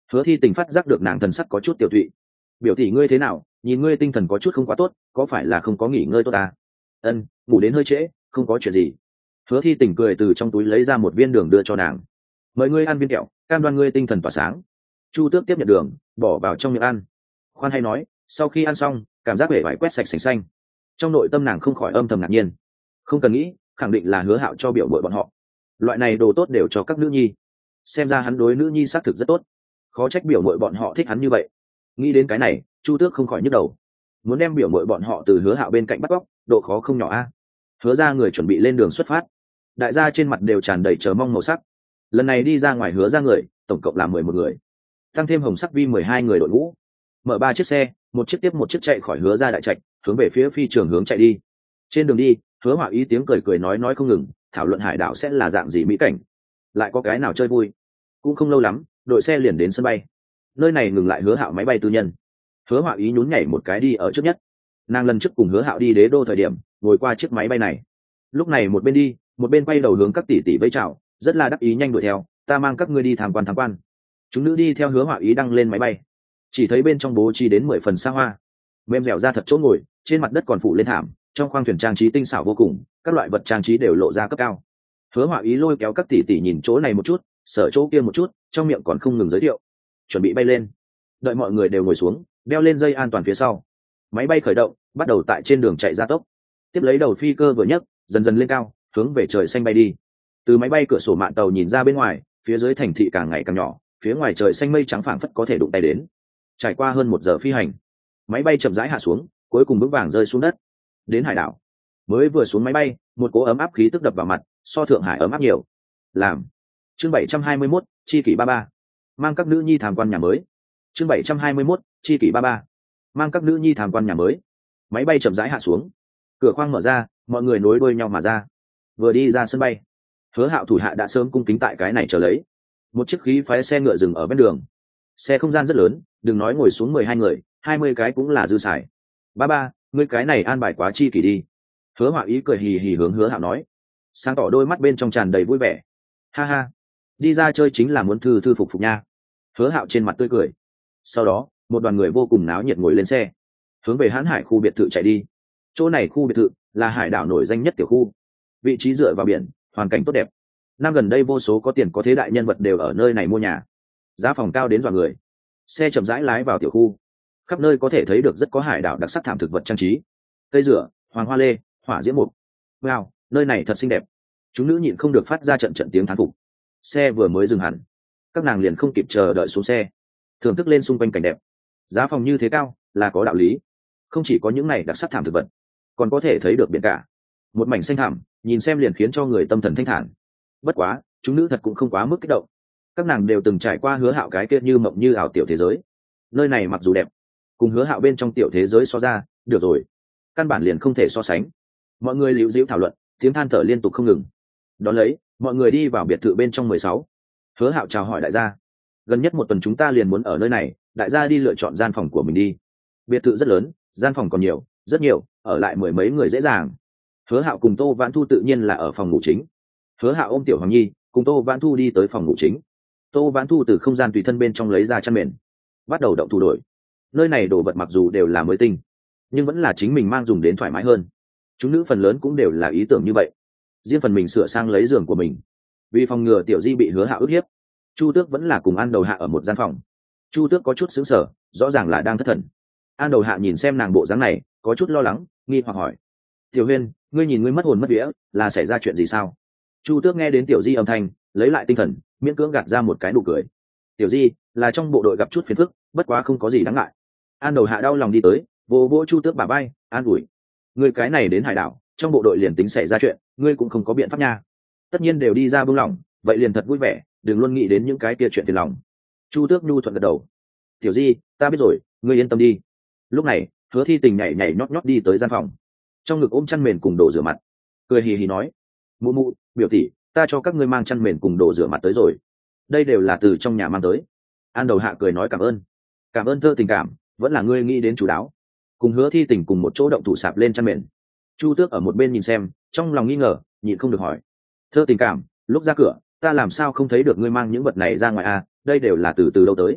Hứa Thi Tình phát giác được nàng thần sắc có chút tiểu thụy. Biểu tỷ ngươi thế nào, nhìn ngươi tinh thần có chút không quá tốt, có phải là không có nghỉ ngơi tốt à? Ân, ngủ đến hơi trễ, không có chuyện gì. Hứa Thi Tình cười từ trong túi lấy ra một viên đường đưa cho nàng. Mời ngươi ăn viên kẹo, cam đoan ngươi tinh thần tỏa sáng. Chu Tước tiếp nhận đường, bỏ vào trong miệng ăn. Khoan hay nói, sau khi ăn xong, cảm giác vẻ vải quét sạch sành xanh. Trong nội tâm nàng không khỏi âm thầm ngạc nhiên. Không cần nghĩ, khẳng định là Hứa Hạo cho biểu bội bọn họ. Loại này đồ tốt đều cho các nữ nhi. Xem ra hắn đối nữ nhi xác thực rất tốt. Khó trách biểu bội bọn họ thích hắn như vậy. Nghĩ đến cái này, Chu Tước không khỏi nhức đầu. Muốn đem biểu bội bọn họ từ Hứa Hạo bên cạnh bắt cóc, độ khó không nhỏ a. Hứa ra người chuẩn bị lên đường xuất phát. Đại gia trên mặt đều tràn đầy chờ mong màu sắc. Lần này đi ra ngoài Hứa ra người, tổng cộng là 11 người, tăng thêm Hồng Sắc Vi 12 người đội ngũ. Mở 3 chiếc xe, một chiếc tiếp một chiếc chạy khỏi Hứa ra đại trạch, hướng về phía phi trường hướng chạy đi. Trên đường đi, Hứa Họa Ý tiếng cười cười nói không ngừng, thảo luận hải đảo sẽ là dạng gì mỹ cảnh, lại có cái nào chơi vui. Cũng không lâu lắm, đội xe liền đến sân bay. Nơi này ngừng lại Hứa Hạo máy bay tư nhân. Hứa Họa Ý nhún nhảy một cái đi ở trước nhất. Nàng lần trước cùng Hứa Hạo đi Đế Đô thời điểm, ngồi qua chiếc máy bay này. Lúc này một bên đi, một bên quay đầu hướng các tỷ tỷ vẫy chào, rất là đắc ý nhanh đuổi theo, ta mang các ngươi đi tham quan. Chúng nữ đi theo Hứa Họa Ý đăng lên máy bay. Chỉ thấy bên trong bố trí đến 10 phần xa hoa, mềm dẻo ra thật chỗ ngồi, trên mặt đất còn phủ lên thảm, trong khoang thuyền trang trí tinh xảo vô cùng, các loại vật trang trí đều lộ ra cấp cao. Hứa Họa Ý lôi kéo các tỷ tỷ nhìn chỗ này một chút, sở chỗ kia một chút, trong miệng còn không ngừng giới thiệu. Chuẩn bị bay lên. Đợi mọi người đều ngồi xuống, đeo lên dây an toàn phía sau. Máy bay khởi động, bắt đầu tại trên đường chạy gia tốc. Tiếp lấy đầu phi cơ vừa nhấc, dần dần lên cao, hướng về trời xanh bay đi. Từ máy bay cửa sổ mạn tàu nhìn ra bên ngoài, phía dưới thành thị càng ngày càng nhỏ, phía ngoài trời xanh mây trắng phảng phất có thể đụng tay đến. Trải qua hơn 1 giờ phi hành, máy bay chậm rãi hạ xuống, cuối cùng vững vàng rơi xuống đất. Đến hải đảo. Mới vừa xuống máy bay, một cỗ ấm áp khí tức đập vào mặt, so Thượng Hải ấm áp nhiều. Làm. Chương 721, chi kỷ 33. Mang các nữ nhi tham quan nhà mới. Chương 721, chi kỷ 33. Mang các nữ nhi tham quan nhà mới. Máy bay chậm rãi hạ xuống, cửa khoang mở ra, mọi người nối đuôi nhau mà ra. Vừa đi ra sân bay, Hứa Hạo thủ hạ đã sớm cung kính tại cái này chờ lấy. Một chiếc khí phái xe ngựa dừng ở bên đường. Xe không gian rất lớn, đừng nói ngồi xuống 12 người, 20 cái cũng là dư xài. Ba, ngươi cái này an bài quá chi kỷ đi. Hứa Họa Ý cười hì hì hướng Hứa Hạo nói, sáng tỏ đôi mắt bên trong tràn đầy vui vẻ. Ha ha, đi ra chơi chính là muốn thư phục nha. Hứa Hạo trên mặt tươi cười. Sau đó, một đoàn người vô cùng náo nhiệt ngồi lên xe, hướng về Hán Hải khu biệt thự chạy đi. Chỗ này khu biệt thự là hải đảo nổi danh nhất tiểu khu, vị trí dựa vào biển, hoàn cảnh tốt đẹp. Năm gần đây vô số có tiền có thế đại nhân vật đều ở nơi này mua nhà, giá phòng cao đến dọa người. Xe chậm rãi lái vào tiểu khu, khắp nơi có thể thấy được rất có hải đảo đặc sắc thảm thực vật trang trí, cây rửa, hoàng hoa lê, hỏa diễm mục. Wow, nơi này thật xinh đẹp. Chúng nữ nhịn không được phát ra trận tiếng thán phục. Xe vừa mới dừng hẳn, các nàng liền không kịp chờ đợi xuống xe, thưởng thức lên xung quanh cảnh đẹp. Giá phòng như thế cao là có đạo lý, không chỉ có những này đặc sắc thảm thực vật, còn có thể thấy được biển cả, một mảnh xanh thẳm, nhìn xem liền khiến cho người tâm thần thanh thản. Bất quá, chúng nữ thật cũng không quá mức kích động. Các nàng đều từng trải qua Hứa Hạo cái kia như mộng như ảo tiểu thế giới. Nơi này mặc dù đẹp, cùng Hứa Hạo bên trong tiểu thế giới so ra, được rồi, căn bản liền không thể so sánh. Mọi người liễu díu thảo luận, tiếng than thở liên tục không ngừng. Đón lấy, mọi người đi vào biệt thự bên trong 16. Hứa Hạo chào hỏi đại gia, gần nhất 1 tuần chúng ta liền muốn ở nơi này, đại gia đi lựa chọn gian phòng của mình đi. Biệt thự rất lớn, gian phòng còn nhiều, rất nhiều, ở lại 10 mấy người dễ dàng. Hứa Hạo cùng Tô Vãn Thu tự nhiên là ở phòng ngủ chính. Hứa Hạo ôm Tiểu Hoàng Nhi, cùng Tô Vãn Thu đi tới phòng ngủ chính. Tô Vãn Thu từ không gian tùy thân bên trong lấy ra chăn mền, bắt đầu động thủ đổi. Nơi này đồ vật mặc dù đều là mới tinh, nhưng vẫn là chính mình mang dùng đến thoải mái hơn. Chúng nữ phần lớn cũng đều là ý tưởng như vậy, riêng phần mình sửa sang lấy giường của mình. Vì phòng ngừa Tiểu Di bị Hứa Hạo ức hiếp, Chu Tước vẫn là cùng An Đầu Hạ ở một gian phòng. Chu Tước có chút sững sờ, rõ ràng là đang thất thần. An Đầu Hạ nhìn xem nàng bộ dáng này, có chút lo lắng, nghi hoặc hỏi, Tiểu Huyên, ngươi nhìn ngươi mất hồn mất vía, là xảy ra chuyện gì sao? Chu Tước nghe đến Tiểu Di âm thanh, lấy lại tinh thần, miễn cưỡng gạt ra một cái nụ cười. Tiểu Di là trong bộ đội gặp chút phiền phức, bất quá không có gì đáng ngại. An Đầu Hạ đau lòng đi tới, vỗ vỗ Chu Tước bả vai, an ủi, ngươi cái này đến hải đảo, trong bộ đội liền tính xảy ra chuyện, ngươi cũng không có biện pháp nha. Tất nhiên đều đi ra buông lỏng, vậy liền thật vui vẻ, đừng luôn nghĩ đến những cái kia chuyện phiền lòng. Chu Tước nhu thuận gật đầu. Tiểu Di, ta biết rồi, ngươi yên tâm đi. Lúc này, Hứa Thi Tình nhảy nhảy nhót nhót đi tới gian phòng, trong ngực ôm chăn mền cùng đồ rửa mặt, cười hì hì nói, mụ mụ, biểu tỷ, ta cho các ngươi mang chăn mền cùng đồ rửa mặt tới rồi, đây đều là từ trong nhà mang tới. An Đầu Hạ cười nói cảm ơn Thơ Tình cảm, vẫn là ngươi nghĩ đến chú đáo. Cùng Hứa Thi Tình cùng một chỗ động thủ sạp lên chăn mền. Chu Tước ở một bên nhìn xem, trong lòng nghi ngờ, nhịn không được hỏi, Thơ Tình cảm, lúc ra cửa ta làm sao không thấy được ngươi mang những vật này ra ngoài à, đây đều là từ đâu tới?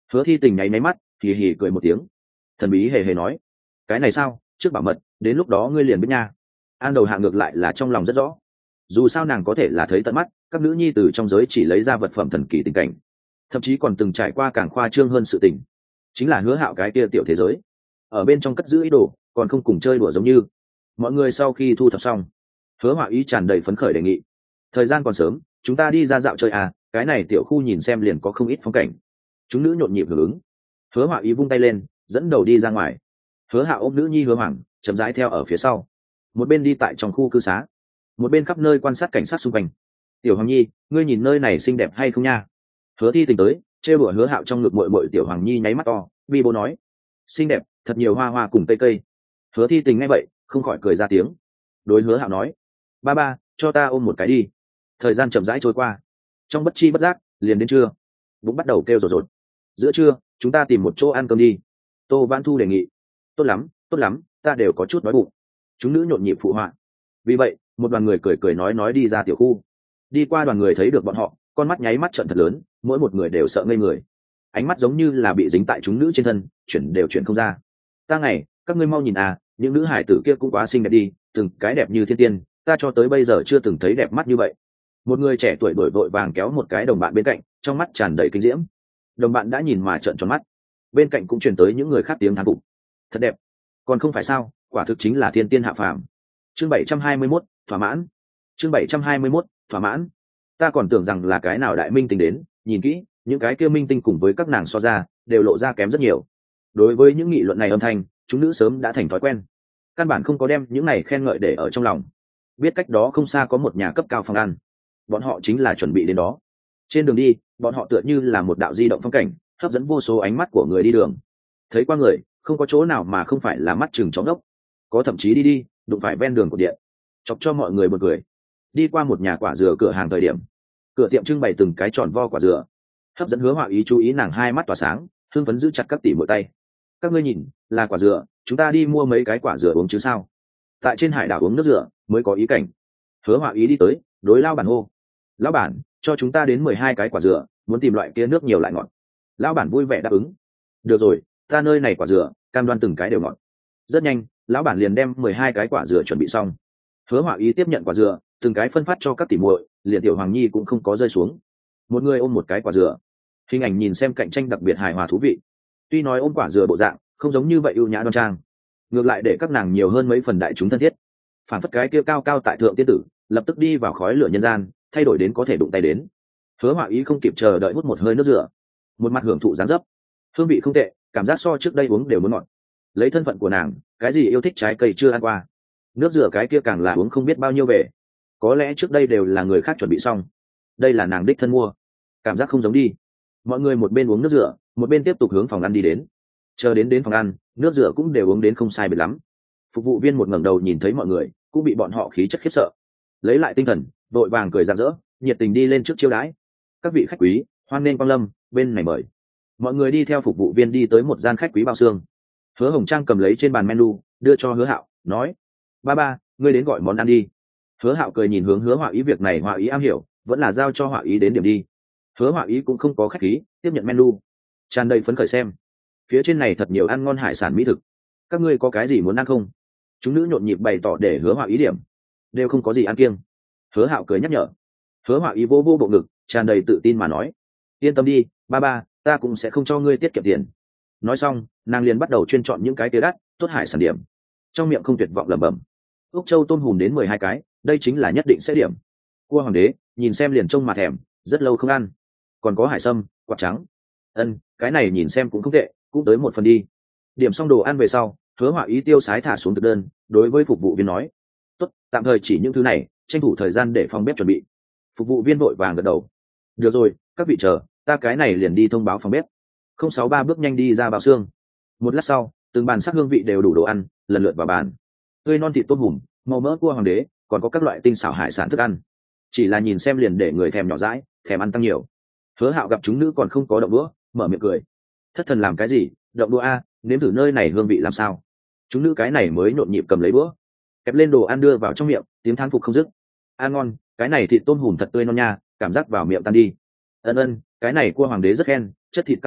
Hứa Thi Tình nháy máy mắt, hì hì cười một tiếng, thần bí hề hề nói, cái này sao, trước bảo mật, đến lúc đó ngươi liền biết nha. An Đầu Hạ ngược lại là trong lòng rất rõ, dù sao nàng có thể là thấy tận mắt các nữ nhi từ trong giới chỉ lấy ra vật phẩm thần kỳ tình cảnh, thậm chí còn từng trải qua càng khoa trương hơn sự tình, chính là Hứa Hạo cái kia tiểu thế giới ở bên trong cất giữ ý đồ, còn không cùng chơi đùa giống như. Mọi người sau khi thu thập xong, Hứa Họa Ý tràn đầy phấn khởi đề nghị, thời gian còn sớm, chúng ta đi ra dạo chơi à, cái này tiểu khu nhìn xem liền có không ít phong cảnh. Chúng nữ nhộn nhịp hưởng ứng. Hứa Họa Ý vung tay lên, dẫn đầu đi ra ngoài. Hứa Hạo ôm nữ nhi Hứa Hoàng chậm rãi theo ở phía sau, một bên đi tại trong khu cư xá, một bên khắp nơi quan sát cảnh sát xung quanh. Tiểu Hoàng Nhi, ngươi nhìn nơi này xinh đẹp hay không nha? Hứa Thi Tình tới, trêu đùa Hứa Hạo trong ngực muội muội Tiểu Hoàng Nhi nháy mắt to, bi bô nói, xinh đẹp, thật nhiều hoa hoa cùng cây cây. Hứa Thi Tình nghe vậy, không khỏi cười ra tiếng. Đối Hứa Hạo nói, ba ba, cho ta ôm một cái đi. Thời gian chậm rãi trôi qua, trong bất chi bất giác liền đến trưa, bụng bắt đầu kêu rột rột. Giữa trưa, chúng ta tìm một chỗ ăn cơm đi. Tô Vãn Thu đề nghị. Tốt lắm, tốt lắm, ta đều có chút đói bụng. Chúng nữ nhộn nhịp phụ họa. Vì vậy, một đoàn người cười cười nói đi ra tiểu khu. Đi qua đoàn người thấy được bọn họ, con mắt nháy mắt trợn thật lớn, mỗi một người đều sợ ngây người, ánh mắt giống như là bị dính tại chúng nữ trên thân, chuyển không ra. Ta ngày, các ngươi mau nhìn à, những nữ hải tử kia cũng quá xinh đẹp đi, từng cái đẹp như thiên tiên, ta cho tới bây giờ chưa từng thấy đẹp mắt như vậy. Một người trẻ tuổi đổi vội vàng kéo một cái đồng bạn bên cạnh, trong mắt tràn đầy kinh diễm. Đồng bạn đã nhìn mà trợn tròn mắt, bên cạnh cũng truyền tới những người khác tiếng thán phục. Thật đẹp, còn không phải sao, quả thực chính là thiên tiên hạ phàm. Chương 721, thỏa mãn. Chương 721, thỏa mãn. Ta còn tưởng rằng là cái nào đại minh tinh đến, nhìn kỹ, những cái kia minh tinh cùng với các nàng so ra, đều lộ ra kém rất nhiều. Đối với những nghị luận này âm thanh, chúng nữ sớm đã thành thói quen, căn bản không có đem những này khen ngợi để ở trong lòng. Biết cách đó không xa có một nhà cấp cao phòng ăn, bọn họ chính là chuẩn bị đến đó. Trên đường đi, bọn họ tựa như là một đạo di động phong cảnh, hấp dẫn vô số ánh mắt của người đi đường. Thấy qua người, không có chỗ nào mà không phải là mắt chừng chó ngốc, có thậm chí đi đụng phải ven đường của điện, chọc cho mọi người bật cười. Đi qua một nhà quả dừa cửa hàng thời điểm, cửa tiệm trưng bày từng cái tròn vo quả dừa, hấp dẫn Hứa Họa Ý chú ý, nàng hai mắt tỏa sáng, hưng phấn giữ chặt các tỷ muội tay. Các ngươi nhìn, là quả dừa, chúng ta đi mua mấy cái quả dừa uống chứ sao? Tại trên hải đảo uống nước dừa mới có ý cảnh. Hứa Họa Ý đi tới, đối lão bản hô, lão bản, cho chúng ta đến 12 cái quả dừa, muốn tìm loại kia nước nhiều lại ngọt. Lão bản vui vẻ đáp ứng. Được rồi, ta nơi này quả dừa, cam đoan từng cái đều ngọt. Rất nhanh, lão bản liền đem 12 cái quả dừa chuẩn bị xong. Hứa Họa Ý tiếp nhận quả dừa, từng cái phân phát cho các tỷ muội, liền Tiểu Hoàng Nhi cũng không có rơi xuống. Một người ôm một cái quả dừa, hình ảnh nhìn xem cạnh tranh đặc biệt hài hòa thú vị. Tuy nói ôm quả dừa bộ dạng không giống như vậy ưu nhã đoan trang, ngược lại để các nàng nhiều hơn mấy phần đại chúng thân thiết. Phản phất cái kia cao cao tại thượng tiên tử, lập tức đi vào khói lửa nhân gian, thay đổi đến có thể đụng tay đến. Hứa Họa Ý không kịp chờ đợi hút một hơi nước dừa, một mặt hưởng thụ dáng dấp. Hương vị không tệ, cảm giác so trước đây uống đều muốn ngọt. Lấy thân phận của nàng, cái gì yêu thích trái cây chưa ăn qua, nước dừa cái kia càng là uống không biết bao nhiêu về. Có lẽ trước đây đều là người khác chuẩn bị xong, đây là nàng đích thân mua, cảm giác không giống đi. Mọi người một bên uống nước dừa, một bên tiếp tục hướng phòng ăn đi đến. Chờ đến phòng ăn, nước dừa cũng đều uống đến không sai biệt lắm. Phục vụ viên một ngẩng đầu nhìn thấy mọi người, cũng bị bọn họ khí chất khiếp sợ, lấy lại tinh thần, vội vàng cười rạng rỡ, nhiệt tình đi lên trước chiêu đãi. Các vị khách quý, hoan nghênh quang lâm, bên này mời. Mọi người đi theo phục vụ viên đi tới một gian khách quý bao xương. Hứa Hồng Trang cầm lấy trên bàn menu, đưa cho Hứa Hạo, nói, ba, ngươi đến gọi món ăn đi. Hứa Hạo cười nhìn hướng Hứa Họa Ý, việc này Họa Ý am hiểu, vẫn là giao cho Họa Ý đến điểm đi. Hứa Họa Ý cũng không có khách khí, tiếp nhận menu, tràn đầy phấn khởi xem. Phía trên này thật nhiều ăn ngon hải sản mỹ thực, các ngươi có cái gì muốn ăn không? Chúng nữ nhộn nhịp bày tỏ để Hứa Họa Ý điểm, đều không có gì ăn kiêng. Hứa Hạo cười nhắc nhở. Hứa Họa Ý vô bộ ngực, tràn đầy tự tin mà nói, yên tâm đi, ba, ta cũng sẽ không cho ngươi tiết kiệm tiền. Nói xong, nàng liền bắt đầu chuyên chọn những cái tía đắt tốt hải sản điểm, trong miệng không tuyệt vọng lẩm bẩm. Úc Châu tôm hùm đến 12 cái, đây chính là nhất định sẽ điểm. Cua hoàng đế, nhìn xem liền trông mà thèm, rất lâu không ăn. Còn có hải sâm, quạt trắng. Cái này nhìn xem cũng không tệ, cũng tới một phần đi. Điểm xong đồ ăn về sau, Hứa Họa Ý tiêu sái thả xuống thực đơn, đối với phục vụ viên nói, tốt, tạm thời chỉ những thứ này, tranh thủ thời gian để phòng bếp chuẩn bị. Phục vụ viên vội vàng gật đầu. Được rồi, các vị chờ, ta cái này liền đi thông báo phòng bếp. 063 bước nhanh đi ra bao xương. Một lát sau, từng bàn sắc hương vị đều đủ đồ ăn, lần lượt vào bàn. Tươi non thịt tôm hùm, màu mỡ cua hoàng đế, còn có các loại tinh xảo hải sản thức ăn. Chỉ là nhìn xem liền để người thèm nhỏ dãi, thèm ăn tăng nhiều. Hứa Hạo gặp chúng nữ còn không có động đũa, mở miệng cười, thất thần làm cái gì, động đũa a, nếm thử nơi này hương vị làm sao. Chúng nữ cái này mới nhộn nhịp cầm lấy đũa, kẹp lên đồ ăn đưa vào trong miệng, tiếng thán phục không dứt. Ăn ngon, cái này thịt tôm hùm thật tươi non nha, cảm giác vào miệng tan đi. Cái này cua hoàng đế rất khen, chất thịt căng đầy,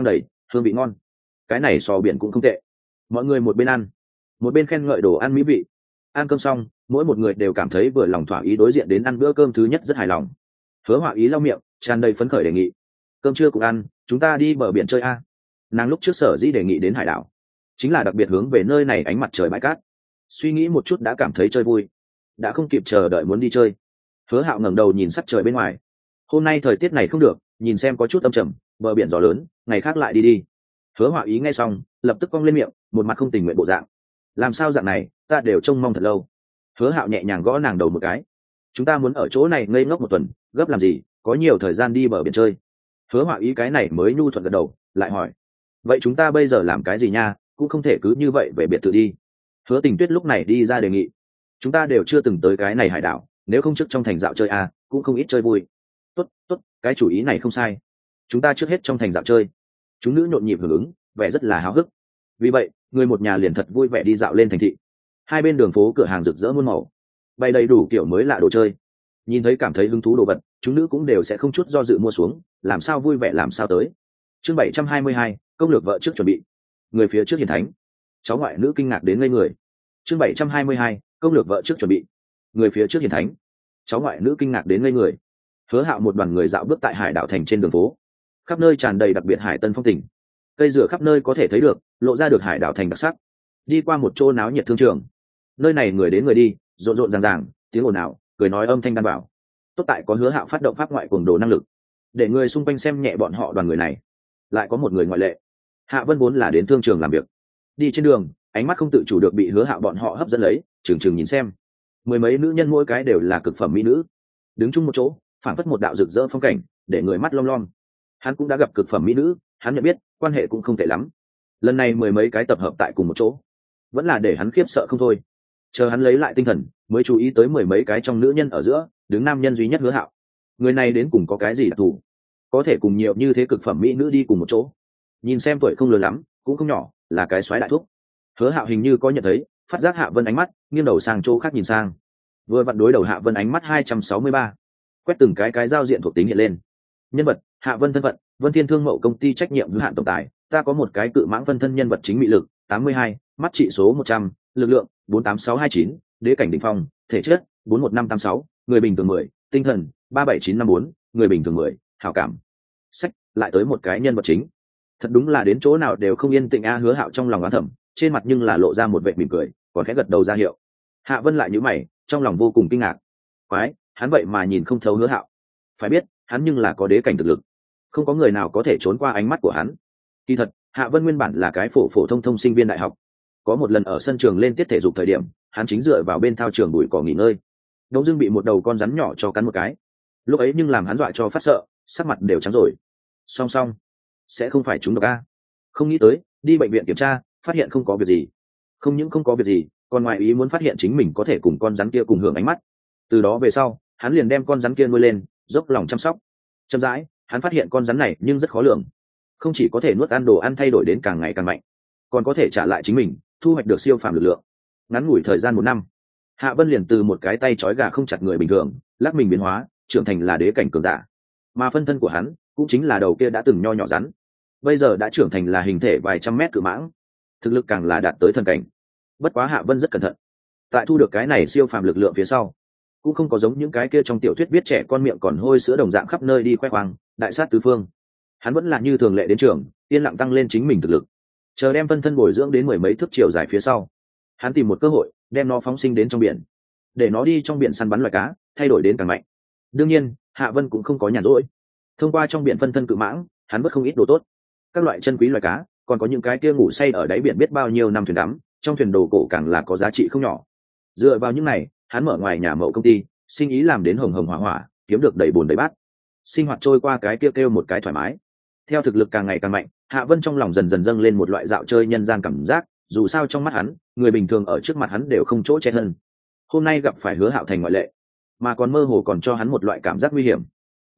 hương vị ngon. Cái này sò biển cũng không tệ. Mọi người một bên ăn một bên khen ngợi đồ ăn mỹ vị. Ăn cơm xong, mỗi một người đều cảm thấy vừa lòng thỏa ý, đối diện đến ăn bữa cơm thứ nhất rất hài lòng. Hứa Họa Ý lau miệng, tràn đầy phấn khởi đề nghị: cơm trưa cũng ăn, chúng ta đi bờ biển chơi a. Nàng lúc trước sở dĩ đề nghị đến hải đảo chính là đặc biệt hướng về nơi này ánh mặt trời bãi cát, suy nghĩ một chút đã cảm thấy chơi vui, đã không kịp chờ đợi muốn đi chơi. Hứa Hạo ngẩng đầu nhìn sắc trời bên ngoài, hôm nay thời tiết này không được, nhìn xem có chút âm trầm, bờ biển gió lớn, ngày khác lại đi đi. Hứa Họa Ý nghe xong lập tức cong lên miệng, một mặt không tình nguyện bộ dạng. Làm sao dạng này, ta đều trông mong thật lâu. Hứa Hạo nhẹ nhàng gõ nàng đầu một cái: chúng ta muốn ở chỗ này ngây ngốc một tuần, gấp làm gì, có nhiều thời gian đi bờ biển chơi. Hứa Họa Ý cái này mới nhu thuận gật đầu, lại hỏi: vậy chúng ta bây giờ làm cái gì nha, cũng không thể cứ như vậy về biệt thự đi. Hứa Tình Tuyết lúc này đi ra đề nghị: chúng ta đều chưa từng tới cái này hải đảo, nếu không trước trong thành dạo chơi à, cũng không ít chơi vui. Tốt tốt, cái chủ ý này không sai, chúng ta trước hết trong thành dạo chơi. Chúng nữ nhộn nhịp hưởng ứng, vẻ rất là háo hức. Vì vậy người một nhà liền thật vui vẻ đi dạo lên thành thị. Hai bên đường phố cửa hàng rực rỡ muôn màu, bày đầy đủ kiểu mới lạ đồ chơi. Nhìn thấy cảm thấy hứng thú đồ vật, chúng nữ cũng đều sẽ không chút do dự mua xuống, làm sao vui vẻ làm sao tới. Chương 722, công lược vợ trước chuẩn bị. Người phía trước hiền thánh. Cháu ngoại nữ kinh ngạc đến ngây người. Chương 722, công lược vợ trước chuẩn bị. Người phía trước hiền thánh. Cháu ngoại nữ kinh ngạc đến ngây người. Hứa Hạo một đoàn người dạo bước tại hải đảo thành trên đường phố, khắp nơi tràn đầy đặc biệt hải tân phong tình, cây dừa khắp nơi có thể thấy được, lộ ra được hải đảo thành đặc sắc. Đi qua một chỗ náo nhiệt thương trường, nơi này người đến người đi, rộn rộn ràng ràng, tiếng ồn ào, cười nói âm thanh đan bảo. Tốt tại có Hứa Hạo phát động pháp ngoại cuồng đồ năng lực, để người xung quanh xem nhẹ bọn họ đoàn người này. Lại có một người ngoại lệ. Hạ Vân vốn là đến thương trường làm việc, đi trên đường ánh mắt không tự chủ được bị Hứa Hạo bọn họ hấp dẫn lấy, chừng chừng nhìn xem. Mười mấy nữ nhân mỗi cái đều là cực phẩm mỹ nữ, đứng chung một chỗ phảng phất một đạo rực rỡ phong cảnh, để người mắt long lom. Hắn cũng đã gặp cực phẩm mỹ nữ, hắn nhận biết quan hệ cũng không tệ lắm. Lần này mười mấy cái tập hợp tại cùng một chỗ, vẫn là để hắn khiếp sợ không thôi. Chờ hắn lấy lại tinh thần, mới chú ý tới mười mấy cái trong nữ nhân ở giữa đứng nam nhân duy nhất Hứa Hạo. Người này đến cùng có cái gì đặc thù, có thể cùng nhiều như thế cực phẩm mỹ nữ đi cùng một chỗ. Nhìn xem tuổi không lớn lắm, cũng không nhỏ, là cái soái đại thúc. Hứa Hạo hình như có nhận thấy, phát giác Hạ Vân ánh mắt nghiêng đầu sang chỗ khác nhìn sang, vừa vặn đối đầu Hạ Vân ánh mắt 263, quét từng cái giao diện thuộc tính hiện lên. Nhân vật: Hạ Vân. Thân phận: Vân Thiên Thương Mậu công ty trách nhiệm hữu hạn tổng tài. Ta có một cái cự mãng phân thân. Nhân vật chính: mị lực 82, mắt trị số 100, lực lượng 48629, đế cảnh đỉnh phong, thể chất 41586, người bình thường 10, tinh thần 37954, người bình thường 10, hảo cảm. Sách, lại tới một cái nhân vật chính. Thật đúng là đến chỗ nào đều không yên tĩnh a. Hứa Hạo trong lòng oán thầm, trên mặt nhưng là lộ ra một vẻ mỉm cười, còn khẽ gật đầu ra hiệu. Hạ Vân lại nhíu mày, trong lòng vô cùng kinh ngạc. Quái, hắn vậy mà nhìn không thấu Hứa Hạo. Phải biết, hắn nhưng là có đế cảnh thực lực, không có người nào có thể trốn qua ánh mắt của hắn. Kỳ thật, Hạ Vân nguyên bản là cái phổ phổ thông thông sinh viên đại học. Có một lần ở sân trường lên tiết thể dục thời điểm, hắn chính dựa vào bên thao trường bụi cỏ nghỉ ngơi, đống dưng bị một đầu con rắn nhỏ cho cắn một cái. Lúc ấy nhưng làm hắn dọa cho phát sợ, sắc mặt đều trắng rồi. Song song, sẽ không phải chúng độc a? Không nghĩ tới, đi bệnh viện kiểm tra, phát hiện không có việc gì. Không những không có việc gì, còn ngoài ý muốn phát hiện chính mình có thể cùng con rắn kia cùng hưởng ánh mắt. Từ đó về sau, hắn liền đem con rắn kia nuôi lên, dốc lòng chăm sóc. Chậm rãi, hắn phát hiện con rắn này nhưng rất khó lường, không chỉ có thể nuốt ăn đồ ăn thay đổi đến càng ngày càng mạnh, còn có thể trả lại chính mình, thu hoạch được siêu phàm lực lượng. Ngắn ngủi thời gian 1 năm, Hạ Vân liền từ một cái tay trói gà không chặt người bình thường, lắc mình biến hóa, trưởng thành là đế cảnh cường giả. Mà phân thân của hắn cũng chính là đầu kia đã từng nho nhỏ rắn, bây giờ đã trưởng thành là hình thể vài trăm mét cự mãng, thực lực càng là đạt tới thần cảnh. Bất quá Hạ Vân rất cẩn thận, tại thu được cái này siêu phàm lực lượng phía sau, cũng không có giống những cái kia trong tiểu thuyết viết trẻ con miệng còn hôi sữa đồng dạng khắp nơi đi khoe khoang, đại sát tứ phương. Hắn vẫn là như thường lệ đến trường, yên lặng tăng lên chính mình thực lực. Chờ đem phân thân bồi dưỡng đến 10 mấy thước chiều dài phía sau, hắn tìm một cơ hội đem nó phóng sinh đến trong biển, để nó đi trong biển săn bắn loài cá, thay đổi đến càng mạnh. Đương nhiên, Hạ Vân cũng không có nhàn rỗi. Thông qua trong biển phân thân cự mãng, hắn vớt không ít đồ tốt, các loại chân quý loài cá, còn có những cái kia ngủ say ở đáy biển biết bao nhiêu năm thuyền đắm, trong thuyền đồ cổ càng là có giá trị không nhỏ. Dựa vào những này, hắn mở ngoài nhà mậu công ty, sinh ý làm đến hồng hồng hỏa hỏa, kiếm được đầy bùn đầy bát, sinh hoạt trôi qua cái kêu một cái thoải mái. Theo thực lực càng ngày càng mạnh, Hạ Vân trong lòng dần dần dâng lên một loại dạo chơi nhân gian cảm giác, dù sao trong mắt hắn, người bình thường ở trước mặt hắn đều không chỗ che thân. Hôm nay gặp phải Hứa Hạo thành ngoại lệ, mà còn mơ hồ còn cho hắn một loại cảm giác nguy hiểm.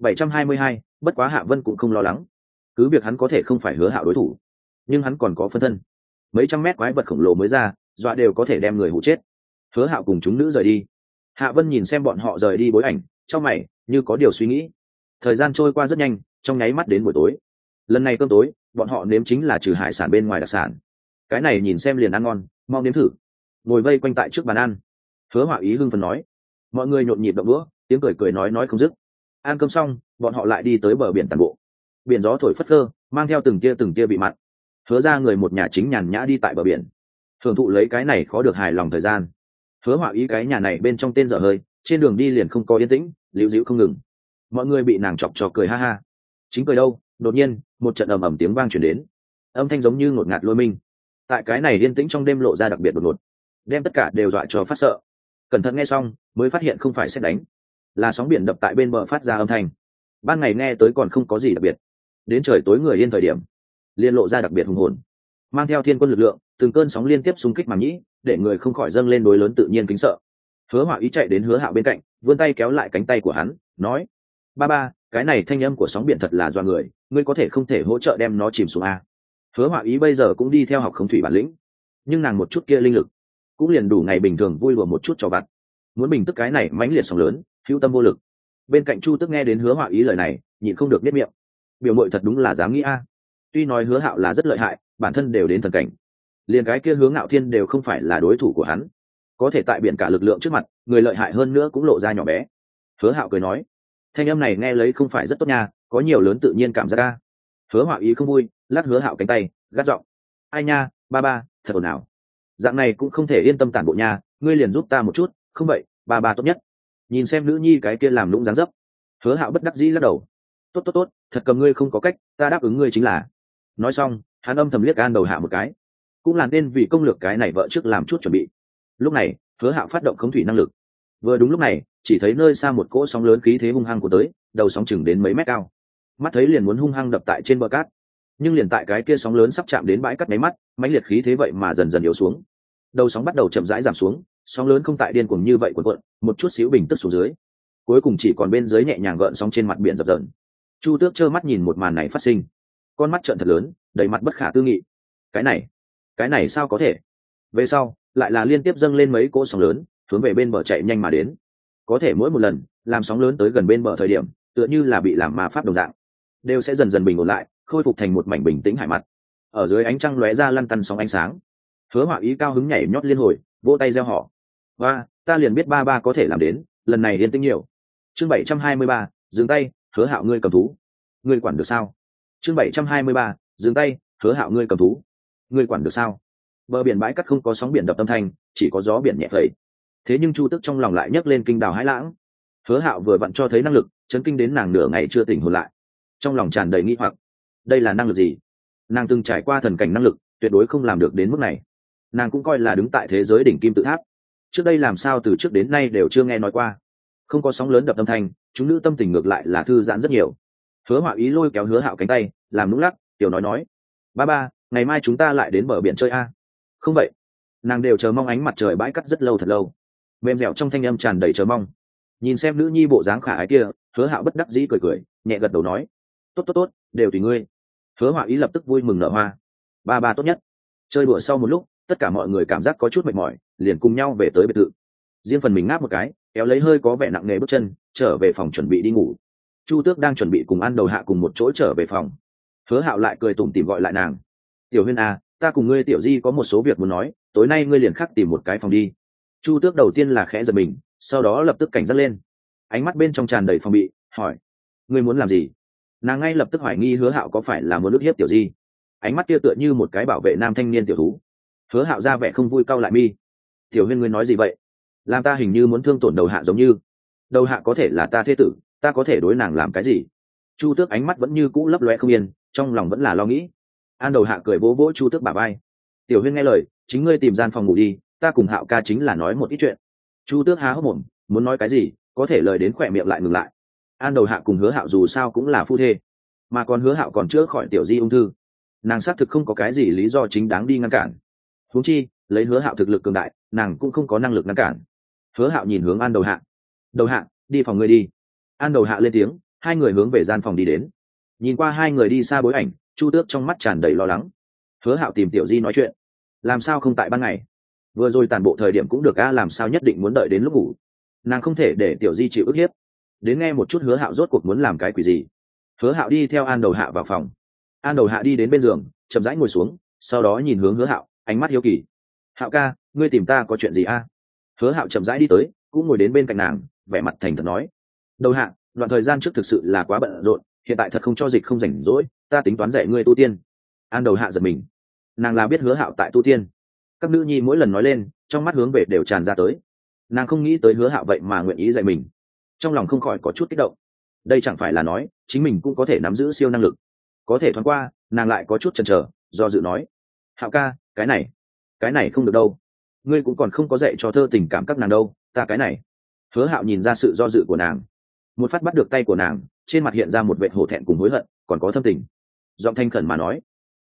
722, bất quá Hạ Vân cũng không lo lắng. Cứ việc hắn có thể không phải Hứa Hạo đối thủ, nhưng hắn còn có phân thân. Mấy trăm mét quái vật khổng lồ mới ra, dọa đều có thể đem người hụ chết. Hứa Hạo cùng chúng nữ rời đi. Hạ Vân nhìn xem bọn họ rời đi bối ảnh, trong mày như có điều suy nghĩ. Thời gian trôi qua rất nhanh, trong nháy mắt đến buổi tối. Lần này cơm tối, bọn họ nếm chính là trừ hải sản bên ngoài đặc sản. Cái này nhìn xem liền ăn ngon, mau nếm thử. Ngồi vây quanh tại trước bàn ăn, Hứa Họa Ý hưng phấn nói. Mọi người nhộn nhịp động đũa, tiếng cười cười nói không dứt. Ăn cơm xong, bọn họ lại đi tới bờ biển tản bộ. Biển gió thổi phất phơ, mang theo từng tia bị mặn. Hứa ra người một nhà chính nhàn nhã đi tại bờ biển, hưởng thụ lấy cái này khó được hài lòng thời gian. Hứa Họa Ý cái nhà này bên trong tên dở hơi, trên đường đi liền không có yên tĩnh, líu díu không ngừng. Mọi người bị nàng chọc trò cười ha ha. Chính cười đâu, đột nhiên một trận ầm ầm tiếng vang truyền đến, âm thanh giống như ngột ngạt lôi minh, tại cái này yên tĩnh trong đêm lộ ra đặc biệt đột ngột, đem tất cả đều dọa cho phát sợ. Cẩn thận nghe xong mới phát hiện không phải sét đánh, là sóng biển đập tại bên bờ phát ra âm thanh. Ban ngày nghe tới còn không có gì đặc biệt, đến trời tối người yên thời điểm liên lộ ra đặc biệt hùng hồn, mang theo thiên quân lực lượng, từng cơn sóng liên tiếp xung kích màng nhĩ, để người không khỏi dâng lên đối lớn tự nhiên kính sợ. Hứa Họa Ý chạy đến Hứa Hạo bên cạnh, vươn tay kéo lại cánh tay của hắn, nói: ba ba, cái này thanh âm của sóng biển thật là doa người, ngươi có thể không thể hỗ trợ đem nó chìm xuống a? Hứa Họa Ý bây giờ cũng đi theo học khống thủy bản lĩnh, nhưng nàng một chút kia linh lực cũng liền đủ ngày bình thường vui đùa một chút cho vặt, muốn bình tức cái này mãnh liệt sóng lớn, hữu tâm vô lực. Bên cạnh Chu Tức nghe đến Hứa Họa Ý lời này, nhịn không được biết miệng, biểu mội thật đúng là dám nghĩ a. Tuy nói Hứa Hạo là rất lợi hại, bản thân đều đến thần cảnh, liền cái kia Hứa Ngạo Thiên đều không phải là đối thủ của hắn, có thể tại biển cả lực lượng trước mặt, người lợi hại hơn nữa cũng lộ ra nhỏ bé. Hứa Hạo cười nói: thanh âm này nghe lấy không phải rất tốt nha, có nhiều lớn tự nhiên cảm giác ca. Hứa Họa Ý không vui, lắc Hứa Hạo cánh tay, gắt giọng: ai nha, ba ba, thật ồn ào, dạng này cũng không thể yên tâm tản bộ nha, ngươi liền giúp ta một chút, không vậy ba ba tốt nhất. Nhìn xem nữ nhi cái kia làm lũng dáng dấp, Hứa Hạo bất đắc dĩ lắc đầu: tốt tốt tốt, thật cầm ngươi không có cách, ta đáp ứng ngươi chính là. Nói xong hắn âm thầm liếc An Đầu Hạ một cái, cũng là nên vì công lược cái này vợ trước làm chút chuẩn bị. Lúc này Hứa Hạo phát động khống thủy năng lực, vừa đúng lúc này chỉ thấy nơi xa một cỗ sóng lớn khí thế hung hăng của tới, đầu sóng chừng đến mấy mét cao, mắt thấy liền muốn hung hăng đập tại trên bờ cát. Nhưng liền tại cái kia sóng lớn sắp chạm đến bãi cát mấy mắt, mãnh liệt khí thế vậy mà dần dần yếu xuống, đầu sóng bắt đầu chậm rãi giảm xuống, sóng lớn không tại điên cuồng như vậy cuộn cuộn, một chút xíu bình tức xuống dưới, cuối cùng chỉ còn bên dưới nhẹ nhàng gợn sóng trên mặt biển dập dờn. Chu Tước trơ mắt nhìn một màn này phát sinh, con mắt trợn thật lớn, đầy mặt bất khả tư nghị. Cái này sao có thể? Về sau lại là liên tiếp dâng lên mấy cỗ sóng lớn, hướng về bên bờ chạy nhanh mà đến. Có thể mỗi một lần làm sóng lớn tới gần bên bờ thời điểm, tựa như là bị làm ma pháp đồng dạng, đều sẽ dần dần bình ổn lại, khôi phục thành một mảnh bình tĩnh hải mặt. Ở dưới ánh trăng lóe ra lăn tăn sóng ánh sáng, Hứa Họa Ý cao hứng nhảy nhót liên hồi, vỗ tay reo hò: và ta liền biết ba ba có thể làm đến, lần này yên tĩnh nhiều. Chương 723, dừng tay, Hứa Hạo ngươi cầm thú, ngươi quản được sao? Chương 723, dừng tay, Hứa Hạo ngươi cầm thú, ngươi quản được sao? Bờ biển bãi cát không có sóng biển đập âm thanh, chỉ có gió biển nhẹ phẩy. Thế nhưng Chu Tức trong lòng lại nhấc lên kinh đào hãi lãng. Hứa Hạo vừa vặn cho thấy năng lực, chấn kinh đến nàng nửa ngày chưa tỉnh hồn lại, trong lòng tràn đầy nghi hoặc. Đây là năng lực gì? Nàng từng trải qua thần cảnh năng lực, tuyệt đối không làm được đến mức này. Nàng cũng coi là đứng tại thế giới đỉnh kim tự tháp, trước đây làm sao từ trước đến nay đều chưa nghe nói qua. Không có sóng lớn đập âm thanh, chúng nữ tâm tình ngược lại là thư giãn rất nhiều. Hứa Họa Ý lôi kéo Hứa Hạo cánh tay, làm nũng lắc, tiểu nói: ba ba, ngày mai chúng ta lại đến bờ biển chơi a? Không vậy. Nàng đều chờ mong ánh mặt trời bãi cát rất lâu thật lâu, mềm dẻo trong thanh âm tràn đầy chờ mong. Nhìn xem nữ nhi bộ dáng khả ái kia, Hứa Hạo bất đắc dĩ cười cười, nhẹ gật đầu nói: tốt tốt tốt, đều tùy ngươi. Hứa Họa Ý lập tức vui mừng nở hoa: ba ba tốt nhất. Chơi đùa sau một lúc, tất cả mọi người cảm giác có chút mệt mỏi, liền cùng nhau về tới biệt thự. Riêng phần mình ngáp một cái, kéo lấy hơi có vẻ nặng nề bước chân trở về phòng chuẩn bị đi ngủ. Chu Tước đang chuẩn bị cùng An Đầu Hạ cùng một chỗ trở về phòng, Hứa Hạo lại cười tủm tỉm gọi lại nàng: tiểu Huyên à, ta cùng ngươi tiểu Di có một số việc muốn nói, tối nay ngươi liền khắc tìm một cái phòng đi. Chu Tước đầu tiên là khẽ giật mình, sau đó lập tức cảnh giác lên, ánh mắt bên trong tràn đầy phòng bị, hỏi: ngươi muốn làm gì? Nàng ngay lập tức hoài nghi Hứa Hạo có phải là muốn ức hiếp tiểu Di, ánh mắt kia tựa như một cái bảo vệ nam thanh niên tiểu thú. Hứa Hạo ra vẻ không vui cau lại mi: tiểu Huyên ngươi nói gì vậy? Làm ta hình như muốn thương tổn Đầu Hạ giống như. Đầu Hạ có thể là ta thế tử, ta có thể đối nàng làm cái gì? Chu Tước ánh mắt vẫn như cũ lấp loe không yên, trong lòng vẫn là lo nghĩ. An Đầu Hạ cười vỗ vỗ Chu Tước bả vai: tiểu Huyên nghe lời, chính ngươi tìm gian phòng ngủ đi, ta cùng Hạo ca chính là nói một ít chuyện. Chu Tước há hốc mồm, muốn nói cái gì, có thể lời đến khỏe miệng lại ngừng lại. An Đầu Hạ cùng Hứa Hạo dù sao cũng là phu thê, mà còn Hứa Hạo còn chữa khỏi tiểu Di ung thư, nàng xác thực không có cái gì lý do chính đáng đi ngăn cản. Huống chi lấy Hứa Hạo thực lực cường đại, nàng cũng không có năng lực ngăn cản. Hứa Hạo nhìn hướng An Đầu Hạ: Đầu Hạ, đi phòng ngươi đi. An Đầu Hạ lên tiếng, hai người hướng về gian phòng đi đến. Nhìn qua hai người đi xa bối ảnh, Chu Tước trong mắt tràn đầy lo lắng. Hứa Hạo tìm tiểu Di nói chuyện, làm sao không tại ban ngày? Vừa rồi tản bộ thời điểm cũng được a, làm sao nhất định muốn đợi đến lúc ngủ? Nàng không thể để tiểu Di chịu ức hiếp. Đến nghe một chút Hứa Hạo rốt cuộc muốn làm cái quỷ gì. Hứa Hạo đi theo An Đầu Hạ vào phòng, An đầu hạ đi đến bên giường chậm rãi ngồi xuống, sau đó nhìn hướng Hứa Hạo, ánh mắt hiếu kỳ. Hạo ca, ngươi tìm ta có chuyện gì a? Hứa Hạo chậm rãi đi tới, cũng ngồi đến bên cạnh nàng, vẻ mặt thành thật nói. Đầu hạ, đoạn thời gian trước thực sự là quá bận rộn, hiện tại thật không cho dịch không rảnh rỗi, ta tính toán dạy ngươi tu tiên. An đầu hạ giật mình, nàng là biết Hứa Hạo tại tu tiên. Các nữ nhi mỗi lần nói lên, trong mắt hướng về đều tràn ra tới. Nàng không nghĩ tới Hứa Hạo vậy mà nguyện ý dạy mình, trong lòng không khỏi có chút kích động. Đây chẳng phải là nói chính mình cũng có thể nắm giữ siêu năng lực. Có thể thoáng qua, nàng lại có chút chần chờ, do dự nói. Hạo ca, cái này không được đâu, ngươi cũng còn không có dạy cho thơ tình cảm các nàng đâu, ta cái này. Hứa Hạo nhìn ra sự do dự của nàng, một phát bắt được tay của nàng, trên mặt hiện ra một vẻ hổ thẹn cùng hối hận, còn có thâm tình. Giọng thanh khẩn mà nói.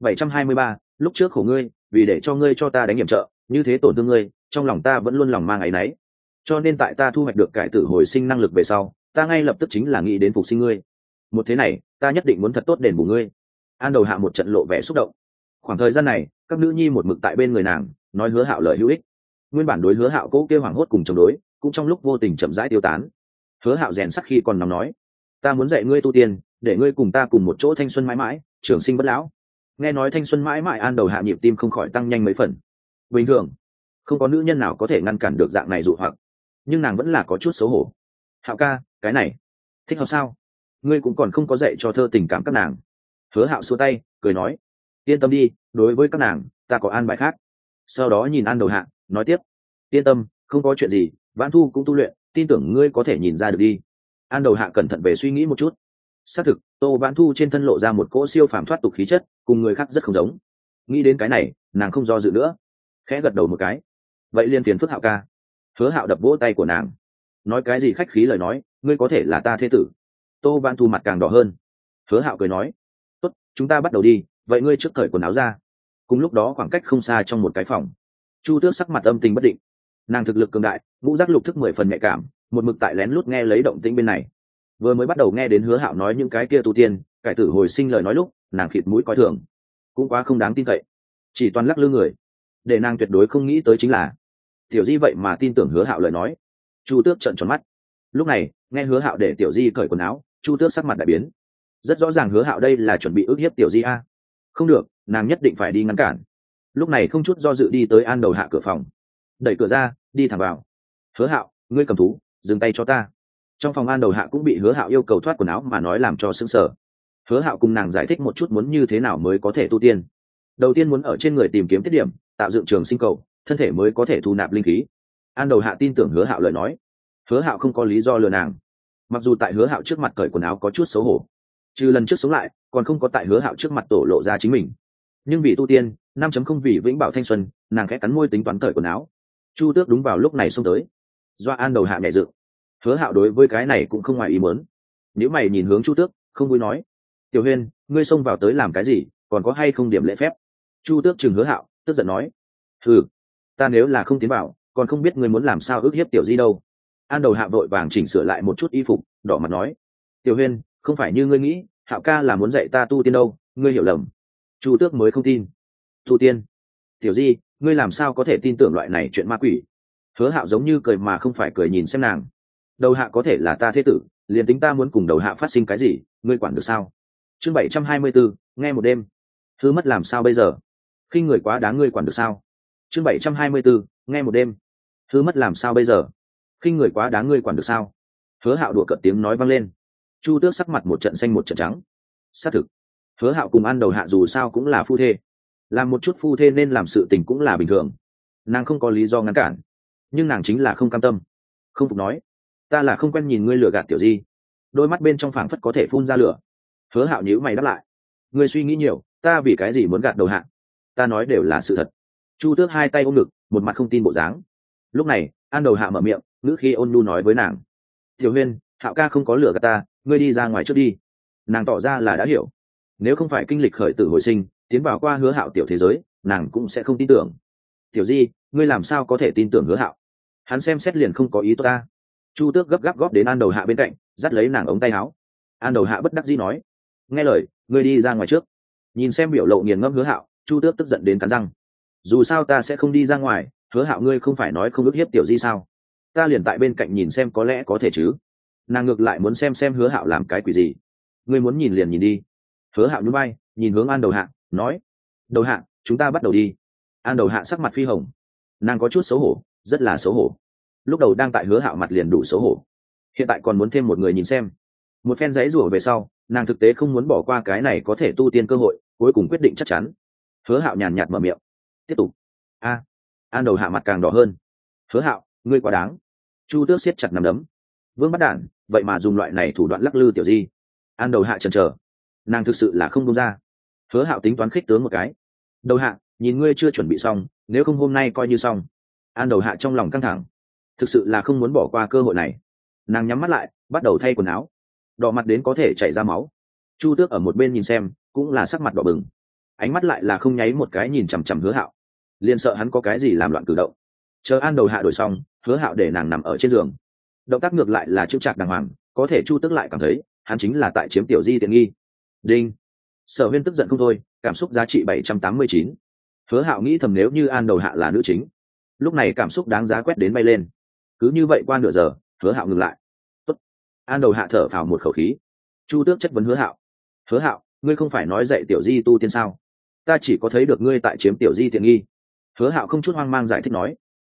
723, lúc trước khổ ngươi, vì để cho ngươi cho ta đánh nhiệm trợ, như thế tổn thương ngươi, trong lòng ta vẫn luôn lòng mang áy náy. Cho nên tại ta thu hoạch được cải tử hồi sinh năng lực về sau, ta ngay lập tức chính là nghĩ đến phục sinh ngươi. Một thế này, ta nhất định muốn thật tốt đền bù ngươi. An đầu hạ một trận lộ vẻ xúc động. Khoảng thời gian này, các nữ nhi một mực tại bên người nàng, nói Hứa Hạo lời hữu ích. Nguyên bản đối Hứa Hạo cố kêu hoảng hốt cùng chống đối, cũng trong lúc vô tình chậm rãi tiêu tán. Hứa Hạo rèn sắc khi còn nóng nói, ta muốn dạy ngươi tu tiên, để ngươi cùng ta cùng một chỗ thanh xuân mãi mãi, trường sinh bất lão. Nghe nói thanh xuân mãi mãi, An đầu hạ nhịp tim không khỏi tăng nhanh mấy phần. Bình thường, không có nữ nhân nào có thể ngăn cản được dạng này dụ hoặc, nhưng nàng vẫn là có chút xấu hổ. Hạo ca, cái này thích hợp sao? Ngươi cũng còn không có dạy cho thơ tình cảm các nàng. Hứa Hạo xua tay cười nói, yên tâm đi, đối với các nàng ta có an bài khác. Sau đó nhìn An đầu hạ nói tiếp, yên tâm, không có chuyện gì, Vãn Thu cũng tu luyện, tin tưởng ngươi có thể nhìn ra được đi. An đầu hạ cẩn thận về suy nghĩ một chút, xác thực Tô Vãn Thu trên thân lộ ra một cỗ siêu phàm thoát tục khí chất, cùng người khác rất không giống. Nghĩ đến cái này, nàng không do dự nữa, khẽ gật đầu một cái. Vậy liên phiền phức Hạo ca. Hứa Hạo đập vỗ tay của nàng, nói cái gì khách khí lời nói, ngươi có thể là ta thế tử. Tô Vãn Thu mặt càng đỏ hơn. Hứa Hạo cười nói, tốt, chúng ta bắt đầu đi, vậy ngươi trước cởi quần áo ra. Cùng lúc đó khoảng cách không xa trong một cái phòng, Chu Tước sắc mặt âm tình bất định. Nàng thực lực cường đại, ngũ giác lục thức 10 phần nhạy cảm, một mực tại lén lút nghe lấy động tĩnh bên này. Vừa mới bắt đầu nghe đến Hứa Hạo nói những cái kia tu tiên cải tử hồi sinh lời nói lúc, nàng khịt mũi coi thường, cũng quá không đáng tin cậy, chỉ toàn lắc lư người. Để nàng tuyệt đối không nghĩ tới chính là Tiểu Di vậy mà tin tưởng Hứa Hạo lời nói. Chu Tước trợn tròn mắt. Lúc này nghe Hứa Hạo để Tiểu Di cởi quần áo, Chu Tước sắc mặt đại biến. Rất rõ ràng Hứa Hạo đây là chuẩn bị ức hiếp Tiểu Di a. Không được, nàng nhất định phải đi ngăn cản. Lúc này không chút do dự đi tới An đầu hạ cửa phòng, đẩy cửa ra, đi thẳng vào. Hứa Hạo, ngươi cầm thú, dừng tay cho ta. Trong phòng An đầu hạ cũng bị Hứa Hạo yêu cầu thoát quần áo mà nói làm cho sững sờ. Hứa Hạo cùng nàng giải thích một chút muốn như thế nào mới có thể tu tiên. Đầu tiên muốn ở trên người tìm kiếm tiết điểm, tạo dựng trường sinh cầu, thân thể mới có thể thu nạp linh khí. An đầu hạ tin tưởng Hứa Hạo lời nói. Hứa Hạo không có lý do lừa nàng. Mặc dù tại Hứa Hạo trước mặt cởi quần áo có chút xấu hổ, trừ lần trước sống lại, còn không có tại Hứa Hạo trước mặt tổ lộ ra chính mình. Nhưng vì tu tiên, 5.0 vì vĩnh bảo thanh xuân, nàng khẽ cắn môi tính toán cởi quần áo. Chu Tước đúng vào lúc này xông tới, doa An đầu hạ nhẹ dự. Hứa Hạo đối với cái này cũng không ngoài ý muốn. Nếu mày nhìn hướng Chu Tước, không vui nói, Tiểu Huyên, ngươi xông vào tới làm cái gì, còn có hay không điểm lễ phép? Chu Tước chừng Hứa Hạo, tức giận nói, hừ, ta nếu là không tiến vào, còn không biết ngươi muốn làm sao ức hiếp Tiểu Di đâu. An đầu hạ vội vàng chỉnh sửa lại một chút y phục, đỏ mặt nói, Tiểu Huyên, không phải như ngươi nghĩ, Hạo ca là muốn dạy ta tu tiên đâu, ngươi hiểu lầm. Chu Tước mới không tin. Tu tiên? Tiểu Di, ngươi làm sao có thể tin tưởng loại này chuyện ma quỷ? Hứa Hạo giống như cười mà không phải cười nhìn xem nàng. Đầu hạ có thể là ta thế tử, liền tính ta muốn cùng đầu hạ phát sinh cái gì, ngươi quản được sao? Chương 724, nghe một đêm. Hứa mất làm sao bây giờ? Khi người quá đáng ngươi quản được sao? Chương 724, nghe một đêm. Hứa mất làm sao bây giờ? Khi người quá đáng ngươi quản được sao? Hứa Hạo đùa cợt tiếng nói vang lên. Chu Tước sắc mặt một trận xanh một trận trắng. Xác thực, Hứa Hạo cùng An đầu hạ dù sao cũng là phu thê, làm một chút phu thê nên làm sự tình cũng là bình thường. Nàng không có lý do ngăn cản, nhưng nàng chính là không cam tâm, không phục nói, ta là không quen nhìn ngươi lừa gạt Tiểu Di. Đôi mắt bên trong phảng phất có thể phun ra lửa. Hứa Hạo nhíu mày đáp lại, ngươi suy nghĩ nhiều, ta vì cái gì muốn gạt đầu hạ? Ta nói đều là sự thật. Chu Tước hai tay ôm ngực, một mặt không tin bộ dáng. Lúc này An đầu hạ mở miệng, ngữ khí ôn nhu nói với nàng, Tiểu Huyên, Hạo ca không có lừa gạt ta, ngươi đi ra ngoài trước đi. Nàng tỏ ra là đã hiểu, nếu không phải kinh lịch khởi tử hồi sinh, tiến vào qua Hứa Hạo tiểu thế giới, nàng cũng sẽ không tin tưởng. Tiểu Di, ngươi làm sao có thể tin tưởng Hứa Hạo? Hắn xem xét liền không có ý tốt ta. Chu Tước gấp gáp góp đến An đầu hạ bên cạnh, dắt lấy nàng ống tay áo. An đầu hạ bất đắc dĩ nói, nghe lời, ngươi đi ra ngoài trước. Nhìn xem biểu lộ nghiền ngẫm Hứa Hạo, Chu Tước tức giận đến cắn răng. Dù sao ta sẽ không đi ra ngoài, Hứa Hạo ngươi không phải nói không ức hiếp Tiểu Di sao? Ta liền tại bên cạnh nhìn xem có lẽ có thể chứ. Nàng ngược lại muốn xem Hứa Hạo làm cái quỷ gì. Ngươi muốn nhìn liền nhìn đi. Hứa Hạo nhún vai, nhìn hướng An Đầu Hạ nói: Đầu Hạ, chúng ta bắt đầu đi. An Đầu Hạ sắc mặt phi hồng, nàng có chút xấu hổ, rất là xấu hổ. Lúc đầu đang tại Hứa Hạo mặt liền đủ xấu hổ, hiện tại còn muốn thêm một người nhìn xem. Một phen giấy rủa về sau, nàng thực tế không muốn bỏ qua cái này có thể tu tiên cơ hội, cuối cùng quyết định chắc chắn. Hứa Hạo nhàn nhạt mở miệng: tiếp tục. An Đầu Hạ mặt càng đỏ hơn. Hứa Hạo, ngươi quá đáng. Chu Tước siết chặt nắm đấm. Vương Bắt Đản, vậy mà dùng loại này thủ đoạn lắc lư tiểu di. An Đầu Hạ chần chờ, nàng thực sự là không buông ra. Hứa Hạo tính toán khích tướng một cái: Đầu Hạ, nhìn ngươi chưa chuẩn bị xong, nếu không hôm nay coi như xong. An Đầu Hạ trong lòng căng thẳng, thực sự là không muốn bỏ qua cơ hội này. Nàng nhắm mắt lại, bắt đầu thay quần áo, đỏ mặt đến có thể chảy ra máu. Chu Tước ở một bên nhìn xem, cũng là sắc mặt đỏ bừng, ánh mắt lại là không nháy một cái nhìn chằm chằm Hứa Hạo, liền sợ hắn có cái gì làm loạn cử động. Chờ An Đầu Hạ đổi xong, Hứa Hạo để nàng nằm ở trên giường, động tác ngược lại là chững chạc đàng hoàng, có thể Chu Tước lại cảm thấy hắn chính là tại chiếm tiểu di tiện nghi. Đinh. Sở Huyên tức giận không thôi, cảm xúc giá trị 789. Hứa Hạo nghĩ thầm nếu như An Đầu Hạ là nữ chính, lúc này cảm xúc đáng giá quét đến bay lên. Cứ như vậy qua nửa giờ, Hứa Hạo ngừng lại. Tốt. An Đầu Hạ thở phào một khẩu khí. Chu Tước chất vấn Hứa Hạo: Hứa Hạo, ngươi không phải nói dạy tiểu di tu tiên sao? Ta chỉ có thấy được ngươi tại chiếm tiểu di tiện nghi. Hứa Hạo không chút hoang mang giải thích nói: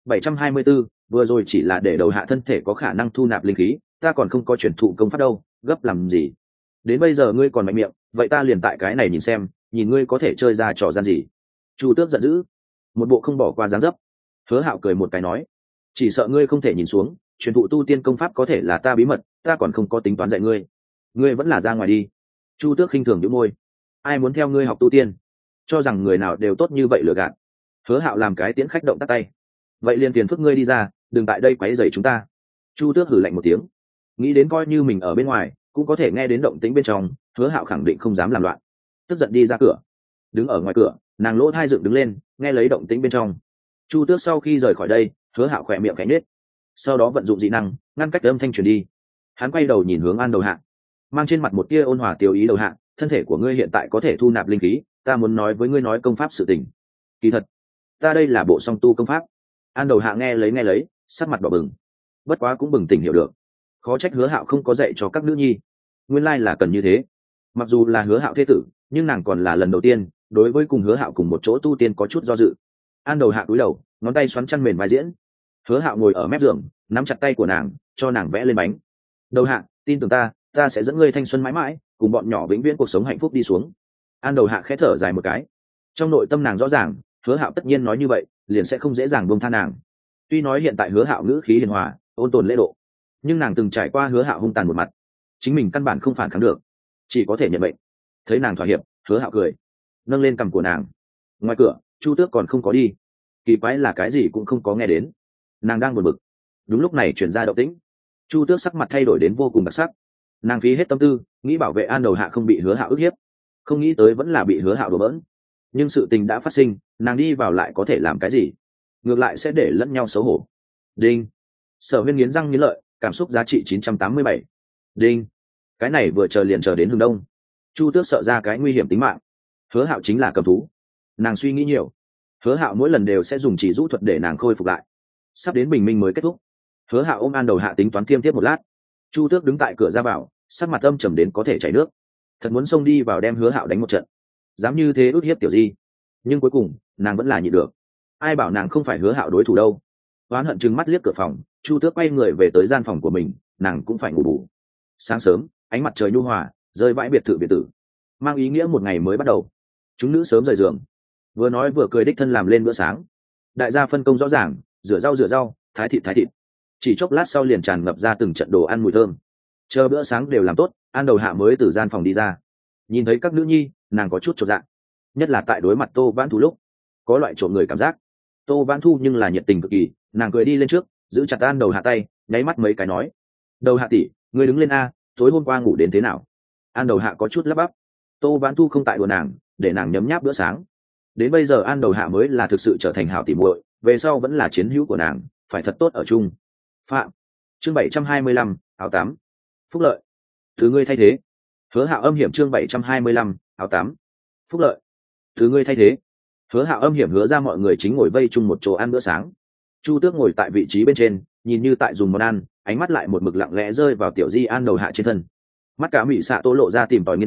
724, vừa rồi chỉ là để Đầu Hạ thân thể có khả năng thu nạp linh khí, ta còn không có truyền thụ công pháp đâu, gấp làm gì? Đến bây giờ ngươi còn mạnh miệng, vậy ta liền tại cái này nhìn xem, nhìn ngươi có thể chơi ra trò gian gì. Chu Tước giận dữ, một bộ không bỏ qua dáng dấp. Hứa Hạo cười một cái nói: chỉ sợ ngươi không thể nhìn xuống, truyền thụ tu tiên công pháp có thể là ta bí mật, ta còn không có tính toán dạy ngươi, ngươi vẫn là ra ngoài đi. Chu Tước khinh thường nhíu môi: ai muốn theo ngươi học tu tiên, cho rằng người nào đều tốt như vậy lừa gạt. Hứa Hạo làm cái tiễn khách động tắt tay: vậy liền phiền phức ngươi đi ra, đừng tại đây quấy rầy chúng ta. Chu Tước hử lạnh một tiếng, nghĩ đến coi như mình ở bên ngoài cũng có thể nghe đến động tĩnh bên trong, Hứa Hạo khẳng định không dám làm loạn, tức giận đi ra cửa. Đứng ở ngoài cửa, nàng lỗ thai dựng đứng lên, nghe lấy động tĩnh bên trong. Chu Tước sau khi rời khỏi đây, Hứa Hạo khỏe miệng khẽ nhếch, sau đó vận dụng dị năng ngăn cách âm thanh truyền đi. Hắn quay đầu nhìn hướng An Đầu Hạ, mang trên mặt một tia ôn hòa tiêu ý: Đầu Hạ, thân thể của ngươi hiện tại có thể thu nạp linh khí, ta muốn nói với ngươi nói công pháp sự tình. Kỳ thật, ta đây là bộ song tu công pháp. An Đầu Hạ nghe lấy, sắc mặt đỏ bừng, bất quá cũng bừng tỉnh hiểu được, khó trách Hứa Hạo không có dạy cho các nữ nhi, nguyên lai là cần như thế. Mặc dù là Hứa Hạo thế tử, nhưng nàng còn là lần đầu tiên đối với cùng Hứa Hạo cùng một chỗ tu tiên có chút do dự. An Đầu Hạ cúi đầu, ngón tay xoắn chăn mền vai diễn. Hứa Hạo ngồi ở mép giường, nắm chặt tay của nàng, cho nàng vẽ lên bánh. Đầu Hạ, tin tưởng ta, ta sẽ dẫn ngươi thanh xuân mãi mãi, cùng bọn nhỏ vĩnh viễn cuộc sống hạnh phúc đi xuống. An Đầu Hạ khẽ thở dài một cái, trong nội tâm nàng rõ ràng, Hứa Hạo tất nhiên nói như vậy, liền sẽ không dễ dàng buông tha nàng. Tuy nói hiện tại Hứa Hạo ngữ khí hiền hòa, ôn tồn lễ độ, nhưng nàng từng trải qua Hứa Hạo hung tàn một mặt, chính mình căn bản không phản kháng được, chỉ có thể nhận mệnh. Thấy nàng thỏa hiệp, Hứa Hạo cười, nâng lên cằm của nàng. Ngoài cửa, Chu Tước còn không có đi, kỳ quái là cái gì cũng không có nghe đến. Nàng đang buồn bực, đúng lúc này truyền ra động tĩnh. Chu Tước sắc mặt thay đổi đến vô cùng đặc sắc, nàng phí hết tâm tư nghĩ bảo vệ An Đầu Hạ không bị Hứa Hạo ức hiếp, không nghĩ tới vẫn là bị Hứa Hạo đùa bỡn. Nhưng sự tình đã phát sinh, nàng đi vào lại có thể làm cái gì, ngược lại sẽ để lẫn nhau xấu hổ. Đinh. Sở Huyên nghiến răng nghiến lợi, cảm xúc giá trị 987. Đinh. Cái này vừa chờ liền chờ đến hướng đông. Chu Tước sợ ra cái nguy hiểm tính mạng. Hứa Hạo chính là cầm thú, nàng suy nghĩ nhiều. Hứa Hạo mỗi lần đều sẽ dùng chỉ rũ thuật để nàng khôi phục lại. Sắp đến bình minh mới kết thúc, Hứa Hạo ôm An Đầu Hạ tính toán tiêm tiếp một lát. Chu Tước đứng tại cửa ra vào, sắc mặt âm trầm đến có thể chảy nước, thật muốn xông đi vào đem Hứa Hạo đánh một trận, dám như thế ức hiếp tiểu di. Nhưng cuối cùng nàng vẫn là nhịn được, ai bảo nàng không phải Hứa Hạo đối thủ đâu. Oán hận trừng mắt liếc cửa phòng, Chu Tước quay người về tới gian phòng của mình, nàng cũng phải ngủ bù. Sáng sớm, ánh mặt trời nhu hòa rơi vãi biệt thự, mang ý nghĩa một ngày mới bắt đầu. Chúng nữ sớm rời giường, vừa nói vừa cười đích thân làm lên bữa sáng. Đại gia phân công rõ ràng, rửa rau, thái thịt. Chỉ chốc lát sau liền tràn ngập ra từng trận đồ ăn mùi thơm. Chờ bữa sáng đều làm tốt, An Đầu Hạ mới từ gian phòng đi ra. Nhìn thấy các nữ nhi, nàng có chút chột dạ, nhất là tại đối mặt Tô Vãn Thu lúc, có loại trộm người cảm giác. Tô Vãn Thu nhưng là nhiệt tình cực kỳ, nàng cười đi lên trước, giữ chặt An Đầu Hạ tay, nháy mắt mấy cái nói: Đầu Hạ tỷ, ngươi đứng lên a, tối hôm qua ngủ đến thế nào? An Đầu Hạ có chút lắp bắp. Tô Vãn Thu không tại đùa nàng, để nàng nhấm nháp bữa sáng. Đến bây giờ An Đầu Hạ mới là thực sự trở thành hảo tỉ muội, về sau vẫn là chiến hữu của nàng, phải thật tốt ở chung. Phạm. Chương 725, áo 8. Phúc lợi. Thứ ngươi thay thế. Hứa Hạo âm hiểm chương 725, áo 8. Phúc lợi. Thứ ngươi thay thế. Hứa Hạo âm hiểm hứa ra mọi người chính ngồi vây chung một chỗ ăn bữa sáng. Chu Tước ngồi tại vị trí bên trên, nhìn như tại dùng món ăn, ánh mắt lại một mực lặng lẽ rơi vào tiểu di An Đầu Hạ trên thân. Mắt cả Mị Xạ Tô lộ ra tìm tòi nghiên cứu,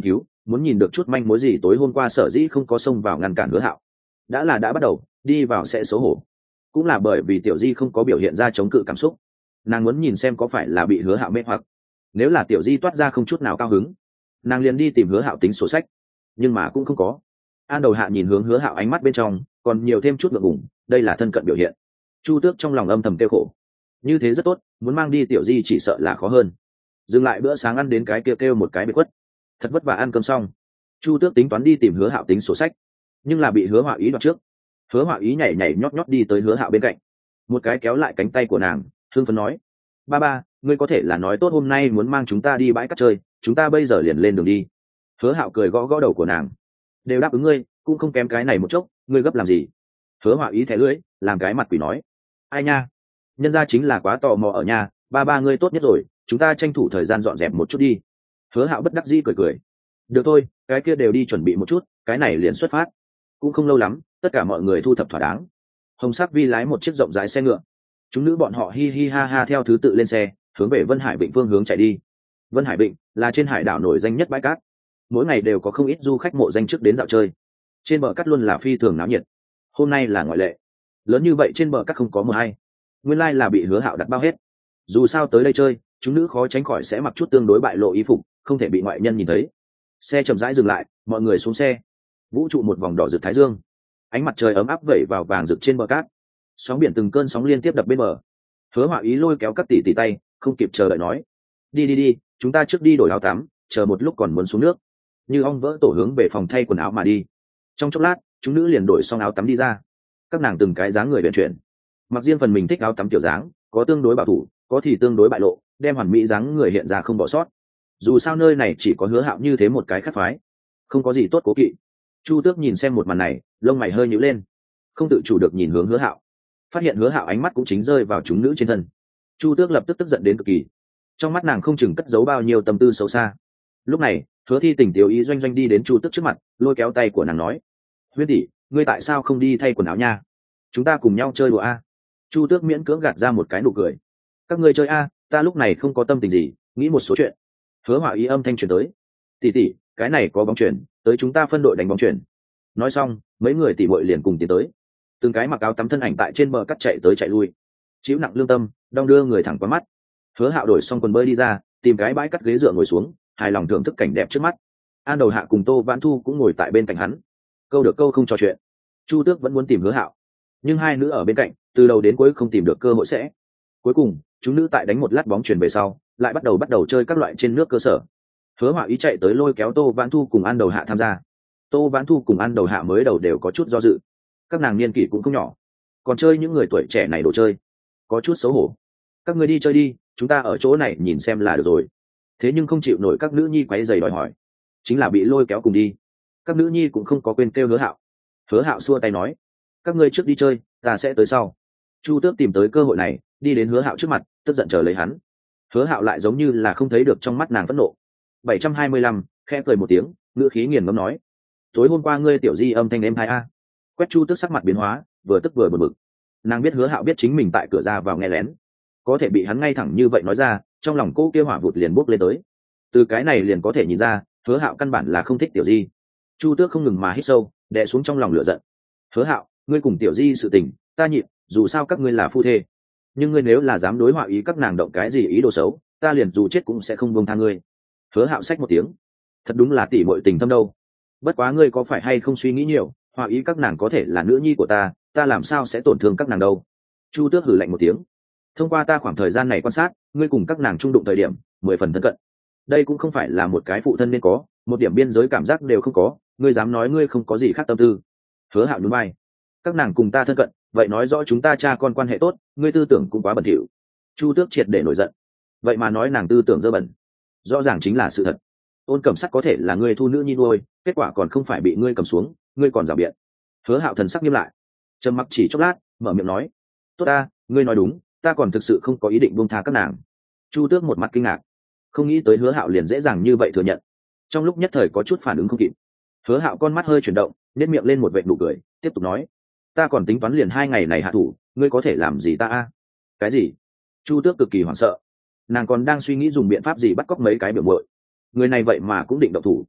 muốn nhìn được chút manh mối gì tối hôm qua sở dĩ không có xông vào ngăn cản Hứa Hạo. Đã bắt đầu đi vào sẽ xấu hổ, cũng là bởi vì Tiểu Di không có biểu hiện ra chống cự cảm xúc. Nàng muốn nhìn xem có phải là bị Hứa Hạo mê hoặc. Nếu là Tiểu Di toát ra không chút nào cao hứng, nàng liền đi tìm Hứa Hạo tính sổ sách, nhưng mà cũng không có. An Đầu Hạ nhìn hướng Hứa Hạo ánh mắt bên trong còn nhiều thêm chút ngượng ngùng, đây là thân cận biểu hiện. Chu Tước trong lòng âm thầm kêu khổ, như thế rất tốt, muốn mang đi Tiểu Di chỉ sợ là khó hơn. Dừng lại bữa sáng ăn đến cái kêu một cái bị quất, thật vất vả ăn cơm xong, Chu Tước tính toán đi tìm Hứa Hạo tính sổ sách, nhưng là bị Hứa Họa Ý đoạt trước. Hứa Họa Ý nhảy nhảy nhót nhót đi tới Hứa Hạo bên cạnh, một cái kéo lại cánh tay của nàng, hưng phấn nói: ba, ngươi có thể là nói tốt hôm nay muốn mang chúng ta đi bãi cát chơi, chúng ta bây giờ liền lên đường đi. Hứa Hạo cười gõ gõ đầu của nàng: đều đáp ứng ngươi, cũng không kém cái này một chốc, ngươi gấp làm gì? Hứa Họa Ý thẻ lưỡi, làm cái mặt quỷ nói: ai nha, nhân ra chính là quá tò mò ở nhà, ba ngươi tốt nhất rồi, chúng ta tranh thủ thời gian dọn dẹp một chút đi. Hứa Hạo bất đắc dĩ cười cười: được thôi, cái kia đều đi chuẩn bị một chút, cái này liền xuất phát. Cũng không lâu lắm, tất cả mọi người thu thập thỏa đáng. Hồng Sắc Vi lái một chiếc rộng rãi xe ngựa, chúng nữ bọn họ hi hi ha ha theo thứ tự lên xe, hướng về Vân Hải Vịnh phương hướng chạy đi. Vân Hải Vịnh là trên hải đảo nổi danh nhất bãi cát, mỗi ngày đều có không ít du khách mộ danh trước đến dạo chơi. Trên bờ cát luôn là phi thường náo nhiệt, hôm nay là ngoại lệ. Lớn như vậy trên bờ cát không có mờ hay, nguyên lai là bị Hứa Hạo đặt bao hết. Dù sao tới đây chơi, chúng nữ khó tránh khỏi sẽ mặc chút tương đối bại lộ y phục, không thể bị ngoại nhân nhìn thấy. Xe chậm rãi dừng lại, mọi người xuống xe. Vũ trụ một vòng đỏ rực thái dương, ánh mặt trời ấm áp vẩy vào vàng rực trên bờ cát, sóng biển từng cơn sóng liên tiếp đập bên bờ. Hứa Họa Ý lôi kéo các tỷ tỷ tay, không kịp chờ đợi nói: đi, chúng ta trước đi đổi áo tắm, chờ một lúc còn muốn xuống nước. Như ong vỡ tổ hướng về phòng thay quần áo mà đi. Trong chốc lát, chúng nữ liền đổi xong áo tắm đi ra. Các nàng từng cái dáng người uyển chuyển, mặc riêng phần mình thích áo tắm kiểu dáng, có tương đối bảo thủ, có thì tương đối bại lộ, đem hoàn mỹ dáng người hiện ra không bỏ sót. Dù sao nơi này chỉ có Hứa Hạo như thế một cái khác phái, không có gì tốt cố kỵ. Chu Tước nhìn xem một màn này, lông mày hơi nhíu lên, không tự chủ được nhìn hướng Hứa Hạo, phát hiện Hứa Hạo ánh mắt cũng chính rơi vào chúng nữ trên thân. Chu Tước lập tức tức giận đến cực kỳ, trong mắt nàng không chừng cất giấu bao nhiêu tâm tư xấu xa. Lúc này, Hứa Thi Tình tiểu ý doanh doanh đi đến Chu Tước trước mặt, lôi kéo tay của nàng nói: huyên tỷ, ngươi tại sao không đi thay quần áo nha, chúng ta cùng nhau chơi đùa a. Chu Tước miễn cưỡng gạt ra một cái nụ cười: các ngươi chơi a, ta lúc này không có tâm tình gì, nghĩ một số chuyện. Hứa Họa Ý âm thanh truyền tới: tỷ tỷ, cái này có bóng chuyền, tới chúng ta phân đội đánh bóng chuyền. Nói xong, mấy người tỷ muội liền cùng tiến tới, từng cái mặc áo tắm thân ảnh tại trên bờ cắt chạy tới chạy lui, chịu nặng lương tâm, đong đưa người thẳng qua mắt. Hứa Hạo đổi xong quần bơi đi ra, tìm cái bãi cắt ghế dựa ngồi xuống, hài lòng thưởng thức cảnh đẹp trước mắt. An Đầu Hạ cùng Tô Vãn Thu cũng ngồi tại bên cạnh hắn, câu được câu không trò chuyện. Chu Tước vẫn muốn tìm Hứa Hạo, nhưng hai nữ ở bên cạnh, từ đầu đến cuối không tìm được cơ hội sẽ. Cuối cùng, chúng nữ tại đánh một lát bóng chuyền về sau, lại bắt đầu chơi các loại trên nước cơ sở. Hứa Họa Ý chạy tới lôi kéo Tô Vãn Thu cùng An Đầu Hạ tham gia. Tô Vãn Thu cùng An Đầu Hạ mới đầu đều có chút do dự, các nàng niên kỷ cũng không nhỏ, còn chơi những người tuổi trẻ này đồ chơi, có chút xấu hổ. Các người đi chơi đi, chúng ta ở chỗ này nhìn xem là được rồi. Thế nhưng không chịu nổi các nữ nhi quấy giày đòi hỏi, chính là bị lôi kéo cùng đi. Các nữ nhi cũng không có quên kêu Hứa Hạo. Hứa Hạo xua tay nói: các ngươi trước đi chơi, ta sẽ tới sau. Chu Tước tìm tới cơ hội này, đi đến Hứa Hạo trước mặt, tức giận chờ lấy hắn. Hứa Hạo lại giống như là không thấy được trong mắt nàng phẫn nộ. 725, khẽ cười một tiếng, ngữ khí nghiền ngẫm nói: tối hôm qua ngươi tiểu Di âm thanh em hai a. Quét Chu Tước sắc mặt biến hóa, vừa tức vừa bực bực. Nàng biết Hứa Hạo biết chính mình tại cửa ra vào nghe lén, có thể bị hắn ngay thẳng như vậy nói ra, trong lòng cô kia hỏa vụt liền bốc lên tới. Từ cái này liền có thể nhìn ra, Hứa Hạo căn bản là không thích tiểu Di. Chu Tước không ngừng mà hít sâu, đè xuống trong lòng lửa giận. Hứa Hạo, ngươi cùng tiểu Di sự tình, ta nhịn, dù sao các ngươi là phu thê, nhưng ngươi nếu là dám đối Họa Ý các nàng động cái gì ý đồ xấu, ta liền dù chết cũng sẽ không buông tha ngươi. Hứa Hạo xách một tiếng: thật đúng là tỷ muội tình thâm đâu. Bất quá ngươi có phải hay không suy nghĩ nhiều, Họa Ý các nàng có thể là nữ nhi của ta, ta làm sao sẽ tổn thương các nàng đâu. Chu Tước hử lạnh một tiếng: thông qua ta khoảng thời gian này quan sát, ngươi cùng các nàng trung đụng thời điểm 10 phần thân cận, đây cũng không phải là một cái phụ thân nên có, một điểm biên giới cảm giác đều không có, ngươi dám nói ngươi không có gì khác tâm tư. Hứa Hạo nhún vai: các nàng cùng ta thân cận, vậy nói rõ chúng ta cha con quan hệ tốt, ngươi tư tưởng cũng quá bẩn thỉu. Chu Tước triệt để nổi giận: vậy mà nói nàng tư tưởng dơ bẩn, rõ ràng chính là sự thật. Ôn Cẩm Sắc có thể là ngươi thu nữ nhi nuôi, kết quả còn không phải bị ngươi cầm xuống, ngươi còn rào biện. Hứa Hạo thần sắc nghiêm lại, trầm mặc chỉ chốc lát, mở miệng nói: tốt ta, ngươi nói đúng, ta còn thực sự không có ý định buông tha các nàng. Chu Tước một mặt kinh ngạc, không nghĩ tới Hứa Hạo liền dễ dàng như vậy thừa nhận, trong lúc nhất thời có chút phản ứng không kịp. Hứa Hạo con mắt hơi chuyển động, nét miệng lên một vệt nụ cười, tiếp tục nói: ta còn tính toán liền 2 ngày này hạ thủ, ngươi có thể làm gì ta a? Cái gì? Chu Tước cực kỳ hoảng sợ, nàng còn đang suy nghĩ dùng biện pháp gì bắt cóc mấy cái biểu muội, người này vậy mà cũng định động thủ.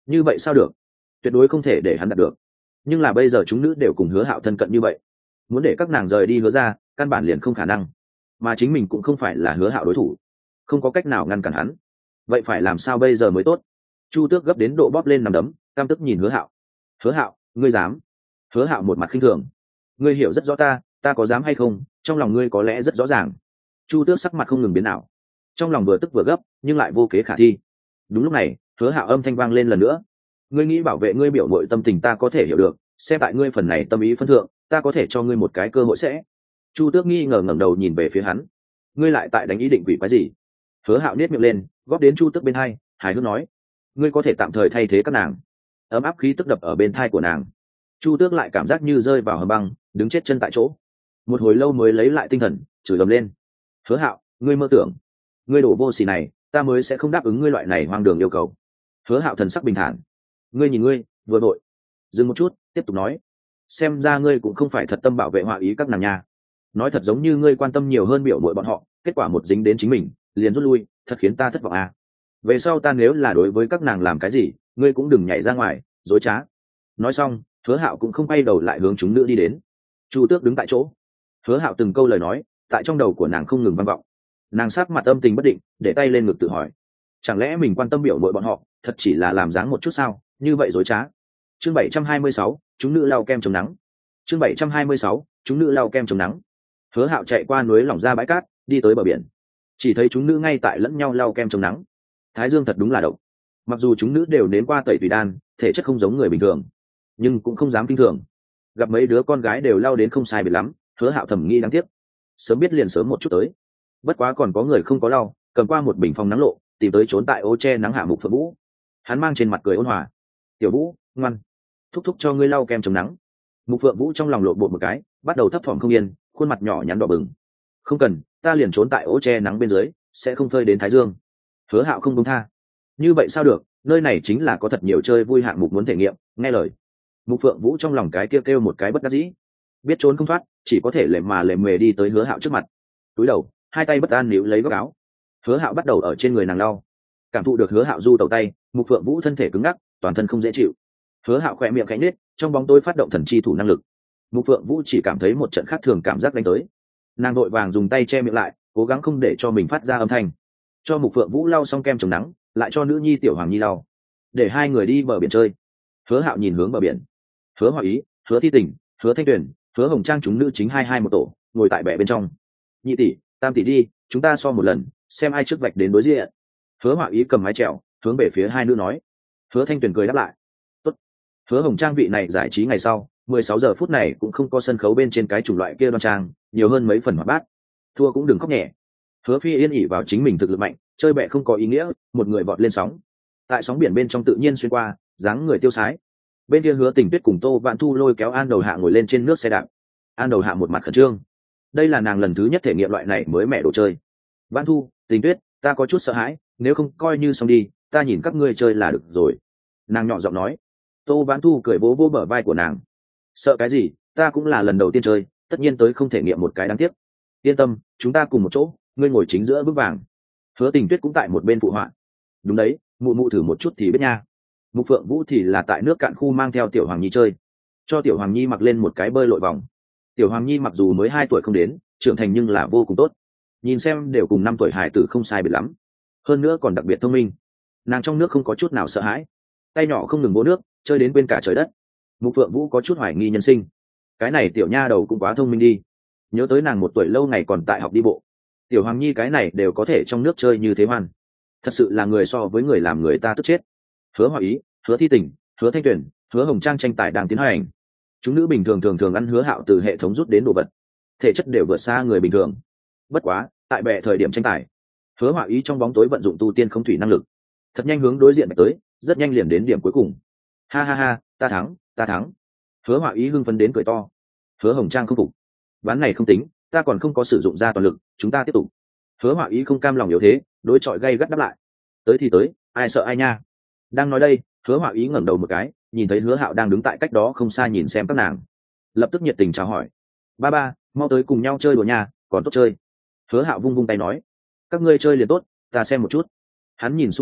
như vậy sao được, tuyệt đối không thể để hắn đạt được. Nhưng là bây giờ chúng nữ đều cùng Hứa Hạo thân cận như vậy, muốn để các nàng rời đi Hứa ra căn bản liền không khả năng, mà chính mình cũng không phải là Hứa Hạo đối thủ, không có cách nào ngăn cản hắn. Vậy phải làm sao bây giờ mới tốt? Chu Tước gấp đến độ bóp lên nằm đấm, căm tức nhìn Hứa Hạo. Hứa Hạo, ngươi dám? Hứa Hạo một mặt khinh thường. Ngươi hiểu rất rõ ta có dám hay không, trong lòng ngươi có lẽ rất rõ ràng. Chu Tước sắc mặt không ngừng biến ảo, trong lòng vừa tức vừa gấp nhưng lại vô kế khả thi. Đúng lúc này, Hứa Hạo âm thanh vang lên lần nữa. Ngươi nghĩ bảo vệ ngươi biểu muội tâm tình ta có thể hiểu được, xem tại ngươi phần này tâm ý phân thượng, ta có thể cho ngươi một cái cơ hội sẽ. Chu Tước nghi ngờ ngẩng đầu nhìn về phía hắn. Ngươi lại tại đánh ý định quỷ quái gì? Hứa Hạo nhếch miệng lên, góp đến Chu Tước bên hai, hài hước nói: ngươi có thể tạm thời thay thế các nàng. Ấm áp khí tức đập ở bên thai của nàng. Chu Tước lại cảm giác như rơi vào hầm băng, đứng chết chân tại chỗ. Một hồi lâu mới lấy lại tinh thần, chửi ầm lên: Hứa Hạo, ngươi mơ tưởng, ngươi đổ vô sỉ này, ta mới sẽ không đáp ứng ngươi loại này hoang đường yêu cầu. Hứa Hạo thần sắc bình thản. Ngươi nhìn ngươi, vừa vội. Dừng một chút, tiếp tục nói: xem ra ngươi cũng không phải thật tâm bảo vệ Họa Ý các nàng nha. Nói thật giống như ngươi quan tâm nhiều hơn biểu muội bọn họ, kết quả một dính đến chính mình liền rút lui, thật khiến ta thất vọng à. Về sau ta nếu là đối với các nàng làm cái gì, ngươi cũng đừng nhảy ra ngoài dối trá. Nói xong, Hứa Hạo cũng không quay đầu lại hướng chúng nữ đi đến. Chu Tước đứng tại chỗ. Hứa Hạo từng câu lời nói tại trong đầu của nàng không ngừng vang vọng. Nàng sát mặt âm tình bất định, để tay lên ngực tự hỏi: chẳng lẽ mình quan tâm biểu muội bọn họ thật chỉ là làm dáng một chút sao, như vậy dối trá. Chương 726, chúng nữ lau kem chống nắng. Chương 726, chúng nữ lau kem chống nắng. Hứa Hạo chạy qua núi lỏng ra bãi cát, đi tới bờ biển. Chỉ thấy chúng nữ ngay tại lẫn nhau lau kem chống nắng. Thái dương thật đúng là độc. Mặc dù chúng nữ đều nếm qua tẩy tùy đan, thể chất không giống người bình thường, nhưng cũng không dám kinh thường. Gặp mấy đứa con gái đều lau đến không sai biệt lắm, Hứa Hạo thầm nghĩ đáng tiếc, sớm biết liền sớm một chút tới. Bất quá còn có người không có lau, cầm qua một bình phong nắng lộ, tìm tới trốn tại ô che nắng hạ Mục Phượng Vũ. Hắn mang trên mặt cười ôn hòa: tiểu Vũ, ngoan, thúc thúc cho ngươi lau kem chống nắng. Mục Phượng Vũ trong lòng lộn bột một cái, bắt đầu thấp thỏm không yên, khuôn mặt nhỏ nhắn đỏ bừng. Không cần, ta liền trốn tại ô che nắng bên dưới, sẽ không phơi đến thái dương. Hứa Hạo không buông tha. Như vậy sao được, nơi này chính là có thật nhiều chơi vui hạng mục muốn thể nghiệm, nghe lời. Mục Phượng Vũ trong lòng cái kêu một cái bất đắc dĩ, biết trốn không thoát, chỉ có thể lề mề đi tới Hứa Hạo trước mặt. Túi đầu, hai tay bất an níu lấy góc áo. Hứa Hạo bắt đầu ở trên người nàng lau. Cảm thụ được Hứa Hạo du tẩu tay, Mục Phượng Vũ thân thể cứng ngắc, toàn thân không dễ chịu. Hứa Hạo khẽ miệng khẽ nhếch, trong bóng tối phát động thần chi thủ năng lực. Mục Phượng Vũ chỉ cảm thấy một trận khác thường cảm giác đánh tới. Nàng vội vàng dùng tay che miệng lại, cố gắng không để cho mình phát ra âm thanh. Cho Mục Phượng Vũ lau xong kem chống nắng, lại cho nữ nhi Tiểu Hoàng Nhi lau, để hai người đi bờ biển chơi. Hứa Hạo nhìn hướng bờ biển. Hứa Họa Ý, Hứa Thi Tình, Hứa Thanh Tuyền, Hứa Hồng Trang chúng nữ chính hai một tổ, ngồi tại bè bên trong. Nhị tỷ, tam tỷ đi, chúng ta so một lần, xem ai trước vạch đến đối diện. Hứa Họa Ý cầm mái chèo, hướng về phía hai nữ nói. Hứa Thanh Tuyền cười đáp lại. Tốt. Hứa Hồng Trang vị này giải trí ngày sau, 16 giờ phút này cũng không có sân khấu bên trên cái chủng loại kia đoan trang, nhiều hơn mấy phần hoạt bát. Thua cũng đừng khóc nhẹ. Hứa Phi Yên ỉ vào chính mình thực lực mạnh, chơi bẹ không có ý nghĩa, một người vọt lên sóng. Tại sóng biển bên trong tự nhiên xuyên qua, dáng người tiêu sái. Bên kia Hứa Tình Tuyết cùng Tô Vạn Thu lôi kéo An Đầu Hạ ngồi lên trên nước xe đạp. An Đầu Hạ một mặt khẩn trương. Đây là nàng lần thứ nhất thể nghiệm loại này mới mẻ đồ chơi. Vạn Thu, Tình Tuyết, ta có chút sợ hãi, nếu không coi như xong đi, ta nhìn các ngươi chơi là được rồi. Nàng nhỏ giọng nói. Tô Vạn Thu cười vỗ vỗ bờ vai của nàng. Sợ cái gì, ta cũng là lần đầu tiên chơi, tất nhiên tới không thể nghiệm một cái đáng tiếc. Yên tâm, chúng ta cùng một chỗ, ngươi ngồi chính giữa bước vàng. Hứa Tình Tuyết cũng tại một bên phụ họa. Đúng đấy, mụ mụ thử một chút thì biết nha. Mục Phượng Vũ thì là tại nước cạn khu mang theo Tiểu Hoàng Nhi chơi, cho Tiểu Hoàng Nhi mặc lên một cái bơi lội vòng. Tiểu Hoàng Nhi mặc dù mới 2 tuổi không đến, trưởng thành nhưng là vô cùng tốt, nhìn xem đều cùng 5 tuổi hải tử không sai biệt lắm, hơn nữa còn đặc biệt thông minh. Nàng trong nước không có chút nào sợ hãi, tay nhỏ không ngừng bố nước, chơi đến quên cả trời đất. Mục Phượng Vũ có chút hoài nghi nhân sinh, cái này tiểu nha đầu cũng quá thông minh đi. Nhớ tới nàng 1 tuổi lâu ngày còn tại học đi bộ, Tiểu Hoàng Nhi cái này đều có thể trong nước chơi như thế hoan, thật sự là người so với người làm người ta tức chết. Hứa Họa Ý, Hứa Thi Tình, Hứa Thanh Tuyền, Hứa Hồng Trang tranh tài đang tiến hành. Chúng nữ bình thường thường ăn Hứa Hạo từ hệ thống rút đến đồ vật, thể chất đều vượt xa người bình thường. Bất quá, tại bệ thời điểm tranh tài, Hứa Họa Ý trong bóng tối vận dụng tu tiên không thủy năng lực, thật nhanh hướng đối diện tới, rất nhanh liền đến điểm cuối cùng. Ha ha ha, ta thắng, ta thắng. Hứa Họa Ý hưng phấn đến cười to. Hứa Hồng Trang không phục. Ván này không tính, ta còn không có sử dụng ra toàn lực, chúng ta tiếp tục. Hứa Họa Ý không cam lòng yếu thế, đối chọi gay gắt đáp lại. Tới thì tới, ai sợ ai nha. Đang nói đây, Hứa Họa Ý ngẩng đầu một cái, nhìn thấy Hứa Hạo đang đứng tại cách đó không xa nhìn xem các nàng, lập tức nhiệt tình chào hỏi. Ba ba, mau tới cùng nhau chơi đùa nhà, còn tốt chơi. Hứa Hạo vung vung tay nói. Các ngươi chơi liền tốt, ta xem một chút. Hắn nhìn xung quanh,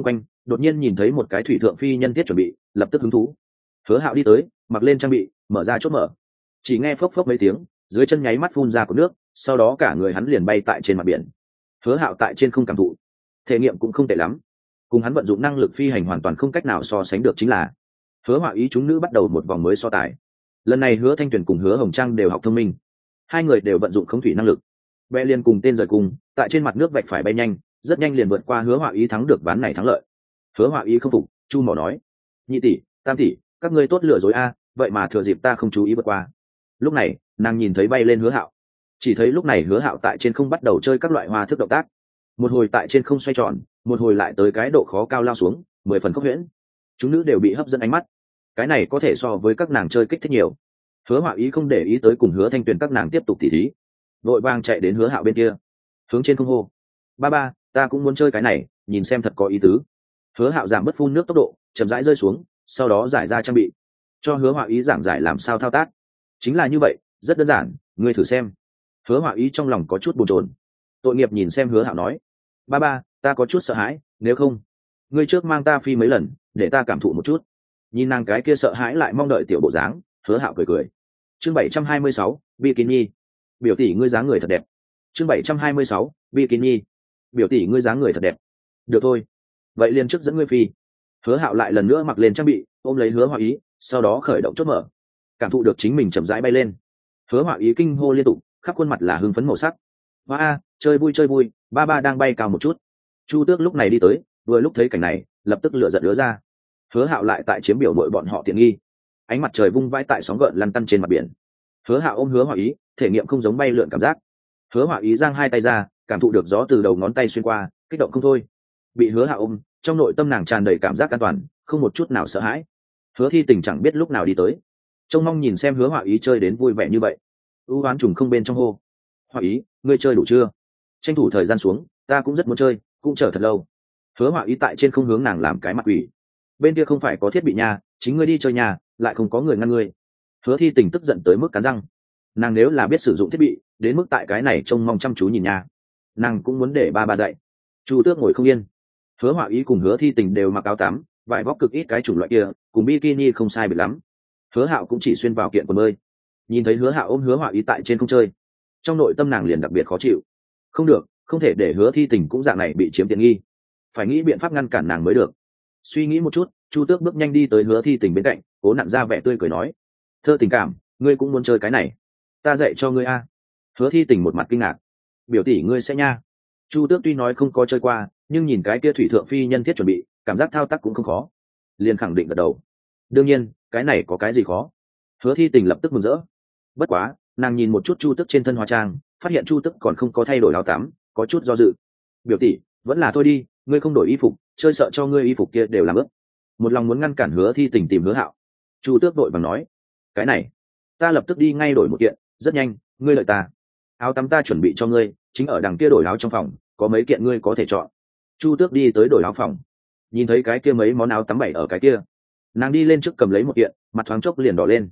đột nhiên nhìn thấy một cái thủy thượng phi nhân thiết chuẩn bị, lập tức hứng thú. Hứa Hạo đi tới, mặc lên trang bị, mở ra chốt mở, chỉ nghe phốc phốc mấy tiếng, dưới chân nháy mắt phun ra cột nước, sau đó cả người hắn liền bay tại trên mặt biển. Hứa Hạo tại trên không cảm thụ, thể nghiệm cũng không tệ lắm, cùng hắn vận dụng năng lực phi hành hoàn toàn không cách nào so sánh được. Chính là Hứa Họa Ý chúng nữ bắt đầu một vòng mới so tài. Lần này Hứa Thanh Tuyền cùng Hứa Hồng Trang đều học thông minh, hai người đều vận dụng khống thủy năng lực, bè liền cùng tên rời cùng tại trên mặt nước vạch phải bay nhanh, rất nhanh liền vượt qua Hứa Họa Ý, thắng được ván này thắng lợi. Hứa Họa Ý không phục, chu mỏ nói: nhị tỷ, tam tỷ, các ngươi tốt lừa dối a, vậy mà thừa dịp ta không chú ý vượt qua. Lúc này nàng nhìn thấy bay lên Hứa Hạo, chỉ thấy lúc này Hứa Hạo tại trên không bắt đầu chơi các loại hoa thức động tác, một hồi tại trên không xoay tròn, một hồi lại tới cái độ khó cao lao xuống, 10 phần khốc huyễn. Chúng nữ đều bị hấp dẫn ánh mắt, cái này có thể so với các nàng chơi kích thích nhiều. Hứa Họa Ý không để ý tới cùng Hứa Thanh Tuyền các nàng tiếp tục tỉ thí, vội vàng chạy đến Hứa Hạo bên kia, hướng trên không hô: ba ba, ta cũng muốn chơi cái này, nhìn xem thật có ý tứ. Hứa Hạo giảm bớt phun nước tốc độ, chậm rãi rơi xuống, sau đó giải ra trang bị, cho Hứa Họa Ý giảng giải làm sao thao tác. Chính là như vậy, rất đơn giản, ngươi thử xem. Hứa Họa Ý trong lòng có chút bồn chồn, tội nghiệp nhìn xem Hứa Hạo nói: ba ba, ta có chút sợ hãi, nếu không ngươi trước mang ta phi mấy lần để ta cảm thụ một chút. Nhìn nàng cái kia sợ hãi lại mong đợi tiểu bộ dáng, Hứa Hạo cười cười. Chương 726, bikini. Biểu tỷ ngươi dáng người thật đẹp. Chương 726, bikini. Biểu tỷ ngươi dáng người thật đẹp. Được thôi, vậy liền trước dẫn ngươi phi. Hứa Hạo lại lần nữa mặc lên trang bị, ôm lấy Hứa Họa Ý, sau đó khởi động chốt mở, cảm thụ được chính mình chậm rãi bay lên. Hứa Họa Ý kinh hô liên tục, khắp khuôn mặt là hưng phấn màu sắc. Ba, chơi vui, ba ba đang bay cao một chút. Chu Tước lúc này đi tới, vừa lúc thấy cảnh này, lập tức lửa giận ứa ra. Hứa Hạo lại tại chiếm biểu đội bọn họ tiện nghi. Ánh mặt trời vung vãi tại sóng gợn lăn tăn trên mặt biển. Hứa Hạo ôm Hứa Họa Ý, thể nghiệm không giống bay lượn cảm giác. Hứa Họa Ý giang hai tay ra, cảm thụ được gió từ đầu ngón tay xuyên qua, kích động không thôi. Bị Hứa Hạo ôm, trong nội tâm nàng tràn đầy cảm giác an toàn, không một chút nào sợ hãi. Hứa Thi Tình chẳng biết lúc nào đi tới, trông mong nhìn xem Hứa Họa Ý chơi đến vui vẻ như vậy. ưu oán trùng không bên trong hô: Họa Ý, ngươi chơi đủ chưa? Tranh thủ thời gian xuống, ta cũng rất muốn chơi, cũng chờ thật lâu. Hứa Họa Ý tại trên không hướng nàng làm cái mặt quỷ. Bên kia không phải có thiết bị nha, chính ngươi đi chơi nhà, lại không có người ngăn ngươi. Hứa Thi Tình tức giận tới mức cắn răng. Nàng nếu là biết sử dụng thiết bị, đến mức tại cái này trông mong chăm chú nhìn nha, nàng cũng muốn để ba ba dạy. Chu Tước ngồi không yên. Hứa Họa Ý cùng Hứa Thi Tình đều mặc áo tắm, vải vóc cực ít cái chủng loại kia, cùng bikini không sai biệt lắm. Hứa Hạo cũng chỉ xuyên vào kiện quần bơi. Nhìn thấy Hứa Hạo ôm Hứa Họa Ý tại trên không chơi, trong nội tâm nàng liền đặc biệt khó chịu. Không được, không thể để Hứa Thi Tình cũng dạng này bị chiếm tiện nghi, phải nghĩ biện pháp ngăn cản nàng mới được. Suy nghĩ một chút, Chu Tước bước nhanh đi tới Hứa Thi Tình bên cạnh, cố nặn ra vẻ tươi cười nói: thơ tình cảm, ngươi cũng muốn chơi cái này, ta dạy cho ngươi a. Hứa Thi Tình một mặt kinh ngạc: biểu tỷ ngươi sẽ nha. Chu Tước tuy nói không có chơi qua, nhưng nhìn cái kia thủy thượng phi nhân thiết chuẩn bị, cảm giác thao tác cũng không khó, liền khẳng định gật đầu: đương nhiên, cái này có cái gì khó. Hứa Thi Tình lập tức mừng rỡ. Bất quá, nàng nhìn một chút Chu Tước trên thân hóa trang, phát hiện Chu Tước còn không có thay đổi áo tắm, có chút do dự. Biểu tỷ, vẫn là thôi đi, ngươi không đổi y phục, chơi sợ cho ngươi y phục kia đều làm ướt. Một lòng muốn ngăn cản Hứa Thi Tình tìm Hứa Hạo. Chu Tước đội vàng nói: cái này, ta lập tức đi ngay đổi một kiện, rất nhanh, ngươi đợi ta. Áo tắm ta chuẩn bị cho ngươi, chính ở đằng kia đổi áo trong phòng, có mấy kiện ngươi có thể chọn. Chu Tước đi tới đổi áo phòng, nhìn thấy cái kia mấy món áo tắm bày ở cái kia, nàng đi lên trước cầm lấy một kiện, mặt thoáng chốc liền đỏ lên.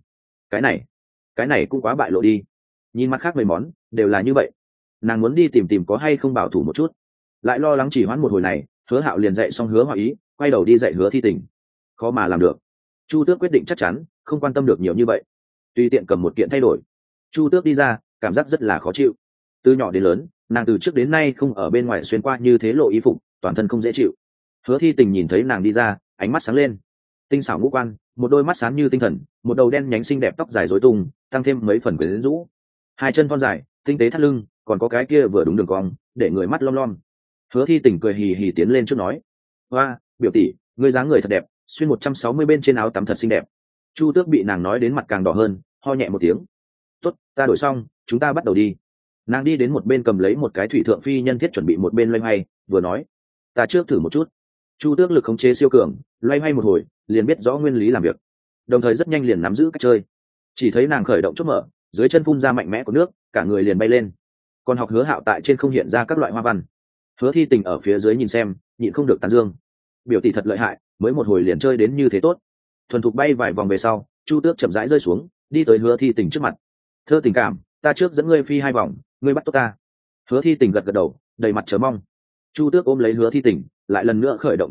Cái này cũng quá bại lộ đi. Nhìn mặt khác mấy món đều là như vậy, nàng muốn đi tìm có hay không bảo thủ một chút, lại lo lắng chỉ hoãn một hồi này, Hứa Hạo liền dạy xong Hứa Họa Ý, quay đầu đi dạy Hứa Thi Tình. Khó mà làm được. Chu Tước quyết định chắc chắn, không quan tâm được nhiều như vậy, tùy tiện cầm một kiện thay đổi. Chu Tước đi ra, cảm giác rất là khó chịu. Từ nhỏ đến lớn, nàng từ trước đến nay không ở bên ngoài xuyên qua như thế lộ y phục, toàn thân không dễ chịu. Hứa Thi Tình nhìn thấy nàng đi ra, ánh mắt sáng lên. Tinh xảo ngũ quan, một đôi mắt sáng như tinh thần, một đầu đen nhánh xinh đẹp tóc dài rối tung, tăng thêm mấy phần quyến rũ. Hai chân thon dài, tinh tế thắt lưng, còn có cái kia vừa đúng đường cong, để người mắt lom lom. Hứa Thi Tình cười hì hì tiến lên trước nói: hoa, biểu tỷ, ngươi dáng người thật đẹp, xuyên 160 bên trên áo tắm thật xinh đẹp. Chu Tước bị nàng nói đến mặt càng đỏ hơn, ho nhẹ một tiếng: tốt, ta đổi xong, chúng ta bắt đầu đi. Nàng đi đến một bên cầm lấy một cái thủy thượng phi nhân thiết chuẩn bị một bên loay hoay, vừa nói: ta trước thử một chút. Chu Tước lực khống chế siêu cường, loay hoay một hồi liền biết rõ nguyên lý làm việc, đồng thời rất nhanh liền nắm giữ cách chơi. Chỉ thấy nàng khởi động chốt mở, dưới chân phun ra mạnh mẽ của nước, cả người liền bay lên. Còn học Hứa Hạo tại trên không hiện ra các loại hoa văn. Hứa Thi Tình ở phía dưới nhìn xem, nhịn không được tán dương: biểu tỷ thật lợi hại, mới một hồi liền chơi đến như thế tốt. Thuần thục bay vài vòng về sau, Chu Tước chậm rãi rơi xuống, đi tới Hứa Thi Tình trước mặt. thơ tình cảm, ta trước dẫn ngươi phi 2 vòng, ngươi bắt tốt ta. Hứa Thi Tình gật gật đầu, đầy mặt chờ mong. Chu Tước ôm lấy Hứa Thi Tình, lại lần nữa khởi động thiết bị,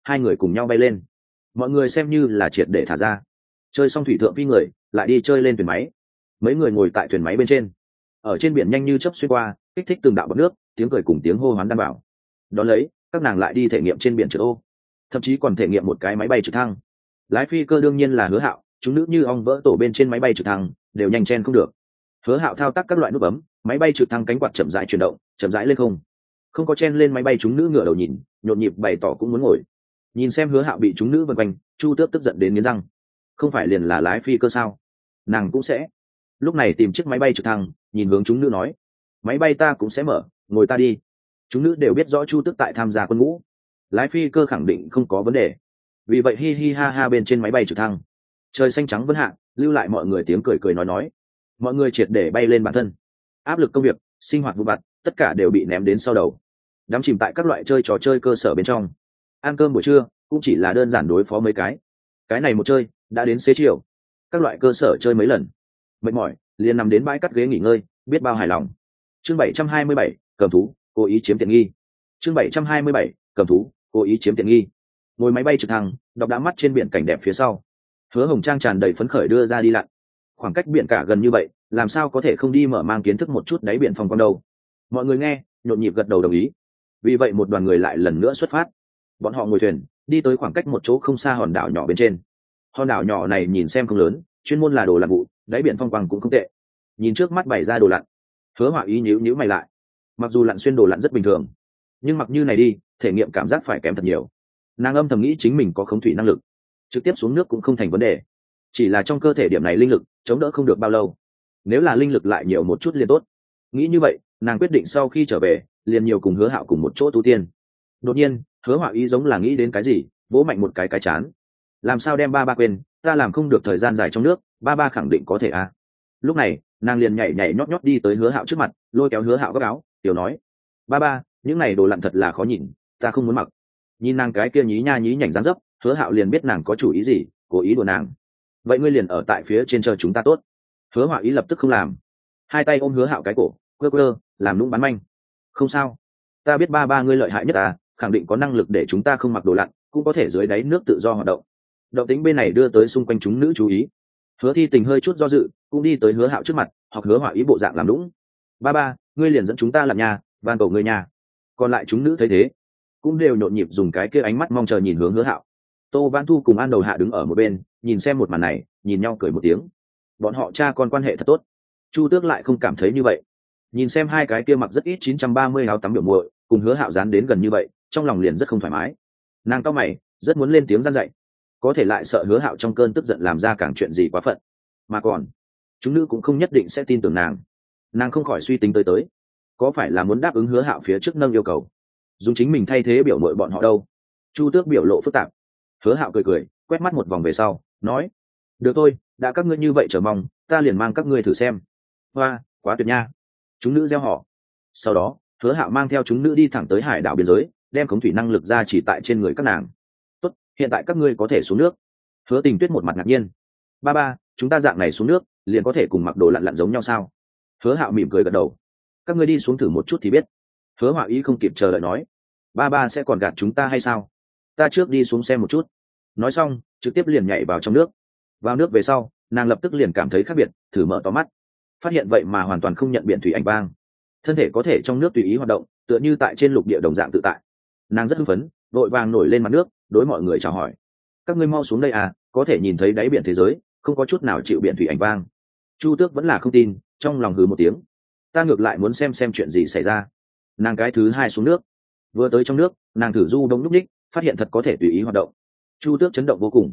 hai người cùng nhau bay lên. Mọi người xem như là triệt để thả ra. Chơi xong thủy thượng phi người, lại đi chơi lên thuyền máy. Mấy người ngồi tại thuyền máy bên trên, ở trên biển nhanh như chớp xuyên qua, kích thích từng đạo bọt nước, tiếng cười cùng tiếng hô hoán đảm bảo. Đón lấy, các nàng lại đi thể nghiệm trên biển trượt ô, thậm chí còn thể nghiệm một cái máy bay trực thăng. Lái phi cơ đương nhiên là Hứa Hạo, chúng nữ như ong vỡ tổ bên trên máy bay trực thăng đều nhanh chen không được. Hứa Hạo thao tác các loại nút bấm, máy bay trực thăng cánh quạt chậm rãi chuyển động, chậm rãi lên không. Không có chen lên máy bay, chúng nữ ngửa đầu nhìn, nhộn nhịp bày tỏ cũng muốn ngồi. Nhìn xem Hứa Hạo bị chúng nữ vần quanh, Chu Tước tức giận đến nghiến răng. Không phải liền là lái phi cơ sao? Nàng cũng sẽ. Lúc này tìm chiếc máy bay trực thăng, nhìn hướng chúng nữ nói: máy bay ta cũng sẽ mở, ngồi ta đi. Chúng nữ đều biết rõ Chu Tước tại tham gia quân ngũ, lái phi cơ khẳng định không có vấn đề. Vì vậy hi hi ha ha bên trên máy bay trực thăng, trời xanh trắng vân hạ, lưu lại mọi người tiếng cười cười nói. Mọi người triệt để bay lên bản thân, áp lực công việc, sinh hoạt vụ vặt, tất cả đều bị ném đến sau đầu, đắm chìm tại các loại chơi trò chơi cơ sở bên trong. Ăn cơm buổi trưa cũng chỉ là đơn giản đối phó mấy cái này một chơi đã đến xế chiều. Các loại cơ sở chơi mấy lần mệt mỏi, liền nằm đến bãi cắt ghế nghỉ ngơi, biết bao hài lòng. Chương 727, cầm thú cố ý chiếm tiện nghi. Chương 727, cầm thú cố ý chiếm tiện nghi. Ngồi máy bay trực thăng, đọc đã mắt trên biển cảnh đẹp phía sau, Hứa Hồng Trang tràn đầy phấn khởi đưa ra đi lặn. Khoảng cách biển cả gần như vậy, làm sao có thể không đi mở mang kiến thức một chút đáy biển phong quang đâu. Mọi người nghe, nhộn nhịp gật đầu đồng ý. Vì vậy một đoàn người lại lần nữa xuất phát. Bọn họ ngồi thuyền, đi tới khoảng cách một chỗ không xa hòn đảo nhỏ bên trên. Hòn đảo nhỏ này nhìn xem không lớn, chuyên môn là đồ lặn vụ, đáy biển phong quang cũng không tệ. Nhìn trước mắt bày ra đồ lặn, Hứa Họa Ý nhíu mày lại. Mặc dù lặn xuyên đồ lặn rất bình thường, nhưng mặc như này đi, thể nghiệm cảm giác phải kém thật nhiều. Nàng âm thầm nghĩ chính mình có khống thủy năng lực, trực tiếp xuống nước cũng không thành vấn đề. Chỉ là trong cơ thể điểm này linh lực chống đỡ không được bao lâu. Nếu là linh lực lại nhiều một chút liền tốt. Nghĩ như vậy, nàng quyết định sau khi trở về, liền nhiều cùng Hứa Hạo cùng một chỗ tu tiên. Đột nhiên, Hứa Họa Ý giống là nghĩ đến cái gì, vỗ mạnh một cái chán. Làm sao đem ba ba quên, ta làm không được thời gian dài trong nước, ba ba khẳng định có thể à. Lúc này, nàng liền nhảy nhót đi tới Hứa Hạo trước mặt, lôi kéo Hứa Hạo góc áo, tiểu nói: ba ba, những này đồ lặn thật là khó nhìn, ta không muốn mặc. Nhìn nàng cái kia nhí nha nhí nhảnh dáng dấp, Hứa Hạo liền biết nàng có chủ ý gì, cố ý đùa nàng. Vậy ngươi liền ở tại phía trên chờ chúng ta tốt. Hứa Họa Ý lập tức không làm, hai tay ôm Hứa Hạo cái cổ, quơ làm nũng bán manh. Không sao, ta biết ba ba ngươi lợi hại nhất à, khẳng định có năng lực để chúng ta không mặc đồ lặn, cũng có thể dưới đáy nước tự do hoạt động. Động tính bên này đưa tới xung quanh chúng nữ chú ý. Hứa Thi Tình hơi chút do dự, cũng đi tới Hứa Hạo trước mặt, hoặc Hứa Họa Ý bộ dạng làm nũng. Ba ba, ngươi liền dẫn chúng ta làm nhà, van cầu ngươi nhà. Còn lại chúng nữ thấy thế, cũng đều nhộn nhịp dùng cái kia ánh mắt mong chờ nhìn hướng Hứa Hạo. Tô Vãn Thu cùng An Đầu Hạ đứng ở một bên, nhìn xem một màn này, nhìn nhau cười một tiếng. Bọn họ cha con quan hệ thật tốt. Chu Tước lại không cảm thấy như vậy. Nhìn xem hai cái kia mặc rất ít 930 áo tắm biểu muội, cùng Hứa Hạo dán đến gần như vậy, trong lòng liền rất không thoải mái. Nàng cau mày, rất muốn lên tiếng gian dạy, có thể lại sợ Hứa Hạo trong cơn tức giận làm ra càng chuyện gì quá phận. Mà còn, chúng nữ cũng không nhất định sẽ tin tưởng nàng. Nàng không khỏi suy tính tới, có phải là muốn đáp ứng Hứa Hạo phía trước nâng yêu cầu, dùng chính mình thay thế biểu muội bọn họ đâu. Chu Tước biểu lộ phức tạp. Hứa Hạo cười, quét mắt một vòng về sau, nói: được thôi, đã các ngươi như vậy chờ mong, ta liền mang các ngươi thử xem. Hoa, quá tuyệt nha. Chúng nữ reo hò. Sau đó, Hứa Hạo mang theo chúng nữ đi thẳng tới hải đảo biên giới, đem khống thủy năng lực ra chỉ tại trên người các nàng. Tốt, hiện tại các ngươi có thể xuống nước. Hứa Tình Tuyết một mặt ngạc nhiên. Ba ba, chúng ta dạng này xuống nước, liền có thể cùng mặc đồ lặn giống nhau sao? Hứa Hạo mỉm cười gật đầu. Các ngươi đi xuống thử một chút thì biết. Hứa Họa Ý không kịp chờ đợi nói: ba ba sẽ còn gạt chúng ta hay sao? Ta trước đi xuống xem một chút. Nói xong, trực tiếp liền nhảy vào trong nước. Vào nước về sau, nàng lập tức liền cảm thấy khác biệt, thử mở to mắt, phát hiện vậy mà hoàn toàn không nhận biển thủy ảnh vang, thân thể có thể trong nước tùy ý hoạt động, tựa như tại trên lục địa đồng dạng tự tại. Nàng rất hưng phấn, vội vàng nổi lên mặt nước, đối mọi người chào hỏi: các ngươi mau xuống đây à, có thể nhìn thấy đáy biển thế giới, không có chút nào chịu biển thủy ảnh vang. Chu Tước vẫn là không tin, trong lòng hừ một tiếng: ta ngược lại muốn xem chuyện gì xảy ra. Nàng cái thứ hai xuống nước, vừa tới trong nước, nàng thử du đông lúc ních, phát hiện thật có thể tùy ý hoạt động. Chu Tước chấn động vô cùng.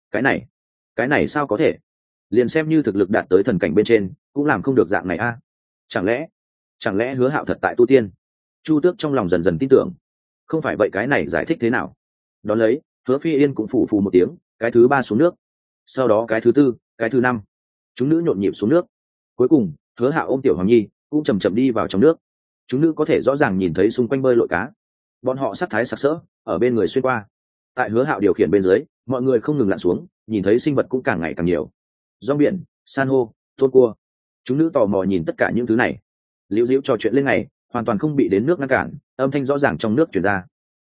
Cái này sao có thể? Liền xem như thực lực đạt tới thần cảnh bên trên, cũng làm không được dạng này a. Chẳng lẽ Hứa Hạo thật tại tu tiên? Chu Tước trong lòng dần dần tin tưởng. Không phải vậy cái này giải thích thế nào? Đón lấy, Hứa Phi Yên cũng phủ phù một tiếng, cái thứ ba xuống nước. Sau đó cái thứ tư, cái thứ năm. Chúng nữ nhộn nhịp xuống nước. Cuối cùng, Hứa Hạo ôm Tiểu Hoàng Nhi, cũng chậm chậm đi vào trong nước. Chúng nữ có thể rõ ràng nhìn thấy xung quanh bơi lội cá. Bọn họ sắc thái sặc sỡ, ở bên người xuyên qua. Tại Hứa Hạo điều khiển bên dưới, mọi người không ngừng lặn xuống, nhìn thấy sinh vật cũng càng ngày càng nhiều. Rong biển, san hô, tôm cua. Chúng nữ tò mò nhìn tất cả những thứ này, liễu diễu trò chuyện lên ngày, hoàn toàn không bị đến nước ngăn cản, âm thanh rõ ràng trong nước truyền ra.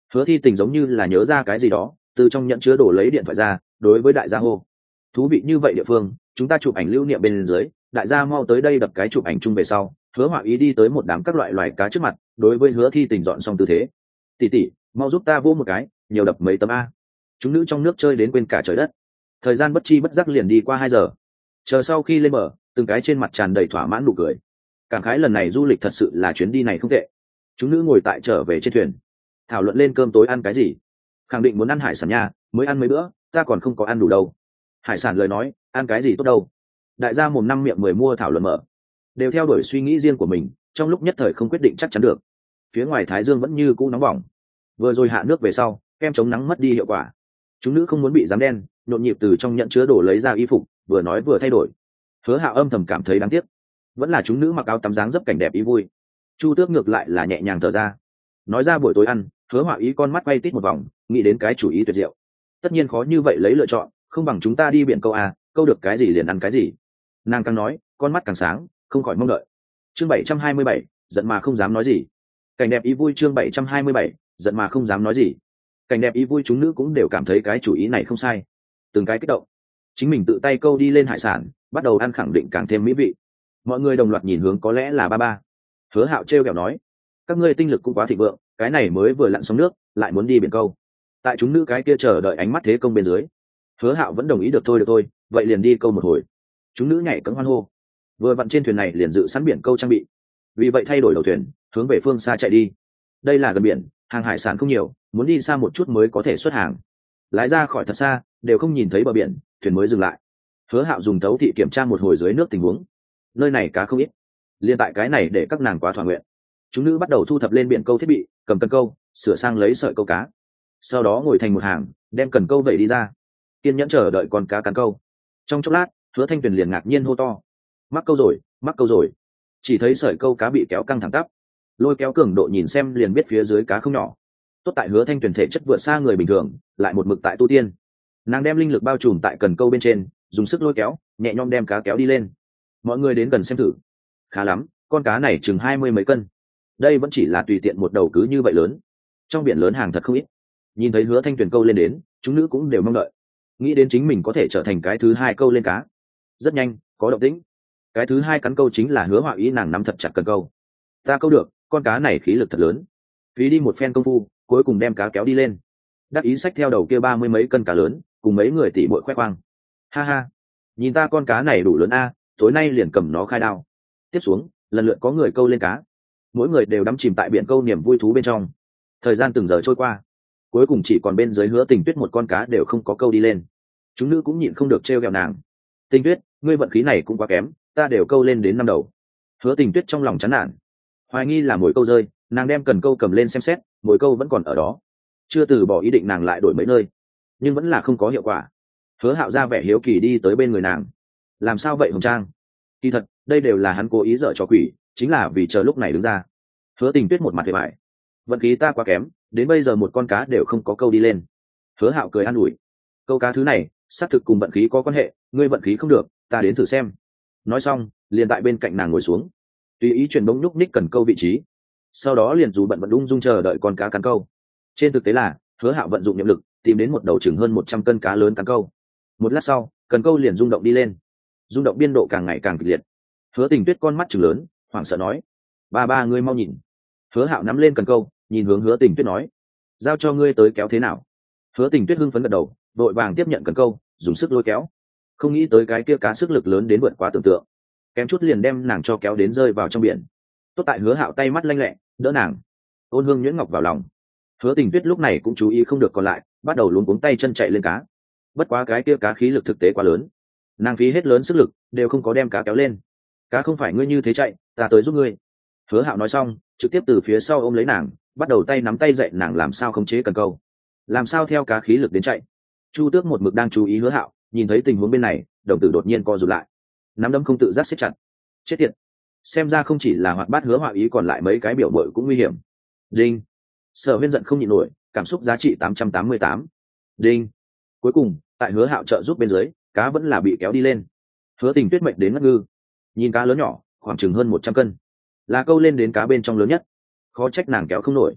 Hứa Thi Tình giống như là nhớ ra cái gì đó, từ trong nhẫn chứa đồ lấy điện thoại ra, đối với đại gia hô: thú vị như vậy địa phương, chúng ta chụp ảnh lưu niệm bên dưới, đại gia mau tới đây đập cái chụp ảnh chung về sau. Hứa Họa Ý đi tới một đám các loại loài cá trước mặt, đối với Hứa Thi Tình dọn xong tư thế: tỷ tỷ, mau giúp ta vô một cái, nhiều đập mấy tấm a. Chúng nữ trong nước chơi đến quên cả trời đất. Thời gian bất chi bất giác liền đi qua 2 giờ. Chờ sau khi lên bờ, từng cái trên mặt tràn đầy thỏa mãn nụ cười. Cảm khái lần này du lịch thật sự là chuyến đi này không tệ. Chúng nữ ngồi tại trở về trên thuyền, thảo luận lên cơm tối ăn cái gì. Khẳng định muốn ăn hải sản nha, mới ăn mấy bữa, ta còn không có ăn đủ đâu. Hải sản lời nói, ăn cái gì tốt đâu. Đại gia mồm năm miệng mười mua thảo luận mở, đều theo đuổi suy nghĩ riêng của mình, trong lúc nhất thời không quyết định chắc chắn được. Phía ngoài thái dương vẫn như cũ nóng bỏng, vừa rồi hạ nước về sau, kem chống nắng mất đi hiệu quả. Chúng nữ không muốn bị dám đen, nhộn nhịp từ trong nhận chứa đồ lấy ra y phục, vừa nói vừa thay đổi. Hứa Hạo âm thầm cảm thấy đáng tiếc, vẫn là chúng nữ mặc áo tắm dáng dấp cảnh đẹp ý vui. Chu Tước ngược lại là nhẹ nhàng thở ra. Nói ra buổi tối ăn, Hứa Họa Ý con mắt quay tít một vòng, nghĩ đến cái chủ ý tuyệt diệu. Tất nhiên khó như vậy lấy lựa chọn, không bằng chúng ta đi biển câu à, câu được cái gì liền ăn cái gì. Nàng càng nói, con mắt càng sáng, không khỏi mong đợi. Chương 727, giận mà không dám nói gì. Cảnh đẹp ý vui chương 727, giận mà không dám nói gì. Cảnh đẹp ý vui chúng nữ cũng đều cảm thấy cái chủ ý này không sai. Từng cái kích động, chính mình tự tay câu đi lên hải sản, bắt đầu ăn khẳng định càng thêm mỹ vị. Mọi người đồng loạt nhìn hướng có lẽ là ba ba. Hứa Hạo trêu ghẹo nói: các ngươi tinh lực cũng quá thịnh vượng, cái này mới vừa lặn xong nước, lại muốn đi biển câu. Tại chúng nữ cái kia chờ đợi ánh mắt thế công bên dưới, Hứa Hạo vẫn đồng ý được thôi, vậy liền đi câu một hồi. Chúng nữ nhảy cẫng hoan hô. Vừa vặn trên thuyền này liền dự sẵn biển câu trang bị, vì vậy thay đổi đầu thuyền, hướng về phương xa chạy đi. Đây là gần biển, hàng hải sản không nhiều, muốn đi xa một chút mới có thể xuất hàng. Lái ra khỏi thật xa, đều không nhìn thấy bờ biển, thuyền mới dừng lại. Hứa Hạo dùng thấu thị kiểm tra một hồi dưới nước tình huống. Nơi này cá không ít, liên tại cái này để các nàng quá thỏa nguyện. Chúng nữ bắt đầu thu thập lên biển câu thiết bị, cầm cần câu, sửa sang lấy sợi câu cá. Sau đó ngồi thành một hàng, đem cần câu vẩy đi ra, kiên nhẫn chờ đợi con cá cắn câu. Trong chốc lát, Hứa Thanh Tuyền liền ngạc nhiên hô to: mắc câu rồi, mắc câu rồi. Chỉ thấy sợi câu cá bị kéo căng thẳng tắp, lôi kéo cường độ nhìn xem liền biết phía dưới cá không nhỏ. Tốt tại Hứa Thanh Tuyền thể chất vượt xa người bình thường, lại một mực tại tu tiên. Nàng đem linh lực bao trùm tại cần câu bên trên, dùng sức lôi kéo, nhẹ nhõm đem cá kéo đi lên. Mọi người đến gần xem thử. Khá lắm, con cá này chừng 20 mấy cân. Đây vẫn chỉ là tùy tiện một đầu cứ như vậy lớn. Trong biển lớn hàng thật không ít. Nhìn thấy Hứa Thanh Tuyền câu lên đến, chúng nữ cũng đều mong đợi, nghĩ đến chính mình có thể trở thành cái thứ hai câu lên cá. Rất nhanh, có động tĩnh. Cái thứ hai cắn câu chính là Hứa Họa Ý, nàng nắm thật chặt cần câu. Ta câu được, con cá này khí lực thật lớn. Phí đi một phen công phu, cuối cùng đem cá kéo đi lên. Đắc ý xách theo đầu kia 30 mấy cân cá lớn, cùng mấy người tỉ muội khoe khoang. Ha ha, nhìn ta con cá này đủ lớn a, tối nay liền cầm nó khai đao. Tiếp xuống, lần lượt có người câu lên cá. Mỗi người đều đắm chìm tại biển câu niềm vui thú bên trong. Thời gian từng giờ trôi qua, cuối cùng chỉ còn bên dưới Hứa Tình Tuyết một con cá đều không có câu đi lên. Chúng nữ cũng nhịn không được trêu ghẹo nàng: Tình Tuyết, ngươi vận khí này cũng quá kém, ta đều câu lên đến 5 đầu. Hứa Tình Tuyết trong lòng chán nản, hoài nghi là mồi câu rơi, nàng đem cần câu cầm lên xem xét, mồi câu vẫn còn ở đó. Chưa từ bỏ ý định nàng lại đổi mấy nơi, nhưng vẫn là không có hiệu quả. Hứa Hạo ra vẻ hiếu kỳ đi tới bên người nàng: làm sao vậy Hồng Trang? Kỳ thật, đây đều là hắn cố ý dở trò quỷ, chính là vì chờ lúc này đứng ra. Hứa Tình Tuyết một mặt hề bại: vận khí ta quá kém, đến bây giờ một con cá đều không có câu đi lên. Hứa Hạo cười an ủi: câu cá thứ này xác thực cùng vận khí có quan hệ, ngươi vận khí không được, ta đến thử xem. Nói xong, liền tại bên cạnh nàng ngồi xuống, tùy ý chuyển bóng nhúc ních cần câu vị trí, sau đó liền dù bận vận ung dung chờ đợi con cá cắn câu. Trên thực tế là Hứa Hạo vận dụng niệm lực tìm đến một đầu chừng hơn 100 cân cá lớn cắn câu. Một lát sau, cần câu liền rung động đi lên, rung động biên độ càng ngày càng kịch liệt. Hứa Tình Tuyết con mắt trừng lớn, hoảng sợ nói: ba ngươi mau nhìn. Hứa Hạo nắm lên cần câu, nhìn hướng Hứa Tình Tuyết nói: giao cho ngươi tới kéo thế nào? Hứa Tình Tuyết hưng phấn gật đầu, vội vàng tiếp nhận cần câu, dùng sức lôi kéo. Không nghĩ tới cái kia cá sức lực lớn đến vượt quá tưởng tượng, kém chút liền đem nàng cho kéo đến rơi vào trong biển. Tốt tại Hứa Hạo tay mắt lanh lẹ, đỡ nàng. Ôn hương nhuyễn ngọc vào lòng. Hứa Tình Tuyết lúc này cũng chú ý không được còn lại, bắt đầu luống cuống tay chân chạy lên cá. Bất quá cái kia cá khí lực thực tế quá lớn, nàng phí hết lớn sức lực đều không có đem cá kéo lên. Cá không phải ngươi như thế chạy, ta tới giúp ngươi. Hứa Hạo nói xong, trực tiếp từ phía sau ôm lấy nàng, bắt đầu tay nắm tay dạy nàng làm sao khống chế cần câu, làm sao theo cá khí lực đến chạy. Chu Tước một mực đang chú ý Hứa Hạo, nhìn thấy tình huống bên này, đồng tử đột nhiên co rụt lại, nắm đấm không tự giác siết chặt. Chết tiệt, xem ra không chỉ là Hoạt Bát Hứa Họa Ý, còn lại mấy cái biểu bội cũng nguy hiểm. Đinh. Sở Huyên giận không nhịn nổi, cảm xúc giá trị 888. Đinh. Cuối cùng, tại Hứa Hạo trợ giúp bên dưới, cá vẫn là bị kéo đi lên. Hứa Tình Tuyết mệnh đến ngất ngư, nhìn cá lớn nhỏ, khoảng chừng hơn 100 cân, là câu lên đến cá bên trong lớn nhất, khó trách nàng kéo không nổi.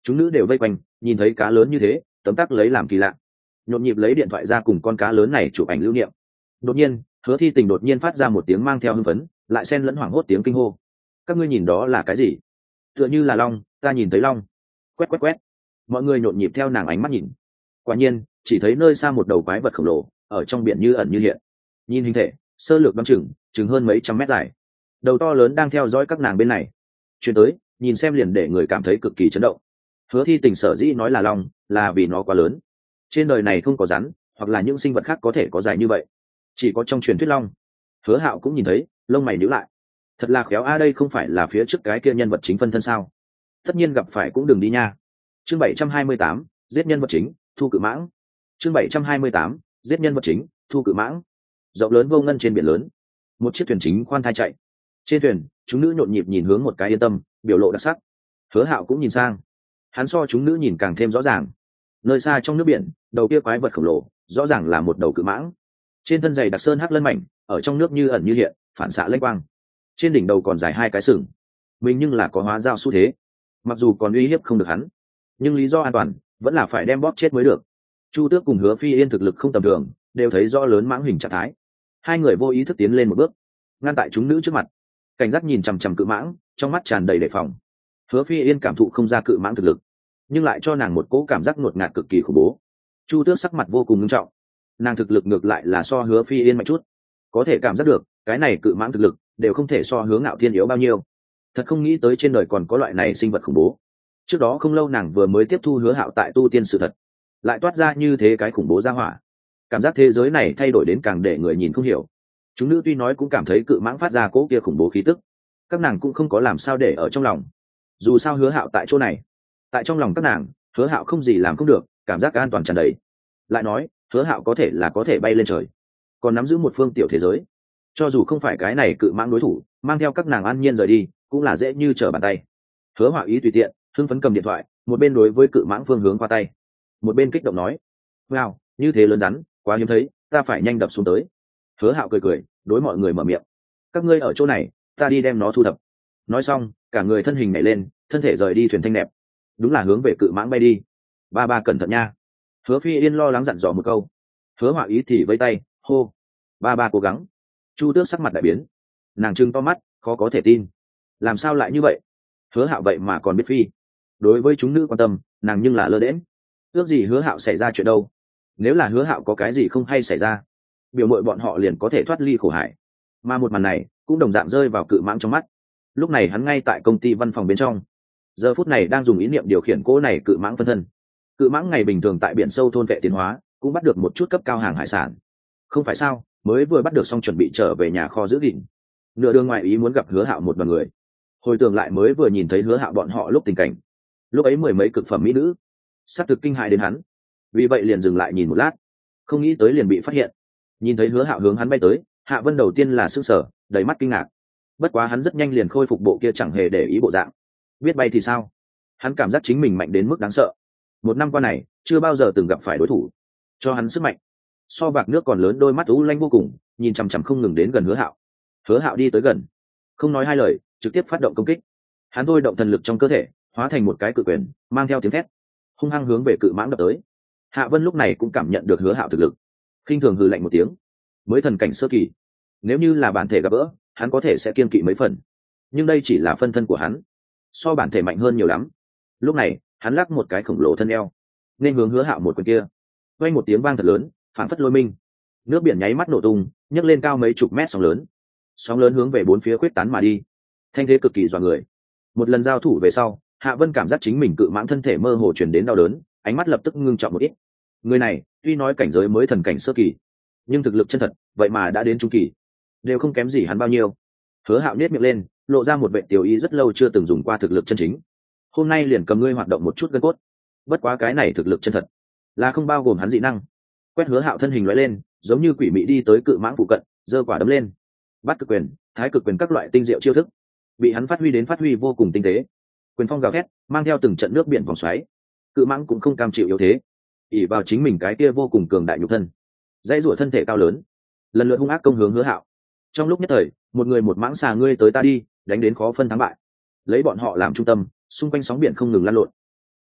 chúng nữ đều vây quanh, nhìn thấy cá lớn như thế tấm tắc lấy làm kỳ lạ, nhộn nhịp lấy điện thoại ra cùng con cá lớn này chụp ảnh lưu niệm. Đột nhiên Hứa Thi Tình đột nhiên phát ra một tiếng mang theo hưng phấn lại xen lẫn hoảng hốt tiếng kinh hô: các ngươi nhìn đó là cái gì? Tựa như là long, ta nhìn thấy long. Quét quét quét, mọi người nhộn nhịp theo nàng ánh mắt nhìn. Quả nhiên chỉ thấy nơi xa một đầu quái vật khổng lồ ở trong biển như ẩn như hiện, nhìn hình thể sơ lược băng chừng hơn mấy trăm mét dài, đầu to lớn đang theo dõi các nàng bên này chuyển tới, nhìn xem liền để người cảm thấy cực kỳ chấn động. Hứa Thi Tình sở dĩ nói là long là vì nó quá lớn, trên đời này không có rắn hoặc là những sinh vật khác có thể có dài như vậy, chỉ có trong truyền thuyết long. Hứa Hạo cũng nhìn thấy, lông mày nhíu lại, thật là khéo a, đây không phải là phía trước cái kia nhân vật chính phân thân sao? Tất nhiên gặp phải cũng đừng đi nha. Chương 728, giết nhân vật chính, thu cự mãng. Chương 728, giết nhân vật chính, thu cự mãng. Rộng lớn vô ngân trên biển lớn, một chiếc thuyền chính khoan thai chạy. Trên thuyền, chúng nữ nhộn nhịp nhìn hướng một cái yên tâm, biểu lộ đặc sắc. Hứa Hạo cũng nhìn sang, hắn so chúng nữ nhìn càng thêm rõ ràng. Nơi xa trong nước biển, đầu kia quái vật khổng lồ rõ ràng là một đầu cự mãng, trên thân dày đặc sơn hắc lân mảnh, ở trong nước như ẩn như hiện, phản xạ lênh quang. Trên đỉnh đầu còn dài hai cái sừng mình, nhưng là có hóa dao xu thế. Mặc dù còn uy hiếp không được hắn, nhưng lý do an toàn vẫn là phải đem bóp chết mới được. Chu Tước cùng Hứa Phi Yên thực lực không tầm thường, đều thấy rõ lớn mãng hình trạng thái. Hai người vô ý thức tiến lên một bước, ngăn tại chúng nữ trước mặt, cảnh giác nhìn chằm chằm cự mãng, trong mắt tràn đầy đề phòng. Hứa Phi Yên cảm thụ không ra cự mãng thực lực, nhưng lại cho nàng một cỗ cảm giác ngột ngạt cực kỳ khủng bố. Chu Tước sắc mặt vô cùng nghiêm trọng, nàng thực lực ngược lại là so Hứa Phi Yên mạnh chút, có thể cảm giác được cái này cự mãng thực lực đều không thể so Hứa Ngạo Thiên yếu bao nhiêu. Thật không nghĩ tới trên đời còn có loại này sinh vật khủng bố. Trước đó không lâu nàng vừa mới tiếp thu Hứa Hạo tại tu tiên sự thật, lại toát ra như thế cái khủng bố ra hỏa, cảm giác thế giới này thay đổi đến càng để người nhìn không hiểu. Chúng nữ tuy nói cũng cảm thấy cự mãng phát ra cỗ kia khủng bố khí tức, các nàng cũng không có làm sao để ở trong lòng. Dù sao Hứa Hạo tại chỗ này, tại trong lòng các nàng, Hứa Hạo không gì làm không được, cảm giác an toàn tràn đầy. Lại nói Hứa Hạo có thể là có thể bay lên trời, còn nắm giữ một phương tiểu thế giới, cho dù không phải cái này cự mãng đối thủ, mang theo các nàng an nhiên rời đi cũng là dễ như trở bàn tay. Hứa Hạo ý tùy tiện hưng phấn cầm điện thoại, một bên đối với cự mãng phương hướng qua tay, một bên kích động nói: wow, như thế lớn rắn quá hiếm thấy, ta phải nhanh đập xuống tới. Hứa Hạo cười cười đối mọi người mở miệng: các ngươi ở chỗ này, ta đi đem nó thu thập. Nói xong cả người thân hình nhảy lên, thân thể rời đi thuyền thanh nẹp, đúng là hướng về cự mãng bay đi. Ba ba cẩn thận nha. Hứa Phi Yên lo lắng dặn dò một câu. Hứa Hạo ý thì vây tay hô: ba ba cố gắng. Chu Tước sắc mặt đại biến, nàng trừng to mắt khó có thể tin, làm sao lại như vậy? Hứa Hạo vậy mà còn biết phi. Đối với chúng nữ quan tâm, nàng nhưng là lơ đễm. Ước gì Hứa Hạo xảy ra chuyện đâu? Nếu là Hứa Hạo có cái gì không hay xảy ra, biểu mội bọn họ liền có thể thoát ly khổ hải. Mà một màn này cũng đồng dạng rơi vào cự mãng trong mắt. Lúc này hắn ngay tại công ty văn phòng bên trong, giờ phút này đang dùng ý niệm điều khiển cỗ này cự mãng phân thân. Cự mãng ngày bình thường tại biển sâu thôn vệ tiến hóa, cũng bắt được một chút cấp cao hàng hải sản. Không phải sao, mới vừa bắt được xong chuẩn bị trở về nhà kho giữ gìn. Nửa đường ngoại ý muốn gặp Hứa Hạo một đoàn người, hồi tưởng lại mới vừa nhìn thấy Hứa Hạo bọn họ lúc tình cảnh, lúc ấy mười mấy cực phẩm mỹ nữ, sắp thực kinh hại đến hắn. Vì vậy liền dừng lại nhìn một lát, không nghĩ tới liền bị phát hiện. Nhìn thấy Hứa Hạo hướng hắn bay tới, Hạ Vân đầu tiên là sửng sở, đầy mắt kinh ngạc. Bất quá hắn rất nhanh liền khôi phục bộ kia chẳng hề để ý bộ dạng. Biết bay thì sao? Hắn cảm giác chính mình mạnh đến mức đáng sợ. Một năm qua này, chưa bao giờ từng gặp phải đối thủ cho hắn sức mạnh. So bạc nước còn lớn, đôi mắt u lanh vô cùng, nhìn chằm chằm không ngừng đến gần Hứa Hạo. Hứa Hạo đi tới gần, không nói hai lời, trực tiếp phát động công kích. Hắn thôi động thần lực trong cơ thể, hóa thành một cái cự quyền, mang theo tiếng thét, hung hăng hướng về cự mãng đập tới. Hạ Vân lúc này cũng cảm nhận được Hứa Hạo thực lực, khinh thường hừ lạnh một tiếng. Mới thần cảnh sơ kỳ, nếu như là bản thể gặp gỡ, hắn có thể sẽ kiêng kỵ mấy phần, nhưng đây chỉ là phân thân của hắn, so bản thể mạnh hơn nhiều lắm. Lúc này hắn lắc một cái khổng lồ thân eo, nên hướng Hứa Hạo một quyền kia. Vang một tiếng vang thật lớn, phản phất lôi minh, nước biển nháy mắt nổ tung, nhấc lên cao mấy chục mét sóng lớn hướng về bốn phía quyết tán mà đi, thanh thế cực kỳ dọa người. Một lần giao thủ về sau, Hạ Vân cảm giác chính mình cự mãng thân thể mơ hồ truyền đến đau đớn, ánh mắt lập tức ngưng trọng một ít. Người này tuy nói cảnh giới mới thần cảnh sơ kỳ, nhưng thực lực chân thật vậy mà đã đến trung kỳ, đều không kém gì hắn bao nhiêu. Hứa Hạo nhếch miệng lên, lộ ra một vẻ tiểu ý, rất lâu chưa từng dùng qua thực lực chân chính, hôm nay liền cầm ngươi hoạt động một chút gân cốt. Bất quá cái này thực lực chân thật là không bao gồm hắn dị năng. Quét Hứa Hạo thân hình lóe lên, giống như quỷ mị đi tới cự mãng phụ cận, giơ quả đấm lên. Bắt cực quyền, thái cực quyền các loại tinh diệu chiêu thức bị hắn phát huy vô cùng tinh tế. Quyền phong gào thét, mang theo từng trận nước biển vòng xoáy. Cự mãng cũng không cam chịu yếu thế, ỷ vào chính mình cái kia vô cùng cường đại nhục thân, dãy rủa thân thể cao lớn, lần lượt hung ác công hướng Hứa Hạo. Trong lúc nhất thời, một người một mãng xà ngươi tới ta đi, đánh đến khó phân thắng bại. Lấy bọn họ làm trung tâm, xung quanh sóng biển không ngừng lăn lộn.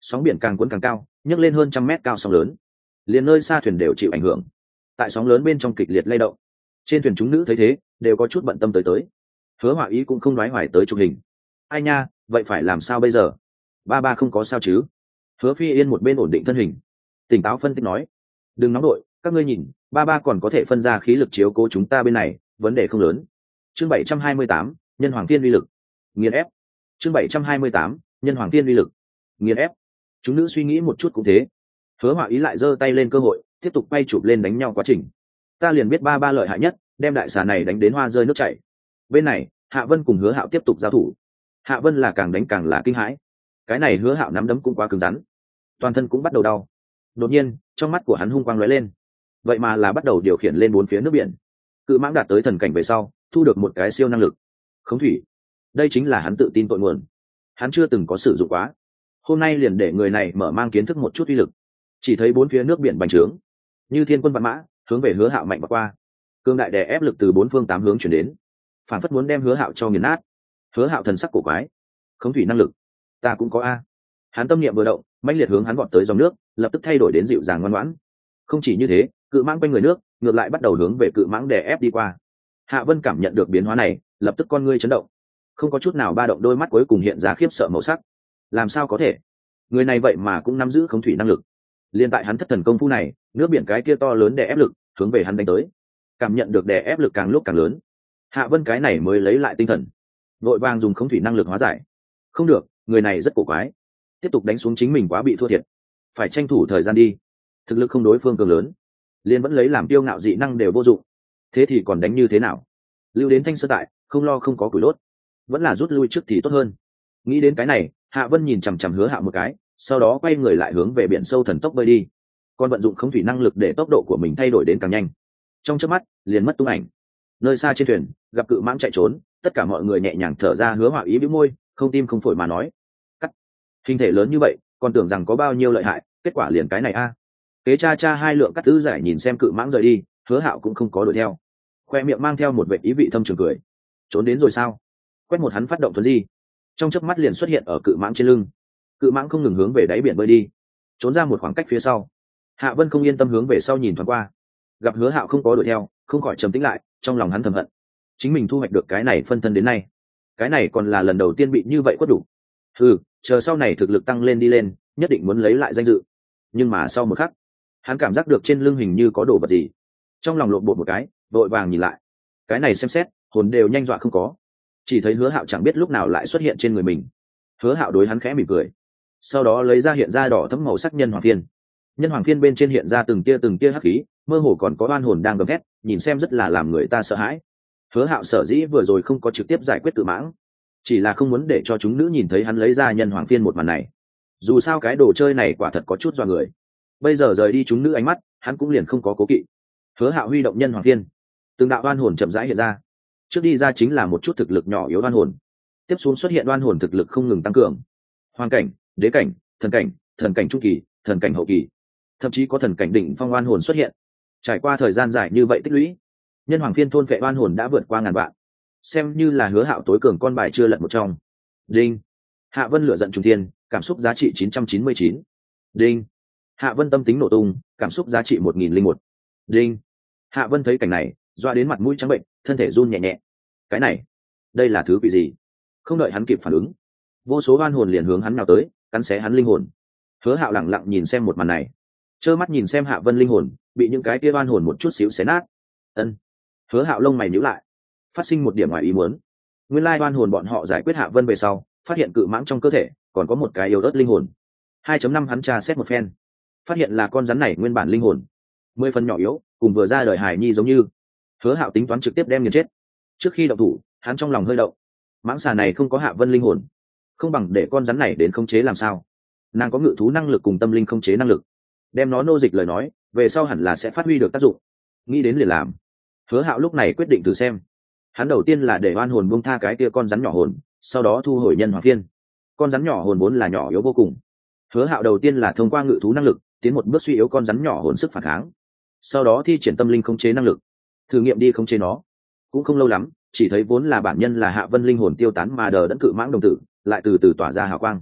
Sóng biển càng cuốn càng cao, nhấc lên hơn 100 mét cao sóng lớn, liền nơi xa thuyền đều chịu ảnh hưởng, tại sóng lớn bên trong kịch liệt lay động. Trên thuyền chúng nữ thấy thế đều có chút bận tâm tới. Hứa Họa Ý cũng không đoái hoài tới chụp hình. Ai nha, vậy phải làm sao bây giờ? Ba không có sao chứ? Hứa Phi Yên một bên ổn định thân hình, tỉnh táo phân tích nói, đừng nóng đội, các ngươi nhìn, ba còn có thể phân ra khí lực chiếu cố chúng ta bên này, vấn đề không lớn. Chương 728, nhân hoàng thiên uy lực. Nghiền ép. Chương 728, nhân hoàng thiên uy lực. Nghiền ép. Chúng nữ suy nghĩ một chút cũng thế. Hứa Họa Ý lại giơ tay lên cơ hội, tiếp tục bay chụp lên đánh nhau quá trình. Ta liền biết ba lợi hại nhất, đem đại xà này đánh đến hoa rơi nước chảy. Bên này, Hạ Vân cùng Hứa Hạo tiếp tục giao thủ. Hạ Vân là càng đánh càng là kinh hãi. Cái này Hứa Hạo nắm đấm cũng quá cứng rắn, toàn thân cũng bắt đầu đau. Đột nhiên, trong mắt của hắn hung quang lóe lên, vậy mà là bắt đầu điều khiển lên bốn phía nước biển. Cự mãng đạt tới thần cảnh về sau, thu được một cái siêu năng lực khống thủy. Đây chính là hắn tự tin tội nguồn, hắn chưa từng có sử dụng quá. Hôm nay liền để người này mở mang kiến thức một chút uy lực. Chỉ thấy bốn phía nước biển bành trướng như thiên quân vạn mã, hướng về Hứa Hạo mạnh vào qua. Cương đại đè ép lực từ bốn phương tám hướng chuyển đến, phản phất muốn đem Hứa Hạo cho nghiền nát. Hứa Hạo thần sắc cổ quái, khống thủy năng lực ta cũng có a. Hắn tâm niệm vừa động, mãnh liệt hướng hắn vọt tới dòng nước, lập tức thay đổi đến dịu dàng ngoan ngoãn. Không chỉ như thế, cự mãng quanh người nước ngược lại bắt đầu hướng về cự mãng đè ép đi qua. Hạ Vân cảm nhận được biến hóa này, lập tức con ngươi chấn động, không có chút nào ba động, đôi mắt cuối cùng hiện ra khiếp sợ màu sắc. Làm sao có thể? Người này vậy mà cũng nắm giữ khống thủy năng lực. Liên tại hắn thất thần công phu này, nước biển cái kia to lớn đè ép lực hướng về hắn đánh tới. Cảm nhận được đè ép lực càng lúc càng lớn, Hạ Vân cái này mới lấy lại tinh thần, vội vàng dùng khống thủy năng lực hóa giải. Không được, người này rất cổ quái, tiếp tục đánh xuống chính mình quá bị thua thiệt, phải tranh thủ thời gian đi. Thực lực không đối phương cường lớn, liên vẫn lấy làm tiêu ngạo dị năng đều vô dụng, thế thì còn đánh như thế nào? Lưu đến Thanh Sơn tại, không lo không có củi đốt, vẫn là rút lui trước thì tốt hơn. Nghĩ đến cái này, Hạ Vân nhìn chằm chằm Hứa Hạo một cái, sau đó quay người lại hướng về biển sâu thần tốc bơi đi. Còn vận dụng khống thủy năng lực để tốc độ của mình thay đổi đến càng nhanh, trong chớp mắt liền mất tung ảnh. Nơi xa trên thuyền gặp cự mãng chạy trốn, tất cả mọi người nhẹ nhàng thở ra. Hứa Họa Ý bĩu môi, không tim không phổi mà nói, cắt, hình thể lớn như vậy còn tưởng rằng có bao nhiêu lợi hại, kết quả liền cái này a. Kế cha hai lượng cắt tứ giải nhìn xem cự mãng rời đi, Hứa Hạo cũng không có đuổi theo, khoe miệng mang theo một vẻ ý vị thâm trường cười. Trốn đến rồi sao? Quét một hắn phát động thuần di, trong chớp mắt liền xuất hiện ở cự mãng trên lưng. Cự mãng không ngừng hướng về đáy biển bơi đi, trốn ra một khoảng cách phía sau. Hạ Vân không yên tâm hướng về sau nhìn thoáng qua, gặp Hứa Hạo không có đuổi theo, không khỏi trầm tĩnh lại, trong lòng hắn thầm hận, chính mình thu hoạch được cái này phân thân đến nay, cái này còn là lần đầu tiên bị như vậy quất đủ. Chờ sau này thực lực tăng lên đi lên, nhất định muốn lấy lại danh dự. Nhưng mà sau một khắc, hắn cảm giác được trên lưng hình như có đồ vật gì, trong lòng lộn bột một cái, vội vàng nhìn lại. Cái này xem xét, hồn đều nhanh dọa không có. Chỉ thấy Hứa Hạo chẳng biết lúc nào lại xuất hiện trên người mình. Hứa Hạo đối hắn khẽ mỉm cười, sau đó lấy ra hiện ra đỏ thẫm màu sắc nhân hoàng phiên. Nhân hoàng phiên bên trên hiện ra từng tia hắc khí, mơ hồ còn có oan hồn đang gầm thét, nhìn xem rất là làm người ta sợ hãi. Hứa Hạo sở dĩ vừa rồi không có trực tiếp giải quyết cự mãng, chỉ là không muốn để cho chúng nữ nhìn thấy hắn lấy ra nhân hoàng phiên một màn này. Dù sao cái đồ chơi này quả thật có chút dọa người. Bây giờ rời đi chúng nữ ánh mắt, hắn cũng liền không có cố kỵ. Hứa Hạo huy động nhân hoàng phiên, từng đạo oan hồn chậm rãi hiện ra. Trước đi ra chính là một chút thực lực nhỏ yếu oan hồn, tiếp xuống xuất hiện oan hồn thực lực không ngừng tăng cường. Hoàng cảnh, đế cảnh, thần cảnh trung kỳ, thần cảnh hậu kỳ, thậm chí có thần cảnh đỉnh phong oan hồn xuất hiện. Trải qua thời gian dài như vậy tích lũy, nhân hoàng phiên thôn phệ oan hồn đã vượt qua ngàn vạn, xem như là Hứa Hạo tối cường con bài chưa lật một trong. Đinh. Hạ Vân lửa giận trùng thiên, cảm xúc giá trị 999. Đinh. Hạ Vân tâm tính nổ tung, cảm xúc giá trị 1001. Đinh. Hạ Vân thấy cảnh này, doa đến mặt mũi trắng bệnh, thân thể run nhẹ nhẹ. Cái này, đây là thứ quỷ gì? Không đợi hắn kịp phản ứng, vô số oan hồn liền hướng hắn nào tới, cắn xé hắn linh hồn. Hứa Hạo lẳng lặng nhìn xem một màn này, trơ mắt nhìn xem Hạ Vân linh hồn bị những cái kia oan hồn một chút xíu xé nát. Ân. Hứa Hạo lông mày nhíu lại, phát sinh một điểm ngoài ý muốn. Nguyên lai oan hồn bọn họ giải quyết Hạ Vân về sau, phát hiện cự mãng trong cơ thể còn có một cái yếu ớt linh hồn. 2.5 hắn tra xét một phen, phát hiện là con rắn này nguyên bản linh hồn 10 phần nhỏ yếu, cùng vừa ra đời hài nhi giống như. Hứa Hạo tính toán trực tiếp đem nghiền chết. Trước khi động thủ, hắn trong lòng hơi động, mãng xà này không có Hạ Vân linh hồn, không bằng để con rắn này đến khống chế làm sao. Nàng có ngự thú năng lực cùng tâm linh khống chế năng lực, đem nó nô dịch lời nói, về sau hẳn là sẽ phát huy được tác dụng. Nghĩ đến liền làm. Hứa Hạo lúc này quyết định thử xem. Hắn đầu tiên là để oan hồn buông tha cái kia con rắn nhỏ hồn, sau đó thu hồi nhân hoàng phiên. Con rắn nhỏ hồn vốn là nhỏ yếu vô cùng. Hứa Hạo đầu tiên là thông qua ngự thú năng lực tiến một bước suy yếu con rắn nhỏ hồn sức phản kháng, sau đó thi triển tâm linh khống chế năng lực, thử nghiệm đi khống chế nó. Cũng không lâu lắm, chỉ thấy vốn là bản nhân là Hạ Vân linh hồn tiêu tán mà đờ đẫn cự mãng đồng tử lại từ từ tỏa ra hào quang.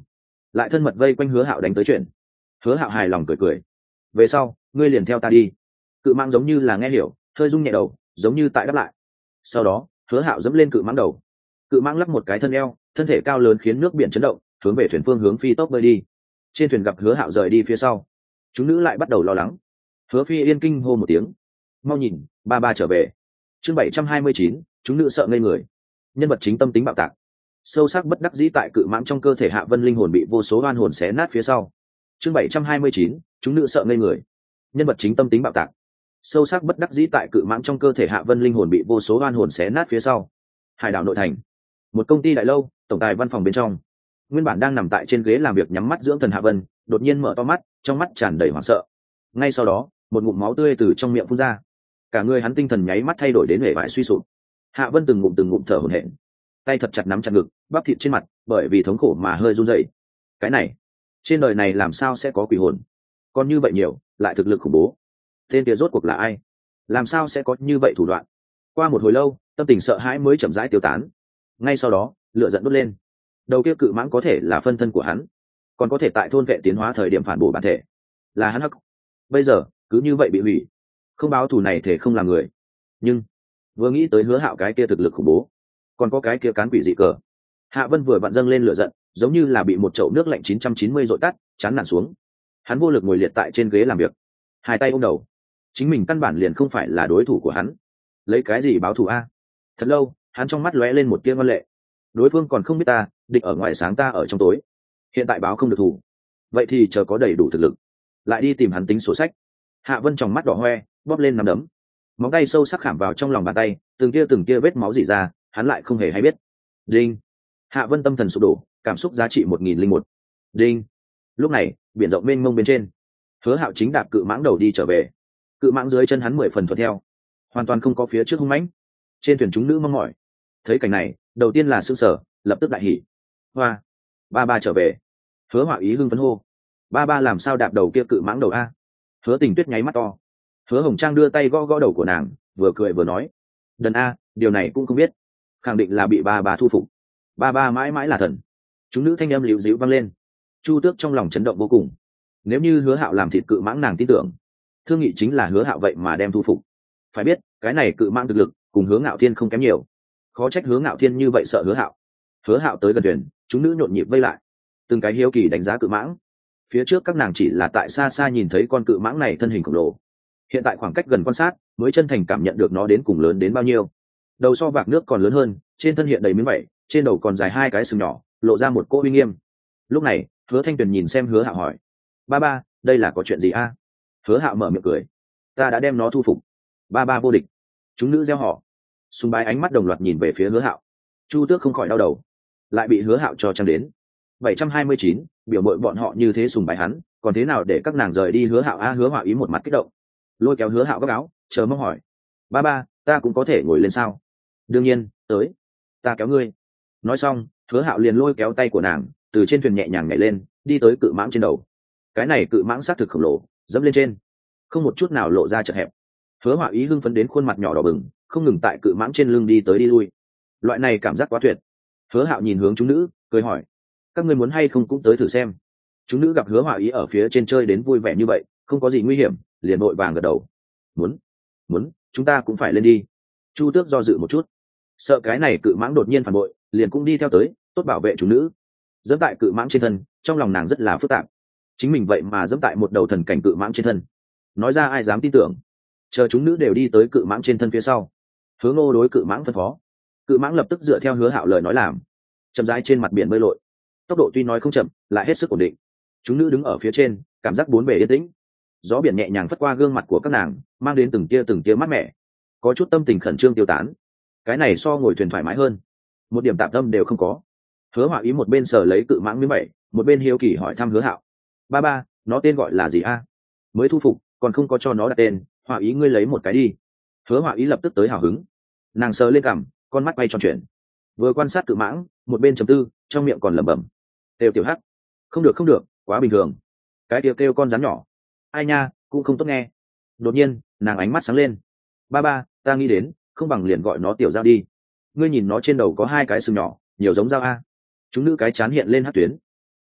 lại thân mật vây quanh Hứa Hạo đánh tới chuyện. Hứa Hạo hài lòng cười cười. Về sau ngươi liền theo ta đi. Cự mãng giống như là nghe hiểu, hơi rung nhẹ đầu, giống như tại đáp lại. Sau đó Hứa Hạo dẫm lên cự mãng đầu. Cự mãng lắc một cái thân eo, thân thể cao lớn khiến nước biển chấn động, hướng về thuyền phương hướng phi tốc bơi đi. Trên thuyền gặp Hứa Hạo rời đi phía sau, chúng nữ lại bắt đầu lo lắng. Hứa Phi Yên kinh hô một tiếng, mau nhìn, ba ba trở về. Chương 729, chúng nữ sợ ngây người. Nhân vật chính tâm tính bạo tạc, sâu sắc bất đắc dĩ tại cự mãng trong cơ thể Hạ Vân linh hồn bị vô số oan hồn xé nát phía sau. Chương 729, chúng nữ sợ ngây người. Nhân vật chính tâm tính bạo tạc, sâu sắc bất đắc dĩ tại cự mãng trong cơ thể Hạ Vân linh hồn bị vô số oan hồn xé nát phía sau. Hải đảo nội thành, một công ty đại lâu, tổng tài văn phòng bên trong, nguyên bản đang nằm tại trên ghế làm việc nhắm mắt dưỡng thần Hạ Vân đột nhiên mở to mắt, trong mắt tràn đầy hoảng sợ. Ngay sau đó một ngụm máu tươi từ trong miệng phun ra, cả người hắn tinh thần nháy mắt thay đổi đến hệ vải suy sụp. Hạ Vân từng ngụm thở hổn hển, tay thật chặt nắm chặt ngực, bắp thịt trên mặt bởi vì thống khổ mà hơi run rẩy. Cái này, trên đời này làm sao sẽ có quỷ hồn? Còn như vậy nhiều, lại thực lực khủng bố. Tên kia rốt cuộc là ai? Làm sao sẽ có như vậy thủ đoạn? Qua một hồi lâu, tâm tình sợ hãi mới chậm rãi tiêu tán. Ngay sau đó, lửa giận đốt lên. Đầu kia cự mãng có thể là phân thân của hắn, còn có thể tại thôn vệ tiến hóa thời điểm phản bổ bản thể, là hắn hắc. Bây giờ cứ như vậy bị hủy, không báo thù này thể không làm người. Nhưng vừa nghĩ tới Hứa Hạo cái kia thực lực khủng bố, còn có cái kia cán quỷ dị cờ, Hạ Vân vừa vặn dâng lên lửa giận, giống như là bị một chậu nước lạnh 990 dội tắt, chán nản xuống. Hắn vô lực ngồi liệt tại trên ghế làm việc, hai tay ôm đầu. Chính mình căn bản liền không phải là đối thủ của hắn, lấy cái gì báo thù a? Thật lâu, hắn trong mắt lóe lên một tia ngoan lệ. Đối phương còn không biết ta, địch ở ngoài sáng ta ở trong tối. Hiện tại báo không được thù, vậy thì chờ có đầy đủ thực lực, lại đi tìm hắn tính sổ sách. Hạ Vân trong mắt đỏ hoe, bóp lên nắm đấm, móng tay sâu sắc khảm vào trong lòng bàn tay, từng tia vết máu rỉ ra, hắn lại không hề hay biết. Đinh. Hạ Vân tâm thần sụp đổ, cảm xúc giá trị 1001. Đinh. Lúc này biển rộng mênh mông bên trên, Hứa Hạo chính đạp cự mãng đầu đi trở về. Cự mãng dưới chân hắn 10 phần thuận theo, hoàn toàn không có phía trước hung mãnh. Trên thuyền chúng nữ mong mỏi thấy cảnh này, đầu tiên là sững sờ, lập tức đại hỉ. Hoa, ba ba trở về. Hứa Hạo ý hưng phấn hô. Ba ba làm sao đạp đầu kia cự mãng đầu a? Hứa Tình Tuyết nháy mắt to. Hứa Hồng Trang đưa tay gõ gõ đầu của nàng, vừa cười vừa nói, đần a, điều này cũng không biết, khẳng định là bị ba thu phục. Ba mãi mãi là thần. Chúng nữ thanh âm liễu dĩu vang lên. Chu Tước trong lòng chấn động vô cùng. Nếu như Hứa Hạo làm thịt cự mãng, nàng tin tưởng thương nghị chính là Hứa Hạo vậy mà đem thu phục. Phải biết cái này cự mãng thực lực cùng Hứa Ngạo Thiên không kém nhiều, khó trách Hứa Ngạo Thiên như vậy sợ Hứa Hạo. Hứa Hạo tới gần thuyền, chúng nữ nhộn nhịp vây lại, từng cái hiếu kỳ đánh giá cự mãng. Phía trước các nàng chỉ là tại xa xa nhìn thấy con cự mãng này thân hình khổng lồ, hiện tại khoảng cách gần quan sát mới chân thành cảm nhận được nó đến cùng lớn đến bao nhiêu. Đầu so vạc nước còn lớn hơn, trên thân hiện đầy miếng vảy, trên đầu còn dài hai cái sừng nhỏ, lộ ra một cỗ uy nghiêm. Lúc này Hứa Thanh Tuyền nhìn xem Hứa Hạo hỏi, ba đây là có chuyện gì a? Hứa Hạo mở miệng cười, ta đã đem nó thu phục, ba vô địch. Chúng nữ reo hò, sùng bái ánh mắt đồng loạt nhìn về phía Hứa Hạo. Chu Tước không khỏi đau đầu, lại bị Hứa Hạo cho trăng đến. 729, biểu mội bọn họ như thế sùng bái hắn, còn thế nào để các nàng rời đi Hứa Hạo a? Hứa Hạo ý một mặt kích động, lôi kéo Hứa Hạo góc áo, chờ mong hỏi, ba ta cũng có thể ngồi lên sao? Đương nhiên, tới, ta kéo ngươi. Nói xong, Hứa Hạo liền lôi kéo tay của nàng, từ trên thuyền nhẹ nhàng nhảy lên, đi tới cự mãng trên đầu. Cái này cự mãng xác thực khổng lồ, dẫm lên trên, không một chút nào lộ ra chật hẹp. Hứa Hạo ý hưng phấn đến khuôn mặt nhỏ đỏ bừng, không ngừng tại cự mãng trên lưng đi tới đi lui. Loại này cảm giác quá tuyệt. Hứa Hạo nhìn hướng chúng nữ, cười hỏi, các ngươi muốn hay không cũng tới thử xem? Chúng nữ gặp Hứa Hạo ý ở phía trên chơi đến vui vẻ như vậy, không có gì nguy hiểm, liền vội vàng gật đầu. Muốn, chúng ta cũng phải lên đi. Chu Tước do dự một chút, sợ cái này cự mãng đột nhiên phản bội, liền cũng đi theo tới, tốt bảo vệ chúng nữ. Dẫm tại cự mãng trên thân, trong lòng nàng rất là phức tạp. Chính mình vậy mà dẫm tại một đầu thần cảnh cự mãng trên thân, nói ra ai dám tin tưởng. Chờ chúng nữ đều đi tới cự mãng trên thân phía sau, Hứa Ngô đối cự mãng phân phó. Cự mãng lập tức dựa theo Hứa Hạo lời nói làm, chậm rãi trên mặt biển bơi lội. Tốc độ tuy nói không chậm, lại hết sức ổn định. Chúng nữ đứng ở phía trên, cảm giác bốn bề yên tĩnh. Gió biển nhẹ nhàng phất qua gương mặt của các nàng, mang đến từng tia mát mẻ, có chút tâm tình khẩn trương tiêu tán. Cái này so ngồi thuyền thoải mái hơn, một điểm tạp tâm đều không có. Hứa Hạo ý một bên sờ lấy cự mãng miếng vảy, một bên hiếu kỳ hỏi thăm Hứa Hạo, ba nó tên gọi là gì a? Mới thu phục, còn không có cho nó đặt tên, Hạo ý ngươi lấy một cái đi. Hứa Hạo ý lập tức tới hào hứng, nàng sờ lên cằm, con mắt quay tròn chuyển, vừa quan sát cự mãng, một bên trầm tư, trong miệng còn lẩm bẩm, tiểu hắc, không được, quá bình thường. Cái kêu con rắn nhỏ, ai nha, cũng không tốt nghe. Đột nhiên nàng ánh mắt sáng lên, ba ta nghĩ đến, không bằng liền gọi nó tiểu dao đi. Ngươi nhìn nó trên đầu có hai cái sừng nhỏ, nhiều giống dao a. Chúng nữ cái chán hiện lên hắc tuyến.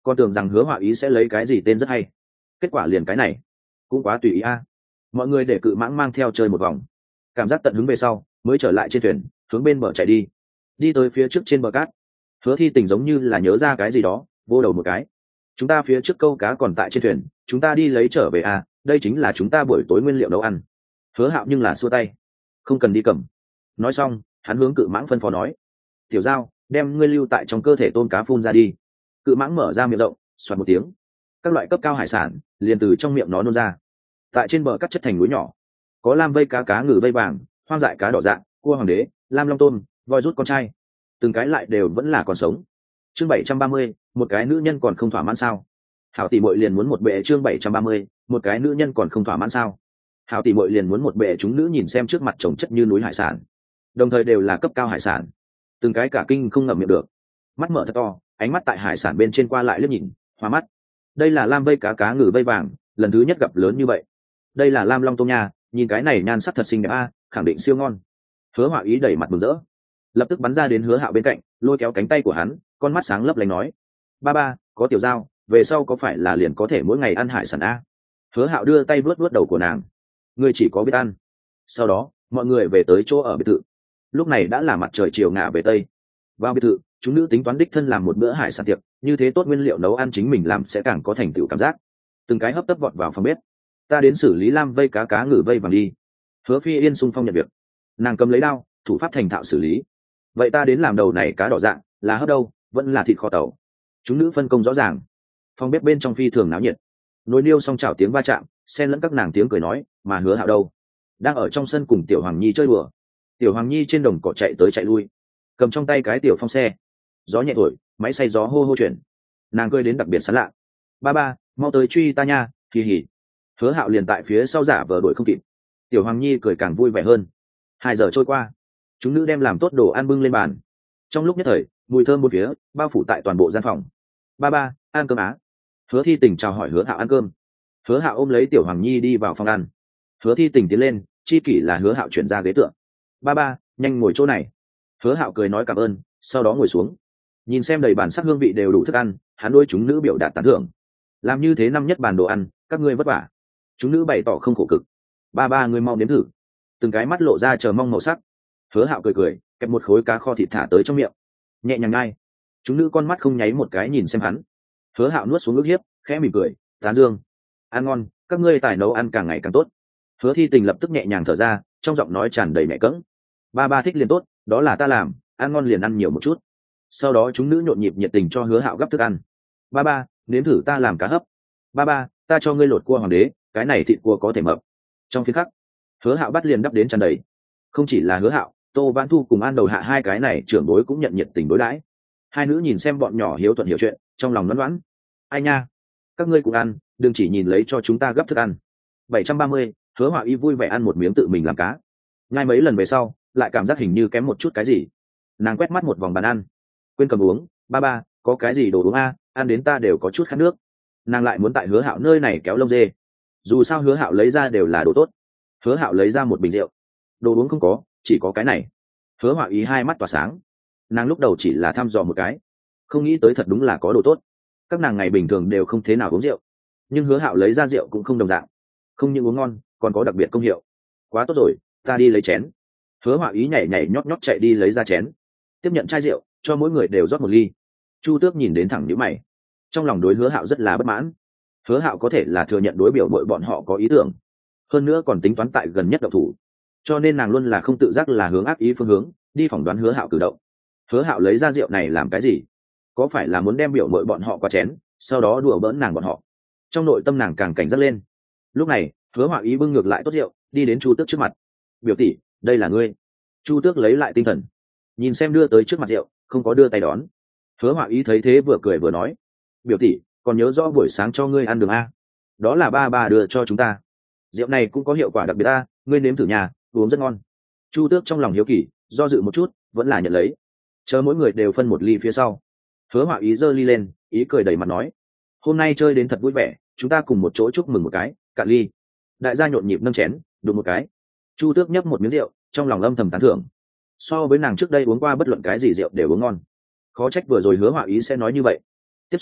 con tưởng rằng hứa họa ý sẽ lấy cái gì tên rất hay, kết quả liền cái này, cũng quá tùy ý a. Mọi người để cự mãng mang theo chơi một vòng, cảm giác tận hứng về sau mới trở lại trên thuyền, hướng bên bờ chạy đi. Đi tới phía trước trên bờ cát, Hứa Thi Tình giống như là nhớ ra cái gì đó, vô đầu một cái. Chúng ta phía trước câu cá còn tại trên thuyền, chúng ta đi lấy trở về à, đây chính là chúng ta buổi tối nguyên liệu nấu ăn. Hứa Hạo nhưng là xua tay, không cần đi cầm. Nói xong, hắn hướng cự mãng phân phó nói: tiểu Giao, đem ngươi lưu tại trong cơ thể tôm cá phun ra đi. Cự mãng mở ra miệng rộng, xoạt một tiếng, các loại cấp cao hải sản liền từ trong miệng nó nôn ra. Tại trên bờ cắt chất thành núi nhỏ, có lam vây cá, cá ngừ vây vàng, hoang dại cá đỏ dạng, cua hoàng đế, lam long tôm, voi rút con trai, từng cái lại đều vẫn là còn sống. Chương 730, một cái nữ nhân còn không thỏa mãn sao? Hảo tỷ muội liền muốn một bệ. Chương 730, một cái nữ nhân còn không thỏa mãn sao? Hảo tỷ muội liền muốn một bệ. Chúng nữ nhìn xem trước mặt chồng chất như núi hải sản, đồng thời đều là cấp cao hải sản, từng cái cả kinh không ngậm miệng được, mắt mở thật to, ánh mắt tại hải sản bên trên qua lại liếc nhìn, hoa mắt. Đây là lam vây cá, cá ngừ vây vàng, lần thứ nhất gặp lớn như vậy. Đây là lam long tôm nha, nhìn cái này nhan sắc thật xinh đẹp a, khẳng định siêu ngon. Hứa Họa Ý đẩy mặt mừng rỡ, lập tức bắn ra đến Hứa Hạo bên cạnh, lôi kéo cánh tay của hắn, con mắt sáng lấp lánh nói: ba ba, có tiểu Giao, về sau có phải là liền có thể mỗi ngày ăn hải sản a? Hứa Hạo đưa tay vuốt vuốt đầu của nàng: ngươi chỉ có biết ăn. Sau đó mọi người về tới chỗ ở biệt thự. Lúc này đã là mặt trời chiều ngả về tây. Vào biệt thự, chúng nữ tính toán đích thân làm một bữa hải sản tiệc, như thế tốt nguyên liệu nấu ăn chính mình làm sẽ càng có thành tựu cảm giác. Từng cái hấp tấp vọt vào phòng bếp. Ta đến xử lý lam vây cá, cá ngừ vây vàng đi. Hứa Phi Yên xung phong nhận việc, nàng cầm lấy đao, thủ pháp thành thạo xử lý. Vậy ta đến làm đầu này cá đỏ dạng, là hấp đâu, vẫn là thịt kho tàu. Chúng nữ phân công rõ ràng. Phòng bếp bên trong phi thường náo nhiệt, nồi niêu song chảo tiếng va chạm, xen lẫn các nàng tiếng cười nói. Mà Hứa Hạo đâu, đang ở trong sân cùng Tiểu Hoàng Nhi chơi đùa. Tiểu Hoàng Nhi trên đồng cỏ chạy tới chạy lui, cầm trong tay cái tiểu phong xe, gió nhẹ thổi, máy xay gió hô hô chuyển, nàng cười đến đặc biệt sán lạ. Ba ba, mau tới truy ta nha, kỳ hỉ. Hứa Hạo liền tại phía sau giả vờ đuổi không kịp. Tiểu Hoàng Nhi cười càng vui vẻ hơn. 2 giờ trôi qua, chúng nữ đem làm tốt đồ ăn bưng lên bàn. Trong lúc nhất thời, mùi thơm bốn phía bao phủ tại toàn bộ gian phòng. Ba ba, ăn cơm á. Hứa Thi Tình chào hỏi Hứa Hạo ăn cơm. Hứa Hạo ôm lấy Tiểu Hoàng Nhi đi vào phòng ăn. Hứa Thi Tình tiến lên, chi kỷ là Hứa Hạo chuyển ra ghế tựa. Ba ba, nhanh ngồi chỗ này. Hứa Hạo cười nói cảm ơn, sau đó ngồi xuống. Nhìn xem đầy bàn sắc hương vị đều đủ thức ăn, hắn đôi chúng nữ biểu đạt tán thưởng. Làm như thế năm nhất bàn đồ ăn, các ngươi vất vả. Chúng nữ bày tỏ không khổ cực. Ba ba, ngươi mau nếm thử. Từng cái mắt lộ ra chờ mong màu sắc. Hứa Hạo cười cười, kẹp một khối cá kho thịt thả tới trong miệng, nhẹ nhàng nhai. Chúng nữ con mắt không nháy một cái nhìn xem hắn. Hứa Hạo nuốt xuống ức hiếp, khẽ mỉm cười, tán dương: ăn ngon, các ngươi tài nấu ăn càng ngày càng tốt. Hứa Thi Tình lập tức nhẹ nhàng thở ra, trong giọng nói tràn đầy mẹ cỡng. Ba ba thích liền tốt, đó là ta làm, ăn ngon liền ăn nhiều một chút. Sau đó chúng nữ nhộn nhịp nhiệt tình cho Hứa Hạo gấp thức ăn. Ba ba, nếm thử ta làm cá hấp. Ba ba, ta cho ngươi lột cua hoàng đế, cái này thịt cua có thể mập. Trong phiên khắc, Hứa Hạo bắt liền đắp đến tràn đầy. Không chỉ là Hứa Hạo, Tô Vãn Thu cùng An Đầu Hạ hai cái này trưởng bối cũng nhận nhiệt tình đối đãi. Hai nữ nhìn xem bọn nhỏ hiếu thuận hiểu chuyện, trong lòng đoán đoán: ai nha, các ngươi cũng ăn, đừng chỉ nhìn lấy cho chúng ta gấp thức ăn. 730, Hứa Họa Y vui vẻ ăn một miếng tự mình làm cá. Ngay mấy lần về sau, lại cảm giác hình như kém một chút cái gì. Nàng quét mắt một vòng bàn ăn, quên cầm uống. Ba ba, có cái gì đồ uống a, ăn đến ta đều có chút khát nước. Nàng lại muốn tại Hứa Hạo nơi này kéo lông dê. Dù sao Hứa Hạo lấy ra đều là đồ tốt. Hứa Hạo lấy ra một bình rượu. Đồ uống không có, chỉ có cái này. Hứa Họa Ý hai mắt tỏa sáng. Nàng lúc đầu chỉ là thăm dò một cái, không nghĩ tới thật đúng là có đồ tốt. Các nàng ngày bình thường đều không thế nào uống rượu, nhưng Hứa Hạo lấy ra rượu cũng không đồng dạng, không những uống ngon, còn có đặc biệt công hiệu. Quá tốt rồi, ta đi lấy chén. Hứa Họa Ý nhảy nhảy nhót nhót chạy đi lấy ra chén, tiếp nhận chai rượu, cho mỗi người đều rót một ly. Chu Tước nhìn đến thẳng nhíu mày, trong lòng đối Hứa Hạo rất là bất mãn. Hứa Hạo có thể là thừa nhận đối biểu bội bọn họ có ý tưởng, hơn nữa còn tính toán tại gần nhất động thủ, cho nên nàng luôn là không tự giác là hướng ác ý phương hướng đi phỏng đoán Hứa Hạo cử động. Hứa Hạo lấy ra rượu này làm cái gì? Có phải là muốn đem biểu bội bọn họ qua chén, sau đó đùa bỡn nàng bọn họ? Trong nội tâm nàng càng cảnh giác lên. Lúc này, Hứa Họa Ý bưng ngược lại tốt rượu, đi đến Chu Tước trước mặt. Biểu tỷ, đây là ngươi. Chu Tước lấy lại tinh thần, nhìn xem đưa tới trước mặt rượu, không có đưa tay đón. Hứa Họa Ý thấy thế vừa cười vừa nói: biểu tỷ, còn nhớ rõ buổi sáng cho ngươi ăn đường a? Đó là ba ba đưa cho chúng ta. Rượu này cũng có hiệu quả đặc biệt a, ngươi nếm thử nhà, uống rất ngon. Chu Tước trong lòng hiếu kỳ, do dự một chút, vẫn là nhận lấy. Chờ mỗi người đều phân một ly phía sau, Hứa Họa Ý giơ ly lên, ý cười đầy mặt nói: hôm nay chơi đến thật vui vẻ, chúng ta cùng một chỗ chúc mừng một cái, cạn ly. Đại gia nhộn nhịp nâng chén, đụng một cái. Chu Tước nhấp một miếng rượu, trong lòng âm thầm tán thưởng. So với nàng trước đây uống qua bất luận cái gì rượu đều uống ngon, khó trách vừa rồi Hứa Họa Ý sẽ nói như vậy. Tiếp xuống,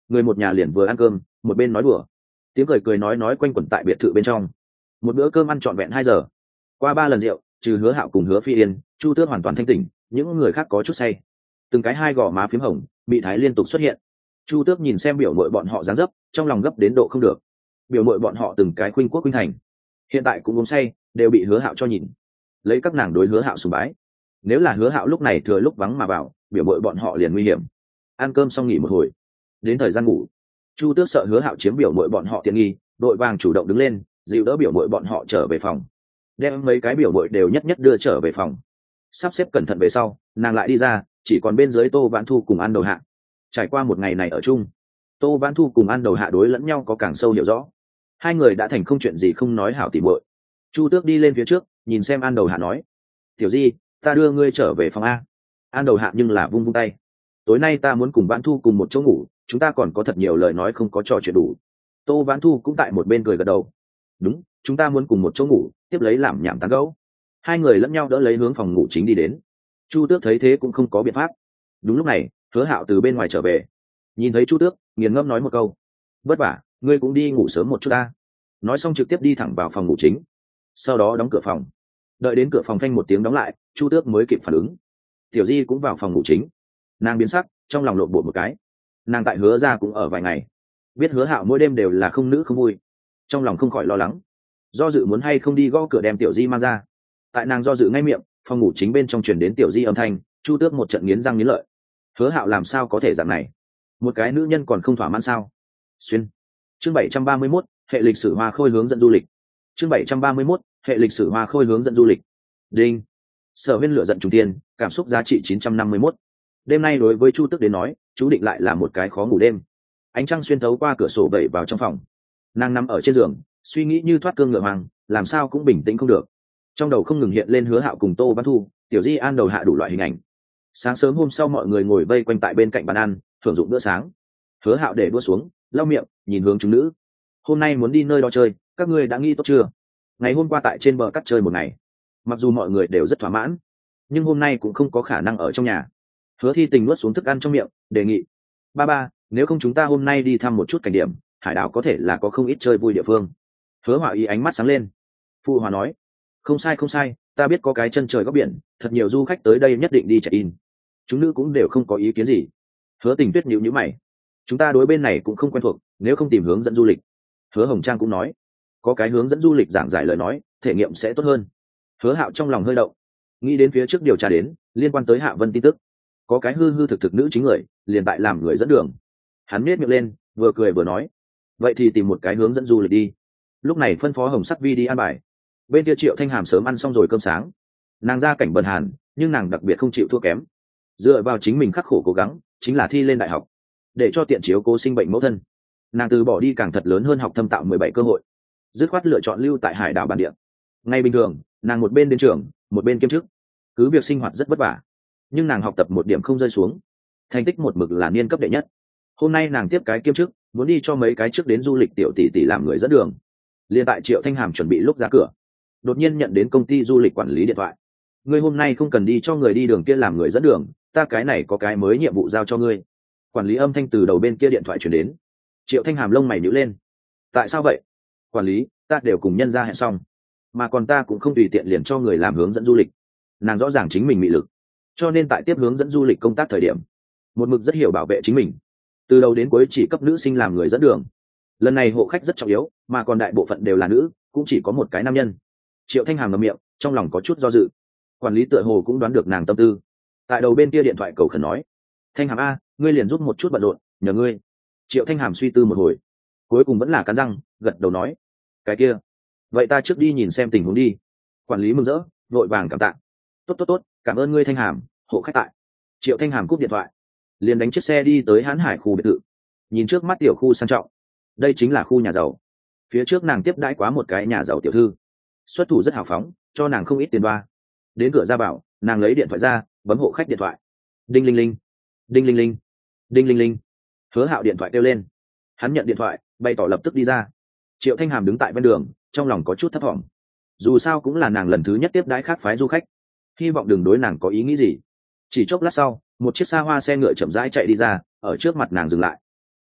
người một nhà liền vừa ăn cơm một bên nói đùa, tiếng cười cười nói quanh quẩn tại biệt thự bên trong. Một bữa cơm ăn trọn vẹn 2 giờ, qua 3 lần rượu, trừ Hứa Hạo cùng Hứa Phi Yên, Chu Tước hoàn toàn thanh tỉnh, những người khác có chút say. Từng cái hai gò má phím hồng, mị thái liên tục xuất hiện. Chu Tước nhìn xem biểu muội bọn họ dáng dấp, trong lòng gấp đến độ không được. Biểu muội bọn họ từng cái khuynh quốc khuynh thành, hiện tại cũng uống say, đều bị Hứa Hạo cho nhìn. Lấy các nàng đối Hứa Hạo sùng bái, nếu là Hứa Hạo lúc này thừa lúc vắng mà vào, biểu muội bọn họ liền nguy hiểm. Ăn cơm xong nghỉ một hồi, đến thời gian ngủ, Chu Tước sợ Hứa Hạo chiếm biểu muội bọn họ tiện nghi, đội vàng chủ động đứng lên, dịu đỡ biểu muội bọn họ trở về phòng, đem mấy cái biểu muội đều nhất nhất đưa trở về phòng. Sắp xếp cẩn thận về sau, nàng lại đi ra, chỉ còn bên dưới Tô Vãn Thu cùng An Đầu Hạ. Trải qua một ngày này ở chung, Tô Vãn Thu cùng An Đầu Hạ đối lẫn nhau có càng sâu hiểu rõ, hai người đã thành không chuyện gì không nói hảo tỉ muội. Chu Tước đi lên phía trước, nhìn xem An Đầu Hạ nói: "Tiểu Di, ta đưa ngươi trở về phòng a." An Đầu Hạ nhưng là vung vung tay: "Tối nay ta muốn cùng Vãn Thu cùng một chỗ ngủ, chúng ta còn có thật nhiều lời nói không có trò chuyện đủ." Tô Vãn Thu cũng tại một bên cười gật đầu: "Đúng, chúng ta muốn cùng một chỗ ngủ, tiếp lấy làm nhảm tán gẫu." Hai người lẫn nhau đỡ lấy hướng phòng ngủ chính đi đến. Chu Tước thấy thế cũng không có biện pháp. Đúng lúc này, Hứa Hạo từ bên ngoài trở về, nhìn thấy Chu Tước, nghiền ngẫm nói một câu: "Vất vả, ngươi cũng đi ngủ sớm một chút ta." Nói xong trực tiếp đi thẳng vào phòng ngủ chính, sau đó đóng cửa phòng. Đợi đến cửa phòng phanh một tiếng đóng lại, Chu Tước mới kịp phản ứng. Tiểu Di cũng vào phòng ngủ chính. Nàng biến sắc, trong lòng lộn bột một cái. Nàng tại Hứa gia cũng ở vài ngày, biết Hứa Hạo mỗi đêm đều là không nữ không vui, trong lòng không khỏi lo lắng, do dự muốn hay không đi gõ cửa đem Tiểu Di mang ra. Tại nàng do dự ngay miệng, phòng ngủ chính bên trong truyền đến Tiểu Di âm thanh. Chu Tước một trận nghiến răng nghiến lợi. Hứa Hạo làm sao có thể dạng này, một cái nữ nhân còn không thỏa mãn sao? Xuyên. Chương 731, hệ lịch sử Hoa Khôi hướng dẫn du lịch. Chương 731, hệ lịch sử Hoa Khôi hướng dẫn du lịch. Đinh. Sở Huyên lửa giận trùng tiên, cảm xúc giá trị 951. Đêm nay đối với Chu Tước đến nói, chú định lại là một cái khó ngủ đêm. Ánh trăng xuyên thấu qua cửa sổ vẩy vào trong phòng. Nàng nằm ở trên giường, suy nghĩ như thoát cương ngựa hoàng, làm sao cũng bình tĩnh không được. Trong đầu không ngừng hiện lên Hứa Hạo cùng Tô Vãn Thu, Tiểu Di An Đầu Hạ đủ loại hình ảnh. Sáng sớm hôm sau mọi người ngồi vây quanh tại bên cạnh bàn ăn, thưởng dụng bữa sáng. Hứa Hạo để đũa xuống, lau miệng, nhìn hướng chúng nữ: "Hôm nay muốn đi nơi đó chơi, các ngươi đã nghĩ tốt chưa? Ngày hôm qua tại trên bờ cắt chơi một ngày, mặc dù mọi người đều rất thỏa mãn, nhưng hôm nay cũng không có khả năng ở trong nhà." Hứa Thi Tình nuốt xuống thức ăn trong miệng, đề nghị: "Ba, nếu không chúng ta hôm nay đi thăm một chút cảnh điểm, hải đảo có thể là có không ít chơi vui địa phương." Hứa Hỏa ý ánh mắt sáng lên. Phụ Hòa nói: không sai, ta biết có cái chân trời góc biển, thật nhiều du khách tới đây nhất định đi check-in." Chúng nữ cũng đều không có ý kiến gì. Hứa Tình Tuyết nhíu nhíu mày: "Chúng ta đối bên này cũng không quen thuộc, nếu không tìm hướng dẫn du lịch." Hứa Hồng Trang cũng nói: "Có cái hướng dẫn du lịch giảng giải lời nói, thể nghiệm sẽ tốt hơn." Hứa Hạo trong lòng hơi động, nghĩ đến phía trước điều tra đến liên quan tới Hạ Vân tin tức, có cái hư thực nữ chính người liền tại làm người dẫn đường. Hắn nhếch miệng lên, vừa cười vừa nói: "Vậy thì tìm một cái hướng dẫn du lịch đi." Lúc này phân phó Hồng Sắc Vi đi ăn bài. Bên kia Triệu Thanh Hàm sớm ăn xong rồi cơm sáng. Nàng ra cảnh bần hàn, nhưng nàng đặc biệt không chịu thua kém. Dựa vào chính mình khắc khổ cố gắng, chính là thi lên đại học. Để cho tiện chiếu cố sinh bệnh mẫu thân, nàng từ bỏ đi càng thật lớn hơn học thâm tạo 17 cơ hội, dứt khoát lựa chọn lưu tại hải đảo bản địa. Ngay bình thường, nàng một bên đến trường, một bên kiêm chức, cứ việc sinh hoạt rất vất vả, nhưng nàng học tập một điểm không rơi xuống, thành tích một mực là niên cấp đệ nhất. Hôm nay nàng tiếp cái kiêm chức, muốn đi cho mấy cái trước đến du lịch tiểu tỷ tỷ làm người dẫn đường. Liên tại Triệu Thanh Hàm chuẩn bị lúc ra cửa, đột nhiên nhận đến công ty du lịch quản lý điện thoại: "Ngươi hôm nay không cần đi cho người đi đường kia làm người dẫn đường, ta cái này có cái mới nhiệm vụ giao cho ngươi." Quản lý âm thanh từ đầu bên kia điện thoại chuyển đến. Triệu Thanh Hàm lông mày nhíu lên: "Tại sao vậy?" "Quản lý, ta đều cùng nhân gia hẹn xong, mà còn ta cũng không tùy tiện liền cho người làm hướng dẫn du lịch." Nàng rõ ràng chính mình mị lực, cho nên tại tiếp hướng dẫn du lịch công tác thời điểm, một mực rất hiểu bảo vệ chính mình, từ đầu đến cuối chỉ cấp nữ sinh làm người dẫn đường. Lần này hộ khách rất trọng yếu, mà còn đại bộ phận đều là nữ, cũng chỉ có một cái nam nhân. Triệu Thanh Hàm ngậm miệng, trong lòng có chút do dự. Quản lý tựa hồ cũng đoán được nàng tâm tư, tại đầu bên kia điện thoại cầu khẩn nói: "Thanh Hàm a, ngươi liền giúp một chút bận rộn, nhờ ngươi." Triệu Thanh Hàm suy tư một hồi, cuối cùng vẫn là cắn răng gật đầu nói: "Cái kia, vậy ta trước đi nhìn xem tình huống đi." Quản lý mừng rỡ, vội vàng cảm tạ: Tốt, cảm ơn ngươi Thanh Hàm, hộ khách tại." Triệu Thanh Hàm cúp điện thoại, liền đánh chiếc xe đi tới Hán Hải khu biệt thự. Nhìn trước mắt tiểu khu sang trọng, đây chính là khu nhà giàu. Phía trước nàng tiếp đãi quá một cái nhà giàu tiểu thư, xuất thủ rất hào phóng, cho nàng không ít tiền đoa. Đến cửa ra bảo, nàng lấy điện thoại ra, bấm hộ khách điện thoại. Đinh linh linh, đinh linh linh, đinh linh linh. Hứa Hạo điện thoại kêu lên. Hắn nhận điện thoại, bày tỏ lập tức đi ra. Triệu Thanh Hàm đứng tại bên đường, trong lòng có chút thấp thỏm. Dù sao cũng là nàng lần thứ nhất tiếp đãi khác phái du khách, hy vọng đừng đối nàng có ý nghĩ gì. Chỉ chốc lát sau, một chiếc xa hoa xe ngựa chậm rãi chạy đi ra, ở trước mặt nàng dừng lại.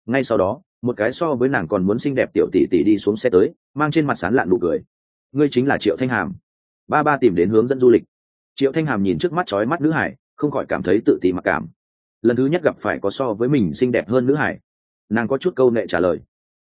Ngay sau đó một cái so với nàng còn muốn xinh đẹp tiểu tỷ tỷ đi xuống xe tới, mang trên mặt sán lạn nụ cười. Ngươi chính là Triệu Thanh Hàm. Ba ba tìm đến hướng dẫn du lịch. Triệu Thanh Hàm nhìn trước mắt chói mắt nữ hải, không khỏi cảm thấy tự ti mặc cảm. Lần thứ nhất gặp phải có so với mình xinh đẹp hơn nữ hải, nàng có chút câu nệ trả lời: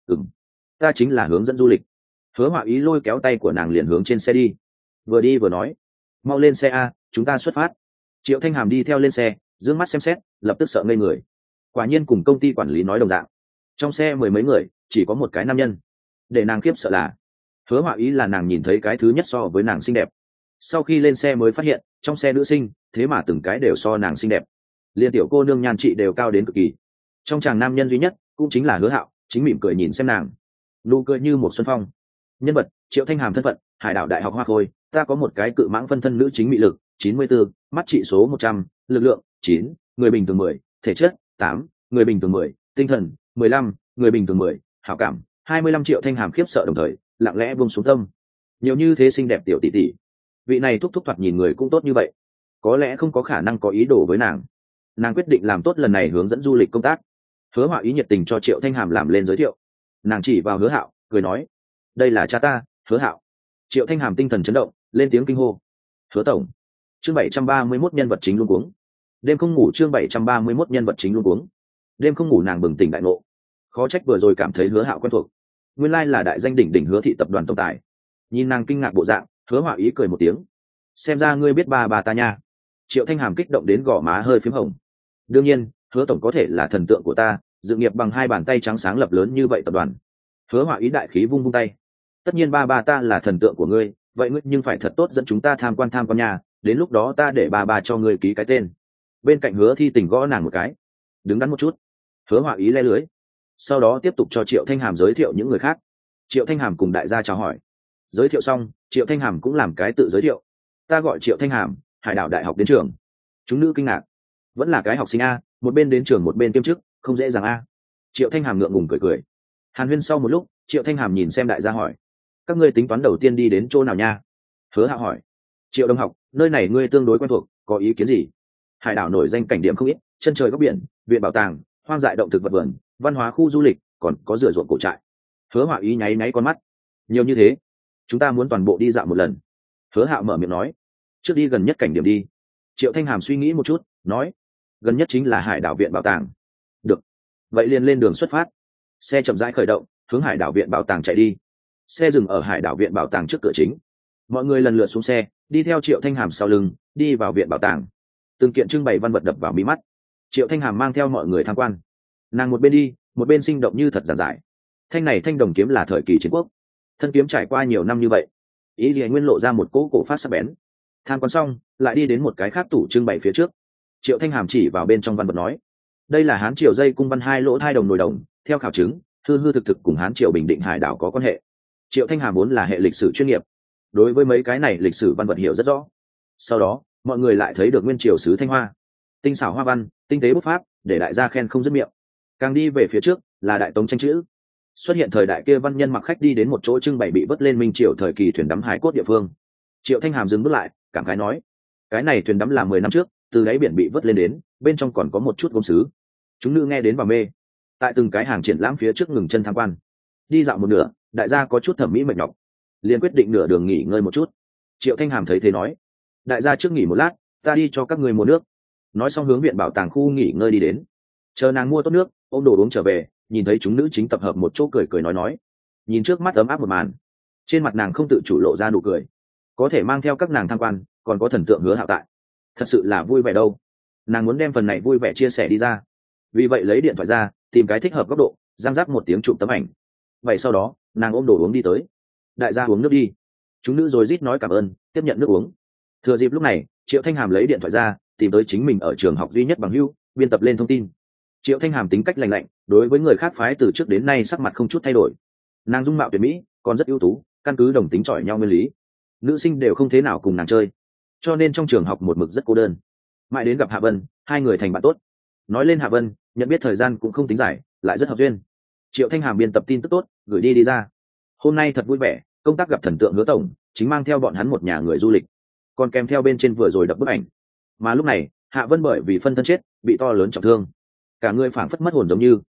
ta chính là hướng dẫn du lịch. Hứa Họa Ý lôi kéo tay của nàng liền hướng trên xe đi. Vừa đi vừa nói: mau lên xe a, chúng ta xuất phát. Triệu Thanh Hàm đi theo lên xe, dương mắt xem xét, lập tức sợ ngây người. Quả nhiên cùng công ty quản lý nói đồng dạng, trong xe mười mấy người chỉ có một cái nam nhân. Để nàng khiếp sợ là Hứa Họa Ý là nàng nhìn thấy cái thứ nhất so với nàng xinh đẹp. Sau khi lên xe mới phát hiện trong xe nữ sinh thế mà từng cái đều so nàng xinh đẹp, liên tiểu cô nương nhan trị đều cao đến cực kỳ. Trong chàng nam nhân duy nhất cũng chính là Hứa Hạo, chính mỉm cười nhìn xem nàng, nụ cười như một xuân phong. Nhân vật: Triệu Thanh Hàm. Thân phận: Hải đảo đại học Hoa Khôi. Ta có một cái cự mãng phân thân nữ chính mị lực 94, mắt trị số 100, lực lượng 9, người bình thường 10, thể chất 8, người bình thường 10, tinh thần 15, người bình thường 10, hảo cảm 25. Triệu Thanh Hàm khiếp sợ đồng thời lặng lẽ buông xuống tâm. Nhiều như thế xinh đẹp tiểu tỷ tỷ, vị này thúc thúc thoạt nhìn người cũng tốt như vậy, có lẽ không có khả năng có ý đồ với nàng. Nàng quyết định làm tốt lần này hướng dẫn du lịch công tác. Hứa Họa Ý nhiệt tình cho Triệu Thanh Hàm làm lên giới thiệu. Nàng chỉ vào Hứa Hạo cười nói: đây là cha ta, Hứa Hạo. Triệu Thanh Hàm tinh thần chấn động, lên tiếng kinh hô: Hứa tổng. Chương 731 nhân vật chính luống cuống. Đêm không ngủ. Chương 731 nhân vật chính luống cuống. Đêm không ngủ, nàng bừng tỉnh đại ngộ. Khó trách vừa rồi cảm thấy Hứa Hạo quen thuộc, nguyên lai là đại danh đỉnh đỉnh Hứa thị tập đoàn tổng tài. Nhìn nàng kinh ngạc bộ dạng, Hứa Họa Ý cười một tiếng: xem ra ngươi biết ba bà ta nha. Triệu Thanh Hàm kích động đến gò má hơi phím hồng. đương nhiên, Hứa tổng có thể là thần tượng của ta, dự nghiệp bằng hai bàn tay trắng sáng lập lớn như vậy tập đoàn. Hứa Họa Ý đại khí vung vung tay: tất nhiên ba bà ta là thần tượng của ngươi, vậy ngươi nhưng phải thật tốt dẫn chúng ta tham quan nhà, đến lúc đó ta để bà cho ngươi ký cái tên. Bên cạnh Hứa Thi Tình gõ nàng một cái: đứng đắn một chút. Hứa Họa Ý le lưới, sau đó tiếp tục cho Triệu Thanh Hàm giới thiệu những người khác. Triệu Thanh Hàm cùng đại gia chào hỏi. Giới thiệu xong, Triệu Thanh Hàm cũng làm cái tự giới thiệu: ta gọi Triệu Thanh Hàm, Hải đảo đại học đến trường. Chúng nữ kinh ngạc: vẫn là cái học sinh a, một bên đến trường một bên kiêm chức, không dễ dàng a. Triệu Thanh Hàm ngượng ngùng cười cười. Hàn huyên sau một lúc, Triệu Thanh Hàm nhìn xem đại gia hỏi: các ngươi tính toán đầu tiên đi đến chỗ nào nha? Hứa Hạo hỏi. Triệu đồng học, nơi này ngươi tương đối quen thuộc, có ý kiến gì? Hải đảo nổi danh cảnh điểm không ít, chân trời góc biển, viện bảo tàng, hoang dại động thực vật vườn, văn hóa khu du lịch, còn có rửa ruộng cổ trại. Hứa Hạo Ý nháy nháy con mắt: nhiều như thế, chúng ta muốn toàn bộ đi dạo một lần. Hứa Hạo mở miệng nói: trước đi gần nhất cảnh điểm đi. Triệu Thanh Hàm suy nghĩ một chút, nói: gần nhất chính là Hải đảo viện bảo tàng. Được, vậy liền lên đường xuất phát. Xe chậm rãi khởi động, hướng Hải đảo viện bảo tàng chạy đi. Xe dừng ở Hải đảo viện bảo tàng trước cửa chính. Mọi người lần lượt xuống xe, đi theo Triệu Thanh Hàm sau lưng, đi vào viện bảo tàng. Từng kiện trưng bày văn vật đập vào mí mắt. Triệu Thanh Hàm mang theo mọi người tham quan. Nàng một bên đi, một bên sinh động như thật giản giải: thanh này thanh đồng kiếm là thời kỳ chiến quốc, thân kiếm trải qua nhiều năm như vậy, ý gì nguyên lộ ra một cỗ cổ phát sắc bén. Tham quan xong, lại đi đến một cái khác tủ trưng bày phía trước. Triệu Thanh Hàm chỉ vào bên trong văn vật nói: đây là Hán triều dây cung văn 2 lỗ 2 đồng nồi đồng, theo khảo chứng hư hư thực thực cùng Hán triều Bình Định Hải đảo có quan hệ. Triệu Thanh Hàm vốn là hệ lịch sử chuyên nghiệp, đối với mấy cái này lịch sử văn vật hiểu rất rõ. Sau đó mọi người lại thấy được nguyên triều sứ Thanh Hoa, tinh xảo hoa văn, tinh tế bút pháp, để đại gia khen không dứt miệng. Càng đi về phía trước là Đại Tống tranh chữ. Xuất hiện thời đại kia văn nhân mặc khách đi đến một chỗ trưng bày bị vớt lên minh triều thời kỳ thuyền đắm hải cốt địa phương. Triệu Thanh Hàm dừng bước lại, cảm khái nói: cái này thuyền đắm là 10 năm trước, từ đáy biển bị vớt lên đến, bên trong còn có một chút gốm sứ. Chúng nữ nghe đến và mê. Tại từng cái hàng triển lãm phía trước ngừng chân tham quan. Đi dạo một nửa, đại gia có chút thẩm mỹ mệt nhọc, liền quyết định nửa đường nghỉ ngơi một chút. Triệu Thanh Hàm thấy thế nói: đại gia trước nghỉ một lát, ta đi cho các người mua nước. Nói xong hướng viện bảo tàng khu nghỉ ngơi đi đến. Chờ nàng mua tốt nước, ôm đồ uống trở về, nhìn thấy chúng nữ chính tập hợp một chỗ cười cười nói. Nhìn trước mắt ấm áp một màn, trên mặt nàng không tự chủ lộ ra nụ cười. Có thể mang theo các nàng tham quan, còn có thần tượng Hứa Hạo tại, thật sự là vui vẻ đâu. Nàng muốn đem phần này vui vẻ chia sẻ đi ra, vì vậy lấy điện thoại ra, tìm cái thích hợp góc độ, giang giác một tiếng chụp tấm ảnh. Vậy sau đó nàng ôm đồ uống đi tới: đại gia uống nước đi. Chúng nữ rồi rít nói cảm ơn, tiếp nhận nước uống. Thừa dịp lúc này, Triệu Thanh Hàm lấy điện thoại ra, tìm tới chính mình ở trường học duy nhất bằng hữu, biên tập lên thông tin. Triệu Thanh Hàm tính cách lành lạnh, đối với người khác phái từ trước đến nay sắc mặt không chút thay đổi. Nàng dung mạo tuyệt mỹ, còn rất ưu tú, căn cứ đồng tính chọi nhau nguyên lý, nữ sinh đều không thế nào cùng nàng chơi, cho nên trong trường học một mực rất cô đơn. Mãi đến gặp Hạ Vân, hai người thành bạn tốt. Nói lên Hạ Vân, nhận biết thời gian cũng không tính dài, lại rất hợp duyên. Triệu Thanh Hàm biên tập tin tức tốt, gửi đi ra. Hôm nay thật vui vẻ, công tác gặp thần tượng Hứa tổng, chính mang theo bọn hắn một nhà người du lịch, còn kèm theo bên trên vừa rồi đập bức ảnh. Mà lúc này, Hạ Vân bởi vì phân thân chết, bị to lớn trọng thương, cả người phảng phất mất hồn giống như.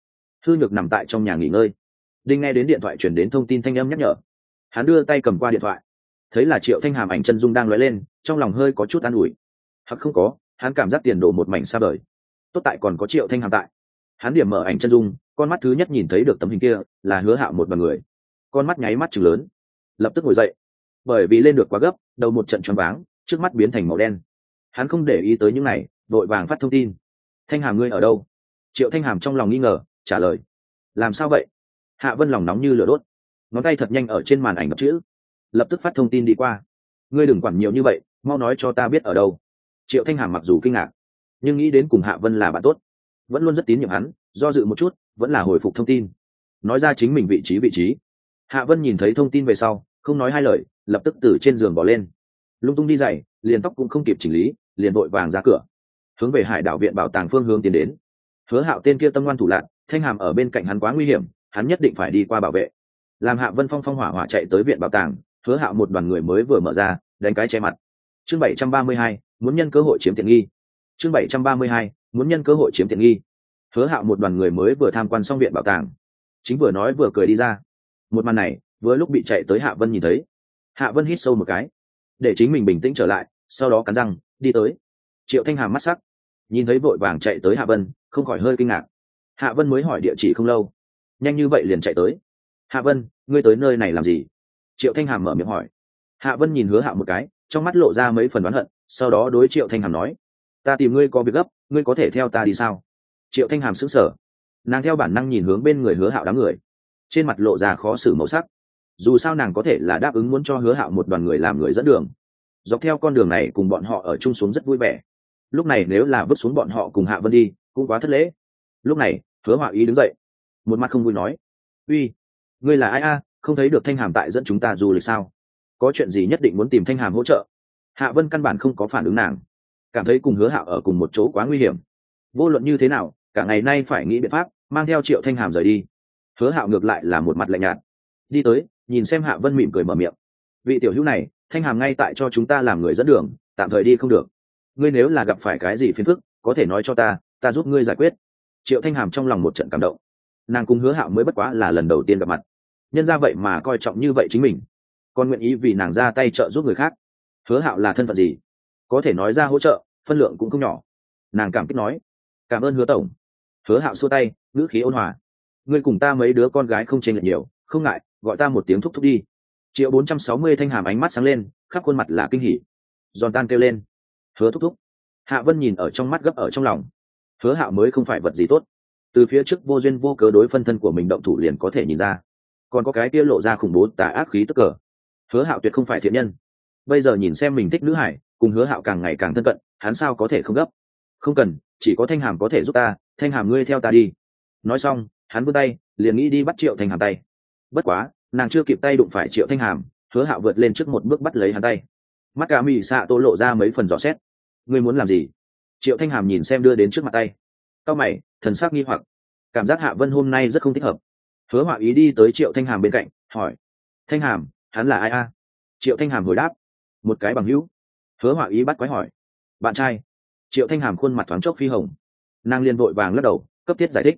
Thư Nhược nằm tại trong nhà nghỉ ngơi. Đinh nghe đến điện thoại chuyển đến thông tin thanh âm nhắc nhở. Hắn đưa tay cầm qua điện thoại, thấy là Triệu Thanh Hàm ảnh chân dung đang lóe lên, trong lòng hơi có chút an ủi. Hoặc không có, hắn cảm giác tiền đồ một mảnh xa vời. Tốt tại còn có Triệu Thanh Hàm tại. Hắn điểm mở ảnh chân dung, con mắt thứ nhất nhìn thấy được tấm hình kia là Hứa Hạo một đoàn người. Con mắt nháy mắt trừng lớn, lập tức ngồi dậy. Bởi vì lên được quá gấp, đầu một trận choáng váng, trước mắt biến thành màu đen. Hắn không để ý tới những này, vội vàng phát thông tin. Thanh Hàm ngươi ở đâu? Triệu Thanh Hàm trong lòng nghi ngờ, trả lời. Làm sao vậy? Hạ Vân lòng nóng như lửa đốt, ngón tay thật nhanh ở trên màn ảnh đọc chữ, lập tức phát thông tin đi qua. Ngươi đừng quản nhiều như vậy, mau nói cho ta biết ở đâu. Triệu Thanh Hàm mặc dù kinh ngạc, nhưng nghĩ đến cùng Hạ Vân là bạn tốt, vẫn luôn rất tín nhiệm hắn, do dự một chút, vẫn là hồi phục thông tin, nói ra chính mình vị trí. Hạ Vân nhìn thấy thông tin về sau, không nói hai lời, lập tức từ trên giường bỏ lên, lung tung đi giày, liền tóc cũng không kịp chỉnh lý, liền vội vàng ra cửa, hướng về Hải đảo viện bảo tàng phương hướng tiến đến. Hứa Hạo tên kia tâm ngoan thủ lạn, Thanh Hàm ở bên cạnh hắn quá nguy hiểm, hắn nhất định phải đi qua bảo vệ. Làm Hạ Vân phong hỏa hỏa chạy tới viện bảo tàng, Hứa Hạo một đoàn người mới vừa mở ra, đánh cái che mặt. Chương 732, muốn nhân cơ hội chiếm tiện nghi. Chương 732, muốn nhân cơ hội chiếm tiện nghi. Hứa Hạo một đoàn người mới vừa tham quan xong viện bảo tàng, chính vừa nói vừa cười đi ra. Một màn này, vừa lúc bị chạy tới Hạ Vân nhìn thấy. Hạ Vân hít sâu một cái, để chính mình bình tĩnh trở lại, sau đó cắn răng, đi tới. Triệu Thanh Hàm mắt sắc, nhìn thấy vội vàng chạy tới Hạ Vân, không khỏi hơi kinh ngạc. Hạ Vân mới hỏi địa chỉ không lâu, nhanh như vậy liền chạy tới. Hạ Vân, ngươi tới nơi này làm gì? Triệu Thanh Hàm mở miệng hỏi. Hạ Vân nhìn Hứa Hạo một cái, trong mắt lộ ra mấy phần oán hận, sau đó đối Triệu Thanh Hàm nói, ta tìm ngươi có việc gấp, ngươi có thể theo ta đi sao? Triệu Thanh Hàm sững sờ, nàng theo bản năng nhìn hướng bên người Hứa Hạo đám người, trên mặt lộ ra khó xử màu sắc. Dù sao nàng có thể là đáp ứng muốn cho Hứa Hạo một đoàn người làm người dẫn đường, dọc theo con đường này cùng bọn họ ở chung xuống rất vui vẻ. Lúc này nếu là vứt xuống bọn họ cùng Hạ Vân đi, cũng quá thất lễ. Lúc này, Hứa Hạo ý đứng dậy, một mặt không vui nói, uy, ngươi là ai a? Không thấy được Thanh Hàm tại dẫn chúng ta du lịch sao? Có chuyện gì nhất định muốn tìm Thanh Hàm hỗ trợ? Hạ Vân căn bản không có phản ứng nàng, cảm thấy cùng Hứa Hạo ở cùng một chỗ quá nguy hiểm. Vô luận như thế nào, cả ngày nay phải nghĩ biện pháp mang theo Triệu Thanh Hàm rời đi. Hứa Hạo ngược lại là một mặt lạnh nhạt, đi tới nhìn xem Hạ Vân mỉm cười mở miệng, vị tiểu hữu này, Thanh Hàm ngay tại cho chúng ta làm người dẫn đường, tạm thời đi không được. Ngươi nếu là gặp phải cái gì phiền phức, có thể nói cho ta giúp ngươi giải quyết. Triệu Thanh Hàm trong lòng một trận cảm động, nàng cùng Hứa Hạo mới bất quá là lần đầu tiên gặp mặt, nhân ra vậy mà coi trọng như vậy chính mình, còn nguyện ý vì nàng ra tay trợ giúp người khác. Hứa Hạo là thân phận gì, có thể nói ra hỗ trợ, phân lượng cũng không nhỏ. Nàng cảm kích nói, cảm ơn Hứa tổng. Hứa Hạo xua tay, ngữ khí ôn hòa, ngươi cùng ta mấy đứa con gái không chênh lệch nhiều, không ngại gọi ta một tiếng thúc thúc đi. Triệu 460 Thanh Hàm ánh mắt sáng lên, khắp khuôn mặt là kinh hỉ, giòn tan kêu lên, Hứa thúc thúc. Hạ Vân nhìn ở trong mắt gấp ở trong lòng, Hứa Hạo mới không phải vật gì tốt, từ phía trước vô duyên vô cớ đối phân thân của mình động thủ liền có thể nhìn ra, còn có cái kia lộ ra khủng bố tà ác khí tức cờ. Hứa Hạo tuyệt không phải thiện nhân, bây giờ nhìn xem mình thích nữ hải, cùng Hứa Hạo càng ngày càng thân cận, hắn sao có thể không gấp. Không cần, chỉ có Thanh Hàm có thể giúp ta, Thanh Hàm ngươi theo ta đi. Nói xong, hắn vươn tay liền nghĩ đi bắt Triệu Thanh Hàm tay, bất quá nàng chưa kịp tay đụng phải Triệu Thanh Hàm, Hứa Hạo vượt lên trước một bước bắt lấy hắn tay. Mắt cả mì xạ tô lộ ra mấy phần dò xét, ngươi muốn làm gì? Triệu Thanh Hàm nhìn xem đưa đến trước mặt tay, cau mày, thần sắc nghi hoặc, cảm giác Hạ Vân hôm nay rất không thích hợp. Hứa Hạo ý đi tới Triệu Thanh Hàm bên cạnh, hỏi, Thanh Hàm, hắn là ai a? Triệu Thanh Hàm hồi đáp, một cái bằng hữu. Hứa Hạo ý bắt quái hỏi, bạn trai? Triệu Thanh Hàm khuôn mặt thoáng chốc phi hồng, nàng liền vội vàng lắc đầu, cấp thiết giải thích,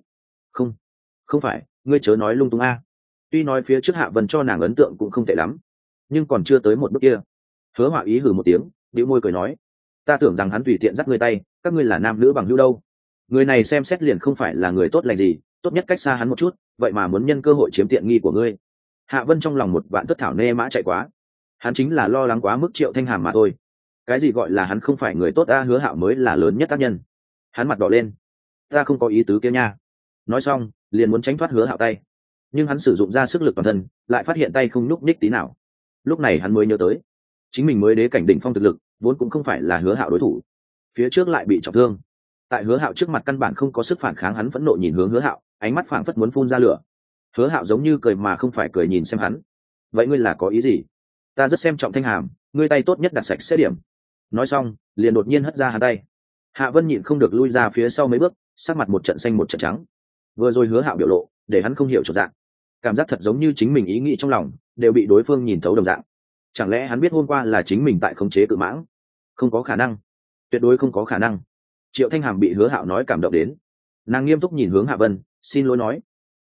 không phải, ngươi chớ nói lung tung a. Tuy nói phía trước Hạ Vân cho nàng ấn tượng cũng không tệ lắm, nhưng còn chưa tới một bước kia. Hứa Hạo ý hừ một tiếng, bĩu môi cười nói, ta tưởng rằng hắn tùy tiện dắt ngươi tay, các ngươi là nam nữ bằng hữu đâu. Người này xem xét liền không phải là người tốt lành gì, tốt nhất cách xa hắn một chút, vậy mà muốn nhân cơ hội chiếm tiện nghi của ngươi. Hạ Vân trong lòng một vạn thất thảo nê mã chạy quá, hắn chính là lo lắng quá mức Triệu Thanh Hàm mà thôi. Cái gì gọi là hắn không phải người tốt a? Hứa Hạo mới là lớn nhất tác nhân. Hắn mặt đỏ lên, ta không có ý tứ kia nha. Nói xong liền muốn tránh thoát Hứa Hạo tay, nhưng hắn sử dụng ra sức lực toàn thân, lại phát hiện tay không nhúc nhích tí nào. Lúc này hắn mới nhớ tới, chính mình mới đế cảnh đỉnh phong thực lực, vốn cũng không phải là Hứa Hạo đối thủ, phía trước lại bị trọng thương. Tại Hứa Hạo trước mặt căn bản không có sức phản kháng, hắn phẫn nộ nhìn hướng Hứa Hạo, ánh mắt phảng phất muốn phun ra lửa. Hứa Hạo giống như cười mà không phải cười nhìn xem hắn, vậy ngươi là có ý gì? Ta rất xem trọng Thanh Hàm, ngươi tay tốt nhất đặt sạch sẽ điểm. Nói xong liền đột nhiên hất ra hắn tay. Hạ Vân nhịn không được lui ra phía sau mấy bước, sắc mặt một trận xanh một trận trắng. Vừa rồi Hứa Hạo biểu lộ để hắn không hiểu chột dạng, cảm giác thật giống như chính mình ý nghĩ trong lòng đều bị đối phương nhìn thấu đồng dạng. Chẳng lẽ hắn biết hôm qua là chính mình tại khống chế cự mãng? Không có khả năng, tuyệt đối không có khả năng. Triệu Thanh Hàm bị Hứa Hạo nói cảm động đến, nàng nghiêm túc nhìn hướng Hạ Vân, xin lỗi nói,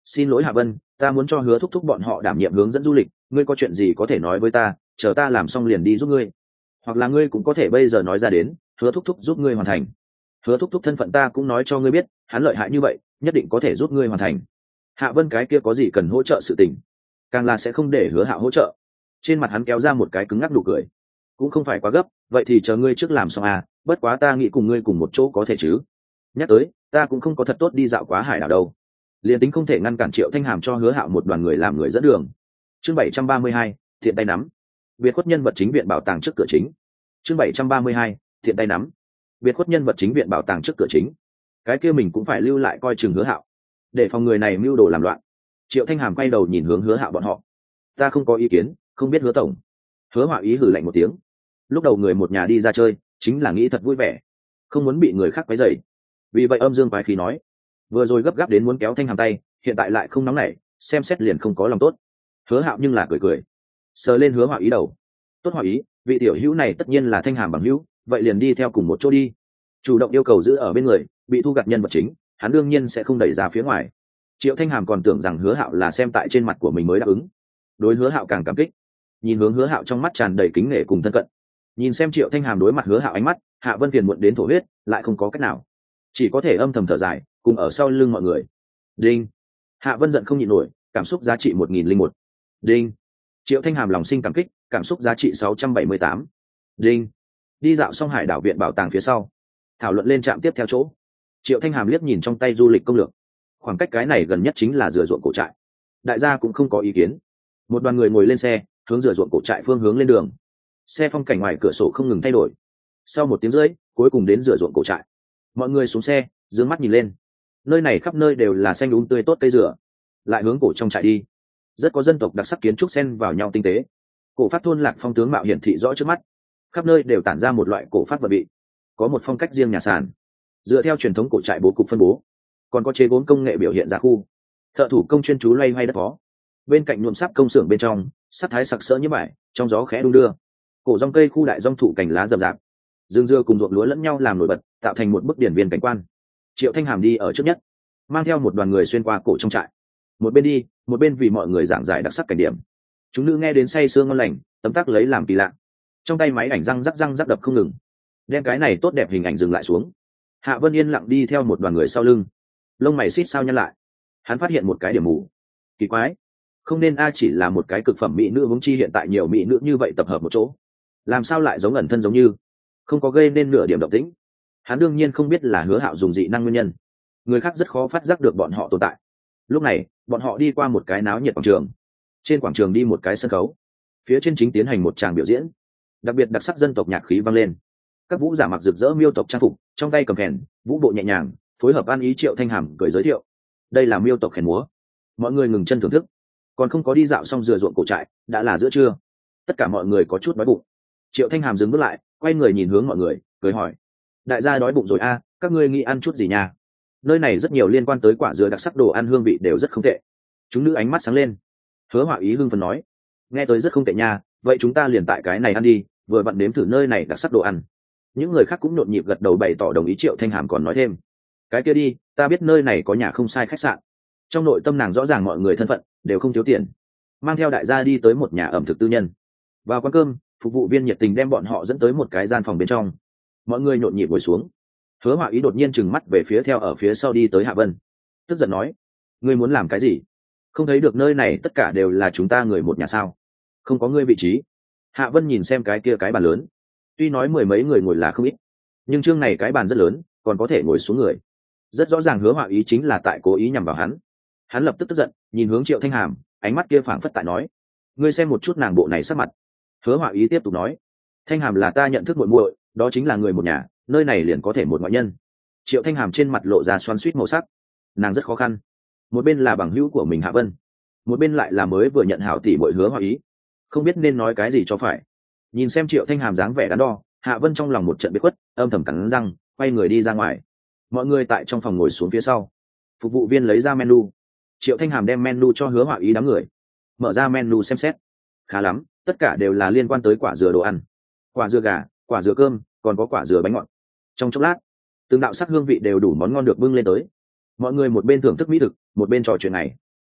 Xin lỗi Hạ Vân, ta muốn cho Hứa thúc thúc bọn họ đảm nhiệm hướng dẫn du lịch, ngươi có chuyện gì có thể nói với ta, chờ ta làm xong liền đi giúp ngươi. Hoặc là ngươi cũng có thể bây giờ nói ra đến, Hứa thúc thúc giúp ngươi hoàn thành. Hứa thúc thúc thân phận ta cũng nói cho ngươi biết, hắn lợi hại như vậy, nhất định có thể giúp ngươi hoàn thành. Hạ Vân cái kia có gì cần hỗ trợ sự tình, càng là sẽ không để Hứa Hạo hỗ trợ. Trên mặt hắn kéo ra một cái cứng ngắc nụ cười. Cũng không phải quá gấp, vậy thì chờ ngươi trước làm xong à, bất quá ta nghĩ cùng ngươi cùng một chỗ có thể chứ. Nhắc tới, ta cũng không có thật tốt đi dạo quá hải đảo đâu. Liền tính không thể ngăn cản Triệu Thanh Hàm cho Hứa Hạo một đoàn người làm người dẫn đường. Chương 732, thiện tay nắm. Biệt khuất nhân vật chính viện bảo tàng trước cửa chính. Chương 732, thiện tay nắm. Biệt khuất nhân vật chính viện bảo tàng trước cửa chính. Cái kia mình cũng phải lưu lại coi chừng Hứa Hạo, để phòng người này mưu đồ làm loạn. Triệu Thanh Hàm quay đầu nhìn hướng Hứa Hạo bọn họ. Ta không có ý kiến, không biết Hứa tổng. Hứa Hạo ý hử lạnh một tiếng. Lúc đầu người một nhà đi ra chơi, chính là nghĩ thật vui vẻ, không muốn bị người khác quấy rầy. Vì vậy âm dương quái khí nói, vừa rồi gấp gáp đến muốn kéo Thanh Hàm tay, hiện tại lại không nóng nảy, xem xét liền không có lòng tốt. Hứa Hạo nhưng là cười cười, sờ lên Hứa Hạo ý đầu. Tốt Hạo ý, vị tiểu hữu này tất nhiên là Thanh Hàm bằng hữu, vậy liền đi theo cùng một chỗ đi. Chủ động yêu cầu giữ ở bên người, bị thu gặt nhân vật chính, hắn đương nhiên sẽ không đẩy ra phía ngoài. Triệu Thanh Hàm còn tưởng rằng Hứa Hạo là xem tại trên mặt của mình mới đáp ứng, đối Hứa Hạo càng cảm kích. Nhìn hướng Hứa Hạo trong mắt tràn đầy kính nể cùng thân cận. Nhìn xem Triệu Thanh Hàm đối mặt Hứa Hạo ánh mắt, Hạ Vân phiền muộn đến thổ huyết, lại không có cách nào, chỉ có thể âm thầm thở dài, cùng ở sau lưng mọi người. Đinh. Hạ Vân giận không nhịn nổi, cảm xúc giá trị 1001. Đinh. Triệu Thanh Hàm lòng sinh cảm kích, cảm xúc giá trị 678. Đinh. Đi dạo xong hải đảo viện bảo tàng phía sau, thảo luận lên trạm tiếp theo chỗ. Triệu Thanh Hàm liếc nhìn trong tay du lịch công lược, khoảng cách cái này gần nhất chính là rửa ruộng cổ trại. Đại gia cũng không có ý kiến. Một đoàn người ngồi lên xe, hướng rửa ruộng cổ trại phương hướng lên đường. Xe phong cảnh ngoài cửa sổ không ngừng thay đổi. Sau 1 tiếng rưỡi, cuối cùng đến rửa ruộng cổ trại. Mọi người xuống xe, dương mắt nhìn lên. Nơi này khắp nơi đều là xanh tươi tốt cây dừa. Lại hướng cổ trong trại đi, rất có dân tộc đặc sắc kiến trúc xen vào nhau tinh tế. Cổ pháp thôn lạc phong tướng mạo hiển thị rõ trước mắt, khắp nơi đều tản ra một loại cổ pháp vật vị. Có một phong cách riêng nhà sàn, dựa theo truyền thống cổ trại bố cục phân bố. Còn có chế gốm công nghệ biểu hiện ra khu, thợ thủ công chuyên chú loay hoay đất phó. Bên cạnh nhuộm sáp công xưởng bên trong, sắt thái sặc sỡ như vải, trong gió khẽ đung đưa. Cổ rong cây khu đại rong thụ cành lá rậm rạp, rừng dưa cùng ruộng lúa lẫn nhau làm nổi bật, tạo thành một bức điển viên cảnh quan. Triệu Thanh Hàm đi ở trước nhất, mang theo một đoàn người xuyên qua cổ trong trại. Một bên đi, một bên vì mọi người giảng giải đặc sắc cảnh điểm. Chúng nữ nghe đến say sương ngon lành, tấm tắc lấy làm kỳ lạ. Trong tay máy ảnh răng rắc đập không ngừng, đem cái này tốt đẹp hình ảnh dừng lại xuống. Hạ Vân yên lặng đi theo một đoàn người sau lưng, lông mày xít sao nhăn lại. Hắn phát hiện một cái điểm mù. Kỳ quái, không nên chỉ là một cái cực phẩm mỹ nữ, huống chi hiện tại nhiều mỹ nữ như vậy tập hợp một chỗ, làm sao lại giống ẩn thân giống như không có gây nên nửa điểm động tĩnh. Hắn đương nhiên không biết là Hứa Hạo dùng dị năng nguyên nhân, người khác rất khó phát giác được bọn họ tồn tại. Lúc này bọn họ đi qua một cái náo nhiệt quảng trường. Trên quảng trường đi một cái sân khấu, phía trên chính tiến hành một tràng biểu diễn, đặc biệt đặc sắc dân tộc nhạc khí vang lên. Các vũ giả mặc rực rỡ miêu tộc trang phục, trong tay cầm kèn, vũ bộ nhẹ nhàng, phối hợp ăn ý. Triệu Thanh Hàm cười giới thiệu, đây là miêu tộc kèn múa. Mọi người ngừng chân thưởng thức. Còn không có đi dạo xong rửa ruộng cổ trại, đã là giữa trưa. Tất cả mọi người có chút đói bụng. Triệu Thanh Hàm dừng bước lại, quay người nhìn hướng mọi người, cười hỏi, đại gia đói bụng rồi các ngươi nghĩ ăn chút gì nha? Nơi này rất nhiều liên quan tới quả dừa đặc sắc, đồ ăn hương vị đều rất không tệ. Chúng nữ ánh mắt sáng lên. Hứa Họa ý hưng phấn nói, nghe tới rất không tệ nha, vậy chúng ta liền tại cái này ăn đi, vừa vặn nếm thử nơi này đặc sắc đồ ăn. Những người khác cũng nhộn nhịp gật đầu bày tỏ đồng ý. Triệu Thanh Hàm còn nói thêm, cái kia đi, ta biết nơi này có nhà không sai khách sạn. Trong nội tâm nàng rõ ràng mọi người thân phận đều không thiếu tiền, mang theo đại gia đi tới một nhà ẩm thực tư nhân. Vào quán cơm, phục vụ viên nhiệt tình đem bọn họ dẫn tới một cái gian phòng bên trong. Mọi người nhộn nhịp ngồi xuống. Hứa Họa ý đột nhiên trừng mắt về phía theo ở phía sau đi tới Hạ Vân, tức giận nói, ngươi muốn làm cái gì? Không thấy được nơi này tất cả đều là chúng ta người một nhà sao? Không có ngươi vị trí. Hạ Vân nhìn xem cái kia cái bàn lớn, tuy nói 10 mấy người ngồi là không ít, nhưng chương này cái bàn rất lớn, còn có thể ngồi xuống người. Rất rõ ràng Hứa Họa ý chính là tại cố ý nhằm vào hắn. Hắn lập tức tức giận, nhìn hướng Triệu Thanh Hàm, ánh mắt kia phảng phất tại nói, ngươi xem một chút nàng bộ này sắc mặt. Hứa Họa ý tiếp tục nói, Thanh Hàm là ta nhận thức muội muội, đó chính là người một nhà, nơi này liền có thể một ngoại nhân. Triệu Thanh Hàm trên mặt lộ ra xoắn xuýt màu sắc, nàng rất khó khăn. Một bên là bằng hữu của mình Hạ Vân, một bên lại là mới vừa nhận hảo tỷ muội Hứa Họa ý, không biết nên nói cái gì cho phải. Nhìn xem Triệu Thanh Hàm dáng vẻ đắn đo, Hạ Vân trong lòng một trận biệt khuất, âm thầm cắn răng, quay người đi ra ngoài. Mọi người tại trong phòng ngồi xuống phía sau. Phục vụ viên lấy ra menu. Triệu Thanh Hàm đem menu cho Hứa Họa ý đám người. Mở ra menu xem xét, khá lắm, tất cả đều là liên quan tới quả dừa đồ ăn, quả dừa gà, quả dừa cơm, còn có quả dừa bánh ngọt. Trong chốc lát, từng đạo sắc hương vị đều đủ món ngon được bưng lên tới. Mọi người một bên thưởng thức mỹ thực, một bên trò chuyện này.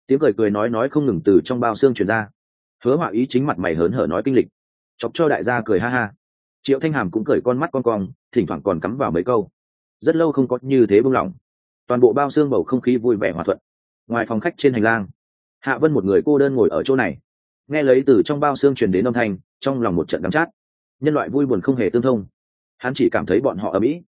Tiếng cười cười nói không ngừng từ trong bao xương truyền ra. Hứa Họa Ý chính mặt mày hớn hở nói kinh lịch, chọc cho đại gia cười ha ha. Triệu Thanh Hàm cũng cười con mắt con cong, thỉnh thoảng còn cắm vào mấy câu. Rất lâu không có như thế buông lỏng, toàn bộ bao xương bầu không khí vui vẻ hòa thuận. Ngoài phòng khách trên hành lang, Hạ Vân một người cô đơn ngồi ở chỗ này, nghe lấy từ trong bao xương truyền đến âm thanh, trong lòng một trận đắng chát. Nhân loại vui buồn không hề tương thông, hắn chỉ cảm thấy bọn họ ở mỹ,